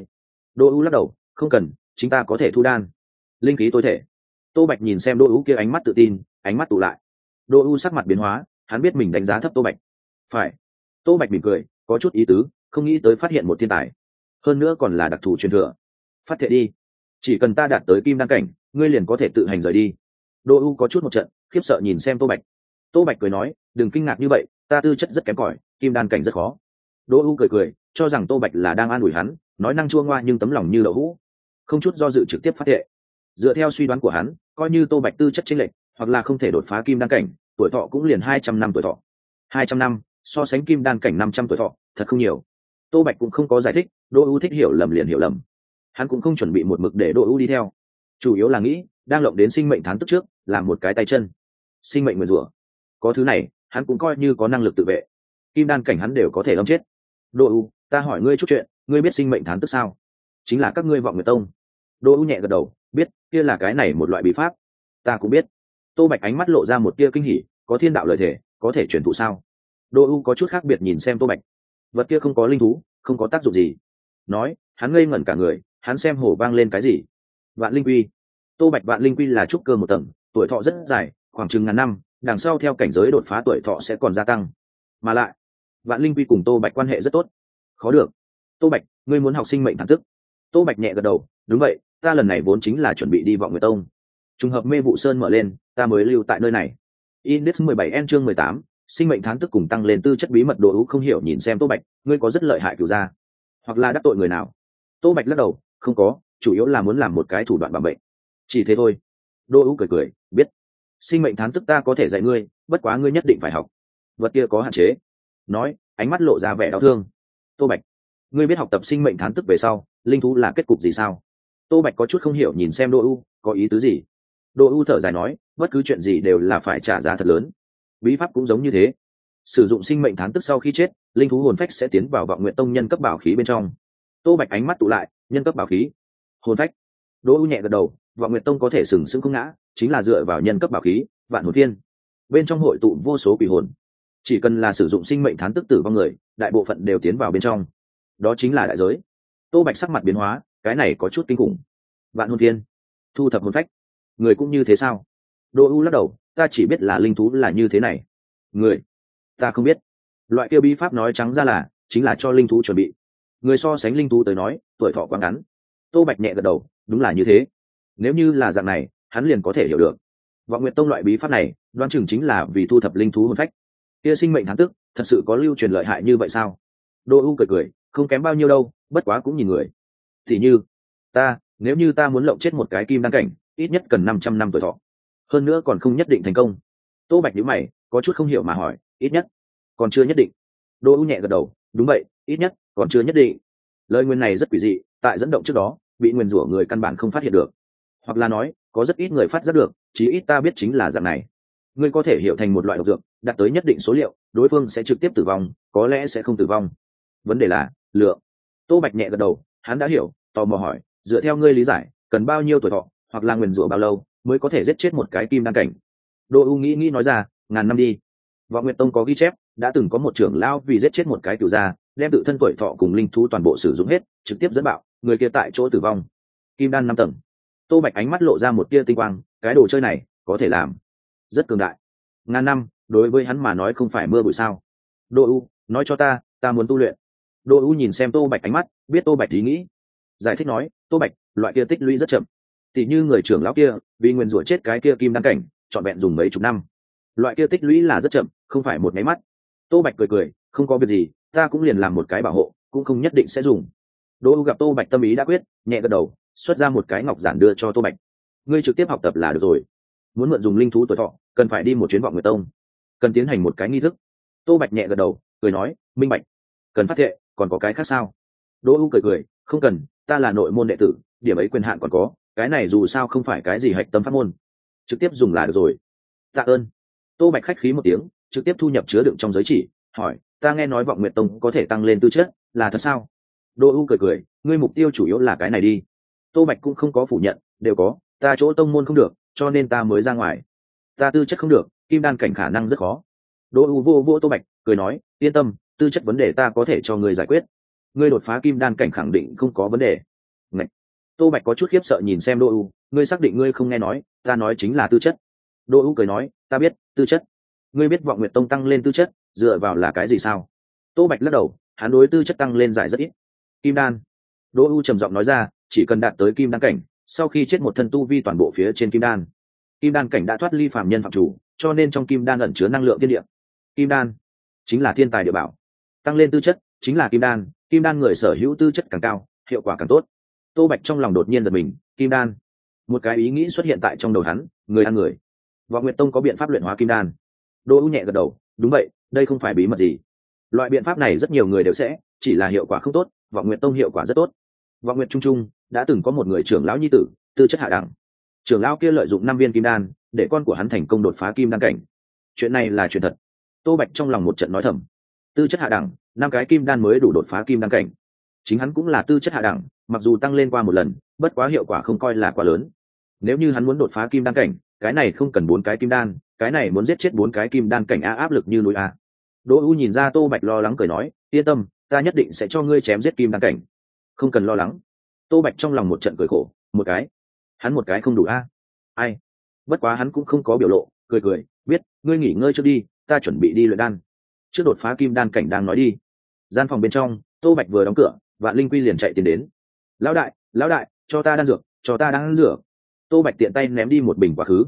Đỗ U lắc đầu, không cần, chính ta có thể thu đan. Linh khí tối thể. Tô Bạch nhìn xem Đỗ U kia ánh mắt tự tin, ánh mắt tụ lại. Đỗ U sắc mặt biến hóa, hắn biết mình đánh giá thấp Tô Bạch. Phải. Tô Bạch mỉm cười, có chút ý tứ, không nghĩ tới phát hiện một thiên tài, hơn nữa còn là đặc thù truyền thừa. Phát thệ đi, chỉ cần ta đạt tới kim đan cảnh, ngươi liền có thể tự hành rời đi. Đỗ U có chút một trận, khiếp sợ nhìn xem Tô Bạch. Tô Bạch cười nói, đừng kinh ngạc như vậy, ta tư chất rất kém cỏi, kim đan cảnh rất khó. Đỗ U cười, cho rằng Tô Bạch là đang an ủi hắn, nói năng chua ngoa nhưng tấm lòng như đậu hũ, không chút do dự trực tiếp phát thệ. Dựa theo suy đoán của hắn, coi như Tô Bạch tư chất chênh lệch, hoặc là không thể đột phá kim đan cảnh, tuổi thọ cũng liền 200 năm tuổi thọ. 200 năm, so sánh kim đan cảnh 500 tuổi thọ, thật không nhiều. Tô Bạch cũng không có giải thích, Đỗ U thích hiểu lầm liền hiểu lầm. Hắn cũng không chuẩn bị một mực để Đỗ U đi theo, chủ yếu là nghĩ đang lộng đến sinh mệnh thán tức trước, làm một cái tay chân. Sinh mệnh nguyền rủa, có thứ này, hắn cũng coi như có năng lực tự vệ. Kim đan cảnh hắn đều có thể lâm chết. Đỗ U, ta hỏi ngươi chút chuyện, ngươi biết sinh mệnh thán tức sao? Chính là các ngươi Vọng Nguyệt Tông. Đỗ U nhẹ gật đầu, biết, kia là cái này một loại bí pháp. Ta cũng biết. Tô Bạch ánh mắt lộ ra một tia kinh hỉ, có thiên đạo lợi thể, có thể truyền thụ sao? Đỗ U có chút khác biệt nhìn xem Tô Bạch. Vật kia không có linh thú, không có tác dụng gì. Nói, hắn ngây ngẩn cả người, hắn xem hổ vang lên cái gì? Vạn linh quy. Tô Bạch vạn linh quy là trúc cơ một tầng, tuổi thọ rất dài, khoảng chừng ngàn năm, đằng sau theo cảnh giới đột phá tuổi thọ sẽ còn gia tăng. Mà lại, vạn linh quy cùng Tô Bạch quan hệ rất tốt. Khó được. Tô Bạch, ngươi muốn học sinh mệnh thản tức? Tô Bạch nhẹ gật đầu, đúng vậy, ta lần này vốn chính là chuẩn bị đi Vọng Nguyệt Tông. Trùng hợp mê vụ sơn mở lên, ta mới lưu tại nơi này. Index 17N chương 18, sinh mệnh thán tức cùng tăng lên tư chất bí mật. Đồ Ú không hiểu nhìn xem Tô Bạch, ngươi có rất lợi hại cửu gia, hoặc là đắc tội người nào? Tô Bạch lắc đầu, không có, chủ yếu là muốn làm một cái thủ đoạn bảo mệnh, chỉ thế thôi. Đỗ Ú cười, biết. Sinh mệnh thán tức ta có thể dạy ngươi, bất quá ngươi nhất định phải học. Vật kia có hạn chế. Nói, ánh mắt lộ ra vẻ đau thương. Tô Bạch, ngươi biết học tập sinh mệnh thán tức về sau, linh thú là kết cục gì sao? Tô Bạch có chút không hiểu nhìn xem Đỗ U, có ý tứ gì? Đỗ U thở dài nói, bất cứ chuyện gì đều là phải trả giá thật lớn. Bí pháp cũng giống như thế. Sử dụng sinh mệnh thán tức sau khi chết, linh thú hồn phách sẽ tiến vào Vọng Nguyệt Tông nhân cấp bảo khí bên trong. Tô Bạch ánh mắt tụ lại, nhân cấp bảo khí, hồn phách. Đỗ U nhẹ gật đầu, Vọng Nguyệt Tông có thể sừng sững không ngã, chính là dựa vào nhân cấp bảo khí, Vạn Hồn Thiên. Bên trong hội tụ vô số quỷ hồn, chỉ cần là sử dụng sinh mệnh thán tức tử vong người, đại bộ phận đều tiến vào bên trong. Đó chính là đại giới. Tô Bạch sắc mặt biến hóa, cái này có chút kinh khủng. Vạn Hồn Thiên, thu thập hồn phách, người cũng như thế sao? Đỗ U lắc đầu, ta chỉ biết là linh thú là như thế này, người, ta không biết. Loại kia bí pháp nói trắng ra là chính là cho linh thú chuẩn bị. Người so sánh linh thú tới nói, tuổi thọ quá ngắn. Tô Bạch nhẹ gật đầu, đúng là như thế. Nếu như là dạng này, hắn liền có thể hiểu được. Vọng Nguyệt Tông loại bí pháp này, đoán chừng chính là vì thu thập linh thú hồn phách. Kia sinh mệnh thán tức, thật sự có lưu truyền lợi hại như vậy sao? Đỗ U cười, không kém bao nhiêu đâu, bất quá cũng nhìn người. Thì như ta, nếu như ta muốn lộng chết một cái kim đan cảnh, ít nhất cần 500 năm tuổi thọ. Hơn nữa còn không nhất định thành công. Tô Bạch nhíu mày, có chút không hiểu mà hỏi, ít nhất, còn chưa nhất định. Đỗ U nhẹ gật đầu, đúng vậy, ít nhất, còn chưa nhất định. Lời nguyền này rất quỷ dị, tại dẫn động trước đó, bị nguyền rủa người căn bản không phát hiện được, hoặc là nói, có rất ít người phát giác được, chí ít ta biết chính là dạng này. Ngươi có thể hiểu thành một loại độc dược, đạt tới nhất định số liệu, đối phương sẽ trực tiếp tử vong, có lẽ sẽ không tử vong. Vấn đề là lượng. Tô Bạch nhẹ gật đầu, hắn đã hiểu, tò mò hỏi, dựa theo ngươi lý giải, cần bao nhiêu tuổi thọ, hoặc là nguyền rủa bao lâu mới có thể giết chết một cái kim đan cảnh? Đỗ U nghĩ nói ra, ngàn năm đi. Vọng Nguyệt Tông có ghi chép, đã từng có một trưởng lão vì giết chết một cái cửu gia, đem tự thân tuổi thọ cùng linh thú toàn bộ sử dụng hết, trực tiếp dẫn bạo, người kia tại chỗ tử vong. Kim đan 5 tầng. Tô Bạch ánh mắt lộ ra một tia tinh quang, cái đồ chơi này có thể làm, rất cường đại. Ngàn năm, đối với hắn mà nói không phải mưa bụi sao? Đỗ U, nói cho ta muốn tu luyện. Đỗ U nhìn xem Tô Bạch ánh mắt, biết Tô Bạch ý nghĩ, giải thích nói, Tô Bạch, loại kia tích lũy rất chậm. Tỷ như người trưởng lão kia, vì nguyên rủa chết cái kia kim đan cảnh, trọn vẹn dùng mấy chục năm. Loại kia tích lũy là rất chậm, không phải một máy mắt. Tô Bạch cười, không có việc gì, ta cũng liền làm một cái bảo hộ, cũng không nhất định sẽ dùng. Đỗ U gặp Tô Bạch tâm ý đã quyết, nhẹ gật đầu, xuất ra một cái ngọc giản đưa cho Tô Bạch. Ngươi trực tiếp học tập là được rồi. Muốn mượn dùng linh thú tuổi thọ, cần phải đi một chuyến Vọng Nguyệt Tông, cần tiến hành một cái nghi thức. Tô Bạch nhẹ gật đầu, cười nói, minh bạch. Cần phát thệ, còn có cái khác sao? Đỗ U cười, không cần, ta là nội môn đệ tử, điểm ấy quyền hạn còn có, cái này dù sao không phải cái gì hạch tâm pháp môn, trực tiếp dùng là được rồi. Tạ ơn. Tô Bạch khách khí một tiếng, trực tiếp thu nhập chứa đựng trong giới chỉ, hỏi, ta nghe nói Vọng Nguyệt Tông có thể tăng lên tư chất, là thật sao? Đỗ U cười, ngươi mục tiêu chủ yếu là cái này đi. Tô Bạch cũng không có phủ nhận, đều có, ta chỗ tông môn không được, cho nên ta mới ra ngoài. Ta tư chất không được, kim đan cảnh khả năng rất khó. Đỗ U vô Tô Bạch, cười nói, yên tâm, tư chất vấn đề ta có thể cho ngươi giải quyết. Ngươi đột phá kim đan cảnh khẳng định không có vấn đề. Tô Bạch có chút khiếp sợ nhìn xem Đỗ U, ngươi xác định ngươi không nghe nói, ta nói chính là tư chất. Đỗ U cười nói, ta biết, tư chất. Ngươi biết Vọng Nguyệt Tông tăng lên tư chất, dựa vào là cái gì sao? Tô Bạch lắc đầu, hắn đối tư chất tăng lên giải rất ít. Kim đan. Đỗ U trầm giọng nói ra, chỉ cần đạt tới kim đan cảnh, sau khi chết một thân tu vi toàn bộ phía trên kim đan. Kim đan cảnh đã thoát ly phàm nhân phạm chủ, cho nên trong kim đan ẩn chứa năng lượng thiên địa. Kim đan chính là thiên tài địa bảo. Tăng lên tư chất chính là kim đan, kim đan người sở hữu tư chất càng cao, hiệu quả càng tốt. Tô Bạch trong lòng đột nhiên giật mình, kim đan. Một cái ý nghĩ xuất hiện tại trong đầu hắn, người ăn người. Vọng Nguyệt Tông có biện pháp luyện hóa kim đan. Đỗ U nhẹ gật đầu, đúng vậy, đây không phải bí mật gì. Loại biện pháp này rất nhiều người đều sẽ, chỉ là hiệu quả không tốt. Vọng Nguyệt Tông hiệu quả rất tốt. Vọng Nguyệt Trung Trung đã từng có một người trưởng lão nhi tử, tư chất hạ đẳng. Trưởng lão kia lợi dụng 5 viên kim đan, để con của hắn thành công đột phá kim đan cảnh. Chuyện này là chuyện thật. Tô Bạch trong lòng một trận nói thầm. Tư chất hạ đẳng, 5 cái kim đan mới đủ đột phá kim đan cảnh. Chính hắn cũng là tư chất hạ đẳng, mặc dù tăng lên qua một lần, bất quá hiệu quả không coi là quá lớn. Nếu như hắn muốn đột phá kim đan cảnh, cái này không cần 4 cái kim đan, cái này muốn giết chết 4 cái kim đan cảnh áp lực như núi a. Đỗ U nhìn ra Tô Bạch lo lắng cười nói, yên tâm, ta nhất định sẽ cho ngươi chém giết kim đan cảnh. Không cần lo lắng. Tô Bạch trong lòng một trận cười khổ, một cái, hắn một cái không đủ a. Ai? Bất quá hắn cũng không có biểu lộ, cười cười, biết, ngươi nghỉ ngơi trước đi, ta chuẩn bị đi luyện đan. Trước đột phá kim đan cảnh đang nói đi. Gian phòng bên trong, Tô Bạch vừa đóng cửa, Vạn Linh Quy liền chạy tiến đến. Lão đại, cho ta đan dược, cho ta đan dược. Tô Bạch tiện tay ném đi một bình quá khứ.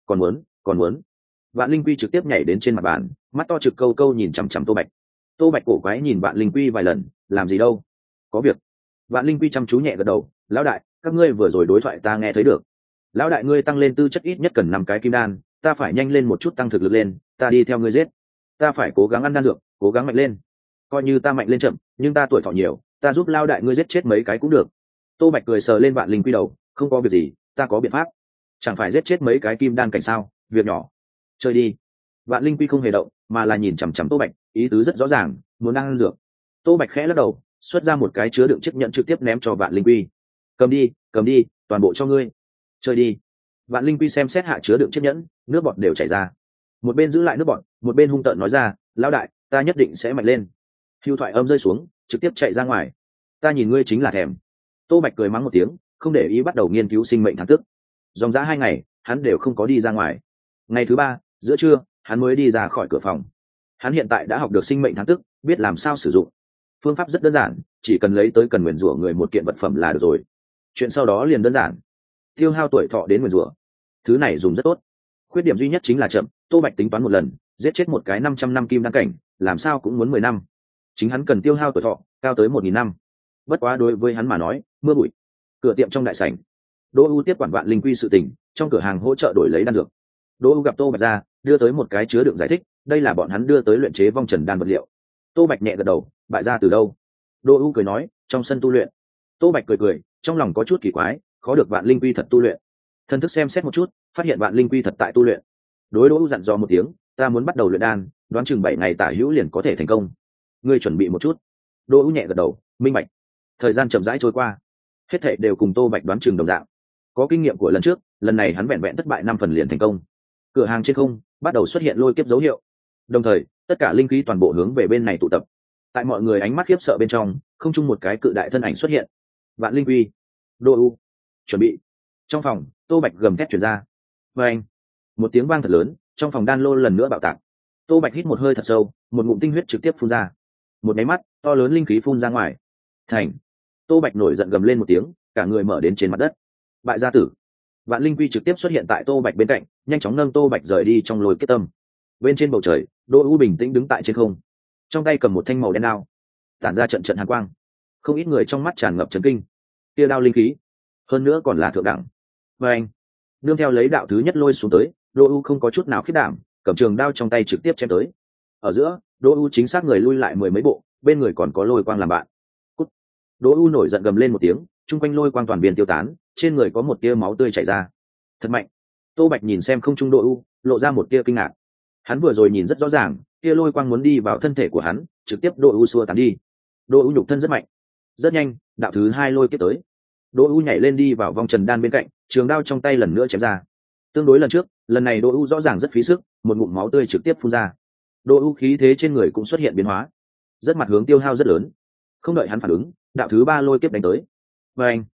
Còn muốn. Vạn Linh Quy trực tiếp nhảy đến trên mặt bàn, mắt to trực câu câu nhìn chằm chằm Tô Bạch. Tô Bạch cổ quái nhìn Vạn Linh Quy vài lần, làm gì đâu? Có việc. Vạn Linh Quy chăm chú nhẹ gật đầu, lão đại, các ngươi vừa rồi đối thoại ta nghe thấy được. Lão đại ngươi tăng lên tư chất ít nhất cần 5 cái kim đan, ta phải nhanh lên một chút tăng thực lực lên, ta đi theo ngươi giết. Ta phải cố gắng ăn đan dược, cố gắng mạnh lên. Coi như ta mạnh lên chậm, nhưng ta tuổi thọ nhiều, ta giúp lão đại ngươi giết chết mấy cái cũng được. Tô Bạch cười sờ lên Vạn Linh Quy đầu, không có việc gì, ta có biện pháp. Chẳng phải giết chết mấy cái kim đan cảnh sao, việc nhỏ. Chơi đi. Vạn Linh Quy không hề động, mà là nhìn chằm chằm Tô Bạch, ý tứ rất rõ ràng, muốn ăn dược. Tô Bạch khẽ lắc đầu, xuất ra một cái chứa đựng chiếc nhẫn trực tiếp ném cho Vạn Linh Quy. Cầm đi, toàn bộ cho ngươi. Chơi đi. Vạn Linh Quy xem xét hạ chứa đựng chiếc nhẫn, nước bọt đều chảy ra. Một bên giữ lại nước bọt, một bên hung tợn nói ra, lão đại, ta nhất định sẽ mạnh lên. Hưu thoại âm rơi xuống, trực tiếp chạy ra ngoài. Ta nhìn ngươi chính là thèm. Tô Bạch cười mắng một tiếng, không để ý bắt đầu nghiên cứu sinh mệnh thăng tức. Dòng dã 2 ngày, hắn đều không có đi ra ngoài. Ngày thứ 3, giữa trưa, hắn mới đi ra khỏi cửa phòng. Hắn hiện tại đã học được sinh mệnh thăng tức, biết làm sao sử dụng. Phương pháp rất đơn giản, chỉ cần lấy tới cần nguyền rủa người một kiện vật phẩm là được rồi. Chuyện sau đó liền đơn giản. Tiêu hao tuổi thọ đến nguyền rủa. Thứ này dùng rất tốt. Khuyết điểm duy nhất chính là chậm, Tô Bạch tính toán một lần, giết chết một cái 500 năm kim đan cảnh, làm sao cũng muốn 10 năm. Chính hắn cần tiêu hao tuổi thọ cao tới 1000 năm. Bất quá đối với hắn mà nói, mưa bụi. Cửa tiệm trong đại sảnh, Đỗ U tiếp quản Vạn Linh Quy sự tình, trong cửa hàng hỗ trợ đổi lấy đan dược. Đỗ U gặp Tô Bạch ra, đưa tới một cái chứa đựng giải thích, đây là bọn hắn đưa tới luyện chế vong trần đan vật liệu. Tô Bạch nhẹ gật đầu, bại ra từ đâu? Đỗ U cười nói, trong sân tu luyện. Tô Bạch cười, trong lòng có chút kỳ quái, khó được Vạn Linh Quy thật tu luyện. Thần thức xem xét một chút, phát hiện Vạn Linh Quy thật tại tu luyện. Đối Đỗ U dặn dò một tiếng, ta muốn bắt đầu luyện đan, đoán chừng 7 ngày tả hữu liền có thể thành công. Ngươi chuẩn bị một chút. Đỗ U nhẹ gật đầu, minh bạch. Thời gian chậm rãi trôi qua, hết thảy đều cùng Tô Bạch đoán chừng đồng dạng. Có kinh nghiệm của lần trước, lần này hắn vẹn vẹn thất bại 5 phần liền thành công. Cửa hàng trên không bắt đầu xuất hiện lôi kiếp dấu hiệu, đồng thời tất cả linh khí toàn bộ hướng về bên này tụ tập. Tại mọi người ánh mắt khiếp sợ bên trong, không chung một cái cự đại thân ảnh xuất hiện. Vạn Linh Quy, Đỗ U, chuẩn bị. Trong phòng, Tô Bạch gầm thét truyền ra. Và anh, một tiếng vang thật lớn, trong phòng đan lô lần nữa bạo tạc. Tô Bạch hít một hơi thật sâu, một ngụm tinh huyết trực tiếp phun ra. Một máy mắt, to lớn linh khí phun ra ngoài. Thành. Tô Bạch nổi giận gầm lên một tiếng, cả người mở đến trên mặt đất. Bại gia tử. Vạn Linh Quy trực tiếp xuất hiện tại Tô Bạch bên cạnh, nhanh chóng nâng Tô Bạch rời đi trong lôi kết tâm. Bên trên bầu trời, Đỗ U bình tĩnh đứng tại trên không, trong tay cầm một thanh màu đen đao, tản ra trận trận hàn quang. Không ít người trong mắt tràn ngập chấn kinh. Tia đao linh khí, hơn nữa còn là thượng đẳng. Và anh, nương theo lấy đạo thứ nhất lôi xuống tới, Đỗ U không có chút nào khiết đảm, cầm trường đao trong tay trực tiếp chém tới. Ở giữa, Đỗ U chính xác người lui lại 10 mấy bộ, bên người còn có lôi quang làm bạn. Cút. Đỗ U nổi giận gầm lên một tiếng, chung quanh lôi quang toàn biên tiêu tán, trên người có một tia máu tươi chảy ra. Thật mạnh. Tô Bạch nhìn xem không trung Đỗ U, lộ ra một tia kinh ngạc. Hắn vừa rồi nhìn rất rõ ràng, tia lôi quang muốn đi vào thân thể của hắn, trực tiếp Đỗ U xua tán đi. Đỗ U nhục thân rất mạnh. Rất nhanh, đạo thứ 2 lôi kiếp tới. Đỗ U nhảy lên đi vào vòng trần đan bên cạnh, trường đao trong tay lần nữa chém ra. Tương đối lần trước, lần này Đỗ U rõ ràng rất phí sức, một ngụm máu tươi trực tiếp phun ra. Đỗ U khí thế trên người cũng xuất hiện biến hóa, rất mặt hướng tiêu hao rất lớn. Không đợi hắn phản ứng, đạo thứ 3 lôi kiếp đánh tới. Và anh,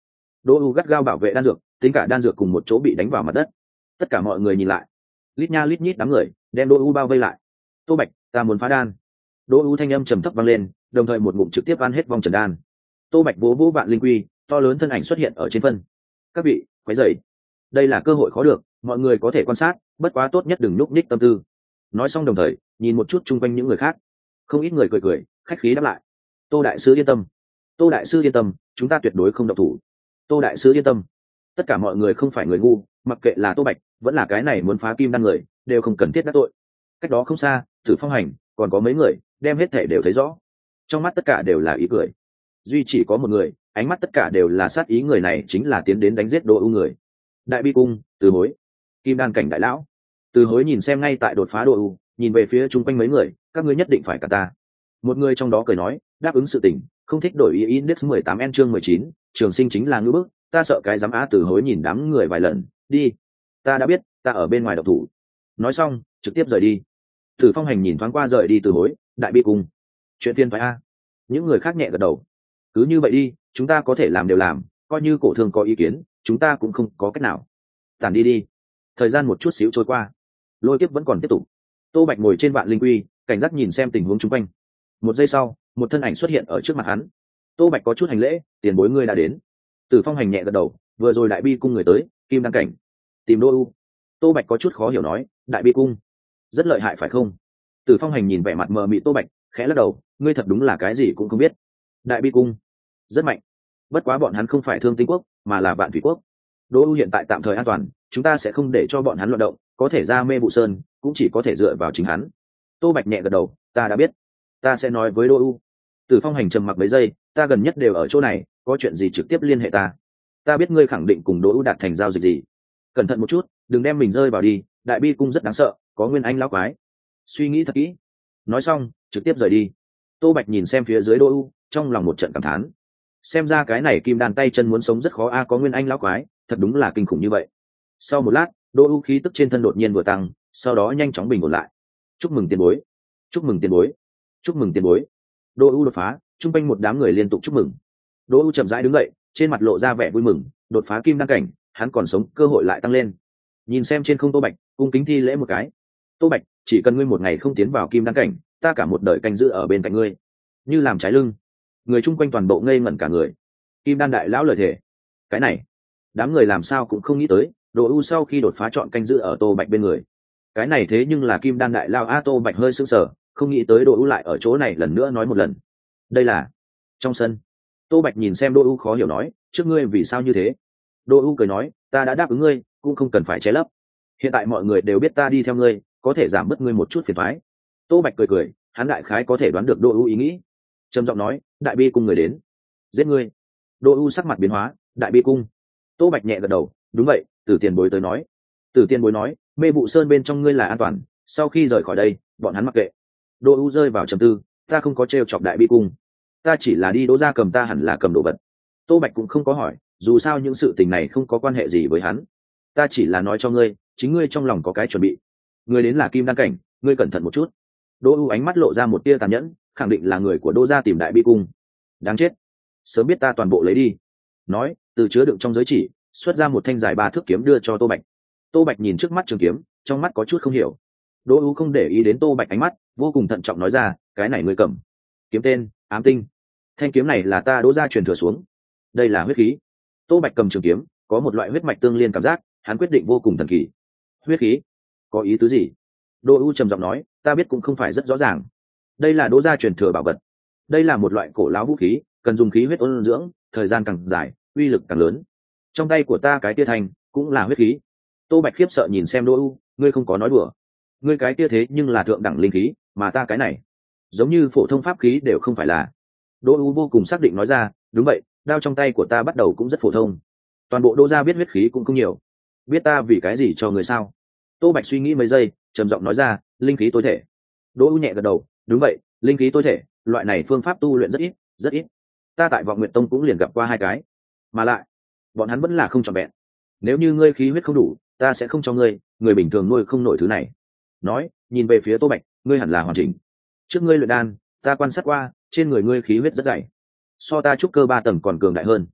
Đỗ U gắt gao bảo vệ đan dược, tính cả đan dược cùng một chỗ bị đánh vào mặt đất. Tất cả mọi người nhìn lại, lít nha lít nhít đám người đem Đỗ U bao vây lại. Tô Bạch, ta muốn phá đan. Đỗ U thanh âm trầm thấp vang lên, đồng thời một ngụm trực tiếp ăn hết vòng trần đan. Tô Bạch vỗ vỗ vạn linh quy, to lớn thân ảnh xuất hiện ở trên phân. Các vị, quấy rầy. Đây là cơ hội khó được, mọi người có thể quan sát, bất quá tốt nhất đừng núp nhích tâm tư. Nói xong đồng thời nhìn một chút chung quanh những người khác, không ít người cười cười khách khí đáp lại. Tô đại sư yên tâm, Tô đại sư yên tâm, chúng ta tuyệt đối không động thủ. Tô đại sư yên tâm. Tất cả mọi người không phải người ngu, mặc kệ là Tô Bạch vẫn là cái này muốn phá kim đan người, đều không cần thiết đắc tội. Cách đó không xa, Tử Phong Hành còn có mấy người đem hết thể đều thấy rõ, trong mắt tất cả đều là ý cười. Duy chỉ có một người ánh mắt tất cả đều là sát ý, người này chính là tiến đến đánh giết Đỗ U người. Đại Bi Cung, Từ Hối, kim đan cảnh đại lão. Từ Hối nhìn xem ngay tại đột phá Đỗ U, nhìn về phía chung quanh mấy người, các ngươi nhất định phải cả ta. Một người trong đó cười nói, đáp ứng sự tình, không thích đổi ý. Index 18 n chương 19, trường sinh chính là ngữ bức, ta sợ cái dám á. Từ Hối nhìn đám người vài lần, đi, ta đã biết, ta ở bên ngoài độc thủ. Nói xong trực tiếp rời đi. Tử Phong Hành nhìn thoáng qua rời đi Từ Hối, Đại Bi Cung, chuyện phiền phải a. Những người khác nhẹ gật đầu, cứ như vậy đi, chúng ta có thể làm đều làm, coi như cổ thương có ý kiến chúng ta cũng không có cách nào. Tản đi đi. Thời gian một chút xíu trôi qua, lôi kiếp vẫn còn tiếp tục. Tô Bạch ngồi trên vạn linh quy, cảnh giác nhìn xem tình huống chung quanh. Một giây sau, một thân ảnh xuất hiện ở trước mặt hắn. Tô Bạch có chút hành lễ, tiền bối ngươi đã đến. Tử Phong Hành nhẹ gật đầu, vừa rồi Đại Bi Cung người tới, kim đăng cảnh, tìm Đỗ U. Tô Bạch có chút khó hiểu nói, Đại Bi Cung rất lợi hại phải không? Tử Phong Hành nhìn vẻ mặt mờ mịt Tô Bạch, khẽ lắc đầu, ngươi thật đúng là cái gì cũng không biết. Đại Bi Cung rất mạnh, bất quá bọn hắn không phải Thương Tinh Quốc mà là Vạn Thủy Quốc. Đỗ U hiện tại tạm thời an toàn, chúng ta sẽ không để cho bọn hắn loạn động, có thể ra Mê Vụ Sơn cũng chỉ có thể dựa vào chính hắn. Tô Bạch nhẹ gật đầu, ta đã biết, ta sẽ nói với Đỗ U. Tử Phong Hành trầm mặc mấy giây, ta gần nhất đều ở chỗ này, có chuyện gì trực tiếp liên hệ ta. Ta biết ngươi khẳng định cùng Đỗ U đạt thành giao dịch gì, cẩn thận một chút, đừng đem mình rơi vào đi. Đại Bi Cung rất đáng sợ, có Nguyên Anh lão quái, suy nghĩ thật kỹ. Nói xong trực tiếp rời đi. Tô Bạch nhìn xem phía dưới Đỗ U, trong lòng một trận cảm thán, xem ra cái này kim đan tay chân muốn sống rất khó a. Có Nguyên Anh lão quái, thật đúng là kinh khủng như vậy. Sau một lát, Đỗ U khí tức trên thân đột nhiên vừa tăng, sau đó nhanh chóng bình ổn lại. Chúc mừng tiền bối, chúc mừng tiền bối, chúc mừng tiền bối. Đỗ U đột phá, chung quanh một đám người liên tục chúc mừng. Đỗ U chậm rãi đứng dậy, trên mặt lộ ra vẻ vui mừng, đột phá kim đan cảnh, hắn còn sống, cơ hội lại tăng lên. Nhìn xem trên không Tô Bạch, cung kính thi lễ một cái. Tô Bạch, chỉ cần ngươi một ngày không tiến vào kim đan cảnh, ta cả một đời canh giữ ở bên cạnh ngươi, như làm trái lưng. Người chung quanh toàn bộ ngây ngẩn cả người. Kim đan đại lão lời thề, cái này đám người làm sao cũng không nghĩ tới, Đỗ U sau khi đột phá chọn canh giữ ở Tô Bạch bên người. Cái này thế nhưng là kim đan đại lao a. Tô Bạch hơi sững sờ, không nghĩ tới Đỗ U lại ở chỗ này lần nữa nói một lần. Đây là trong sân. Tô Bạch nhìn xem Đỗ U khó hiểu nói, trước ngươi vì sao như thế? Đỗ U cười nói, ta đã đáp ứng ngươi, cũng không cần phải che lấp. Hiện tại mọi người đều biết ta đi theo ngươi, có thể giảm bớt ngươi một chút phiền toái. Tô Bạch cười cười, hắn đại khái có thể đoán được Đỗ U ý nghĩ, trầm giọng nói, Đại Bi Cung người đến, giết ngươi. Đỗ U sắc mặt biến hóa, Đại Bi Cung. Tô Bạch nhẹ gật đầu, đúng vậy, Tử Tiền Bối tới nói. Tử Tiền Bối nói, Mê Vụ Sơn bên trong ngươi là an toàn, sau khi rời khỏi đây bọn hắn mặc kệ. Đỗ U rơi vào trầm tư, ta không có trêu chọc Đại Bi Cung, ta chỉ là đi Đỗ gia cầm, ta hẳn là cầm đồ vật. Tô Bạch cũng không có hỏi, dù sao những sự tình này không có quan hệ gì với hắn. Ta chỉ là nói cho ngươi, chính ngươi trong lòng có cái chuẩn bị. Ngươi đến là kim đan cảnh, ngươi cẩn thận một chút. Đỗ U ánh mắt lộ ra một tia tàn nhẫn, khẳng định là người của Đỗ gia tìm Đại Bi Cung. Đáng chết, sớm biết ta toàn bộ lấy đi. Nói, từ chứa đựng trong giới chỉ xuất ra một thanh dài 3 thước kiếm đưa cho Tô Bạch. Tô Bạch nhìn trước mắt trường kiếm, trong mắt có chút không hiểu. Đỗ U không để ý đến Tô Bạch ánh mắt, vô cùng thận trọng nói ra, cái này ngươi cầm. Kiếm tên Ám Tinh, thanh kiếm này là ta Đỗ gia truyền thừa xuống, đây là huyết khí. Tô Bạch cầm trường kiếm, có một loại huyết mạch tương liên cảm giác, hắn quyết định vô cùng thần kỳ. Huyết khí có ý tứ gì? Đỗ U trầm giọng nói, ta biết cũng không phải rất rõ ràng. Đây là Đỗ gia truyền thừa bảo vật, đây là một loại cổ lão vũ khí, cần dùng khí huyết ôn dưỡng, thời gian càng dài uy lực càng lớn. Trong tay của ta cái tia thành cũng là huyết khí. Tô Bạch khiếp sợ nhìn xem Đỗ U, ngươi không có nói đùa. Ngươi cái tia thế nhưng là thượng đẳng linh khí, mà ta cái này giống như phổ thông pháp khí đều không phải là. Đỗ U vô cùng xác định nói ra, đúng vậy, đao trong tay của ta bắt đầu cũng rất phổ thông. Toàn bộ Đỗ gia biết huyết khí cũng không nhiều. Biết ta vì cái gì cho người sao? Tô Bạch suy nghĩ mấy giây, trầm giọng nói ra, linh khí tối thể. Đỗ U nhẹ gật đầu, đúng vậy, linh khí tối thể, loại này phương pháp tu luyện rất ít, rất ít. Ta tại Vọng Nguyệt Tông cũng liền gặp qua 2 cái, mà lại bọn hắn vẫn là không trọn vẹn. Nếu như ngươi khí huyết không đủ, ta sẽ không cho ngươi, người bình thường nuôi không nổi thứ này. Nói, nhìn về phía Tô Bạch, ngươi hẳn là hoàn chỉnh. Trước ngươi luyện đan, ta quan sát qua, trên người ngươi khí huyết rất dày, so ta trúc cơ 3 tầng còn cường đại hơn.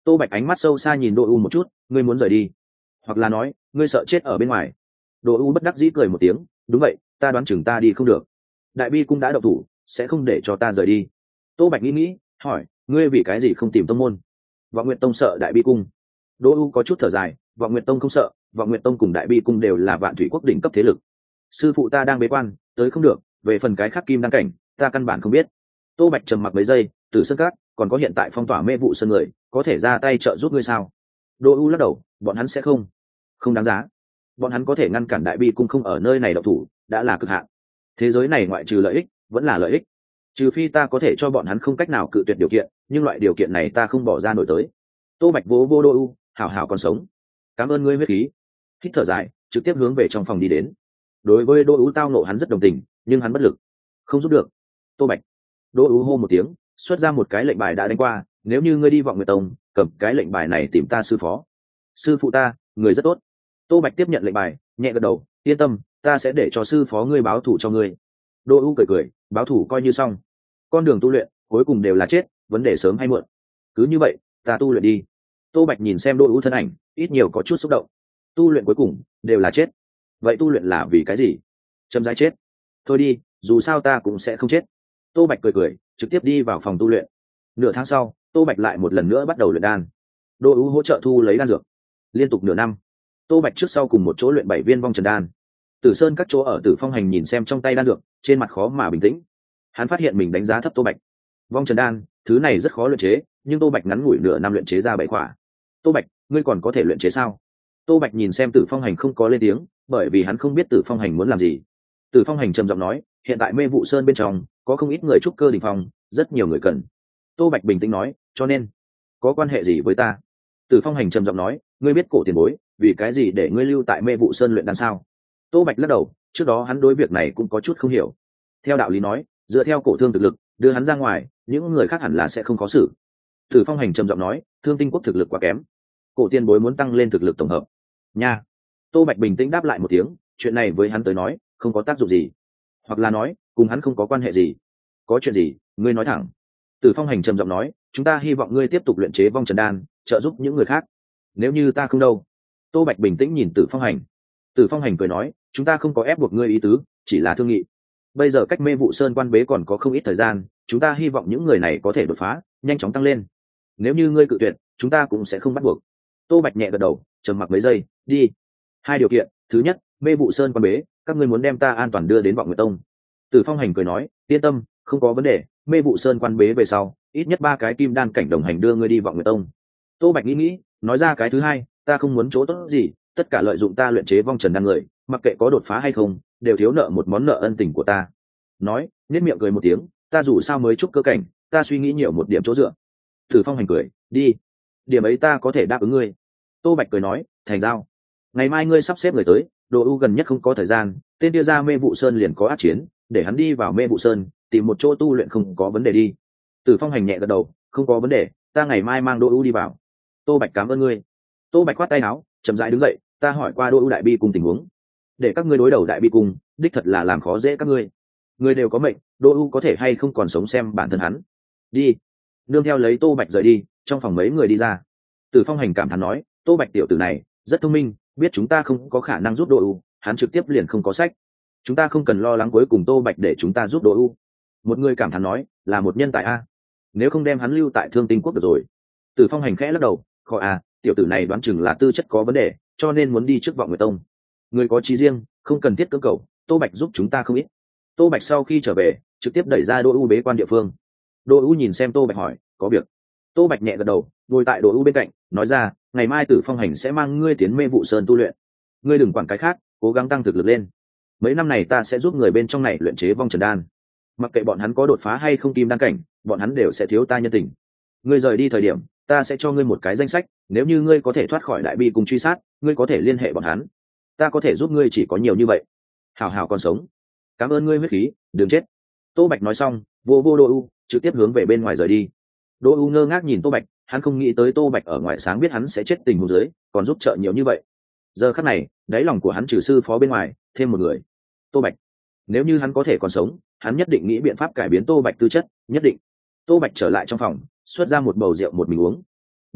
Tô Bạch ánh mắt sâu xa nhìn Đỗ U một chút, ngươi muốn rời đi, hoặc là nói ngươi sợ chết ở bên ngoài. Đỗ U bất đắc dĩ cười một tiếng, đúng vậy, ta đoán chừng ta đi không được. Đại bi cũng đã động thủ, sẽ không để cho ta rời đi. Tô Bạch nghĩ hỏi, ngươi vì cái gì không tìm tông môn? Vọng Nguyệt Tông sợ Đại bi cung. Đỗ U có chút thở dài, Vọng Nguyệt Tông không sợ, Vọng Nguyệt Tông cùng Đại bi cung đều là Vạn Thủy Quốc đỉnh cấp thế lực. Sư phụ ta đang bế quan, tới không được, về phần cái khắc kim đăng cảnh, ta căn bản không biết. Tô Bạch trầm mặc mấy giây, Tử Sơn Các còn có hiện tại phong tỏa mê vụ sơn người, có thể ra tay trợ giúp ngươi sao? Đỗ U lắc đầu, bọn hắn sẽ không đáng giá. Bọn hắn có thể ngăn cản Đại bi cung không ở nơi này động thủ, đã là cực hạn. Thế giới này ngoại trừ lợi ích, vẫn là lợi ích. Trừ phi ta có thể cho bọn hắn không cách nào cự tuyệt điều kiện, nhưng loại điều kiện này ta không bỏ ra nổi tới. Tô Bạch vỗ vô Đỗ U, hảo hảo còn sống, cảm ơn ngươi huyết khí. Hít thở dài, trực tiếp hướng về trong phòng đi đến. Đối với Đỗ U tao nộ hắn rất đồng tình, nhưng hắn bất lực, không giúp được. Tô Bạch. Đỗ U hô một tiếng, xuất ra một cái lệnh bài đã đánh qua, nếu như ngươi đi Vọng Nguyệt Tông, cầm cái lệnh bài này tìm ta sư phó. Sư phụ ta, người rất tốt. Tô Bạch tiếp nhận lệnh bài, nhẹ gật đầu, yên tâm, ta sẽ để cho sư phó ngươi báo thù cho ngươi. Đỗ U cười cười, báo thù coi như xong. Con đường tu luyện cuối cùng đều là chết, vấn đề sớm hay muộn. Cứ như vậy, ta tu luyện đi. Tô Bạch nhìn xem Đỗ U thân ảnh, ít nhiều có chút xúc động. Tu luyện cuối cùng đều là chết. Vậy tu luyện là vì cái gì? Châm rãi chết. Thôi đi, dù sao ta cũng sẽ không chết. Tô Bạch cười cười, trực tiếp đi vào phòng tu luyện. Nửa tháng sau, Tô Bạch lại một lần nữa bắt đầu luyện đan. Đỗ U hỗ trợ thu lấy đan dược. Liên tục nửa năm, Tô Bạch trước sau cùng một chỗ luyện 7 viên vong trần đan. Tử Sơn các chỗ ở Tử Phong Hành nhìn xem trong tay đan dược, trên mặt khó mà bình tĩnh. Hắn phát hiện mình đánh giá thấp Tô Bạch. Vong trần đan, thứ này rất khó luyện chế, nhưng Tô Bạch ngắn ngủi nửa năm luyện chế ra 7 quả. Tô Bạch, ngươi còn có thể luyện chế sao? Tô Bạch nhìn xem Tử Phong Hành không có lên tiếng, bởi vì hắn không biết Tử Phong Hành muốn làm gì. Tử Phong Hành trầm giọng nói, hiện tại Mê Vụ Sơn bên trong có không ít người trúc cơ đỉnh phong, rất nhiều người cần. Tô Bạch bình tĩnh nói, cho nên có quan hệ gì với ta? Tử Phong Hành trầm giọng nói, ngươi biết cổ tiền bối vì cái gì để ngươi lưu tại Mê Vụ Sơn luyện đan sao? Tô Bạch lắc đầu, trước đó hắn đối việc này cũng có chút không hiểu. Theo đạo lý nói, dựa theo cổ thương thực lực, đưa hắn ra ngoài, những người khác hẳn là sẽ không có xử. Tử Phong Hành trầm giọng nói, Thương Tinh Quốc thực lực quá kém, cổ tiền bối muốn tăng lên thực lực tổng hợp. Nha. Tô Bạch bình tĩnh đáp lại một tiếng, chuyện này với hắn tới nói không có tác dụng gì, hoặc là nói cùng hắn không có quan hệ gì. Có chuyện gì, ngươi nói thẳng. Tử Phong Hành trầm giọng nói, chúng ta hy vọng ngươi tiếp tục luyện chế vong trần đan, trợ giúp những người khác. Nếu như ta không đâu? Tô Bạch bình tĩnh nhìn Tử Phong Hành. Tử Phong Hành cười nói, chúng ta không có ép buộc ngươi ý tứ, chỉ là thương nghị. Bây giờ cách Mê Vụ Sơn quan bế còn có không ít thời gian, chúng ta hy vọng những người này có thể đột phá, nhanh chóng tăng lên. Nếu như ngươi cự tuyệt, chúng ta cũng sẽ không bắt buộc. Tô Bạch nhẹ gật đầu, trầm mặc mấy giây, đi. 2 điều kiện, thứ nhất, Mê Vụ Sơn quan bế, các ngươi muốn đem ta an toàn đưa đến Vọng Nguyệt Tông. Tử Phong Hành cười nói, yên tâm, không có vấn đề, Mê Vụ Sơn quan bế về sau, ít nhất 3 cái kim đan cảnh đồng hành đưa ngươi đi Vọng Nguyệt Tông. Tô Bạch nghĩ, nói ra cái thứ hai, ta không muốn chỗ tốt gì, tất cả lợi dụng ta luyện chế vong trần đan người, mặc kệ có đột phá hay không, đều thiếu nợ một món nợ ân tình của ta. Nói, nhếch miệng cười một tiếng, ta dù sao mới trúc cơ cảnh, ta suy nghĩ nhiều một điểm chỗ dựa. Tử Phong Hành cười, đi, điểm ấy ta có thể đáp ứng ngươi. Tô Bạch cười nói, thành giao. Ngày mai ngươi sắp xếp người tới, Đồ U gần nhất không có thời gian, tên đưa ra Mê Vụ Sơn liền có ác chiến, để hắn đi vào Mê Vụ Sơn, tìm một chỗ tu luyện không có vấn đề đi. Tử Phong Hành nhẹ gật đầu, không có vấn đề, ta ngày mai mang Đồ U đi vào. Tô Bạch cảm ơn ngươi. Tô Bạch khoát tay áo, chậm rãi đứng dậy, ta hỏi qua Đồ U đại bi cùng tình huống, để các ngươi đối đầu đại bi cùng, đích thật là làm khó dễ các ngươi. Ngươi đều có mệnh, Đồ U có thể hay không còn sống xem bản thân hắn. Đi. Nương theo lấy Tô Bạch rời đi, trong phòng mấy người đi ra. Tử Phong Hành cảm thán nói, Tô Bạch tiểu tử này rất thông minh, biết chúng ta không có khả năng giúp Đỗ U, hắn trực tiếp liền không có sách. Chúng ta không cần lo lắng cuối cùng Tô Bạch để chúng ta giúp Đỗ U. Một người cảm thán nói, là một nhân tài a. Nếu không đem hắn lưu tại Thương Tinh Quốc được rồi. Tử Phong Hành khẽ lắc đầu, khỏi a, tiểu tử này đoán chừng là tư chất có vấn đề, cho nên muốn đi trước Vọng Nguyệt Tông. Người có chí riêng, không cần thiết cưỡng cầu, Tô Bạch giúp chúng ta không ít. Tô Bạch sau khi trở về, trực tiếp đẩy ra Đỗ U bế quan địa phương. Đỗ U nhìn xem Tô Bạch hỏi, có việc. Tô Bạch nhẹ gật đầu, ngồi tại Đỗ U bên cạnh, nói ra, ngày mai Tử Phong Hành sẽ mang ngươi tiến Mê Vụ Sơn tu luyện. Ngươi đừng quản cái khác, cố gắng tăng thực lực lên. Mấy năm này ta sẽ giúp người bên trong này luyện chế vong trần đan. Mặc kệ bọn hắn có đột phá hay không kim đan cảnh, bọn hắn đều sẽ thiếu ta nhân tình. Ngươi rời đi thời điểm, ta sẽ cho ngươi một cái danh sách, nếu như ngươi có thể thoát khỏi đại bi cùng truy sát, ngươi có thể liên hệ bọn hắn. Ta có thể giúp ngươi chỉ có nhiều như vậy. Hảo hảo còn sống. Cảm ơn ngươi huyết khí, đừng chết. Tô Bạch nói xong, vô Đỗ U, trực tiếp hướng về bên ngoài rời đi. Đỗ U ngơ ngác nhìn Tô Bạch, hắn không nghĩ tới Tô Bạch ở ngoài sáng biết hắn sẽ chết tình huống dưới, còn giúp trợ nhiều như vậy. Giờ khắc này, đáy lòng của hắn trừ sư phó bên ngoài, thêm một người. Tô Bạch. Nếu như hắn có thể còn sống, hắn nhất định nghĩ biện pháp cải biến Tô Bạch tư chất, nhất định. Tô Bạch trở lại trong phòng, xuất ra một bầu rượu một mình uống.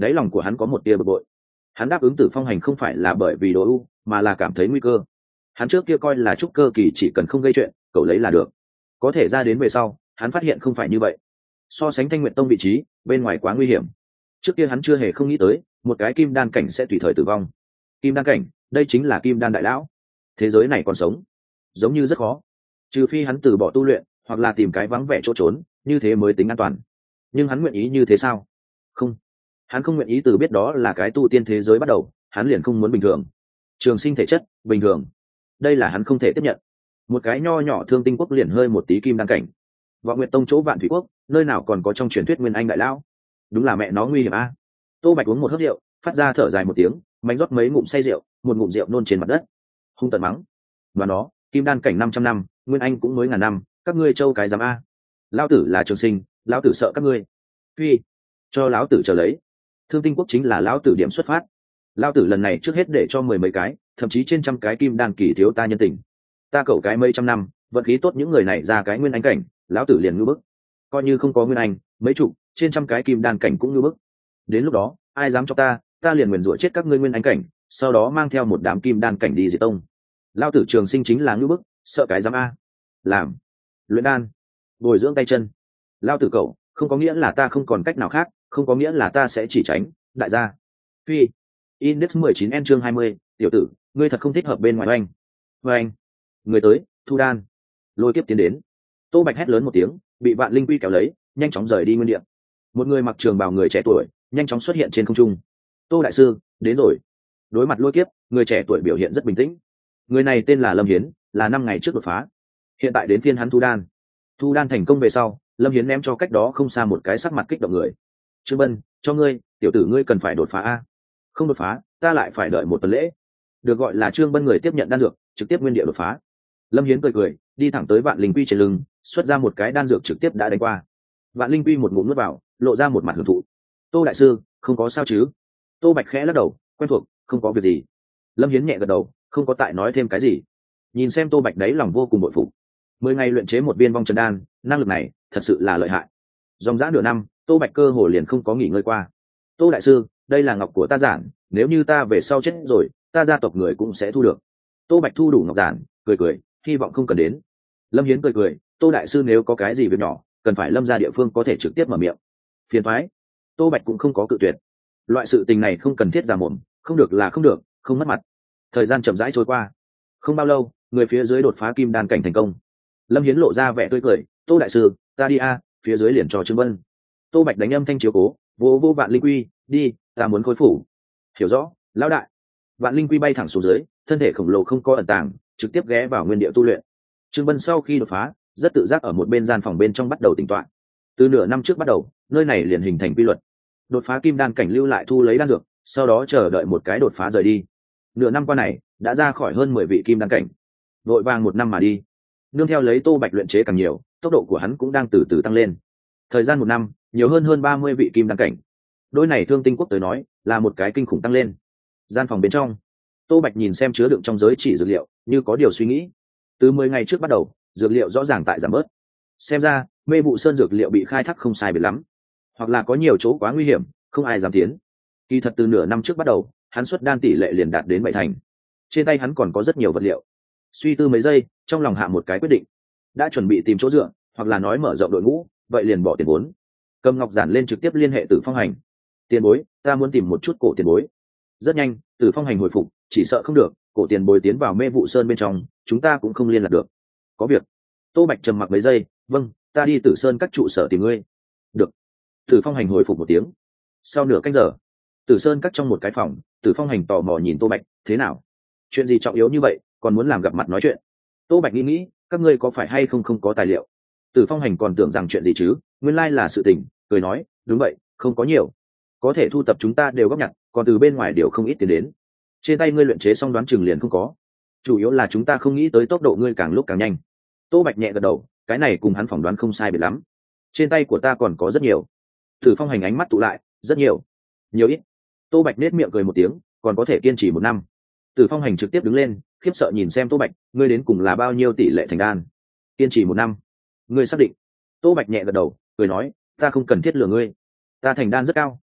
đáy lòng của hắn có một tia bực bội. Hắn đáp ứng Tử Phong Hành không phải là bởi vì đồ ưu, mà là cảm thấy nguy cơ. Hắn trước kia coi là trúc cơ kỳ chỉ cần không gây chuyện, cậu lấy là được. Có thể ra đến về sau, hắn phát hiện không phải như vậy. So sánh Thanh Nguyệt Tông vị trí, bên ngoài quá nguy hiểm. Trước kia hắn chưa hề không nghĩ tới, một cái kim đan cảnh sẽ tùy thời tử vong. Kim đan cảnh, đây chính là kim đan đại lão. Thế giới này còn sống, giống như rất khó. Trừ phi hắn từ bỏ tu luyện, hoặc là tìm cái vắng vẻ chỗ trốn, như thế mới tính an toàn. Nhưng hắn nguyện ý như thế sao? Không, hắn không nguyện ý từ biết đó là cái tu tiên thế giới bắt đầu, hắn liền không muốn bình thường. Trường sinh thể chất, bình thường. Đây là hắn không thể tiếp nhận. Một cái nho nhỏ Thương Tinh Quốc liền hơi một tí kim đan cảnh. Vọng Nguyệt Tông chỗ Vạn Thủy Quốc, nơi nào còn có trong truyền thuyết Nguyên Anh đại lão. Đúng là mẹ nó nguy hiểm a. Tô Bạch uống một hớp rượu, phát ra thở dài một tiếng, mạnh rót mấy ngụm say rượu, một ngụm rượu nôn trên mặt đất. Hung tợn mắng. Và đó, kim đan cảnh 500 năm, Nguyên Anh cũng mới ngàn năm, các ngươi châu cái dám a. Lão tử là trường sinh, lão tử sợ các ngươi. Phi, cho lão tử chờ lấy. Thương Tinh Quốc chính là lão tử điểm xuất phát. Lão tử lần này trước hết để cho 10 mấy cái, thậm chí trên trăm cái kim đan kỳ thiếu ta nhân tình. Ta cẩu cái mấy trăm năm, vận khí tốt những người này ra cái Nguyên Anh cảnh, lão tử liền ngư bức. Coi như không có Nguyên Anh, mấy chục, trên trăm cái kim đan cảnh cũng ngư bức. Đến lúc đó, ai dám cho ta liền nguyền rủa chết các ngươi Nguyên Anh cảnh, sau đó mang theo một đám kim đan cảnh đi diệt tông. Lão tử trường sinh chính là ngư bức, sợ cái dám a. Làm, luyện đan, bồi dưỡng tay chân. Lão tử cậu, không có nghĩa là ta không còn cách nào khác, không có nghĩa là ta sẽ chỉ tránh, đại gia. Phi, Index 19N chương 20, tiểu tử, ngươi thật không thích hợp bên ngoài oanh. Oanh, người tới, thu đan. Lôi kiếp tiến đến. Tô Bạch hét lớn một tiếng, bị Vạn Linh Quy kéo lấy, nhanh chóng rời đi nguyên địa. Một người mặc trường bào người trẻ tuổi, nhanh chóng xuất hiện trên không trung. Tô đại sư, đến rồi. Đối mặt lôi kiếp, người trẻ tuổi biểu hiện rất bình tĩnh. Người này tên là Lâm Hiến, là 5 ngày trước đột phá. Hiện tại đến phiên hắn thu đan. Thu đan thành công về sau, Lâm Hiến ném cho cách đó không xa một cái sắc mặt kích động người. Trương Bân, cho ngươi, tiểu tử ngươi cần phải đột phá a. Không đột phá, ta lại phải đợi một tuần lễ. Được gọi là Trương Bân người tiếp nhận đan dược, trực tiếp nguyên địa đột phá. Lâm Hiến cười cười, đi thẳng tới Vạn Linh Quy trên lưng, xuất ra một cái đan dược trực tiếp đã đánh qua. Vạn Linh Quy một ngụm nuốt vào, lộ ra một mặt hưởng thụ. Tô đại sư, không có sao chứ? Tô Bạch khẽ lắc đầu, quen thuộc, không có việc gì. Lâm Hiến nhẹ gật đầu, không có tại nói thêm cái gì. Nhìn xem Tô Bạch đấy lòng vô cùng bội phục. 10 ngày luyện chế một viên vong trần đan, năng lực này thật sự là lợi hại. Dòng dã nửa năm, Tô Bạch cơ hồ liền không có nghỉ ngơi qua. Tô đại sư, đây là ngọc của ta giản, nếu như ta về sau chết rồi, ta gia tộc người cũng sẽ thu được. Tô Bạch thu đủ ngọc giản, cười cười, hy vọng không cần đến. Lâm Hiến cười cười, Tô đại sư nếu có cái gì việc nhỏ, cần phải Lâm ra địa phương có thể trực tiếp mở miệng. Phiền thoái. Tô Bạch cũng không có cự tuyệt. Loại sự tình này không cần thiết ra mồm, không được là không được, không mất mặt. Thời gian chậm rãi trôi qua. Không bao lâu, người phía dưới đột phá kim đan cảnh thành công. Lâm Hiến lộ ra vẻ tươi cười, Tô đại sư, ta đi a, phía dưới liền cho Trương Vân. Tô Bạch đánh âm thanh chiếu cố, vô Vạn Linh Quy, đi, ta muốn khôi phủ. Hiểu rõ, lão đại. Vạn Linh Quy bay thẳng xuống dưới, thân thể khổng lồ không có ẩn tàng, trực tiếp ghé vào nguyên địa tu luyện. Trương Vân sau khi đột phá, rất tự giác ở một bên gian phòng bên trong bắt đầu tỉnh tọa. Từ nửa năm trước bắt đầu, nơi này liền hình thành quy luật. Đột phá kim đan cảnh lưu lại thu lấy đan dược, sau đó chờ đợi một cái đột phá rời đi. Nửa năm qua này, đã ra khỏi hơn 10 vị kim đan cảnh. Vội vàng một năm mà đi. Nương theo lấy Tô Bạch luyện chế càng nhiều, tốc độ của hắn cũng đang từ từ tăng lên. Thời gian một năm, nhiều hơn 30 vị kim đan cảnh. Đôi này Thương Tinh Quốc tới nói, là một cái kinh khủng tăng lên. Gian phòng bên trong, Tô Bạch nhìn xem chứa đựng trong giới chỉ dược liệu, như có điều suy nghĩ. Từ 10 ngày trước bắt đầu, dược liệu rõ ràng tại giảm bớt. Xem ra, Mê Vụ Sơn dược liệu bị khai thác không sai biệt lắm, hoặc là có nhiều chỗ quá nguy hiểm, không ai dám tiến. Kỳ thật từ nửa năm trước bắt đầu, hắn xuất đan tỷ lệ liền đạt đến 7 thành. Trên tay hắn còn có rất nhiều vật liệu. Suy tư mấy giây, trong lòng hạ một cái quyết định. Đã chuẩn bị tìm chỗ dựa, hoặc là nói mở rộng đội ngũ, vậy liền bỏ tiền vốn. Cầm ngọc giản lên trực tiếp liên hệ Tử Phong Hành. Tiền bối, ta muốn tìm một chút cổ tiền bối. Rất nhanh, Tử Phong Hành hồi phục, chỉ sợ không được, cổ tiền bối tiến vào Mê Vụ Sơn bên trong, chúng ta cũng không liên lạc được. Có việc. Tô Bạch trầm mặc mấy giây, vâng, ta đi Tử Sơn các trụ sở tìm ngươi. Được. Tử Phong Hành hồi phục một tiếng. Sau nửa canh giờ, Tử Sơn các trong một cái phòng, Tử Phong Hành tò mò nhìn Tô Bạch, thế nào? Chuyện gì trọng yếu như vậy, còn muốn làm gặp mặt nói chuyện? Tô Bạch nghĩ, các ngươi có phải hay không có tài liệu? Tử Phong Hành còn tưởng rằng chuyện gì chứ, nguyên lai là sự tình, cười nói, đúng vậy, không có nhiều. Có thể thu tập chúng ta đều góp nhặt, còn từ bên ngoài đều không ít tiền đến. Trên tay ngươi luyện chế xong đoán chừng liền không có. Chủ yếu là chúng ta không nghĩ tới tốc độ ngươi càng lúc càng nhanh. Tô Bạch nhẹ gật đầu, cái này cùng hắn phỏng đoán không sai biệt lắm. Trên tay của ta còn có rất nhiều. Tử Phong Hành ánh mắt tụ lại, rất nhiều. Nhiều ít. Tô Bạch nết miệng cười một tiếng, còn có thể kiên trì 1 năm. Tử Phong Hành trực tiếp đứng lên, khiếp sợ nhìn xem Tô Bạch, ngươi đến cùng là bao nhiêu tỷ lệ thành đan? Kiên trì 1 năm. Ngươi xác định? Tô Bạch nhẹ gật đầu, cười nói, ta không cần thiết lừa ngươi. Ta thành đan rất cao,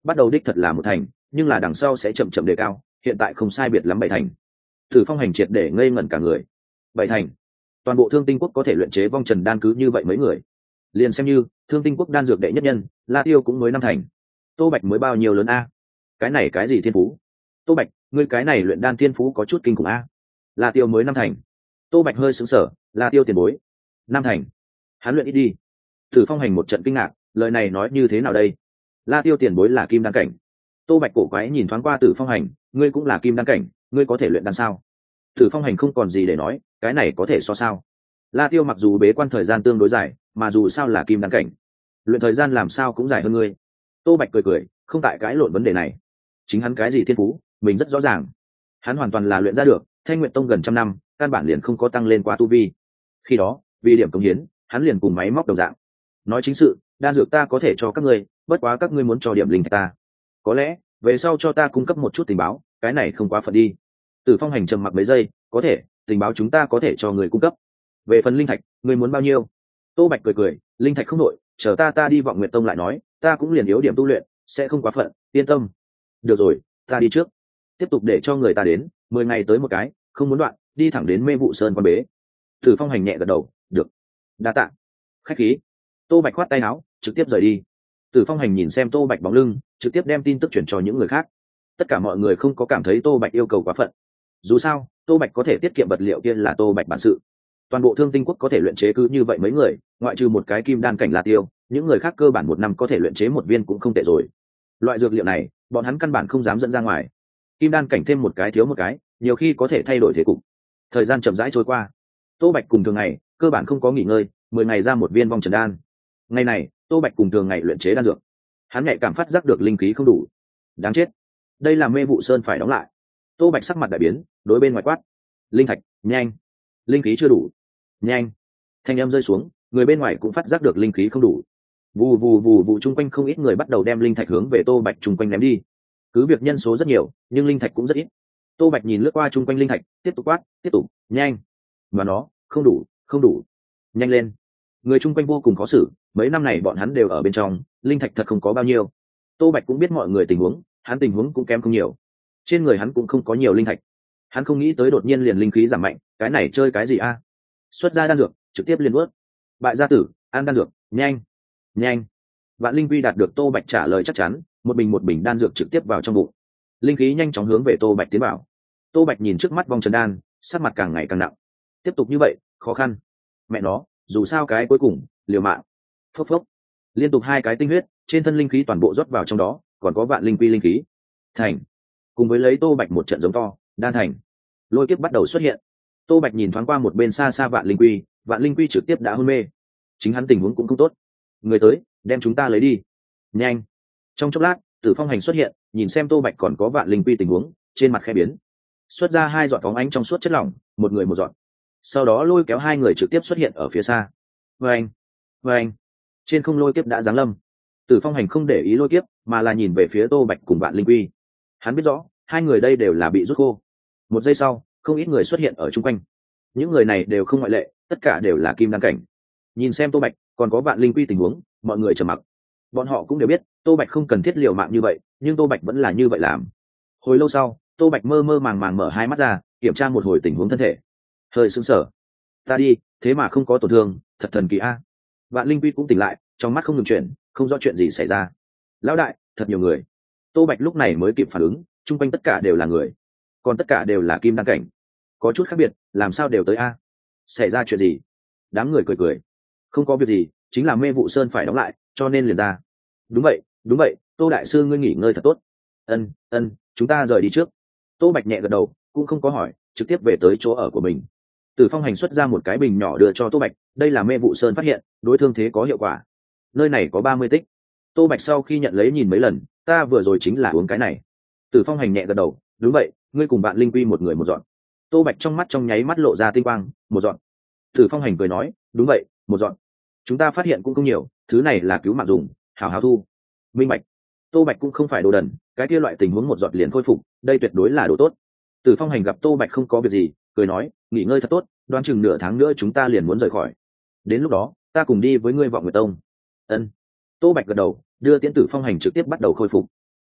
bắt đầu đích thật là 1 thành, nhưng là đằng sau sẽ chậm chậm đề cao, hiện tại không sai biệt lắm 7 thành. Tử Phong hành triệt để ngây ngẩn cả người. 7 thành. Toàn bộ Thương Tinh quốc có thể luyện chế vong trần đan cứ như vậy mấy người. Liền xem như Thương Tinh quốc đan dược đệ nhất nhân, La Tiêu cũng mới 5 thành. Tô Bạch mới bao nhiêu lớn a? Cái này cái gì thiên phú? Tô Bạch, ngươi cái này luyện đan thiên phú có chút kinh khủng a. La Tiêu mới 5 thành. Tô Bạch hơi sững sờ, La Tiêu tiền bối. 5 thành. Hắn luyện ít đi. Tử Phong hành một trận kinh ngạc, lời này nói như thế nào đây? La Tiêu tiền bối là kim đan cảnh. Tô Bạch cổ quái nhìn thoáng qua Tử Phong hành, ngươi cũng là kim đan cảnh, ngươi có thể luyện đan sao? Tử Phong hành không còn gì để nói, cái này có thể so sao? La Tiêu mặc dù bế quan thời gian tương đối dài, mà dù sao là kim đan cảnh, luyện thời gian làm sao cũng dài hơn ngươi. Tô Bạch cười cười, không tại cãi lộn vấn đề này. Chính hắn cái gì thiên phú, mình rất rõ ràng. Hắn hoàn toàn là luyện ra được, Thanh Nguyệt Tông gần 100 năm, căn bản liền không có tăng lên quá tu vi. Khi đó, vì điểm công hiến, hắn liền cùng máy móc đồng dạng. Nói chính sự, đan dược ta có thể cho các ngươi, bất quá các ngươi muốn cho điểm linh thạch ta. Có lẽ, về sau cho ta cung cấp một chút tình báo, cái này không quá phận đi. Tử Phong hành trầm mặc mấy giây, có thể, tình báo chúng ta có thể cho người cung cấp. Về phần linh thạch, ngươi muốn bao nhiêu? Tô Bạch cười cười, linh thạch không nội, chờ ta đi Vọng Nguyệt Tông lại nói, ta cũng liền yếu điểm tu luyện, sẽ không quá phận, yên tâm. Được rồi, ta đi trước. Tiếp tục để cho người ta đến, 10 ngày tới một cái, không muốn đoạn, đi thẳng đến Mê Vụ Sơn quan bế. Tử Phong hành nhẹ gật đầu, được. Đa tạ. Khách khí. Tô Bạch khoát tay áo, trực tiếp rời đi. Tử Phong hành nhìn xem Tô Bạch bóng lưng, trực tiếp đem tin tức chuyển cho những người khác. Tất cả mọi người không có cảm thấy Tô Bạch yêu cầu quá phận. Dù sao, Tô Bạch có thể tiết kiệm vật liệu kia là Tô Bạch bản sự. Toàn bộ Thương Tinh quốc có thể luyện chế cứ như vậy mấy người, ngoại trừ một cái kim đan cảnh La Tiêu, những người khác cơ bản 1 năm có thể luyện chế 1 viên cũng không tệ rồi. Loại dược liệu này, bọn hắn căn bản không dám dẫn ra ngoài. Kim đan cảnh thêm một cái thiếu một cái, nhiều khi có thể thay đổi thế cục. Thời gian chậm rãi trôi qua, Tô Bạch cùng thường ngày cơ bản không có nghỉ ngơi, 10 ngày ra 1 viên vong trần đan. Ngày này, Tô Bạch cùng thường ngày luyện chế đan dược. Hắn nhạy cảm phát giác được linh khí không đủ. Đáng chết, đây là Mê Vụ Sơn phải đóng lại. Tô Bạch sắc mặt đại biến, đối bên ngoài quát: linh thạch, nhanh! Linh khí chưa đủ, nhanh! Thanh âm rơi xuống, người bên ngoài cũng phát giác được linh khí không đủ. Vù vù vù vù, chung quanh không ít người bắt đầu đem linh thạch hướng về Tô Bạch chung quanh ném đi. Cứ việc nhân số rất nhiều, nhưng linh thạch cũng rất ít. Tô Bạch nhìn lướt qua chung quanh linh thạch, tiếp tục quát: tiếp tục, nhanh! Mà nó không đủ, không đủ, nhanh lên! Người chung quanh vô cùng khó xử, mấy năm này bọn hắn đều ở bên trong, linh thạch thật không có bao nhiêu. Tô Bạch cũng biết mọi người tình huống, hắn tình huống cũng kém không nhiều. Trên người hắn cũng không có nhiều linh thạch. Hắn không nghĩ tới đột nhiên liền linh khí giảm mạnh, cái này chơi cái gì a? Xuất ra đan dược, trực tiếp liền nuốt. Bại gia tử, ăn đan dược, nhanh, nhanh! Vạn Linh Quy đạt được Tô Bạch trả lời chắc chắn, một bình đan dược trực tiếp vào trong bụng. Linh khí nhanh chóng hướng về Tô Bạch tiến vào. Tô Bạch nhìn trước mắt vong trần đan, sắc mặt càng ngày càng nặng. Tiếp tục như vậy, khó khăn. Mẹ nó, dù sao cái cuối cùng, liều mạng. Phốc phốc. Liên tục 2 cái tinh huyết, trên thân linh khí toàn bộ rót vào trong đó, còn có Vạn Linh Quy linh khí. Thành. Cùng với lấy Tô Bạch một trận giống to, đan thành. Lôi kiếp bắt đầu xuất hiện. Tô Bạch nhìn thoáng qua một bên xa xa Vạn Linh Quy trực tiếp đã hôn mê. Chính hắn tình huống cũng không tốt. Người tới, đem chúng ta lấy đi. Nhanh. Trong chốc lát, Tử Phong hành xuất hiện, nhìn xem Tô Bạch còn có Vạn Linh Quy tình huống, trên mặt khẽ biến. Xuất ra 2 giọt phóng ánh trong suốt chất lỏng, một người một giọt. Sau đó lôi kéo 2 người trực tiếp xuất hiện ở phía xa. Vâng, vâng. Trên không lôi kiếp đã giáng lâm. Tử Phong hành không để ý lôi kiếp, mà là nhìn về phía Tô Bạch cùng Vạn Linh Quy. Hắn biết rõ, 2 người đây đều là bị rút khô. Một giây sau, không ít người xuất hiện ở chung quanh. Những người này đều không ngoại lệ, tất cả đều là kim đan cảnh. Nhìn xem Tô Bạch, còn có Vạn Linh Quy tình huống, mọi người trầm mặc. Bọn họ cũng đều biết, Tô Bạch không cần thiết liều mạng như vậy, nhưng Tô Bạch vẫn là như vậy làm. Hồi lâu sau, Tô Bạch mơ mơ màng màng mở 2 mắt ra, kiểm tra một hồi tình huống thân thể. Hơi sững sờ. Ta đi, thế mà không có tổn thương, thật thần kỳ a. Vạn Linh Quy cũng tỉnh lại, trong mắt không ngừng chuyển, không rõ chuyện gì xảy ra. Lão đại, thật nhiều người. Tô Bạch lúc này mới kịp phản ứng, chung quanh tất cả đều là người, còn tất cả đều là kim đan cảnh. Có chút khác biệt, làm sao đều tới a? Xảy ra chuyện gì? Đám người cười cười. Không có việc gì, chính là Mê Vụ Sơn phải đóng lại, cho nên liền ra. Đúng vậy, Tô đại sư ngươi nghỉ ngơi thật tốt. Ân, chúng ta rời đi trước. Tô Bạch nhẹ gật đầu, cũng không có hỏi, trực tiếp về tới chỗ ở của mình. Tử Phong hành xuất ra một cái bình nhỏ đưa cho Tô Bạch, đây là Mê Vụ Sơn phát hiện, đối thương thế có hiệu quả. Nơi này có 30 tích. Tô Bạch sau khi nhận lấy nhìn mấy lần, ta vừa rồi chính là uống cái này. Tử Phong hành nhẹ gật đầu, đúng vậy, ngươi cùng bạn Linh Quy một người một dọn. Tô Bạch trong mắt trong nháy mắt lộ ra tinh quang, một dọn. Tử Phong hành cười nói, đúng vậy, một dọn. Chúng ta phát hiện cũng không nhiều, thứ này là cứu mạng dùng, hào hào thu. Minh bạch. Tô Bạch cũng không phải đồ đần, cái kia loại tình huống một giọt liền khôi phục, đây tuyệt đối là đồ tốt. Tử Phong hành gặp Tô Bạch không có việc gì, cười nói, nghỉ ngơi thật tốt, đoán chừng nửa tháng nữa chúng ta liền muốn rời khỏi. Đến lúc đó, ta cùng đi với ngươi Vọng Nguyệt Tông. Ân. Tô Bạch gật đầu, đưa Tiễn Tử Phong hành trực tiếp bắt đầu khôi phục.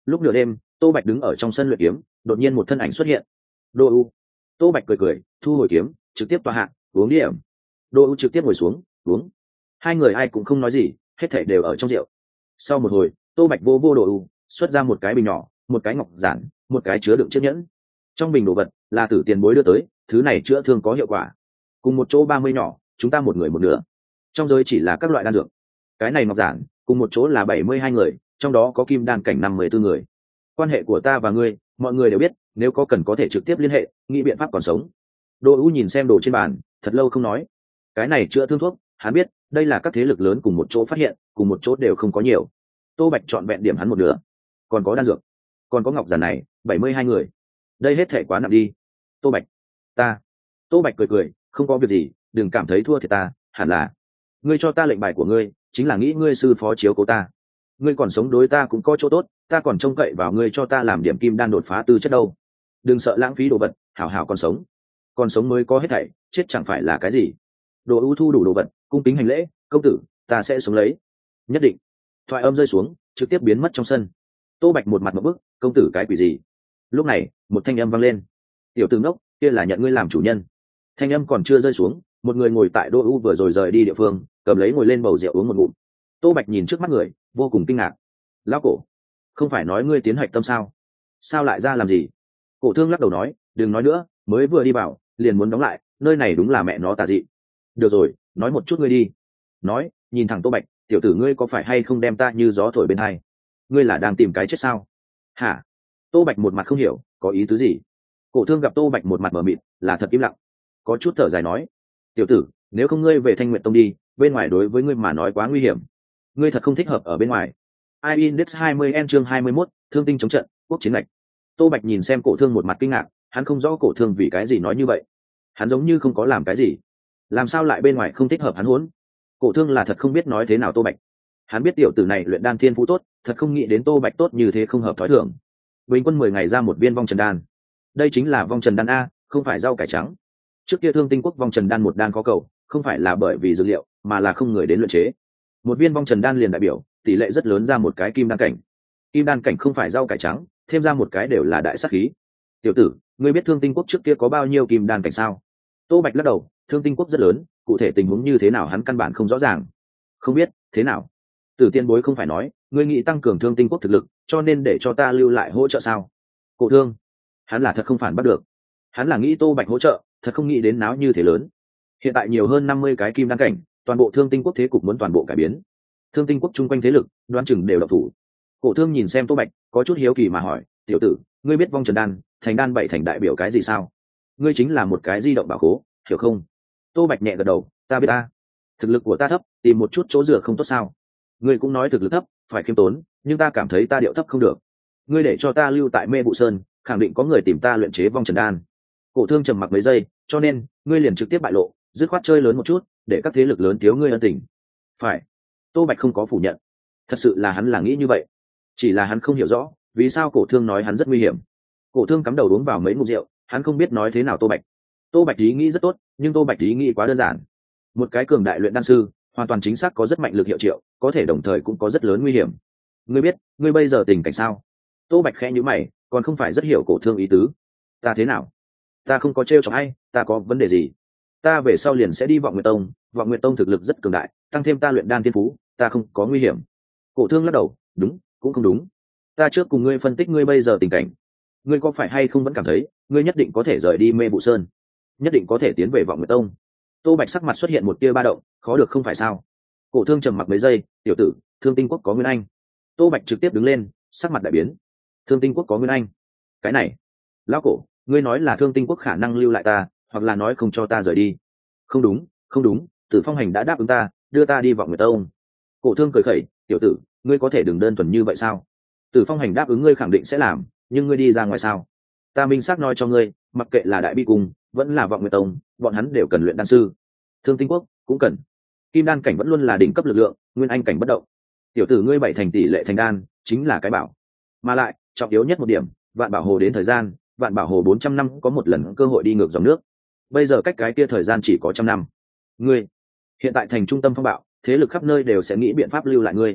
Lúc nửa đêm, Tô Bạch đứng ở trong sân luyện kiếm, đột nhiên một thân ảnh xuất hiện. Đô U. Tô Bạch cười cười, thu hồi kiếm, trực tiếp tọa hạ, uống điểm. Đô U trực tiếp ngồi xuống, uống. Hai người ai cũng không nói gì, hết thảy đều ở trong rượu. Sau một hồi, Tô Bạch vô Đô U, xuất ra một cái bình nhỏ, một cái ngọc giản, một cái chứa đựng chiếc nhẫn. Trong bình đồ vật là Tử tiền bối đưa tới, thứ này chữa thương có hiệu quả. Cùng một chỗ 30 nhỏ, chúng ta một người một nửa. Trong giới chỉ là các loại đan dược. Cái này ngọc giản, cùng một chỗ là 72 người, trong đó có kim đan cảnh 54 người. Quan hệ của ta và ngươi, mọi người đều biết, nếu có cần có thể trực tiếp liên hệ, nghĩ biện pháp còn sống. Đỗ U nhìn xem đồ trên bàn, thật lâu không nói. Cái này chữa thương thuốc, hắn biết, đây là các thế lực lớn cùng một chỗ phát hiện, cùng một chỗ đều không có nhiều. Tô Bạch chọn vẹn điểm hắn một nửa. Còn có đan dược, còn có ngọc giản này, 72 người. Đây hết thể quá nặng đi. Tô Bạch, ta. Tô Bạch cười cười, không có việc gì, đừng cảm thấy thua thiệt ta, hẳn là ngươi cho ta lệnh bài của ngươi, chính là nghĩ ngươi sư phó chiếu cố ta. Ngươi còn sống đối ta cũng có chỗ tốt, ta còn trông cậy vào ngươi cho ta làm điểm kim đan đột phá tư chất đâu. Đừng sợ lãng phí đồ vật, hảo hảo còn sống mới có hết thảy, chết chẳng phải là cái gì. Đồ ưu thu đủ đồ vật, cung kính hành lễ, công tử, ta sẽ sống lấy. Nhất định. Thoại âm rơi xuống, trực tiếp biến mất trong sân. Tô Bạch một mặt một bức, công tử cái quỷ gì? Lúc này, một thanh âm vang lên. Tiểu tử ngốc, kia là nhận ngươi làm chủ nhân. Thanh âm còn chưa rơi xuống, một người ngồi tại Đô U vừa rồi rời đi địa phương, cầm lấy ngồi lên bầu rượu uống một ngụm. Tô Bạch nhìn trước mắt người, vô cùng kinh ngạc. Lão cổ, không phải nói ngươi tiến hạch tâm sao? Sao lại ra làm gì? Cổ thương lắc đầu nói, đừng nói nữa, mới vừa đi vào, liền muốn đóng lại, nơi này đúng là mẹ nó tà dị. Được rồi, nói một chút ngươi đi. Nói, nhìn thẳng Tô Bạch, tiểu tử ngươi có phải hay không đem ta như gió thổi bên hai? Ngươi là đang tìm cái chết sao? Hả? Tô Bạch một mặt không hiểu, có ý tứ gì? Cổ thương gặp Tô Bạch một mặt mờ mịt, là thật im lặng. Có chút thở dài nói, tiểu tử, nếu không ngươi về Thanh Nguyệt Tông đi, bên ngoài đối với ngươi mà nói quá nguy hiểm. Ngươi thật không thích hợp ở bên ngoài. Index 20N chương 21, thương tinh chống trận, quốc chiến lệch. Tô Bạch nhìn xem cổ thương một mặt kinh ngạc, hắn không rõ cổ thương vì cái gì nói như vậy. Hắn giống như không có làm cái gì, làm sao lại bên ngoài không thích hợp hắn huống. Cổ thương là thật không biết nói thế nào Tô Bạch. Hắn biết tiểu tử này luyện đan thiên phú tốt, thật không nghĩ đến Tô Bạch tốt như thế không hợp thói thường. Bình quân 10 ngày ra một viên vong trần đan. Đây chính là vong trần đan a, không phải rau cải trắng. Trước kia Thương Tinh Quốc vong trần đan một đan có cầu, không phải là bởi vì dược liệu, mà là không người đến luyện chế. Một viên vong trần đan liền đại biểu tỷ lệ rất lớn ra một cái kim đan cảnh. Kim đan cảnh không phải rau cải trắng, thêm ra một cái đều là đại sát khí. Tiểu tử, ngươi biết Thương Tinh Quốc trước kia có bao nhiêu kim đan cảnh sao? Tô Bạch lắc đầu, Thương Tinh Quốc rất lớn, cụ thể tình huống như thế nào hắn căn bản không rõ ràng. Không biết, thế nào? Tử Tiên Bối không phải nói, ngươi nghĩ tăng cường Thương Tinh Quốc thực lực, cho nên để cho ta lưu lại hỗ trợ sao? Cổ Thương, hắn là thật không phản bắt được. Hắn là nghĩ Tô Bạch hỗ trợ, thật không nghĩ đến náo như thế lớn. Hiện tại nhiều hơn 50 cái kim đan cảnh, toàn bộ Thương Tinh Quốc thế cục muốn toàn bộ cải biến. Thương Tinh Quốc chung quanh thế lực, đoán chừng đều độc thủ. Cổ Thương nhìn xem Tô Bạch, có chút hiếu kỳ mà hỏi, tiểu tử, ngươi biết vong trần đan, thành đan bảy thành đại biểu cái gì sao? Ngươi chính là một cái di động bảo khố, hiểu không? Tô Bạch nhẹ gật đầu, ta biết ta. Thực lực của ta thấp, tìm một chút chỗ dựa không tốt sao? Ngươi cũng nói thực lực thấp, phải khiêm tốn, nhưng ta cảm thấy ta điệu thấp không được. Ngươi để cho ta lưu tại Mê Vụ Sơn, khẳng định có người tìm ta luyện chế vong trần đan. Cổ Thương trầm mặc mấy giây, cho nên ngươi liền trực tiếp bại lộ, dứt khoát chơi lớn một chút, để các thế lực lớn thiếu ngươi ân tình. Phải. Tô Bạch không có phủ nhận, thật sự là hắn là nghĩ như vậy, chỉ là hắn không hiểu rõ vì sao Cổ Thương nói hắn rất nguy hiểm. Cổ Thương cắm đầu uống vào mấy ngụm rượu, hắn không biết nói thế nào Tô Bạch. Tô Bạch ý nghĩ rất tốt, nhưng Tô Bạch ý nghĩ quá đơn giản. Một cái cường đại luyện đan sư, hoàn toàn chính xác có rất mạnh lực hiệu triệu, có thể đồng thời cũng có rất lớn nguy hiểm. Ngươi biết, ngươi bây giờ tình cảnh sao? Tô Bạch khẽ nhíu mày, còn không phải rất hiểu Cổ Thương ý tứ. Ta thế nào? Ta không có trêu chọc ai, ta có vấn đề gì? Ta về sau liền sẽ đi Vọng Nguyệt Tông, Vọng Nguyệt Tông thực lực rất cường đại, tăng thêm ta luyện đan thiên phú, ta không có nguy hiểm. Cổ Thương lắc đầu, đúng, cũng không đúng. Ta trước cùng ngươi phân tích ngươi bây giờ tình cảnh. Ngươi có phải hay không vẫn cảm thấy, ngươi nhất định có thể rời đi Mê Vụ Sơn, nhất định có thể tiến về Vọng Nguyệt Tông? Tô Bạch sắc mặt xuất hiện một tia ba động, khó được không phải sao? Cổ Thương trầm mặc mấy giây, tiểu tử, Thương Tinh Quốc có Nguyên Anh. Tô Bạch trực tiếp đứng lên, sắc mặt đại biến. Thương Tinh Quốc có Nguyên Anh? Cái này, lão cổ, ngươi nói là Thương Tinh Quốc khả năng lưu lại ta, hoặc là nói không cho ta rời đi? Không đúng, không đúng, Tử Phong Hành đã đáp ứng ta, đưa ta đi Vọng Nguyệt Tông. Cổ Thương cười khẩy, tiểu tử, ngươi có thể đừng đơn thuần như vậy sao? Tử Phong Hành đáp ứng ngươi khẳng định sẽ làm, nhưng ngươi đi ra ngoài sao? Ta minh xác nói cho ngươi, mặc kệ là Đại Bi Cung vẫn là Vọng Nguyệt Tông, bọn hắn đều cần luyện đan sư. Thương Tinh Quốc cũng cần. Kim đan cảnh vẫn luôn là đỉnh cấp lực lượng, Nguyên Anh cảnh bất động. Tiểu tử ngươi bảy thành tỷ lệ thành đan, chính là cái bảo. Mà lại, trọng yếu nhất một điểm, Vạn Bảo Hồ đến thời gian, Vạn Bảo Hồ 400 năm có một lần cơ hội đi ngược dòng nước. Bây giờ cách cái kia thời gian chỉ có 100 năm. Ngươi hiện tại thành trung tâm phong bạo, thế lực khắp nơi đều sẽ nghĩ biện pháp lưu lại ngươi.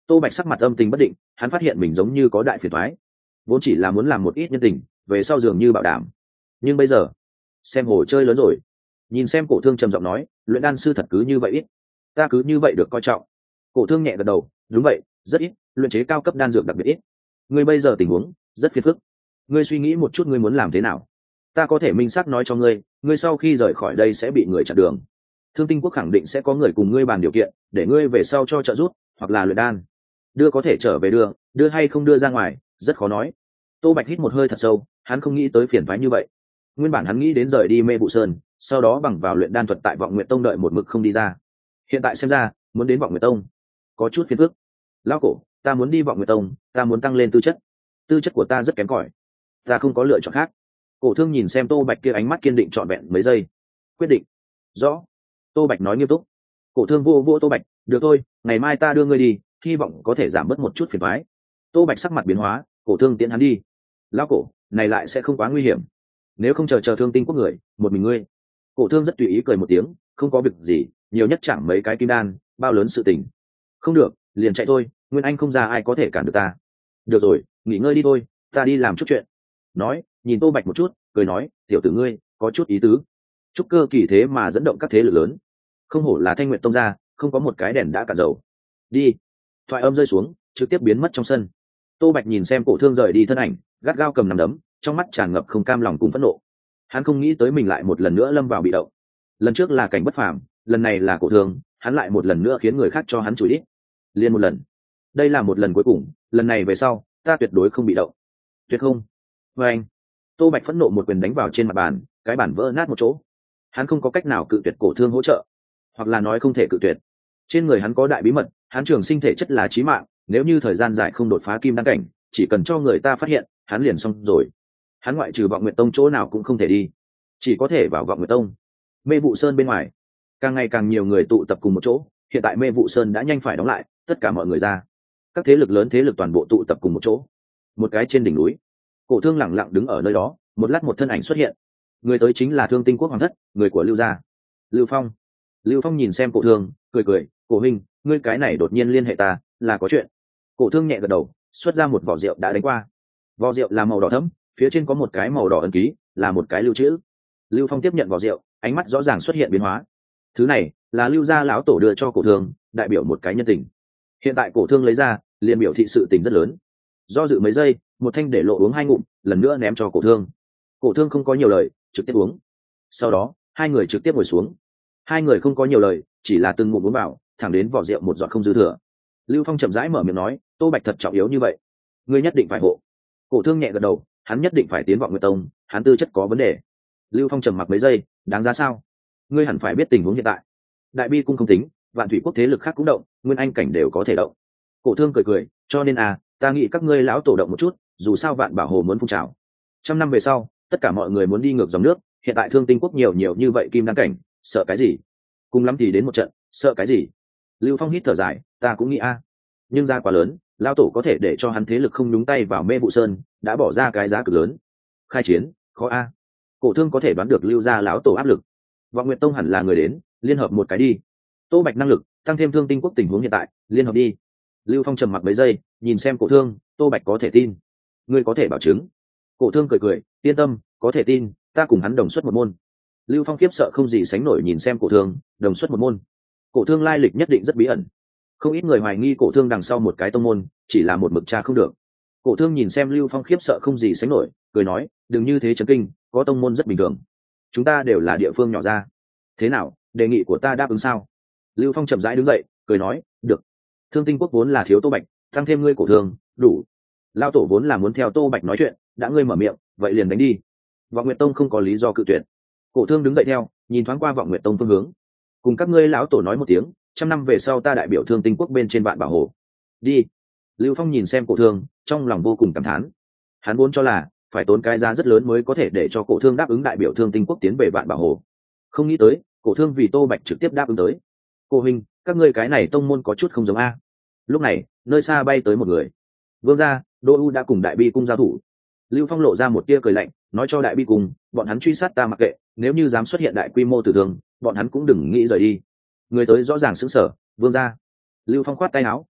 Tô Bạch sắc mặt âm tình bất định, hắn phát hiện mình giống như có đại phiền toái, vốn chỉ là muốn làm một ít nhân tình, về sau dường như bảo đảm, nhưng bây giờ xem hồ chơi lớn rồi. Nhìn xem Cổ Thương trầm giọng nói, luyện đan sư thật cứ như vậy ít, ta cứ như vậy được coi trọng. Cổ Thương nhẹ gật đầu, đúng vậy, rất ít, luyện chế cao cấp đan dược đặc biệt ít. Ngươi bây giờ tình huống rất phiền phức, ngươi suy nghĩ một chút ngươi muốn làm thế nào, ta có thể minh xác nói cho ngươi, ngươi sau khi rời khỏi đây sẽ bị người chặn đường. Thương Tinh Quốc khẳng định sẽ có người cùng ngươi bàn điều kiện, để ngươi về sau cho trợ giúp, hoặc là luyện đan. Đưa có thể trở về đưa hay không đưa ra ngoài, rất khó nói. Tô Bạch hít một hơi thật sâu, hắn không nghĩ tới phiền toái như vậy. Nguyên bản hắn nghĩ đến rời đi Mê Vụ Sơn, sau đó bằng vào luyện đan thuật tại Vọng Nguyệt Tông đợi một mực không đi ra. Hiện tại xem ra, muốn đến Vọng Nguyệt Tông, có chút phiền phức. Lão cổ, ta muốn đi Vọng Nguyệt Tông, ta muốn tăng lên tư chất của ta rất kém cỏi, ta không có lựa chọn khác. Cổ Thương nhìn xem Tô Bạch kia ánh mắt kiên định trọn vẹn mấy giây, quyết định. Rõ. Tô Bạch nói nghiêm túc. Cổ Thương vô vô Tô Bạch, được thôi, ngày mai ta đưa ngươi đi, hy vọng có thể giảm bớt một chút phiền toái. Tô Bạch sắc mặt biến hóa, Cổ Thương tiễn hắn đi. Lão cổ, này lại sẽ không quá nguy hiểm, nếu không chờ Thương Tinh Quốc người, một mình ngươi. Cổ Thương rất tùy ý cười một tiếng, không có việc gì, nhiều nhất chẳng mấy cái kim đan, bao lớn sự tình. Không được, liền chạy thôi, Nguyên Anh không ra ai có thể cản được ta. Được rồi, nghỉ ngơi đi thôi, ta đi làm chút chuyện. Nói, nhìn Tô Bạch một chút, cười nói, tiểu tử ngươi có chút ý tứ, trúc cơ kỳ thế mà dẫn động các thế lực lớn, không hổ là Thanh Nguyệt Tông gia, không có một cái đèn đã cạn dầu. Đi. Thoại âm rơi xuống, trực tiếp biến mất trong sân. Tô Bạch nhìn xem Cổ Thương rời đi thân ảnh, gắt gao cầm nắm đấm, trong mắt tràn ngập không cam lòng cùng phẫn nộ. Hắn không nghĩ tới mình lại một lần nữa lâm vào bị động. Lần trước là Cảnh Bất Phàm, lần này là Cổ Thương, hắn lại một lần nữa khiến người khác cho hắn chửi đít. Liên một lần. Đây là một lần cuối cùng, lần này về sau, ta tuyệt đối không bị động. Tuyệt không. Và anh. Tô Bạch phẫn nộ một quyền đánh vào trên mặt bàn, cái bàn vỡ nát một chỗ. Hắn không có cách nào cự tuyệt Cổ Thương hỗ trợ, hoặc là nói không thể cự tuyệt. Trên người hắn có đại bí mật, hắn trường sinh thể chất là chí mạng, nếu như thời gian dài không đột phá kim đan cảnh, chỉ cần cho người ta phát hiện, hắn liền xong rồi. Hắn ngoại trừ Vọng Nguyệt Tông chỗ nào cũng không thể đi, chỉ có thể vào Vọng Nguyệt Tông. Mê Vụ Sơn bên ngoài, càng ngày càng nhiều người tụ tập cùng một chỗ, hiện tại Mê Vụ Sơn đã nhanh phải đóng lại, tất cả mọi người ra. Các thế lực lớn thế lực toàn bộ tụ tập cùng một chỗ. Một cái trên đỉnh núi, Cổ Thương lẳng lặng đứng ở nơi đó, một lát một thân ảnh xuất hiện. Người tới chính là Thương Tinh Quốc hoàng thất, người của Lưu gia. Lưu Phong. Lưu Phong nhìn xem Cổ Thương, cười cười, "Cổ huynh, ngươi cái này đột nhiên liên hệ ta, là có chuyện." Cổ Thương nhẹ gật đầu, xuất ra một vỏ rượu đã đánh qua. Vỏ rượu là màu đỏ thẫm, phía trên có một cái màu đỏ ấn ký, là một cái lưu chữ. Lưu Phong tiếp nhận vỏ rượu, ánh mắt rõ ràng xuất hiện biến hóa. Thứ này là Lưu gia lão tổ đưa cho Cổ Thương, đại biểu một cái nhân tình. Hiện tại Cổ Thương lấy ra, liền biểu thị sự tình rất lớn. Do dự mấy giây, một thanh để lộ uống hai ngụm, lần nữa ném cho Cổ Thương. Cổ Thương không có nhiều lời, trực tiếp uống. Sau đó, hai người trực tiếp ngồi xuống. Hai người không có nhiều lời, chỉ là từng ngụm uống vào, thẳng đến vỏ rượu một giọt không dư thừa. Lưu Phong chậm rãi mở miệng nói, Tô Bạch thật trọng yếu như vậy, ngươi nhất định phải hộ. Cổ Thương nhẹ gật đầu, hắn nhất định phải tiến Vọng Nguyệt Tông, hắn tư chất có vấn đề. Lưu Phong trầm mặc mấy giây, đáng giá sao? Ngươi hẳn phải biết tình huống hiện tại. Đại Bi cung không tính, Vạn Thủy quốc thế lực khác cũng động, Nguyên Anh cảnh đều có thể động. Cổ Thương cười cười, cho nên ta nghĩ các ngươi lão tổ động một chút, dù sao Vạn Bảo Hồ muốn phun trào. 100 năm về sau, tất cả mọi người muốn đi ngược dòng nước, hiện tại Thương Tinh quốc nhiều như vậy kim đan cảnh, sợ cái gì? Cùng lắm thì đến một trận, sợ cái gì? Lưu Phong hít thở dài, ta cũng nghĩ nhưng ra quá lớn, lão tổ có thể để cho hắn thế lực không nhúng tay vào Mê Vụ Sơn, đã bỏ ra cái giá cực lớn. Khai chiến, khó Cổ Thương có thể đoán được Lưu gia lão tổ áp lực. Vọng Nguyệt Tông hẳn là người đến, liên hợp một cái đi. Tô Bạch năng lực, tăng thêm Thương Tinh quốc tình huống hiện tại, liên hợp đi. Lưu Phong trầm mặc mấy giây, nhìn xem Cổ Thương, Tô Bạch có thể tin. Ngươi có thể bảo chứng? Cổ Thương cười cười, yên tâm, có thể tin, ta cùng hắn đồng xuất một môn. Lưu Phong khiếp sợ không gì sánh nổi nhìn xem Cổ Thương, đồng xuất một môn. Cổ Thương lai lịch nhất định rất bí ẩn, không ít người hoài nghi Cổ Thương đằng sau một cái tông môn, chỉ là một mực cha không được. Cổ Thương nhìn xem Lưu Phong khiếp sợ không gì sánh nổi, cười nói, đừng như thế chấn kinh, có tông môn rất bình thường, chúng ta đều là địa phương nhỏ ra. Thế nào, đề nghị của ta đáp ứng sao? Lưu Phong chậm rãi đứng dậy, cười nói, được. Thương Tinh quốc vốn là thiếu Tô Bạch, tăng thêm ngươi Cổ Thương, đủ. Lão tổ vốn là muốn theo Tô Bạch nói chuyện, đã ngươi mở miệng, vậy liền đánh đi. Vọng Nguyệt Tông không có lý do cự tuyệt. Cổ Thương đứng dậy theo, nhìn thoáng qua Vọng Nguyệt Tông phương hướng, cùng các ngươi lão tổ nói một tiếng, 100 năm về sau ta đại biểu Thương Tinh quốc bên trên Vạn Bảo Hồ. Đi. Lưu Phong nhìn xem Cổ Thương, trong lòng vô cùng cảm thán. Hắn vốn cho là phải tốn cái giá rất lớn mới có thể để cho Cổ Thương đáp ứng đại biểu Thương Tinh quốc tiến về Vạn Bảo Hồ, không nghĩ tới Cổ Thương vì Tô Bạch trực tiếp đáp ứng tới. Cô huynh, các ngươi cái này tông môn có chút không giống Lúc này, nơi xa bay tới một người. Vương gia, Đô U đã cùng Đại Bi cung giao thủ. Lưu Phong lộ ra một tia cười lạnh, nói cho Đại Bi cung, bọn hắn truy sát ta mặc kệ, nếu như dám xuất hiện đại quy mô tử thương, bọn hắn cũng đừng nghĩ rời đi. Người tới rõ ràng sững sờ, Vương gia. Lưu Phong khoát tay áo,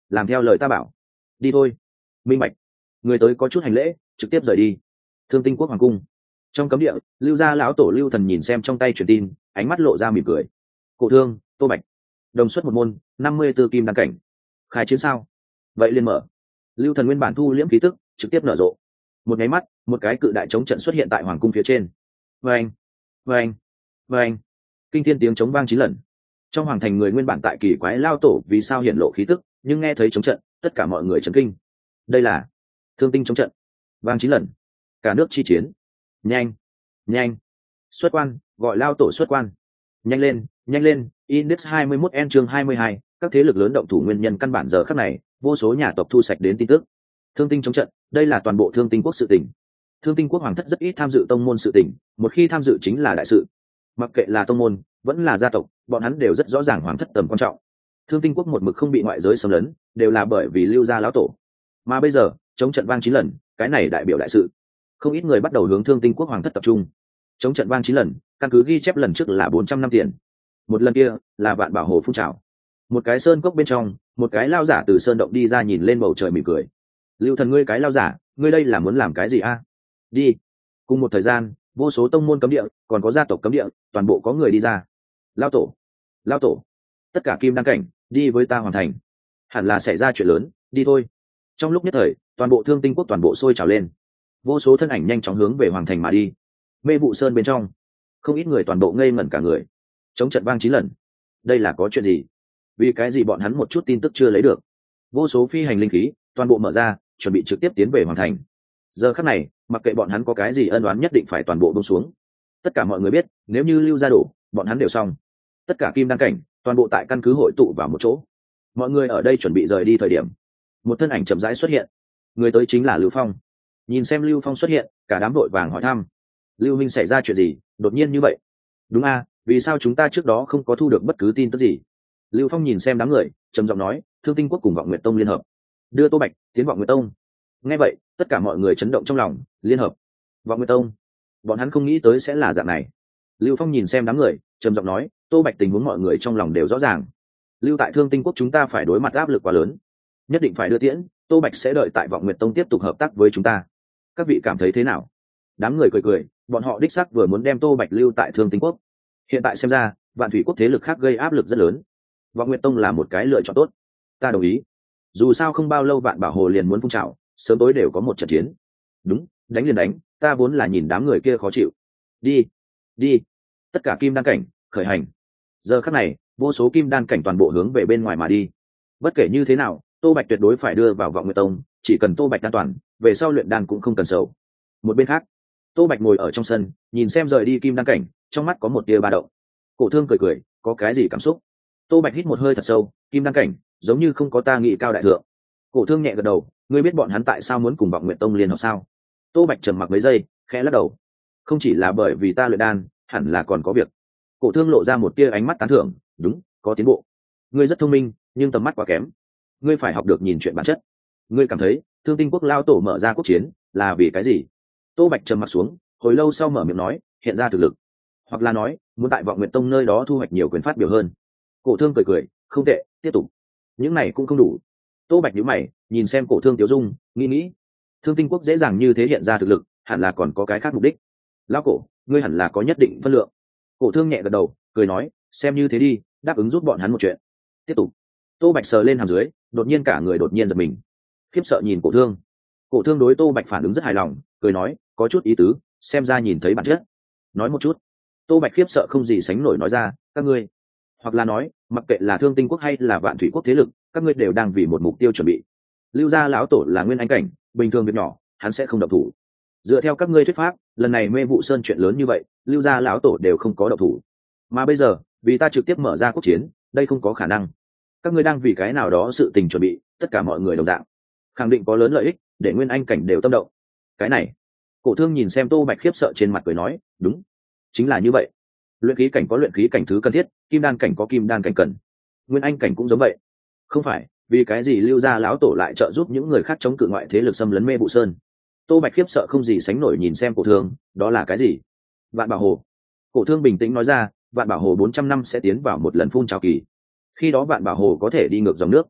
làm theo lời ta bảo. Đi thôi. Minh bạch. Người tới có chút hành lễ, trực tiếp rời đi. Thương Tinh Quốc hoàng cung. Trong cấm địa, Lưu gia lão tổ Lưu Thần nhìn xem trong tay truyền tin, ánh mắt lộ ra mỉm cười. Cổ Thương, Tô Bạch, đồng xuất một môn, 54 kim đăng cảnh. Khai chiến sao? Vậy liền mở. Lưu Thần nguyên bản thu liễm khí tức, trực tiếp nở rộ. Một nháy mắt, một cái cự đại chống trận xuất hiện tại hoàng cung phía trên. Vâng, vâng, vâng. Kinh thiên tiếng chống vang 9 lần. Trong hoàng thành người nguyên bản tại kỳ quái lao tổ vì sao hiển lộ khí tức, nhưng nghe thấy chống trận, tất cả mọi người chấn kinh. Đây là Thương Tinh chống trận. Vang 9 lần. Cả nước chi chiến. Nhanh, nhanh. Xuất quan, gọi lao tổ xuất quan. Nhanh lên, nhanh lên. Index 21N chương 22, các thế lực lớn động thủ nguyên nhân căn bản giờ khắc này, vô số nhà tộc thu sạch đến tin tức. Thương Tinh chống trận, đây là toàn bộ Thương Tinh Quốc sự tình. Thương Tinh Quốc hoàng thất rất ít tham dự tông môn sự tình, một khi tham dự chính là đại sự. Mặc kệ là tông môn, vẫn là gia tộc, bọn hắn đều rất rõ ràng hoàng thất tầm quan trọng. Thương Tinh Quốc một mực không bị ngoại giới xâm lấn, đều là bởi vì Lưu gia lão tổ. Mà bây giờ, chống trận vang 9 lần, cái này đại biểu đại sự. Không ít người bắt đầu hướng Thương Tinh Quốc hoàng thất tập trung. Chống trận vang 9 lần, căn cứ ghi chép lần trước là 400 năm tiền. Một lần kia là Vạn Bảo Hồ phun trào. Một cái sơn cốc bên trong, một cái lao giả từ sơn động đi ra nhìn lên bầu trời mỉm cười. Lưu Thần, ngươi cái lao giả, ngươi đây là muốn làm cái gì a? Đi. Cùng một thời gian, vô số tông môn cấm địa, còn có gia tộc cấm địa, toàn bộ có người đi ra. Lao tổ, lao tổ, tất cả kim đăng cảnh, đi với ta hoàn thành. Hẳn là xảy ra chuyện lớn, đi thôi. Trong lúc nhất thời, toàn bộ Thương Tinh Quốc toàn bộ sôi trào lên. Vô số thân ảnh nhanh chóng hướng về hoàng thành mà đi. Mê vụ sơn bên trong, không ít người toàn bộ ngây ngẩn cả người. Chống trận vang 9 lần. Đây là có chuyện gì? Vì cái gì bọn hắn một chút tin tức chưa lấy được? Vô số phi hành linh khí, toàn bộ mở ra, chuẩn bị trực tiếp tiến về hoàng thành. Giờ khắc này, mặc kệ bọn hắn có cái gì ân oán nhất định phải toàn bộ buông xuống. Tất cả mọi người biết, nếu như Lưu gia đổ, bọn hắn đều xong. Tất cả kim đăng cảnh, toàn bộ tại căn cứ hội tụ vào một chỗ. Mọi người ở đây chuẩn bị rời đi thời điểm, một thân ảnh chậm rãi xuất hiện. Người tới chính là Lưu Phong. Nhìn xem Lưu Phong xuất hiện, cả đám vội vàng hỏi thăm. Lưu Minh, xảy ra chuyện gì, đột nhiên như vậy? Đúng a, vì sao chúng ta trước đó không có thu được bất cứ tin tức gì? Lưu Phong nhìn xem đám người, trầm giọng nói, Thương Tinh Quốc cùng Vọng Nguyệt Tông liên hợp, đưa Tô Bạch tiến Vọng Nguyệt Tông. Nghe vậy, tất cả mọi người chấn động trong lòng. Liên hợp Vọng Nguyệt Tông, bọn hắn không nghĩ tới sẽ là dạng này. Lưu Phong nhìn xem đám người, trầm giọng nói, Tô Bạch tình huống mọi người trong lòng đều rõ ràng. Lưu tại Thương Tinh Quốc chúng ta phải đối mặt áp lực quá lớn, nhất định phải đưa tiễn. Tô Bạch sẽ đợi tại Vọng Nguyệt Tông tiếp tục hợp tác với chúng ta. Các vị cảm thấy thế nào? Đám người cười cười, bọn họ đích xác vừa muốn đem Tô Bạch lưu tại Thương Tinh Quốc. Hiện tại xem ra, Vạn Thủy Quốc thế lực khác gây áp lực rất lớn. Vọng Nguyệt Tông là một cái lựa chọn tốt. Ta đồng ý. Dù sao không bao lâu Vạn Bảo Hồ liền muốn phun trào, sớm tối đều có một trận chiến. Đúng, đánh liền đánh, ta vốn là nhìn đám người kia khó chịu. Đi, đi. Tất cả kim đan cảnh, khởi hành. Giờ khắc này, vô số kim đan cảnh toàn bộ hướng về bên ngoài mà đi. Bất kể như thế nào, Tô Bạch tuyệt đối phải đưa vào Vọng Nguyệt Tông, chỉ cần Tô Bạch an toàn, về sau luyện đan cũng không cần sầu. Một bên khác, Tô Bạch ngồi ở trong sân, nhìn xem rời đi kim đan cảnh, trong mắt có một tia ba động. Cổ Thương cười cười, có cái gì cảm xúc? Tô Bạch hít một hơi thật sâu, kim đan cảnh, giống như không có ta nghĩ cao đại thượng. Cổ Thương nhẹ gật đầu, ngươi biết bọn hắn tại sao muốn cùng Vọng Nguyệt Tông liên hợp sao? Tô Bạch trầm mặc mấy giây, khẽ lắc đầu. Không chỉ là bởi vì ta luyện đan, hẳn là còn có việc. Cổ Thương lộ ra một tia ánh mắt tán thưởng, đúng, có tiến bộ. Ngươi rất thông minh, nhưng tầm mắt quá kém. Ngươi phải học được nhìn chuyện bản chất. Ngươi cảm thấy Thương Tinh Quốc lao tổ mở ra quốc chiến là vì cái gì? Tô Bạch trầm mặc xuống, hồi lâu sau mở miệng nói, hiện ra thực lực, hoặc là nói muốn tại Vọng Nguyệt Tông nơi đó thu hoạch nhiều quyền phát biểu hơn. Cổ Thương cười cười, không tệ, tiếp tục. Những này cũng không đủ. Tô Bạch nhíu mày, nhìn xem Cổ Thương Tiếu Dung, nghĩ, Thương Tinh Quốc dễ dàng như thế hiện ra thực lực, hẳn là còn có cái khác mục đích. Lão Cổ, ngươi hẳn là có nhất định phân lượng. Cổ Thương nhẹ gật đầu, cười nói, xem như thế đi, đáp ứng giúp bọn hắn một chuyện. Tiếp tục. Tô Bạch sờ lên hàm dưới, đột nhiên cả người đột nhiên giật mình, khiếp sợ nhìn Cổ Thương. Cổ Thương đối Tô Bạch phản ứng rất hài lòng, cười nói, có chút ý tứ, xem ra nhìn thấy bản chất. Nói một chút. Tô Bạch khiếp sợ không gì sánh nổi nói ra, các ngươi, hoặc là nói, mặc kệ là Thương Tinh Quốc hay là Vạn Thủy Quốc thế lực, các ngươi đều đang vì một mục tiêu chuẩn bị. Lưu gia lão tổ là nguyên anh cảnh, bình thường việc nhỏ, hắn sẽ không động thủ. Dựa theo các ngươi thuyết pháp, lần này Mê Vụ Sơn chuyện lớn như vậy, Lưu gia lão tổ đều không có động thủ. Mà bây giờ, vì ta trực tiếp mở ra quốc chiến, đây không có khả năng. Các ngươi đang vì cái nào đó sự tình chuẩn bị, tất cả mọi người đồng dạng, khẳng định có lớn lợi ích, để nguyên anh cảnh đều tâm động. Cái này, Cổ Thương nhìn xem Tô Bạch khiếp sợ trên mặt cười nói, đúng, chính là như vậy. Luyện khí cảnh có luyện khí cảnh thứ cần thiết, kim đan cảnh có kim đan cảnh cần, nguyên anh cảnh cũng giống vậy. Không phải vì cái gì Lưu gia lão tổ lại trợ giúp những người khác chống cự ngoại thế lực xâm lấn Mê Vụ Sơn? Tô Bạch khiếp sợ không gì sánh nổi nhìn xem Cổ Thương, đó là cái gì? Vạn Bảo Hồ. Cổ Thương bình tĩnh nói ra, Vạn Bảo Hồ 400 năm sẽ tiến vào một lần phun trào kỳ. Khi đó Vạn Bảo Hồ có thể đi ngược dòng nước.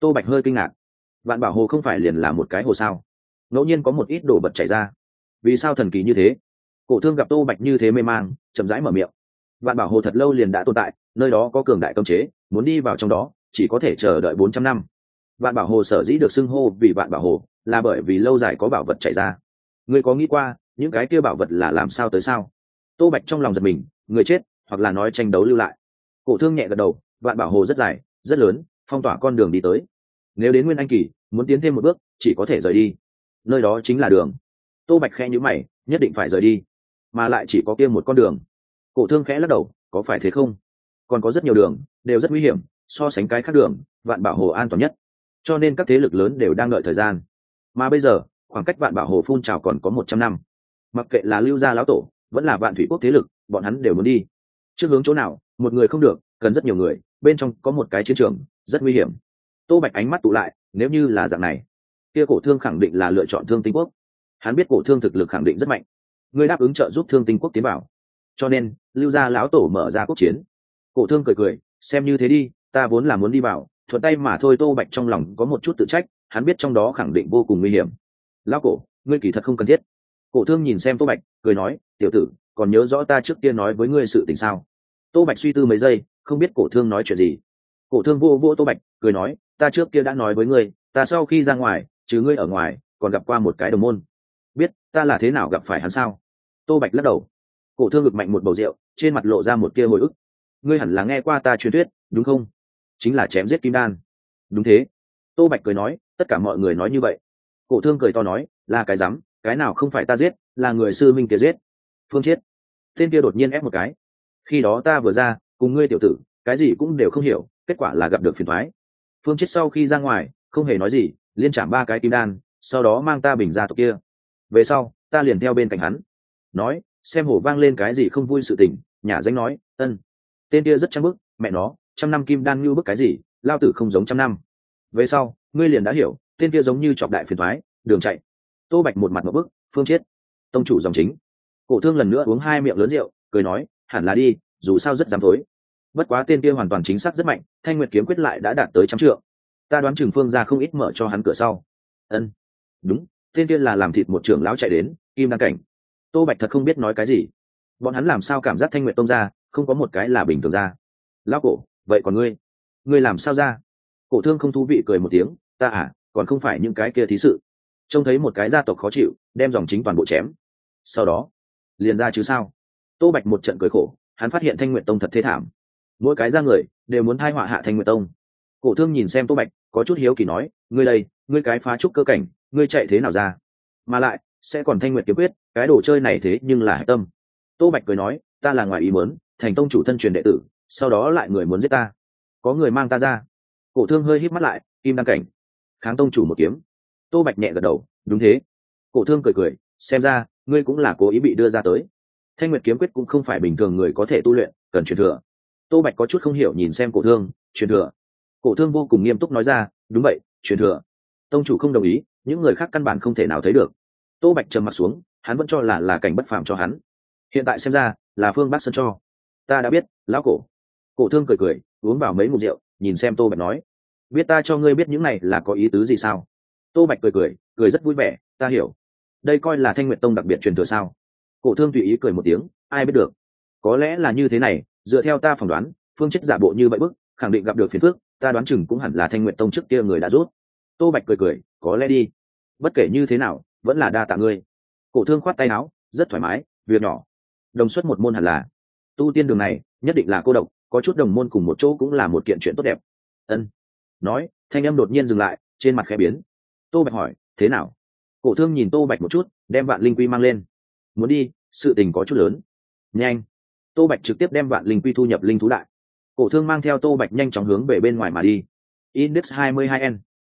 Tô Bạch hơi kinh ngạc. Vạn Bảo Hồ không phải liền là một cái hồ sao? Ngẫu nhiên có một ít đồ vật chảy ra, vì sao thần kỳ như thế? Cổ Thương gặp Tô Bạch như thế mê mang, chậm rãi mở miệng. Vạn Bảo Hồ thật lâu liền đã tồn tại, nơi đó có cường đại cấm chế, muốn đi vào trong đó chỉ có thể chờ đợi 400 năm. Vạn Bảo Hồ sở dĩ được xưng hô vì Vạn Bảo Hồ là bởi vì lâu dài có bảo vật chảy ra. Ngươi có nghĩ qua những cái kia bảo vật là làm sao tới sao? Tô Bạch trong lòng giật mình, người chết hoặc là nói tranh đấu lưu lại. Cổ Thương nhẹ gật đầu, Vạn Bảo Hồ rất dài rất lớn, phong tỏa con đường đi tới. Nếu đến Nguyên Anh kỳ muốn tiến thêm một bước chỉ có thể rời đi, nơi đó chính là đường. Tô Bạch khẽ nhíu mày, nhất định phải rời đi, mà lại chỉ có kia một con đường. Cổ Thương khẽ lắc đầu, có phải thế không? Còn có rất nhiều đường đều rất nguy hiểm, so sánh cái khác đường Vạn Bảo Hồ an toàn nhất, cho nên các thế lực lớn đều đang đợi thời gian. Mà bây giờ khoảng cách Vạn Bảo Hồ phun trào còn có 100 năm, mặc kệ là Lưu gia lão tổ vẫn là Vạn Thủy quốc thế lực, bọn hắn đều muốn đi. Trước hướng chỗ nào, một người không được, cần rất nhiều người, bên trong có một cái chiến trường rất nguy hiểm. Tô Bạch ánh mắt tụ lại, nếu như là dạng này, kia Cổ Thương khẳng định là lựa chọn Thương Tinh quốc. Hắn biết Cổ Thương thực lực khẳng định rất mạnh, ngươi đáp ứng trợ giúp Thương Tinh quốc tiến vào, cho nên Lưu gia lão tổ mở ra quốc chiến. Cổ Thương cười cười, xem như thế đi, ta vốn là muốn đi vào, thuận tay mà thôi. Tô Bạch trong lòng có một chút tự trách, hắn biết trong đó khẳng định vô cùng nguy hiểm. Lão cổ, ngươi kỳ thật không cần thiết. Cổ Thương nhìn xem Tô Bạch, cười nói, tiểu tử, còn nhớ rõ ta trước kia nói với ngươi sự tình sao? Tô Bạch suy tư mấy giây, không biết Cổ Thương nói chuyện gì. Cổ Thương vô vô Tô Bạch, cười nói, ta trước kia đã nói với ngươi, ta sau khi ra ngoài, trừ ngươi ở ngoài, còn gặp qua một cái đồng môn. Biết ta là thế nào gặp phải hắn sao? Tô Bạch lắc đầu. Cổ Thương ngực mạnh một bầu rượu, trên mặt lộ ra một tia hồi ức. Ngươi hẳn là nghe qua ta truyền thuyết, đúng không? Chính là chém giết kim đan. Đúng thế. Tô Bạch cười nói, tất cả mọi người nói như vậy. Cổ Thương cười to nói, là cái rắm, cái nào không phải ta giết, là người sư minh kia giết. Phương Chiết. Tên kia đột nhiên ép một cái. Khi đó ta vừa ra, cùng ngươi tiểu tử, cái gì cũng đều không hiểu, kết quả là gặp được phiền toái. Phương Chiết sau khi ra ngoài, không hề nói gì, liên chạm 3 cái kim đan, sau đó mang ta bình ra tộc kia. Về sau, ta liền theo bên cạnh hắn. Nói, xem hổ vang lên cái gì không vui sự tình, nhà danh nói, ân. Tên kia rất trăng bức, mẹ nó, 100 năm kim đan như bức cái gì, lao tử không giống 100 năm. Về sau, ngươi liền đã hiểu, tên kia giống như chọc đại phiền toái, đường chạy. Tô Bạch một mặt một bức, Phương Chiết, tông chủ dòng chính. Cổ Thương lần nữa uống 2 miệng lớn rượu, cười nói, hẳn là đi, dù sao rất dám thối. Bất quá tên kia hoàn toàn chính xác rất mạnh, Thanh Nguyệt kiếm quyết lại đã đạt tới 100 trượng. Ta đoán Trường Phương gia không ít mở cho hắn cửa sau. Ân, đúng, tên kia là làm thịt một trưởng lão chạy đến, kim đan cảnh. Tô Bạch thật không biết nói cái gì. Bọn hắn làm sao cảm giác Thanh Nguyệt tông ra không có một cái là bình thường ra. Lão cổ, vậy còn ngươi làm sao ra? Cổ Thương không thú vị cười một tiếng, ta à, còn không phải những cái kia thí sự. Trông thấy một cái gia tộc khó chịu, đem dòng chính toàn bộ chém. Sau đó, liền ra chứ sao? Tô Bạch một trận cười khổ, hắn phát hiện Thanh Nguyệt tông thật thế thảm, mỗi cái ra người đều muốn thai họa hạ Thanh Nguyệt tông. Cổ Thương nhìn xem Tô Bạch, có chút hiếu kỳ nói, ngươi đây, ngươi cái phá trúc cơ cảnh, ngươi chạy thế nào ra? Mà lại, sẽ còn Thanh Nguyệt kiếm quyết, cái đồ chơi này thế nhưng là hạch tâm. Tô Bạch cười nói, ta là ngoài ý muốn, thành tông chủ thân truyền đệ tử, sau đó lại người muốn giết ta, có người mang ta ra. Cổ Thương hơi híp mắt lại, kim đan cảnh, kháng tông chủ một kiếm. Tô Bạch nhẹ gật đầu, đúng thế. Cổ Thương cười cười, xem ra ngươi cũng là cố ý bị đưa ra tới. Thanh Nguyệt kiếm quyết cũng không phải bình thường người có thể tu luyện, cần truyền thừa. Tô Bạch có chút không hiểu nhìn xem Cổ Thương, truyền thừa. Cổ Thương vô cùng nghiêm túc nói ra, đúng vậy, truyền thừa. Tông chủ không đồng ý, những người khác căn bản không thể nào thấy được. Tô Bạch trầm mặt xuống, hắn vẫn cho là cảnh bất phàm cho hắn. Hiện tại xem ra là Phương Bắc Sơn cho. Ta đã biết, lão cổ. Cổ Thương cười cười, uống vào mấy ngụm rượu, nhìn xem Tô Bạch nói, biết ta cho ngươi biết những này là có ý tứ gì sao? Tô Bạch cười rất vui vẻ, ta hiểu. Đây coi là Thanh Nguyệt tông đặc biệt truyền thừa sao? Cổ Thương tùy ý cười một tiếng, ai biết được. Có lẽ là như thế này, dựa theo ta phỏng đoán, Phương Chiết giả bộ như vậy bức, khẳng định gặp được phiền phức, ta đoán chừng cũng hẳn là Thanh Nguyệt tông trước kia người đã rút. Tô Bạch cười, có lẽ đi. Bất kể như thế nào, vẫn là đa tạ ngươi. Cổ Thương khoát tay áo, rất thoải mái, việc nhỏ. Đồng xuất một môn hẳn là. Tu tiên đường này, nhất định là cô độc, có chút đồng môn cùng một chỗ cũng là một kiện chuyện tốt đẹp. Ân. Nói, thanh âm đột nhiên dừng lại, trên mặt khẽ biến. Tô Bạch hỏi, thế nào? Cổ Thương nhìn Tô Bạch một chút, đem Vạn Linh Quy mang lên. Muốn đi, sự tình có chút lớn. Nhanh. Tô Bạch trực tiếp đem Vạn Linh Quy thu nhập linh thú đại. Cổ Thương mang theo Tô Bạch nhanh chóng hướng về bên ngoài mà đi. Index 22N.